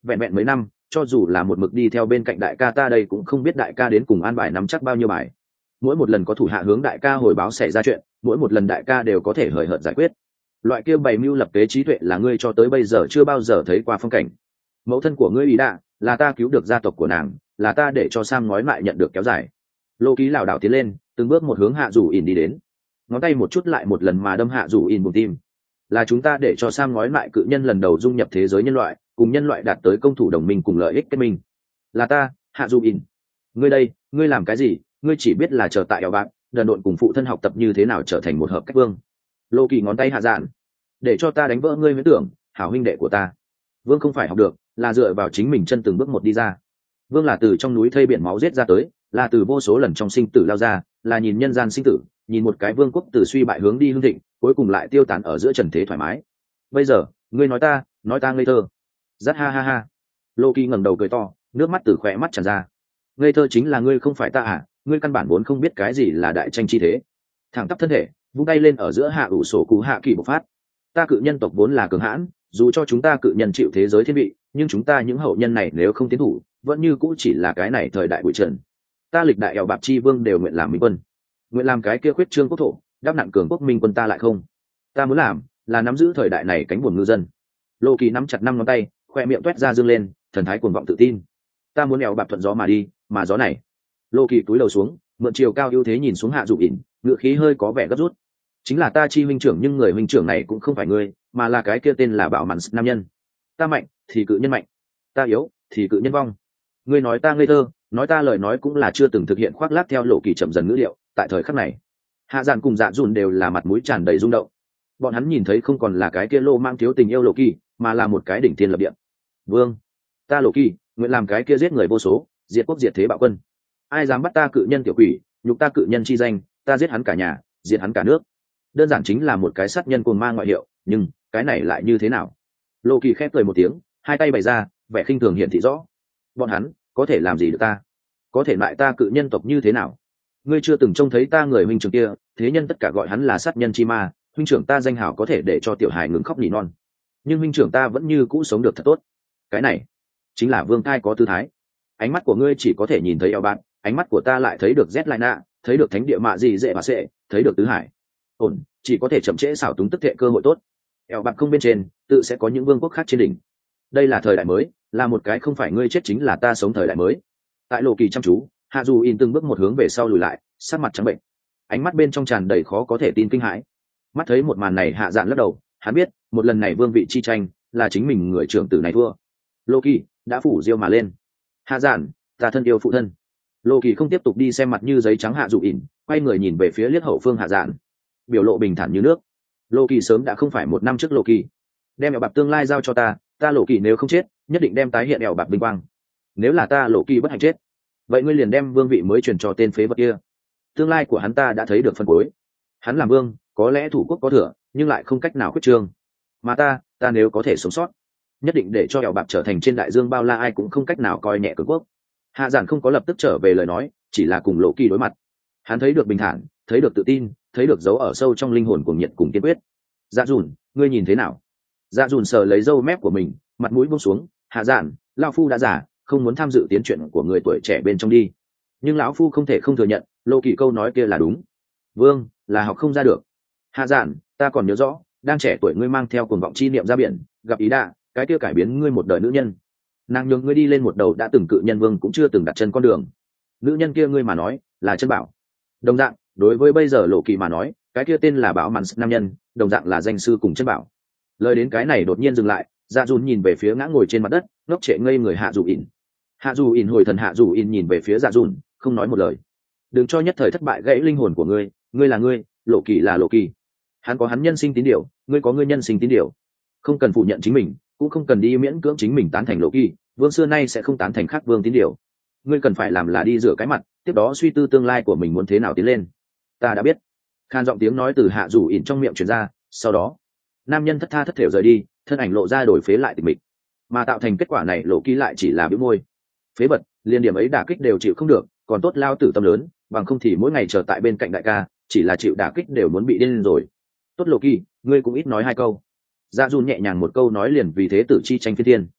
vẹn vẹn mấy năm, cho dù là một mực đi theo bên cạnh đại ca ta đây cũng không biết đại ca đến cùng an bài nắm chắc bao nhiêu bài. Mỗi một lần có thủ hạ hướng đại ca hồi báo xảy ra chuyện, mỗi một lần đại ca đều có thể hời hợt giải quyết. Loại kia bày mưu lập kế trí tuệ là ngươi cho tới bây giờ chưa bao giờ thấy qua phong cảnh. Mẫu thân của ngươi ý đạ là ta cứu được gia tộc của nàng, là ta để cho Sam nói lại nhận được kéo dài. Lô Ký lảo đảo tiến lên, từng bước một hướng Hạ Dù ỉn đi đến, ngón tay một chút lại một lần mà đâm Hạ Dù ỉn bụng tim. Là chúng ta để cho Sam nói lại cự nhân lần đầu dung nhập thế giới nhân loại, cùng nhân loại đạt tới công thủ đồng minh cùng lợi ích kết minh. Là ta, Hạ Dù ỉn. Ngươi đây, ngươi làm cái gì? Ngươi chỉ biết là chờ tại eo bạc, đần độn cùng phụ thân học tập như thế nào trở thành một hợp cách vương. Lô Kỳ ngón tay hạ dạn, để cho ta đánh vỡ ngươi huyễn tưởng, hảo huynh đệ của ta. Vương không phải học được, là dựa vào chính mình chân từng bước một đi ra. Vương là từ trong núi thây biển máu giết ra tới, là từ vô số lần trong sinh tử lao ra, là nhìn nhân gian sinh tử, nhìn một cái vương quốc từ suy bại hướng đi hưng thịnh, cuối cùng lại tiêu tán ở giữa trần thế thoải mái. Bây giờ, ngươi nói ta ngây thơ. Rất ha ha ha. Lô Kỳ ngẩng đầu cười to, nước mắt từ khóe mắt tràn ra. Ngây thơ chính là ngươi không phải ta à? Ngươi căn bản vốn không biết cái gì là đại tranh chi thế. Thẳng tắp thân thể, vung tay lên ở giữa hạ ủ sổ cú hạ kỳ bộc phát. Ta cự nhân tộc vốn là cường hãn, dù cho chúng ta cự nhân chịu thế giới thiên vị, nhưng chúng ta những hậu nhân này nếu không tiến thủ, vẫn như cũ chỉ là cái này thời đại bụi trần. Ta lịch đại eo bạc chi vương đều nguyện làm minh quân, nguyện làm cái kia khuyết trương quốc thổ, đáp nặng cường quốc minh quân ta lại không. Ta muốn làm là nắm giữ thời đại này cánh buồm ngư dân. Lô Kỳ nắm chặt 5 ngón tay, khoe miệng toét ra dương lên, thần thái cuồng vọng tự tin. Ta muốn eo bạc thuận gió mà đi, mà gió này. Lô Kỳ cúi đầu xuống, mượn chiều cao ưu thế nhìn xuống Hạ Dù ỉn, ngựa khí hơi có vẻ gấp rút. Chính là ta chi huynh trưởng, nhưng người huynh trưởng này cũng không phải ngươi, mà là cái kia tên là Bảo Mạn nam nhân. Ta mạnh thì cự nhân mạnh, ta yếu thì cự nhân vong. Ngươi nói ta ngây thơ, nói ta lời nói cũng là chưa từng thực hiện, khoác lác theo Lộ Kỳ chậm dần ngữ liệu. Tại thời khắc này, Hạ Dạn cùng Dạ Dùn đều là mặt mũi tràn đầy rung động. Bọn hắn nhìn thấy không còn là cái kia lô mang thiếu tình yêu Lộ Kỳ, mà là một cái đỉnh thiên lập địa vương. Ta Lộ Kỳ nguyện làm cái kia giết người vô số, diệt quốc diệt thế bạo quân. Ai dám bắt ta cự nhân tiểu quỷ, nhục ta cự nhân chi danh, ta giết hắn cả nhà, diệt hắn cả nước. Đơn giản chính là một cái sát nhân cuồng ma ngoại hiệu, nhưng cái này lại như thế nào? Lộ Kỳ khép cười một tiếng, hai tay bày ra, vẻ khinh thường hiện thị rõ. Bọn hắn có thể làm gì được ta? Có thể lại ta cự nhân tộc như thế nào? Ngươi chưa từng trông thấy ta người huynh trưởng kia, thế nhân tất cả gọi hắn là sát nhân chi ma, huynh trưởng ta danh hào có thể để cho tiểu hài ngừng khóc nỉ non, nhưng huynh trưởng ta vẫn như cũ sống được thật tốt. Cái này chính là vương thai có tư thái. Ánh mắt của ngươi chỉ có thể nhìn thấy eo bạn, ánh mắt của ta lại thấy được Z lại nạ, thấy được thánh địa mạ gì dễ và sệ, thấy được tứ hải. Ổn, chỉ có thể chậm trễ xảo túng tức thệ cơ hội tốt. Eo bạn không bên trên, tự sẽ có những vương quốc khác trên đỉnh. Đây là thời đại mới, là một cái không phải ngươi chết chính là ta sống thời đại mới. Tại Lộ Kỳ chăm chú, Hạ Dù in từng bước một hướng về sau lùi lại, sắc mặt trắng bệnh, ánh mắt bên trong tràn đầy khó có thể tin kinh hãi. Mắt thấy một màn này, Hạ Dạn lắc đầu, hắn biết một lần này vương vị chi tranh là chính mình người trưởng tử này thua. Lộ Kỳ đã phủ diêu mà lên. Hạ Dạn, ta thân yêu phụ thân. Lộ Kỳ không tiếp tục đi xem mặt như giấy trắng Hạ Dù ỉn, quay người nhìn về phía liếc hậu phương Hạ Dạn, biểu lộ bình thản như nước. Lộ Kỳ sớm đã không phải một năm trước Lộ Kỳ. Đem ẻo bạc tương lai giao cho ta Lộ Kỳ nếu không chết, nhất định đem tái hiện ẻo bạc vinh quang. Nếu là ta Lộ Kỳ bất hạnh chết, vậy ngươi liền đem vương vị mới truyền cho tên phế vật kia. Tương lai của hắn ta đã thấy được phân cuối. Hắn làm vương, có lẽ thủ quốc có thừa, nhưng lại không cách nào khuyết trương. Mà ta nếu có thể sống sót, nhất định để cho ẻo bạc trở thành trên đại dương bao la ai cũng không cách nào coi nhẹ cường quốc. Hạ Giản không có lập tức trở về lời nói, chỉ là cùng Lộ Kỳ đối mặt. Hắn thấy được bình thản, thấy được tự tin, thấy được dấu ở sâu trong linh hồn cuồng nhiệt cùng kiên quyết. Dạ Dùn, ngươi nhìn thế nào? Dạ Dùn sờ lấy râu mép của mình, mặt mũi buông xuống. Hạ Giản, lão phu đã già, không muốn tham dự tiến chuyện của người tuổi trẻ bên trong đi. Nhưng lão phu không thể không thừa nhận, Lộ Kỳ câu nói kia là đúng. Vương là học không ra được. Hạ Giản, ta còn nhớ rõ, đang trẻ tuổi ngươi mang theo cuồng vọng chi niệm ra biển, gặp ý đạ, cái kia cải biến ngươi một đời nữ nhân. Nàng nhường ngươi đi lên một đầu đã từng cự nhân vương cũng chưa từng đặt chân con đường. Nữ nhân kia ngươi mà nói là chân bảo. Đồng dạng, đối với bây giờ Lộ Kỳ mà nói, cái kia tên là Bảo Mạn nam nhân, đồng dạng là danh sư cùng chân bảo. Lời đến cái này đột nhiên dừng lại, Dạ Dùn nhìn về phía ngã ngồi trên mặt đất, ngốc trệ ngây người Hạ Dù ỉn. Hạ Dù ỉn hồi thần, Hạ Dù ỉn nhìn về phía Dạ Dùn, không nói một lời. Đừng cho nhất thời thất bại gãy linh hồn của ngươi, ngươi là ngươi, Lộ Kỳ là Lộ Kỳ. Hắn có hắn nhân sinh tín điều, ngươi có ngươi nhân sinh tín điều. Không cần phủ nhận chính mình, cũng không cần đi miễn cưỡng chính mình tán thành Lộ Kỳ, vương xưa nay sẽ không tán thành khác vương tín điều. Ngươi cần phải làm là đi rửa cái mặt, tiếp đó suy tư tương lai của mình muốn thế nào tiến lên. Ta đã biết. Khan giọng tiếng nói từ Hạ Dù ỉn trong miệng truyền ra, sau đó nam nhân thất tha thất thểu rời đi, thân ảnh lộ ra đổi phế lại tịch mịch. Mà tạo thành kết quả này, Lộ Kỳ lại chỉ là bĩu môi. Phế vật, liên điểm ấy đả kích đều chịu không được, còn tốt lao tử tâm lớn, bằng không thì mỗi ngày chờ tại bên cạnh đại ca, chỉ là chịu đả kích đều muốn bị điên lên rồi. Tốt Lộ Kỳ, ngươi cũng ít nói hai câu. Dạ Dùn nhẹ nhàng một câu nói liền vì thế tử chi tranh phi thiên.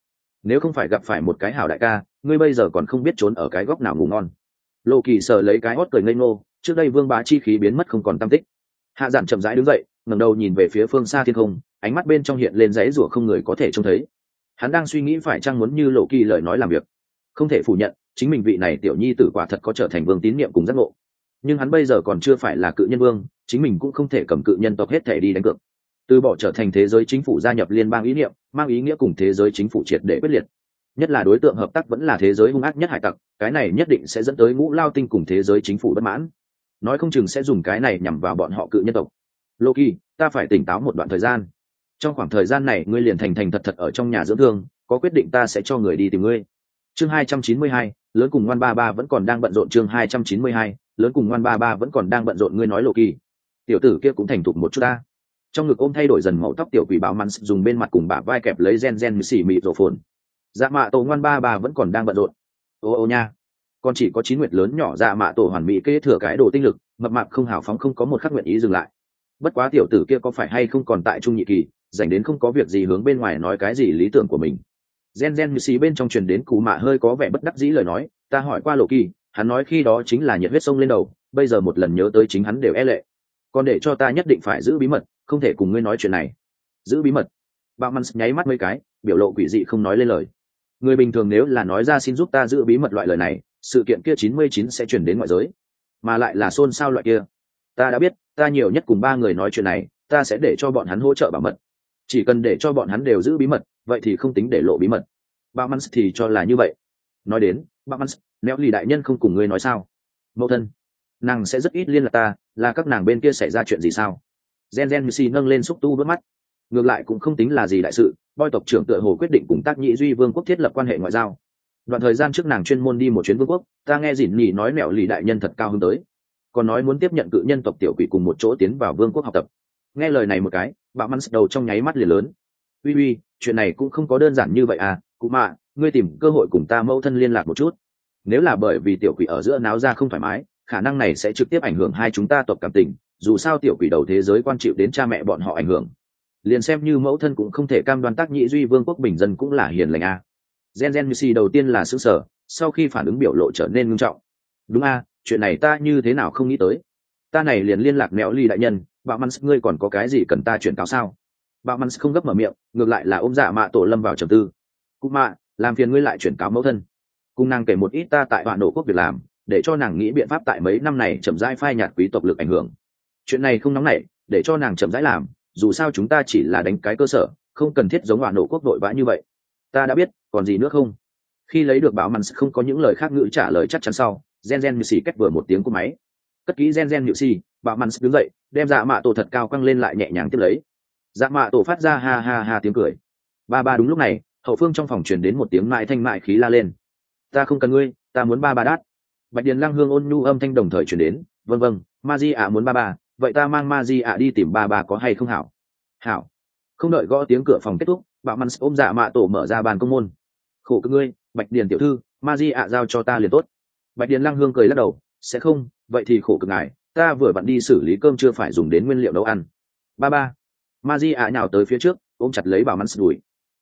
nếu không phải gặp phải một cái hảo đại ca, ngươi bây giờ còn không biết trốn ở cái góc nào ngủ ngon. Lộ Kỳ sờ lấy cái hót cười ngây ngô, trước đây vương bá chi khí biến mất không còn tăm tích. Hạ Giản chậm rãi đứng dậy, ngẩng đầu nhìn về phía phương xa thiên không, ánh mắt bên trong hiện lên dãy rủa không người có thể trông thấy. Hắn đang suy nghĩ phải chăng muốn như Lộ Kỳ lời nói làm việc. Không thể phủ nhận, chính mình vị này tiểu nhi tử quả thật có trở thành vương tín niệm cùng giác ngộ. Nhưng hắn bây giờ còn chưa phải là cự nhân vương, chính mình cũng không thể cầm cự nhân tộc hết thể đi đánh cược. Từ bỏ trở thành thế giới chính phủ gia nhập liên bang ý niệm, mang ý nghĩa cùng thế giới chính phủ triệt để quyết liệt. Nhất là đối tượng hợp tác vẫn là thế giới hung ác nhất hải tặc, cái này nhất định sẽ dẫn tới Ngũ Lao Tinh cùng thế giới chính phủ bất mãn. Nói không chừng sẽ dùng cái này nhằm vào bọn họ cự nhân tộc. Loki, ta phải tỉnh táo một đoạn thời gian. Trong khoảng thời gian này ngươi liền thành thành thật thật ở trong nhà dưỡng thương, có quyết định ta sẽ cho người đi tìm ngươi. Chương 292, lớn cùng ngoan ba ba vẫn còn đang bận rộn. Chương 292, lớn cùng ngoan ba ba vẫn còn đang bận rộn. Ngươi nói Loki, tiểu tử kia cũng thành thục một chút ta. Trong ngực ôm thay đổi dần màu tóc tiểu quỷ báo mắn dùng bên mặt cùng bả vai kẹp lấy gen xỉ mị rổ phồn. Dạ mạ tổ ngoan ba ba vẫn còn đang bận rộn. Ô nha, còn chỉ có 9 nguyệt lớn nhỏ dạ mạ tổ hoàn mỹ kế thừa cái đồ tinh lực, mập mạp không hào phóng không có một khắc nguyện ý dừng lại. Bất quá tiểu tử kia có phải hay không còn tại trung nhị kỳ, dành đến không có việc gì hướng bên ngoài nói cái gì lý tưởng của mình. Gen như xì bên trong truyền đến cú mạ hơi có vẻ bất đắc dĩ lời nói, ta hỏi qua Lộ Kỳ, hắn nói khi đó chính là nhiệt huyết sông lên đầu, bây giờ một lần nhớ tới chính hắn đều e lệ. Còn để cho ta nhất định phải giữ bí mật, không thể cùng ngươi nói chuyện này. Giữ bí mật? Bạo Mans nháy mắt mấy cái, biểu lộ quỷ dị không nói lên lời. Người bình thường nếu là nói ra xin giúp ta giữ bí mật loại lời này, sự kiện kia 99 sẽ chuyển đến ngoại giới, mà lại là xôn xao loại kia. Ta đã biết, ta nhiều nhất cùng 3 người nói chuyện này, ta sẽ để cho bọn hắn hỗ trợ bảo mật. Chỉ cần để cho bọn hắn đều giữ bí mật, vậy thì không tính để lộ bí mật. Bạo Mans thì cho là như vậy. Nói đến, Bạo Mans, Neo lì đại nhân không cùng ngươi nói sao? Mẫu thân, nàng sẽ rất ít liên lạc ta, là các nàng bên kia xảy ra chuyện gì sao? Gen Missy nâng lên xúc tu bước mắt. Ngược lại cũng không tính là gì đại sự, Boy tộc trưởng tựa hồ quyết định cùng Tác Nhĩ Duy Vương quốc thiết lập quan hệ ngoại giao. Đoạn thời gian trước nàng chuyên môn đi một chuyến vương quốc, ta nghe Dĩn Nhỉ nói Neo lì đại nhân thật cao hứng tới, còn nói muốn tiếp nhận cự nhân tộc tiểu quỷ cùng một chỗ tiến vào vương quốc học tập. Nghe lời này một cái, Bạo Mans đầu trong nháy mắt liền lớn. Uy, chuyện này cũng không có đơn giản như vậy à, cụ mạ, ngươi tìm cơ hội cùng ta mẫu thân liên lạc một chút. Nếu là bởi vì tiểu quỷ ở giữa náo ra không thoải mái, khả năng này sẽ trực tiếp ảnh hưởng hai chúng ta tộc cảm tình, dù sao tiểu quỷ đầu thế giới quan chịu đến cha mẹ bọn họ ảnh hưởng. Liền xem như mẫu thân cũng không thể cam đoan Tác Nhĩ Duy Vương quốc bình dân cũng là hiền lành a. Gen Missy đầu tiên là sững sờ, sau khi phản ứng biểu lộ trở nên nghiêm trọng. Đúng a, chuyện này ta như thế nào không nghĩ tới. Ta này liền liên lạc Neo Ly đại nhân, Bạo Mans ngươi còn có cái gì cần ta chuyển cáo sao? Bạo Mans không gấp mở miệng, ngược lại là ôm dạ mạ tổ lâm vào trầm tư. Cụ mạ, làm phiền ngươi lại chuyển cáo mẫu thân. Cùng nàng kể một ít ta tại Hỏa Nổ quốc việc làm, để cho nàng nghĩ biện pháp tại mấy năm này chậm rãi phai nhạt quý tộc lực ảnh hưởng. Chuyện này không nóng nảy, để cho nàng chậm rãi làm, dù sao chúng ta chỉ là đánh cái cơ sở, không cần thiết giống Hỏa Nổ quốc vội vã như vậy. Ta đã biết, còn gì nữa không? Khi lấy được Bạo Mans không có những lời khác ngữ trả lời chắc chắn sau, Gen Missy cách vừa một tiếng của máy. Cất kỹ Gen Missy, Bạo Mans đứng dậy, đem dạ mạ tổ thật cao căng lên lại nhẹ nhàng tiếp lấy. Dạ mạ tổ phát ra ha ha ha tiếng cười. Ba đúng lúc này, hậu phương trong phòng truyền đến một tiếng mại thanh mại khí la lên. Ta không cần ngươi, ta muốn ba đát. Bạch Điền Lăng Hương ôn nhu âm thanh đồng thời truyền đến. Vâng, Maji ạ muốn ba, vậy ta mang Maji ạ đi tìm ba có hay không hảo? Hảo. Không đợi gõ tiếng cửa phòng kết thúc, Bạo Mans ôm dạ mạ tổ mở ra bàn công môn. Khổ cực ngươi, Bạch Điền tiểu thư, Maji ạ giao cho ta liền tốt. Bạch Điền Lăng Hương cười lắc đầu, sẽ không, vậy thì khổ cực ngài, ta vừa vặn đi xử lý cơm chưa phải dùng đến nguyên liệu nấu ăn. Ba. Maji ạ nhào tới phía trước, ôm chặt lấy Bạo Mans đùi.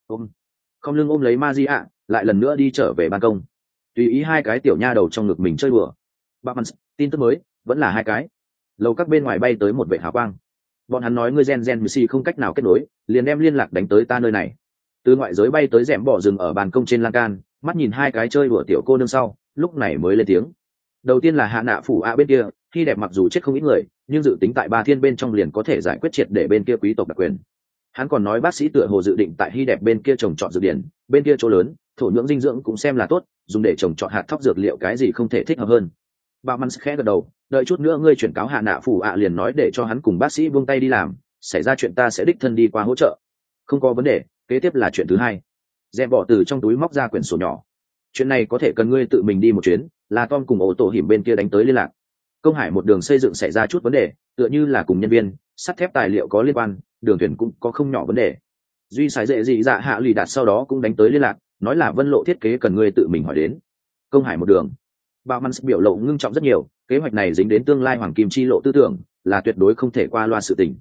Không lưng ôm lấy Maji ạ, lại lần nữa đi trở về ban công. Tùy ý hai cái tiểu nha đầu trong ngực mình chơi đùa. Bạo Mans, tin tức mới, vẫn là hai cái. Lầu các bên ngoài bay tới một vệ hào quang. Bọn hắn nói ngươi Gen Missy không cách nào kết nối, liền đem liên lạc đánh tới ta nơi này. Từ ngoại giới bay tới rèm bỏ rừng ở ban công trên lan can, mắt nhìn hai cái chơi đùa tiểu cô nương sau, lúc này mới lên tiếng. Đầu tiên là hạ nạ phủ ạ bên kia, khi đẹp mặc dù chết không ít người, nhưng dự tính tại Ba Thiên bên trong liền có thể giải quyết triệt để bên kia quý tộc đặc quyền. Hắn còn nói bác sĩ tựa hồ dự định tại Hy đẹp bên kia trồng trọt dược điển, bên kia chỗ lớn, thổ nhưỡng dinh dưỡng cũng xem là tốt, dùng để trồng trọt hạt thóc dược liệu cái gì không thể thích hợp hơn. Bạo Mans khẽ gật đầu, đợi chút nữa ngươi chuyển cáo hạ nạ phủ ạ liền nói để cho hắn cùng bác sĩ buông tay đi làm, xảy ra chuyện ta sẽ đích thân đi qua hỗ trợ. Không có vấn đề, kế tiếp là chuyện thứ hai. Dẹp bỏ từ trong túi móc ra quyển sổ nhỏ. Chuyện này có thể cần ngươi tự mình đi một chuyến, là Tom cùng ô tổ hiểm bên kia đánh tới liên lạc. Công Hải một đường xây dựng xảy ra chút vấn đề, tựa như là cùng nhân viên, sắt thép tài liệu có liên quan, đường thuyền cũng có không nhỏ vấn đề. Duy sái dễ dị dạ hạ lì đạt sau đó cũng đánh tới liên lạc, nói là Vân Lộ thiết kế cần ngươi tự mình hỏi đến. Công Hải một đường. Bạo Mans biểu lộ ngưng trọng rất nhiều, kế hoạch này dính đến tương lai hoàng kim chi lộ tư tưởng, là tuyệt đối không thể qua loa sự tình.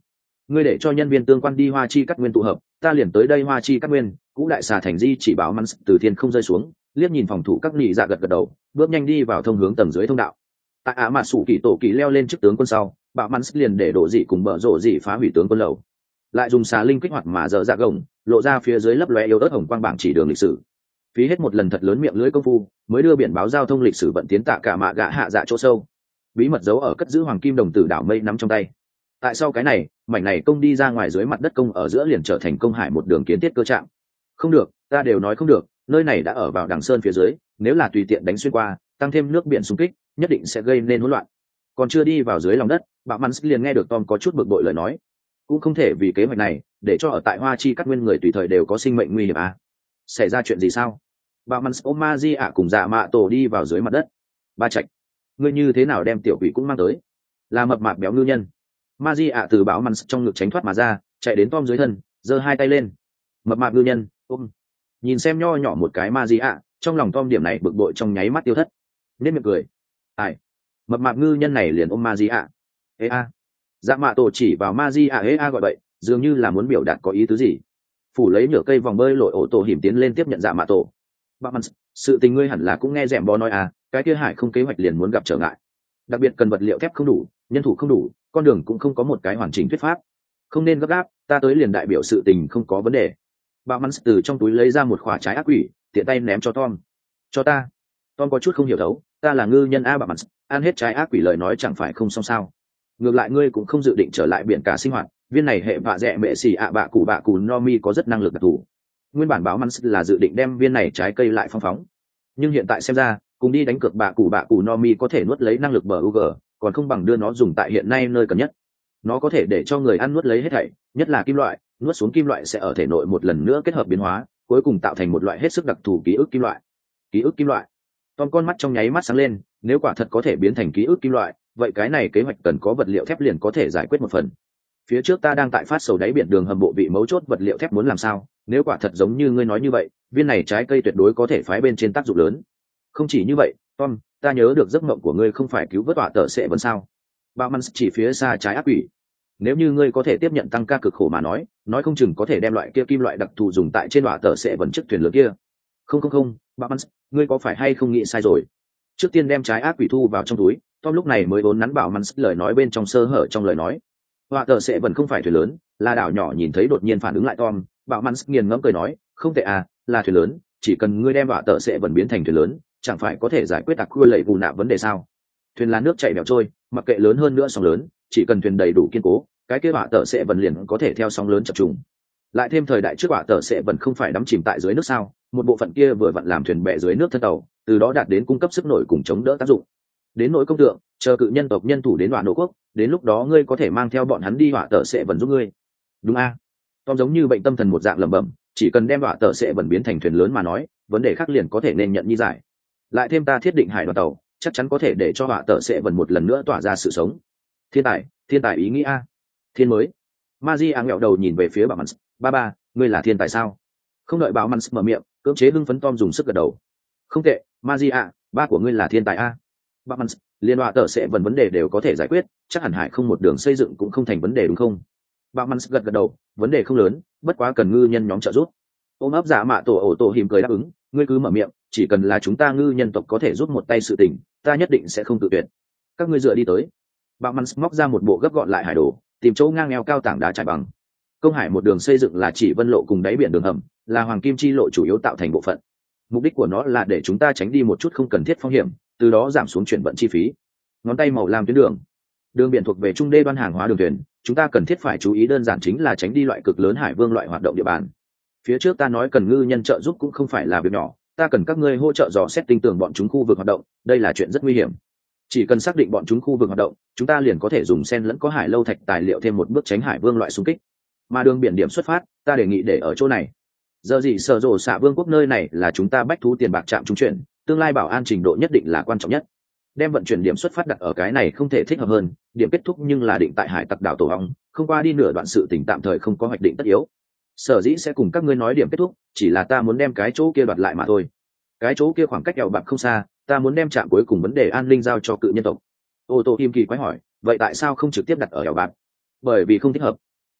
ngươi để cho nhân viên tương quan đi Hoa Chi Cát Nguyên tụ hợp, ta liền tới đây Hoa Chi Cát Nguyên. Cũ đại xà thành di chỉ bảo mắn từ thiên không rơi xuống, liếc nhìn phòng thủ các nị dạ gật gật đầu, bước nhanh đi vào thông hướng tầng dưới thông đạo. Tại Á Mã Sủ Kỳ tổ kỳ leo lên trước tướng quân sau, bảo mắn liền để đổ dị cùng bờ rộ dị phá hủy tướng quân lầu, lại dùng xà linh kích hoạt mà dở dạ gồng, lộ ra phía dưới lấp lóe yếu ớt hồng quang bảng chỉ đường lịch sử. Phí hết một lần thật lớn miệng lưỡi công phu, mới đưa biển báo giao thông lịch sử vận tiến tạ cả mạ gạ hạ dạ chỗ sâu, bí mật giấu ở cất giữ hoàng kim đồng tử đảo mây nắm trong tay. Tại sau cái này, mảnh này công đi ra ngoài dưới mặt đất công ở giữa liền trở thành công hải một đường kiến thiết cơ trạng. Không được, ta đều nói không được, nơi này đã ở vào đằng sơn phía dưới, nếu là tùy tiện đánh xuyên qua, tăng thêm nước biển xung kích, nhất định sẽ gây nên hỗn loạn. Còn chưa đi vào dưới lòng đất, bạo mắn liền nghe được Tom có chút bực bội lời nói. Cũng không thể vì kế hoạch này để cho ở tại Hoa Chi Cát Nguyên người tùy thời đều có sinh mệnh nguy hiểm à? Xảy ra chuyện gì sao? Bạo mắn ôm ma di ạ cùng dạ mạ tổ đi vào dưới mặt đất. Ba Trạch, ngươi như thế nào đem tiểu quỷ cũng mang tới? Là mập mạp béo ngư nhân. Ma di ạ từ bạo mắn trong ngực tránh thoát mà ra, chạy đến Tom dưới thân, giơ hai tay lên. Mập mạp ngư nhân ôm. Nhìn xem nho nhỏ một cái ma di ạ, trong lòng Tom điểm này bực bội trong nháy mắt tiêu thất. Nên miệng cười. Ai? Mập mạp ngư nhân này liền ôm ma di ạ. Ê a. Dạ mạ tổ chỉ vào ma di ạ ê a gọi vậy, dường như là muốn biểu đạt có ý tứ gì. Phủ lấy nhựa cây vòng bơi lội ổ tổ hiểm tiến lên tiếp nhận dạ mạ tổ. Bạn sự tình ngươi hẳn là cũng nghe rèm bò nói à, cái kia hải không kế hoạch liền muốn gặp trở ngại, đặc biệt cần vật liệu thép không đủ, nhân thủ không đủ, con đường cũng không có một cái hoàn chỉnh thuyết pháp. Không nên gấp gáp, ta tới liền đại biểu sự tình không có vấn đề. Bạn từ trong túi lấy ra một quả trái ác quỷ, tiện tay ném cho Tom. Cho ta. Tom có chút không hiểu thấu, ta là ngư nhân a. Bạn ăn hết trái ác quỷ lời nói chẳng phải không xong sao? Ngược lại ngươi cũng không dự định trở lại biển cả sinh hoạt, viên này hệ vạ dẹ mẹ xì ạ bạ cụ no mi có rất năng lực đặc thù. Nguyên bản báo mắn là dự định đem viên này trái cây lại phong phóng, nhưng hiện tại xem ra cùng đi đánh cược bạ cụ no mi có thể nuốt lấy năng lực bờ UG, còn không bằng đưa nó dùng tại hiện nay nơi cần nhất. Nó có thể để cho người ăn nuốt lấy hết thảy, nhất là kim loại, nuốt xuống kim loại sẽ ở thể nội một lần nữa kết hợp biến hóa, cuối cùng tạo thành một loại hết sức đặc thù ký ức kim loại. Ký ức kim loại. Tom con mắt trong nháy mắt sáng lên, nếu quả thật có thể biến thành ký ức kim loại, vậy cái này kế hoạch cần có vật liệu thép liền có thể giải quyết một phần. Phía trước ta đang tại phát sầu đáy biển đường hầm bộ vị mấu chốt vật liệu thép muốn làm sao, nếu quả thật giống như ngươi nói như vậy, viên này trái cây tuyệt đối có thể phái bên trên tác dụng lớn. Không chỉ như vậy, Tom, ta nhớ được giấc mộng của ngươi không phải cứu vớt họa tợ sẽ vẫn sao? Bao Mans chỉ phía xa trái ác quỷ. Nếu như ngươi có thể tiếp nhận tăng ca cực khổ mà nói không chừng có thể đem loại kia kim loại đặc thù dùng tại trên họa tợ sẽ vẫn chiếc thuyền lớn kia. Không, Bao Mans, ngươi có phải hay không nghĩ sai rồi? Trước tiên đem trái ác quỷ thu vào trong túi, Tom lúc này mới vốn nắn Bảo Mans lời nói bên trong sơ hở trong lời nói. Họa tợ sẽ vẫn không phải thuyền lớn, là đảo nhỏ. Nhìn thấy đột nhiên phản ứng lại Tom, Bảo Mans nghiền ngẫm cười nói, không tệ à, là thuyền lớn, chỉ cần ngươi đem họa tợ sẽ vẫn biến thành thuyền lớn, chẳng phải có thể giải quyết đặc khuya lệ bù nạp vấn đề sao? Thuyền là nước chảy bèo trôi, mặc kệ lớn hơn nữa sóng lớn, chỉ cần thuyền đầy đủ kiên cố, cái kia họa tợ sẽ vẫn liền có thể theo sóng lớn chập trùng. Lại thêm thời đại trước họa tợ sẽ vẫn không phải đắm chìm tại dưới nước sao, một bộ phận kia vừa vặn làm thuyền bè dưới nước thân tàu, từ đó đạt đến cung cấp sức nổi cùng chống đỡ tác dụng. Đến nỗi công tượng, chờ cự nhân tộc nhân thủ đến đoạn nổ quốc, đến lúc đó ngươi có thể mang theo bọn hắn đi họa tợ sẽ vẫn giúp ngươi. Đúng a? Tom giống như bệnh tâm thần một dạng lẩm bẩm, chỉ cần đem họa tợ sẽ vẫn biến thành thuyền lớn mà nói, vấn đề khác liền có thể nên nhận như giải. Lại thêm ta thiết định hải đoàn tàu, chắc chắn có thể để cho họa tợ sẽ vẫn một lần nữa tỏa ra sự sống. Thiên tài ý nghĩ a. Thiên mới. Maji ngẹo đầu nhìn về phía bà Mans, ba, ngươi là thiên tài sao? Không đợi bà Mans mở miệng, cưỡng chế hưng phấn Tom dùng sức gật đầu. Không tệ, Maji, ba của ngươi là thiên tài a. Bà Mans, liên họa tợ sẽ vẫn vấn đề đều có thể giải quyết, chắc hẳn hải không một đường xây dựng cũng không thành vấn đề đúng không? Bà Mans gật đầu, vấn đề không lớn, bất quá cần ngư nhân nhóm trợ giúp. Ôm ấp giả mạ tổ hiểm cười đáp ứng, ngươi cứ mở miệng, chỉ cần là chúng ta ngư nhân tộc có thể giúp một tay sự tình, ta nhất định sẽ không tự tuyệt. Các ngươi dựa đi tới. Bà Mans móc ra một bộ gấp gọn lại hải đồ, tìm chỗ ngang eo cao tảng đá trải bằng. Công hải một đường xây dựng là chỉ vân lộ cùng đáy biển đường hầm, là hoàng kim chi lộ chủ yếu tạo thành bộ phận. Mục đích của nó là để chúng ta tránh đi một chút không cần thiết phong hiểm, từ đó giảm xuống chuyển vận chi phí. Ngón tay màu lam tuyến đường biển thuộc về trung đê đoan hàng hóa đường thuyền, chúng ta cần thiết phải chú ý đơn giản chính là tránh đi loại cực lớn hải vương loại hoạt động địa bàn. Phía trước ta nói cần ngư nhân trợ giúp cũng không phải là việc nhỏ, ta cần các ngươi hỗ trợ dò xét tinh tường bọn chúng khu vực hoạt động, đây là chuyện rất nguy hiểm. Chỉ cần xác định bọn chúng khu vực hoạt động, chúng ta liền có thể dùng sen lẫn có hải lâu thạch tài liệu thêm một bước tránh hải vương loại xung kích. Mà đường biển điểm xuất phát, ta đề nghị để ở chỗ này. Giờ gì sở rộ xạ vương quốc nơi này là chúng ta bách thú tiền bạc trạm trung chuyển, tương lai bảo an trình độ nhất định là quan trọng nhất. Đem vận chuyển điểm xuất phát đặt ở cái này không thể thích hợp hơn, điểm kết thúc nhưng là định tại hải tặc đảo tổ hong, không qua đi nửa đoạn sự tình tạm thời không có hoạch định tất yếu. Sở dĩ sẽ cùng các ngươi nói điểm kết thúc, chỉ là ta muốn đem cái chỗ kia đoạt lại mà thôi. Cái chỗ kia khoảng cách eo bạc không xa, ta muốn đem trạm cuối cùng vấn đề an ninh giao cho cự nhân tộc. Ô tô Kim Kỳ quái hỏi, vậy tại sao không trực tiếp đặt ở eo bạc? Bởi vì không thích hợp.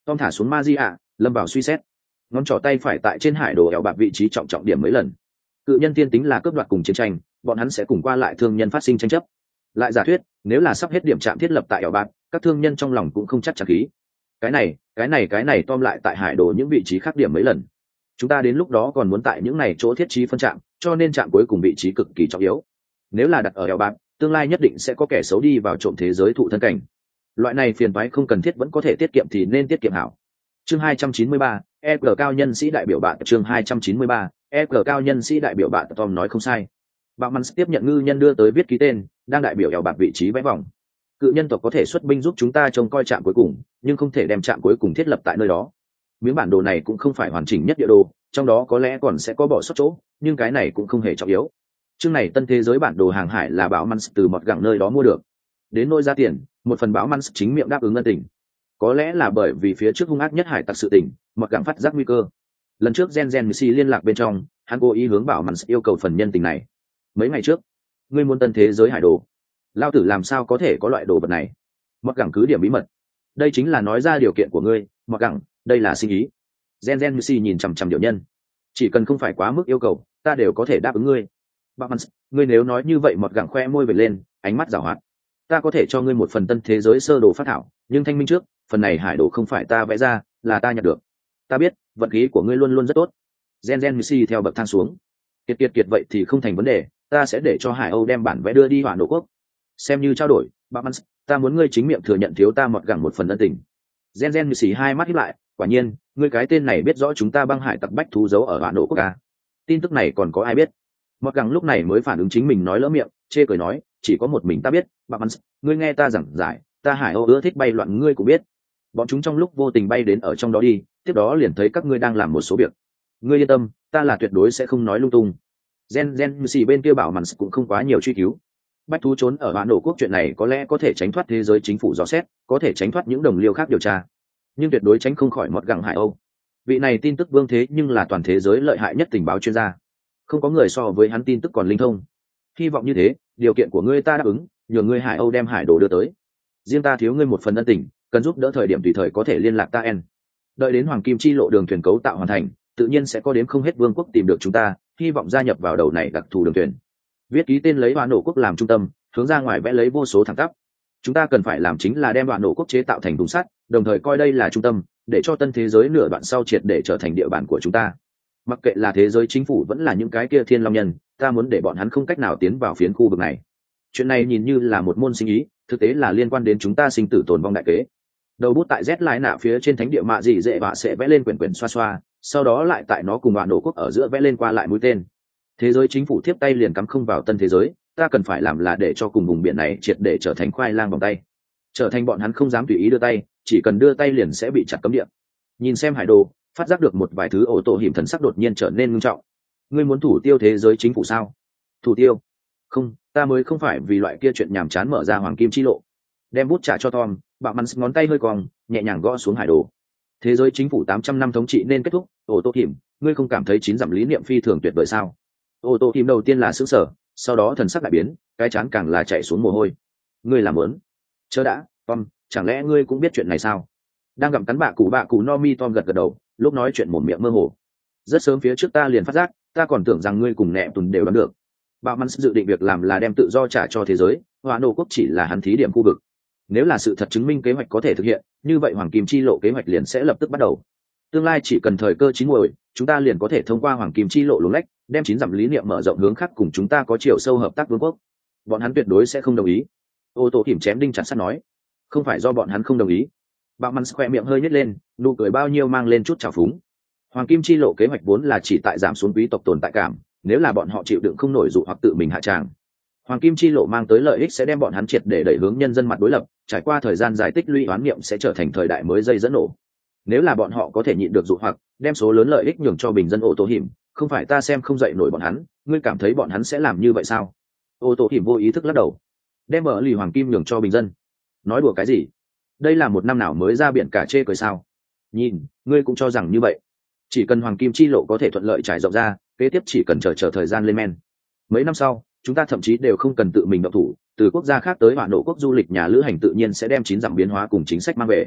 Tom thả xuống Magia, lâm vào suy xét. Ngón trỏ tay phải tại trên hải đồ ẻo bạc vị trí trọng điểm mấy lần. Cự nhân tiên tính là cướp đoạt cùng chiến tranh, bọn hắn sẽ cùng qua lại thương nhân phát sinh tranh chấp. Lại giả thuyết, nếu là sắp hết điểm trạm thiết lập tại ẻo bạc, các thương nhân trong lòng cũng không chắc chắn khí. Cái này Tom lại tại hải đồ những vị trí khác điểm mấy lần. Chúng ta đến lúc đó còn muốn tại những này chỗ thiết trí phân trạm, cho nên trạm cuối cùng vị trí cực kỳ trọng yếu. Nếu là đặt ở ẻo bạc, tương lai nhất định sẽ có kẻ xấu đi vào trộm thế giới thụ thân cảnh. Loại này phiền toái không cần thiết vẫn có thể tiết kiệm thì nên tiết kiệm hảo. Chương 293, EG cao nhân sĩ đại biểu bạn. Chương 293, EG cao nhân sĩ đại biểu bạn. Tom nói không sai. Bạo Mans tiếp nhận ngư nhân đưa tới viết ký tên, đang đại biểu ẻo bạc vị trí vẽ vòng. Cự nhân tộc có thể xuất binh giúp chúng ta trông coi trạm cuối cùng, nhưng không thể đem trạm cuối cùng thiết lập tại nơi đó. Miếng bản đồ này cũng không phải hoàn chỉnh nhất địa đồ, trong đó có lẽ còn sẽ có bỏ sót chỗ, nhưng cái này cũng không hề trọng yếu. Chương này tân thế giới bản đồ hàng hải là Bảo Mans từ một gẳng nơi đó mua được. Đến nỗi giá tiền, một phần Bảo Mans chính miệng đáp ứng ân tình. Có lẽ là bởi vì phía trước hung ác nhất hải tặc sự tình, một gẳng phát giác nguy cơ. Lần trước Gen Messi liên lạc bên trong, hắn cố ý hướng Bảo Mans yêu cầu phần nhân tình này. Mấy ngày trước, ngươi muốn tân thế giới hải đồ, lao tử làm sao có thể có loại đồ vật này? Một gẳng cứ điểm bí mật, đây chính là nói ra điều kiện của ngươi, một gẳng, đây là sinh ý. Gen Messi nhìn chằm chằm điều nhân, chỉ cần không phải quá mức yêu cầu, ta đều có thể đáp ứng ngươi. Bảo Mans, ngươi nếu nói như vậy, một gẳng khoe môi về lên, ánh mắt giảo hoạt. Ta có thể cho ngươi một phần tân thế giới sơ đồ phát thảo, nhưng thanh minh trước, phần này hải đồ không phải ta vẽ ra, là ta nhận được. Ta biết, vận khí của ngươi luôn luôn rất tốt. Gen Messi theo bậc thang xuống. Kiệt vậy thì không thành vấn đề, ta sẽ để cho Hải Âu đem bản vẽ đưa đi Hoàn Đô quốc. Xem như trao đổi, Bảo Mans, ta muốn ngươi chính miệng thừa nhận thiếu ta một gẳng một phần ân tình. Gen Messi hai mắt híp lại, quả nhiên, ngươi cái tên này biết rõ chúng ta băng hải tặc bách thú giấu ở Hoàn Đô quốc à? Tin tức này còn có ai biết? Một gẳng lúc này mới phản ứng chính mình nói lỡ miệng, chê cười nói, chỉ có một mình ta biết. Bảo Mans, ngươi nghe ta giảng giải, ta Hải Âu ưa thích bay loạn ngươi cũng biết. Bọn chúng trong lúc vô tình bay đến ở trong đó đi, tiếp đó liền thấy các ngươi đang làm một số việc. Ngươi yên tâm, ta là tuyệt đối sẽ không nói lung tung. Gen Messi bên kia Bảo Mans cũng không quá nhiều truy cứu. Bách thú trốn ở Hoàn Đô quốc chuyện này có lẽ có thể tránh thoát thế giới chính phủ dò xét, có thể tránh thoát những đồng liêu khác điều tra, nhưng tuyệt đối tránh không khỏi một gẳng Hải Âu. Vị này tin tức vương thế nhưng là toàn thế giới lợi hại nhất tình báo chuyên gia, không có người so với hắn tin tức còn linh thông. Hy vọng như thế, điều kiện của ngươi ta đáp ứng, nhường ngươi Hải Âu đem hải đồ đưa tới. Riêng ta thiếu ngươi một phần ân tình, cần giúp đỡ thời điểm tùy thời có thể liên lạc ta en. Đợi đến Hoàng Kim Chi lộ đường thuyền cấu tạo hoàn thành, tự nhiên sẽ có đến không hết vương quốc tìm được chúng ta, hy vọng gia nhập vào đầu này đặc thù đường thuyền. Viết ký tên lấy Hoàn Đô quốc làm trung tâm, hướng ra ngoài vẽ lấy vô số thẳng tắp. Chúng ta cần phải làm chính là đem Hoàn Đô quốc chế tạo thành thùng sắt, đồng thời coi đây là trung tâm, để cho tân thế giới nửa đoạn sau triệt để trở thành địa bàn của chúng ta. Mặc kệ là thế giới chính phủ vẫn là những cái kia thiên long nhân, ta muốn để bọn hắn không cách nào tiến vào phiến khu vực này. Chuyện này nhìn như là một môn sinh ý, thực tế là liên quan đến chúng ta sinh tử tồn vong đại kế. Đầu bút tại Z lái nạ phía trên thánh địa mạ gì dễ vạ sẽ vẽ lên quyển xoa xoa, sau đó lại tại nó cùng Hoàn Đô quốc ở giữa vẽ lên qua lại mũi tên. Thế giới chính phủ tiếp tay liền cắm không vào tân thế giới, ta cần phải làm là để cho cùng vùng biển này triệt để trở thành khoai lang vòng tay, trở thành bọn hắn không dám tùy ý đưa tay, chỉ cần đưa tay liền sẽ bị chặt cấm địa. Nhìn xem hải đồ, phát giác được một vài thứ ổ tổ hiểm thần sắc đột nhiên trở nên ngưng trọng. Ngươi muốn thủ tiêu thế giới chính phủ sao? Thủ tiêu? Không, ta mới không phải vì loại kia chuyện nhàm chán mở ra Hoàng Kim Chi lộ. Đem bút trả cho Tom, Bảo Mans ngón tay hơi cong, nhẹ nhàng gõ xuống hải đồ. Thế giới chính phủ 800 năm thống trị nên kết thúc. Ổ tổ hiểm, ngươi không cảm thấy chín dặm lý niệm phi thường tuyệt vời sao? Ổ tổ hiểm đầu tiên là sững sờ, sau đó thần sắc đại biến, cái trán càng là chạy xuống mồ hôi. Ngươi làm muốn? Chớ đã, Tom, chẳng lẽ ngươi cũng biết chuyện này sao? Đang gặm cắn bạ cụ Nomi, Tom gật gật đầu, lúc nói chuyện mồm miệng mơ hồ. Rất sớm phía trước ta liền phát giác, ta còn tưởng rằng ngươi cùng nẹ tùn đều đoán được. Bảo Mans dự định việc làm là đem tự do trả cho thế giới, Hoàn Đô quốc chỉ là hắn thí điểm khu vực. Nếu là sự thật chứng minh kế hoạch có thể thực hiện, như vậy Hoàng Kim Chi lộ kế hoạch liền sẽ lập tức bắt đầu. Tương lai chỉ cần thời cơ chín muồi, chúng ta liền có thể thông qua Hoàng Kim Chi lộ luống lách, đem chín dặm lý niệm mở rộng hướng khác cùng chúng ta có chiều sâu hợp tác vương quốc. Bọn hắn tuyệt đối sẽ không đồng ý. Ô tô hiểm chém đinh chặt sắt nói, không phải do bọn hắn không đồng ý. Bảo Mans khoe miệng hơi nhếch lên, nụ cười bao nhiêu mang lên chút trào phúng. Hoàng Kim Chi lộ kế hoạch vốn là chỉ tại giảm xuống quý tộc tồn tại cảm, nếu là bọn họ chịu đựng không nổi dụ hoặc tự mình hạ tràng, Hoàng Kim Chi lộ mang tới lợi ích sẽ đem bọn hắn triệt để đẩy hướng nhân dân mặt đối lập, trải qua thời gian dài tích lũy oán niệm sẽ trở thành thời đại mới dây dẫn nổ. Nếu là bọn họ có thể nhịn được dụ hoặc, đem số lớn lợi ích nhường cho bình dân ô tô hiểm, không phải ta xem không dậy nổi bọn hắn, ngươi cảm thấy bọn hắn sẽ làm như vậy sao? Ô tô hiểm vô ý thức lắc đầu. Đem mở lì hoàng kim nhường cho bình dân? Nói đùa cái gì? Đây là một năm nào mới ra biển cả chê cười sao? Nhìn, ngươi cũng cho rằng như vậy. Chỉ cần Hoàng Kim Chi lộ có thể thuận lợi trải rộng ra, kế tiếp chỉ cần chờ thời gian lên men. Mấy năm sau, chúng ta thậm chí đều không cần tự mình động thủ, từ quốc gia khác tới Hoàn Đô quốc du lịch nhà lữ hành tự nhiên sẽ đem chín dặm biến hóa cùng chính sách mang về.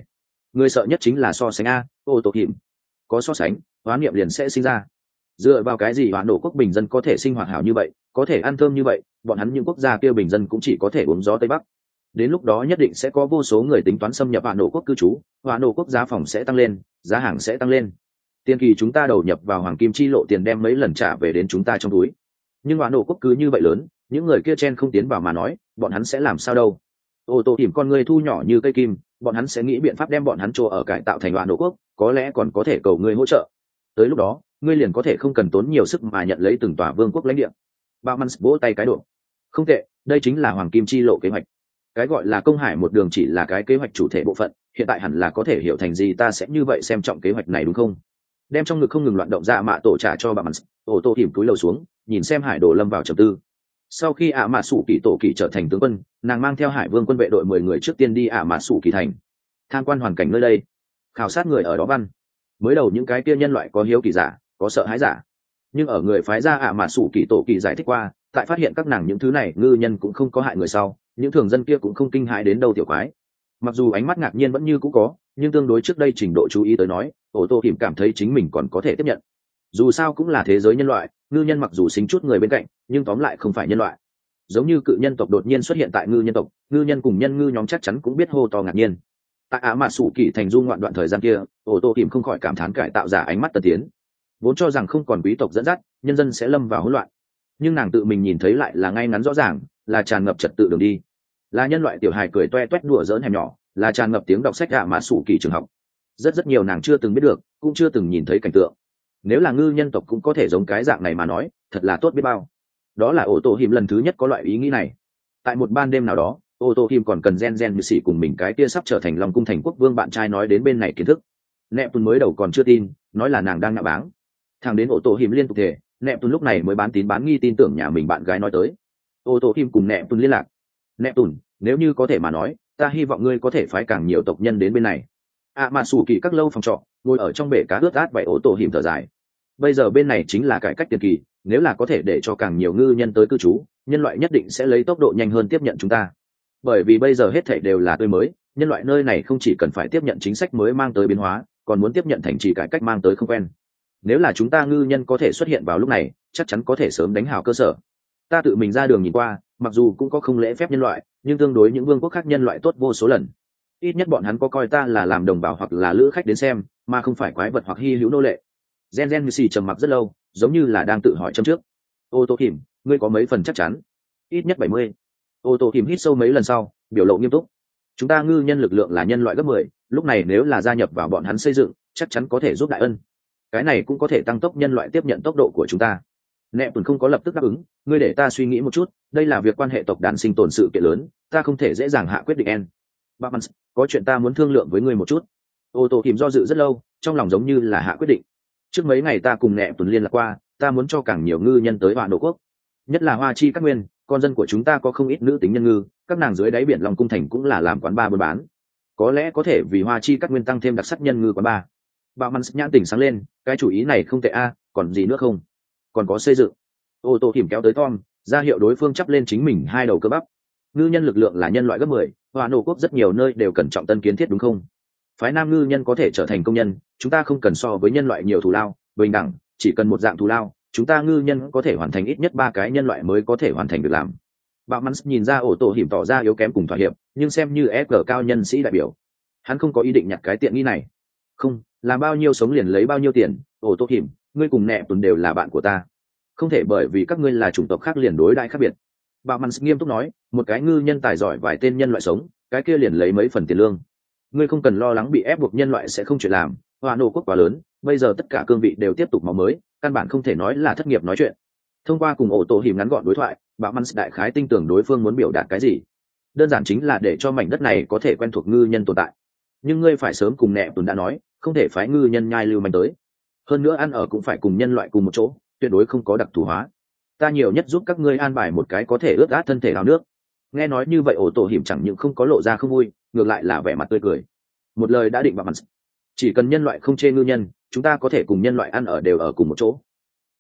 Người sợ nhất chính là so sánh a, ô tô hiểm. Có so sánh, hóa niệm liền sẽ sinh ra. Dựa vào cái gì hoán nổ quốc bình dân có thể sinh hoạt hảo như vậy, có thể ăn thơm như vậy, bọn hắn những quốc gia kia bình dân cũng chỉ có thể uống gió tây bắc. Đến lúc đó nhất định sẽ có vô số người tính toán xâm nhập hoán nổ quốc cư trú, hoán nổ quốc giá phòng sẽ tăng lên, giá hàng sẽ tăng lên. Tiền kỳ chúng ta đầu nhập vào hoàng kim chi lộ tiền đem mấy lần trả về đến chúng ta trong túi. Nhưng hoán nổ quốc cứ như vậy lớn, những người kia chen không tiến vào mà nói, bọn hắn sẽ làm sao đâu? Ô tô tìm con người thu nhỏ như cây kim, bọn hắn sẽ nghĩ biện pháp đem bọn hắn chỗ ở cải tạo thành hoán nổ quốc, có lẽ còn có thể cầu ngươi hỗ trợ. Tới lúc đó, ngươi liền có thể không cần tốn nhiều sức mà nhận lấy từng tòa vương quốc lãnh địa. Bao Mans vỗ tay cái độ. Không tệ, đây chính là hoàng kim chi lộ kế hoạch. Cái gọi là công hải một đường chỉ là cái kế hoạch chủ thể bộ phận, hiện tại hẳn là có thể hiểu thành gì ta sẽ như vậy xem trọng kế hoạch này đúng không? Đem trong ngực không ngừng loạn động ra mạ tổ trả cho bà Mans, ô tô hiểm túi lầu xuống, nhìn xem Hải Đồ lâm vào trầm tư. Sau khi mạ sủ kỳ tổ kỳ trở thành tướng quân, nàng mang theo Hải Vương quân vệ đội 10 người trước tiên đi mạ sủ kỳ thành, tham quan hoàn cảnh nơi đây, khảo sát người ở đó văn. Mới đầu những cái kia nhân loại có hiếu kỳ giả, có sợ hãi giả, nhưng ở người phái ra mạ sủ kỳ tổ kỳ giải thích qua, tại phát hiện các nàng những thứ này ngư nhân cũng không có hại người sau, những thường dân kia cũng không kinh hãi đến đâu tiểu quái. Mặc dù ánh mắt ngạc nhiên vẫn như cũ có, nhưng tương đối trước đây trình độ chú ý tới nói, ô tô hiểm cảm thấy chính mình còn có thể tiếp nhận. Dù sao cũng là thế giới nhân loại, ngư nhân mặc dù xính chút người bên cạnh, nhưng tóm lại không phải nhân loại. Giống như cự nhân tộc đột nhiên xuất hiện tại ngư nhân tộc, ngư nhân cùng nhân ngư nhóm chắc chắn cũng biết hô to ngạc nhiên. Tại mạ sủ kỳ thành du ngoạn đoạn thời gian kia, ô tô hiểm không khỏi cảm thán cải tạo giả ánh mắt tân tiến, vốn cho rằng không còn quý tộc dẫn dắt, nhân dân sẽ lâm vào hỗn loạn, nhưng nàng tự mình nhìn thấy lại là ngay ngắn rõ ràng, là tràn ngập trật tự đường đi, là nhân loại tiểu hài cười toe toét đùa dỡn hẻm nhỏ, là tràn ngập tiếng đọc sách mạ sủ kỳ trường học. Rất nhiều nàng chưa từng biết được, cũng chưa từng nhìn thấy cảnh tượng. Nếu là ngư nhân tộc cũng có thể giống cái dạng này mà nói, thật là tốt biết bao. Đó là ô tô hiểm lần thứ nhất có loại ý nghĩ này. Tại một ban đêm nào đó, ô tô hiểm còn cần gen như sĩ cùng mình cái kia sắp trở thành long cung thành quốc vương bạn trai nói đến bên này kiến thức. Nẹp tuần mới đầu còn chưa tin, nói là nàng đang nạ báng. Thằng đến ô tô hiểm liên tục thể, Nẹp tuần lúc này mới bán tín bán nghi tin tưởng nhà mình bạn gái nói tới. Ô tô hiểm cùng Nẹp tuần liên lạc. Nẹp tuần, nếu như có thể mà nói, ta hy vọng ngươi có thể phái càng nhiều tộc nhân đến bên này. Mà sủ kỳ các lâu phòng trọ, ngồi ở trong bể cá ướt át vậy ô tô hiểm thở dài. Bây giờ bên này chính là cải cách tiền kỳ, nếu là có thể để cho càng nhiều ngư nhân tới cư trú, nhân loại nhất định sẽ lấy tốc độ nhanh hơn tiếp nhận chúng ta. Bởi vì bây giờ hết thảy đều là tươi mới, nhân loại nơi này không chỉ cần phải tiếp nhận chính sách mới mang tới biến hóa, còn muốn tiếp nhận thành trì cải cách mang tới không quen. Nếu là chúng ta ngư nhân có thể xuất hiện vào lúc này, chắc chắn có thể sớm đánh hào cơ sở. Ta tự mình ra đường nhìn qua, mặc dù cũng có không lễ phép nhân loại, nhưng tương đối những vương quốc khác nhân loại tốt vô số lần. Ít nhất bọn hắn có coi ta là làm đồng bào hoặc là lữ khách đến xem, mà không phải quái vật hoặc hy hữu nô lệ. Gen như xì trầm mặc rất lâu, giống như là đang tự hỏi châm trước. Ô tô hiểm, ngươi có mấy phần chắc chắn? Ít nhất 70. Ô tô hiểm hít sâu mấy lần sau, biểu lộ nghiêm túc. Chúng ta ngư nhân lực lượng là nhân loại gấp 10, lúc này nếu là gia nhập vào bọn hắn xây dựng, chắc chắn có thể giúp đại ân. Cái này cũng có thể tăng tốc nhân loại tiếp nhận tốc độ của chúng ta. Nẹp tuần không có lập tức đáp ứng, ngươi để ta suy nghĩ một chút, đây là việc quan hệ tộc đàn sinh tồn sự kiện lớn, ta không thể dễ dàng hạ quyết định en. Babans, có chuyện ta muốn thương lượng với ngươi một chút. Ô tô hiểm do dự rất lâu, trong lòng giống như là hạ quyết định. Trước mấy ngày ta cùng Nẹp tuần liên lạc qua, ta muốn cho càng nhiều ngư nhân tới Hoa Nổ quốc, nhất là Hoa Chi các nguyên, con dân của chúng ta có không ít nữ tính nhân ngư, các nàng dưới đáy biển Long cung thành cũng là làm quán bar buôn bán, có lẽ có thể vì Hoa Chi các nguyên tăng thêm đặc sắc nhân ngư quán bar. Bạo Mans nhãn tỉnh sáng lên, cái chủ ý này không tệ a, còn gì nữa không? Còn có xây dựng. Ô tô hiểm kéo tới Tom, ra hiệu đối phương chắp lên chính mình hai đầu cơ bắp. Ngư nhân lực lượng là nhân loại gấp 10, Hoa Nổ quốc rất nhiều nơi đều cần trọng tân kiến thiết đúng không? Phái nam ngư nhân có thể trở thành công nhân, chúng ta không cần so với nhân loại nhiều thù lao, bình đẳng, chỉ cần một dạng thù lao, chúng ta ngư nhân có thể hoàn thành ít nhất 3 cái nhân loại mới có thể hoàn thành việc làm. Bạo Mans nhìn ra ổ tổ hiểm tỏ ra yếu kém cùng thỏa hiệp, nhưng xem như SG cao nhân sĩ đại biểu, hắn không có ý định nhặt cái tiện nghi này. Không, làm bao nhiêu sống liền lấy bao nhiêu tiền, ổ tổ hiểm, ngươi cùng Nẹp tuần đều là bạn của ta, không thể bởi vì các ngươi là chủng tộc khác liền đối đãi khác biệt. Bạo Mans nghiêm túc nói, một cái ngư nhân tài giỏi vài tên nhân loại sống, cái kia liền lấy mấy phần tiền lương. Ngươi không cần lo lắng bị ép buộc nhân loại sẽ không chuyện làm, Hoa Nổ quốc quá lớn, bây giờ tất cả cương vị đều tiếp tục máu mới, căn bản không thể nói là thất nghiệp nói chuyện. Thông qua cùng ổ tổ hiểm ngắn gọn đối thoại, Bạo Mans đại khái tin tưởng đối phương muốn biểu đạt cái gì. Đơn giản chính là để cho mảnh đất này có thể quen thuộc ngư nhân tồn tại. Nhưng ngươi phải sớm cùng Nẹp tuần đã nói, không thể phái ngư nhân nhai lưu manh tới. Hơn nữa ăn ở cũng phải cùng nhân loại cùng một chỗ, tuyệt đối không có đặc thù hóa. Ta nhiều nhất giúp các ngươi an bài một cái có thể ướt át thân thể ao nước. Nghe nói như vậy ổ tổ hiểm chẳng những không có lộ ra không vui, ngược lại là vẻ mặt tươi cười. Một lời đã định. Bạo Mans, chỉ cần nhân loại không chê ngư nhân, chúng ta có thể cùng nhân loại ăn ở đều ở cùng một chỗ.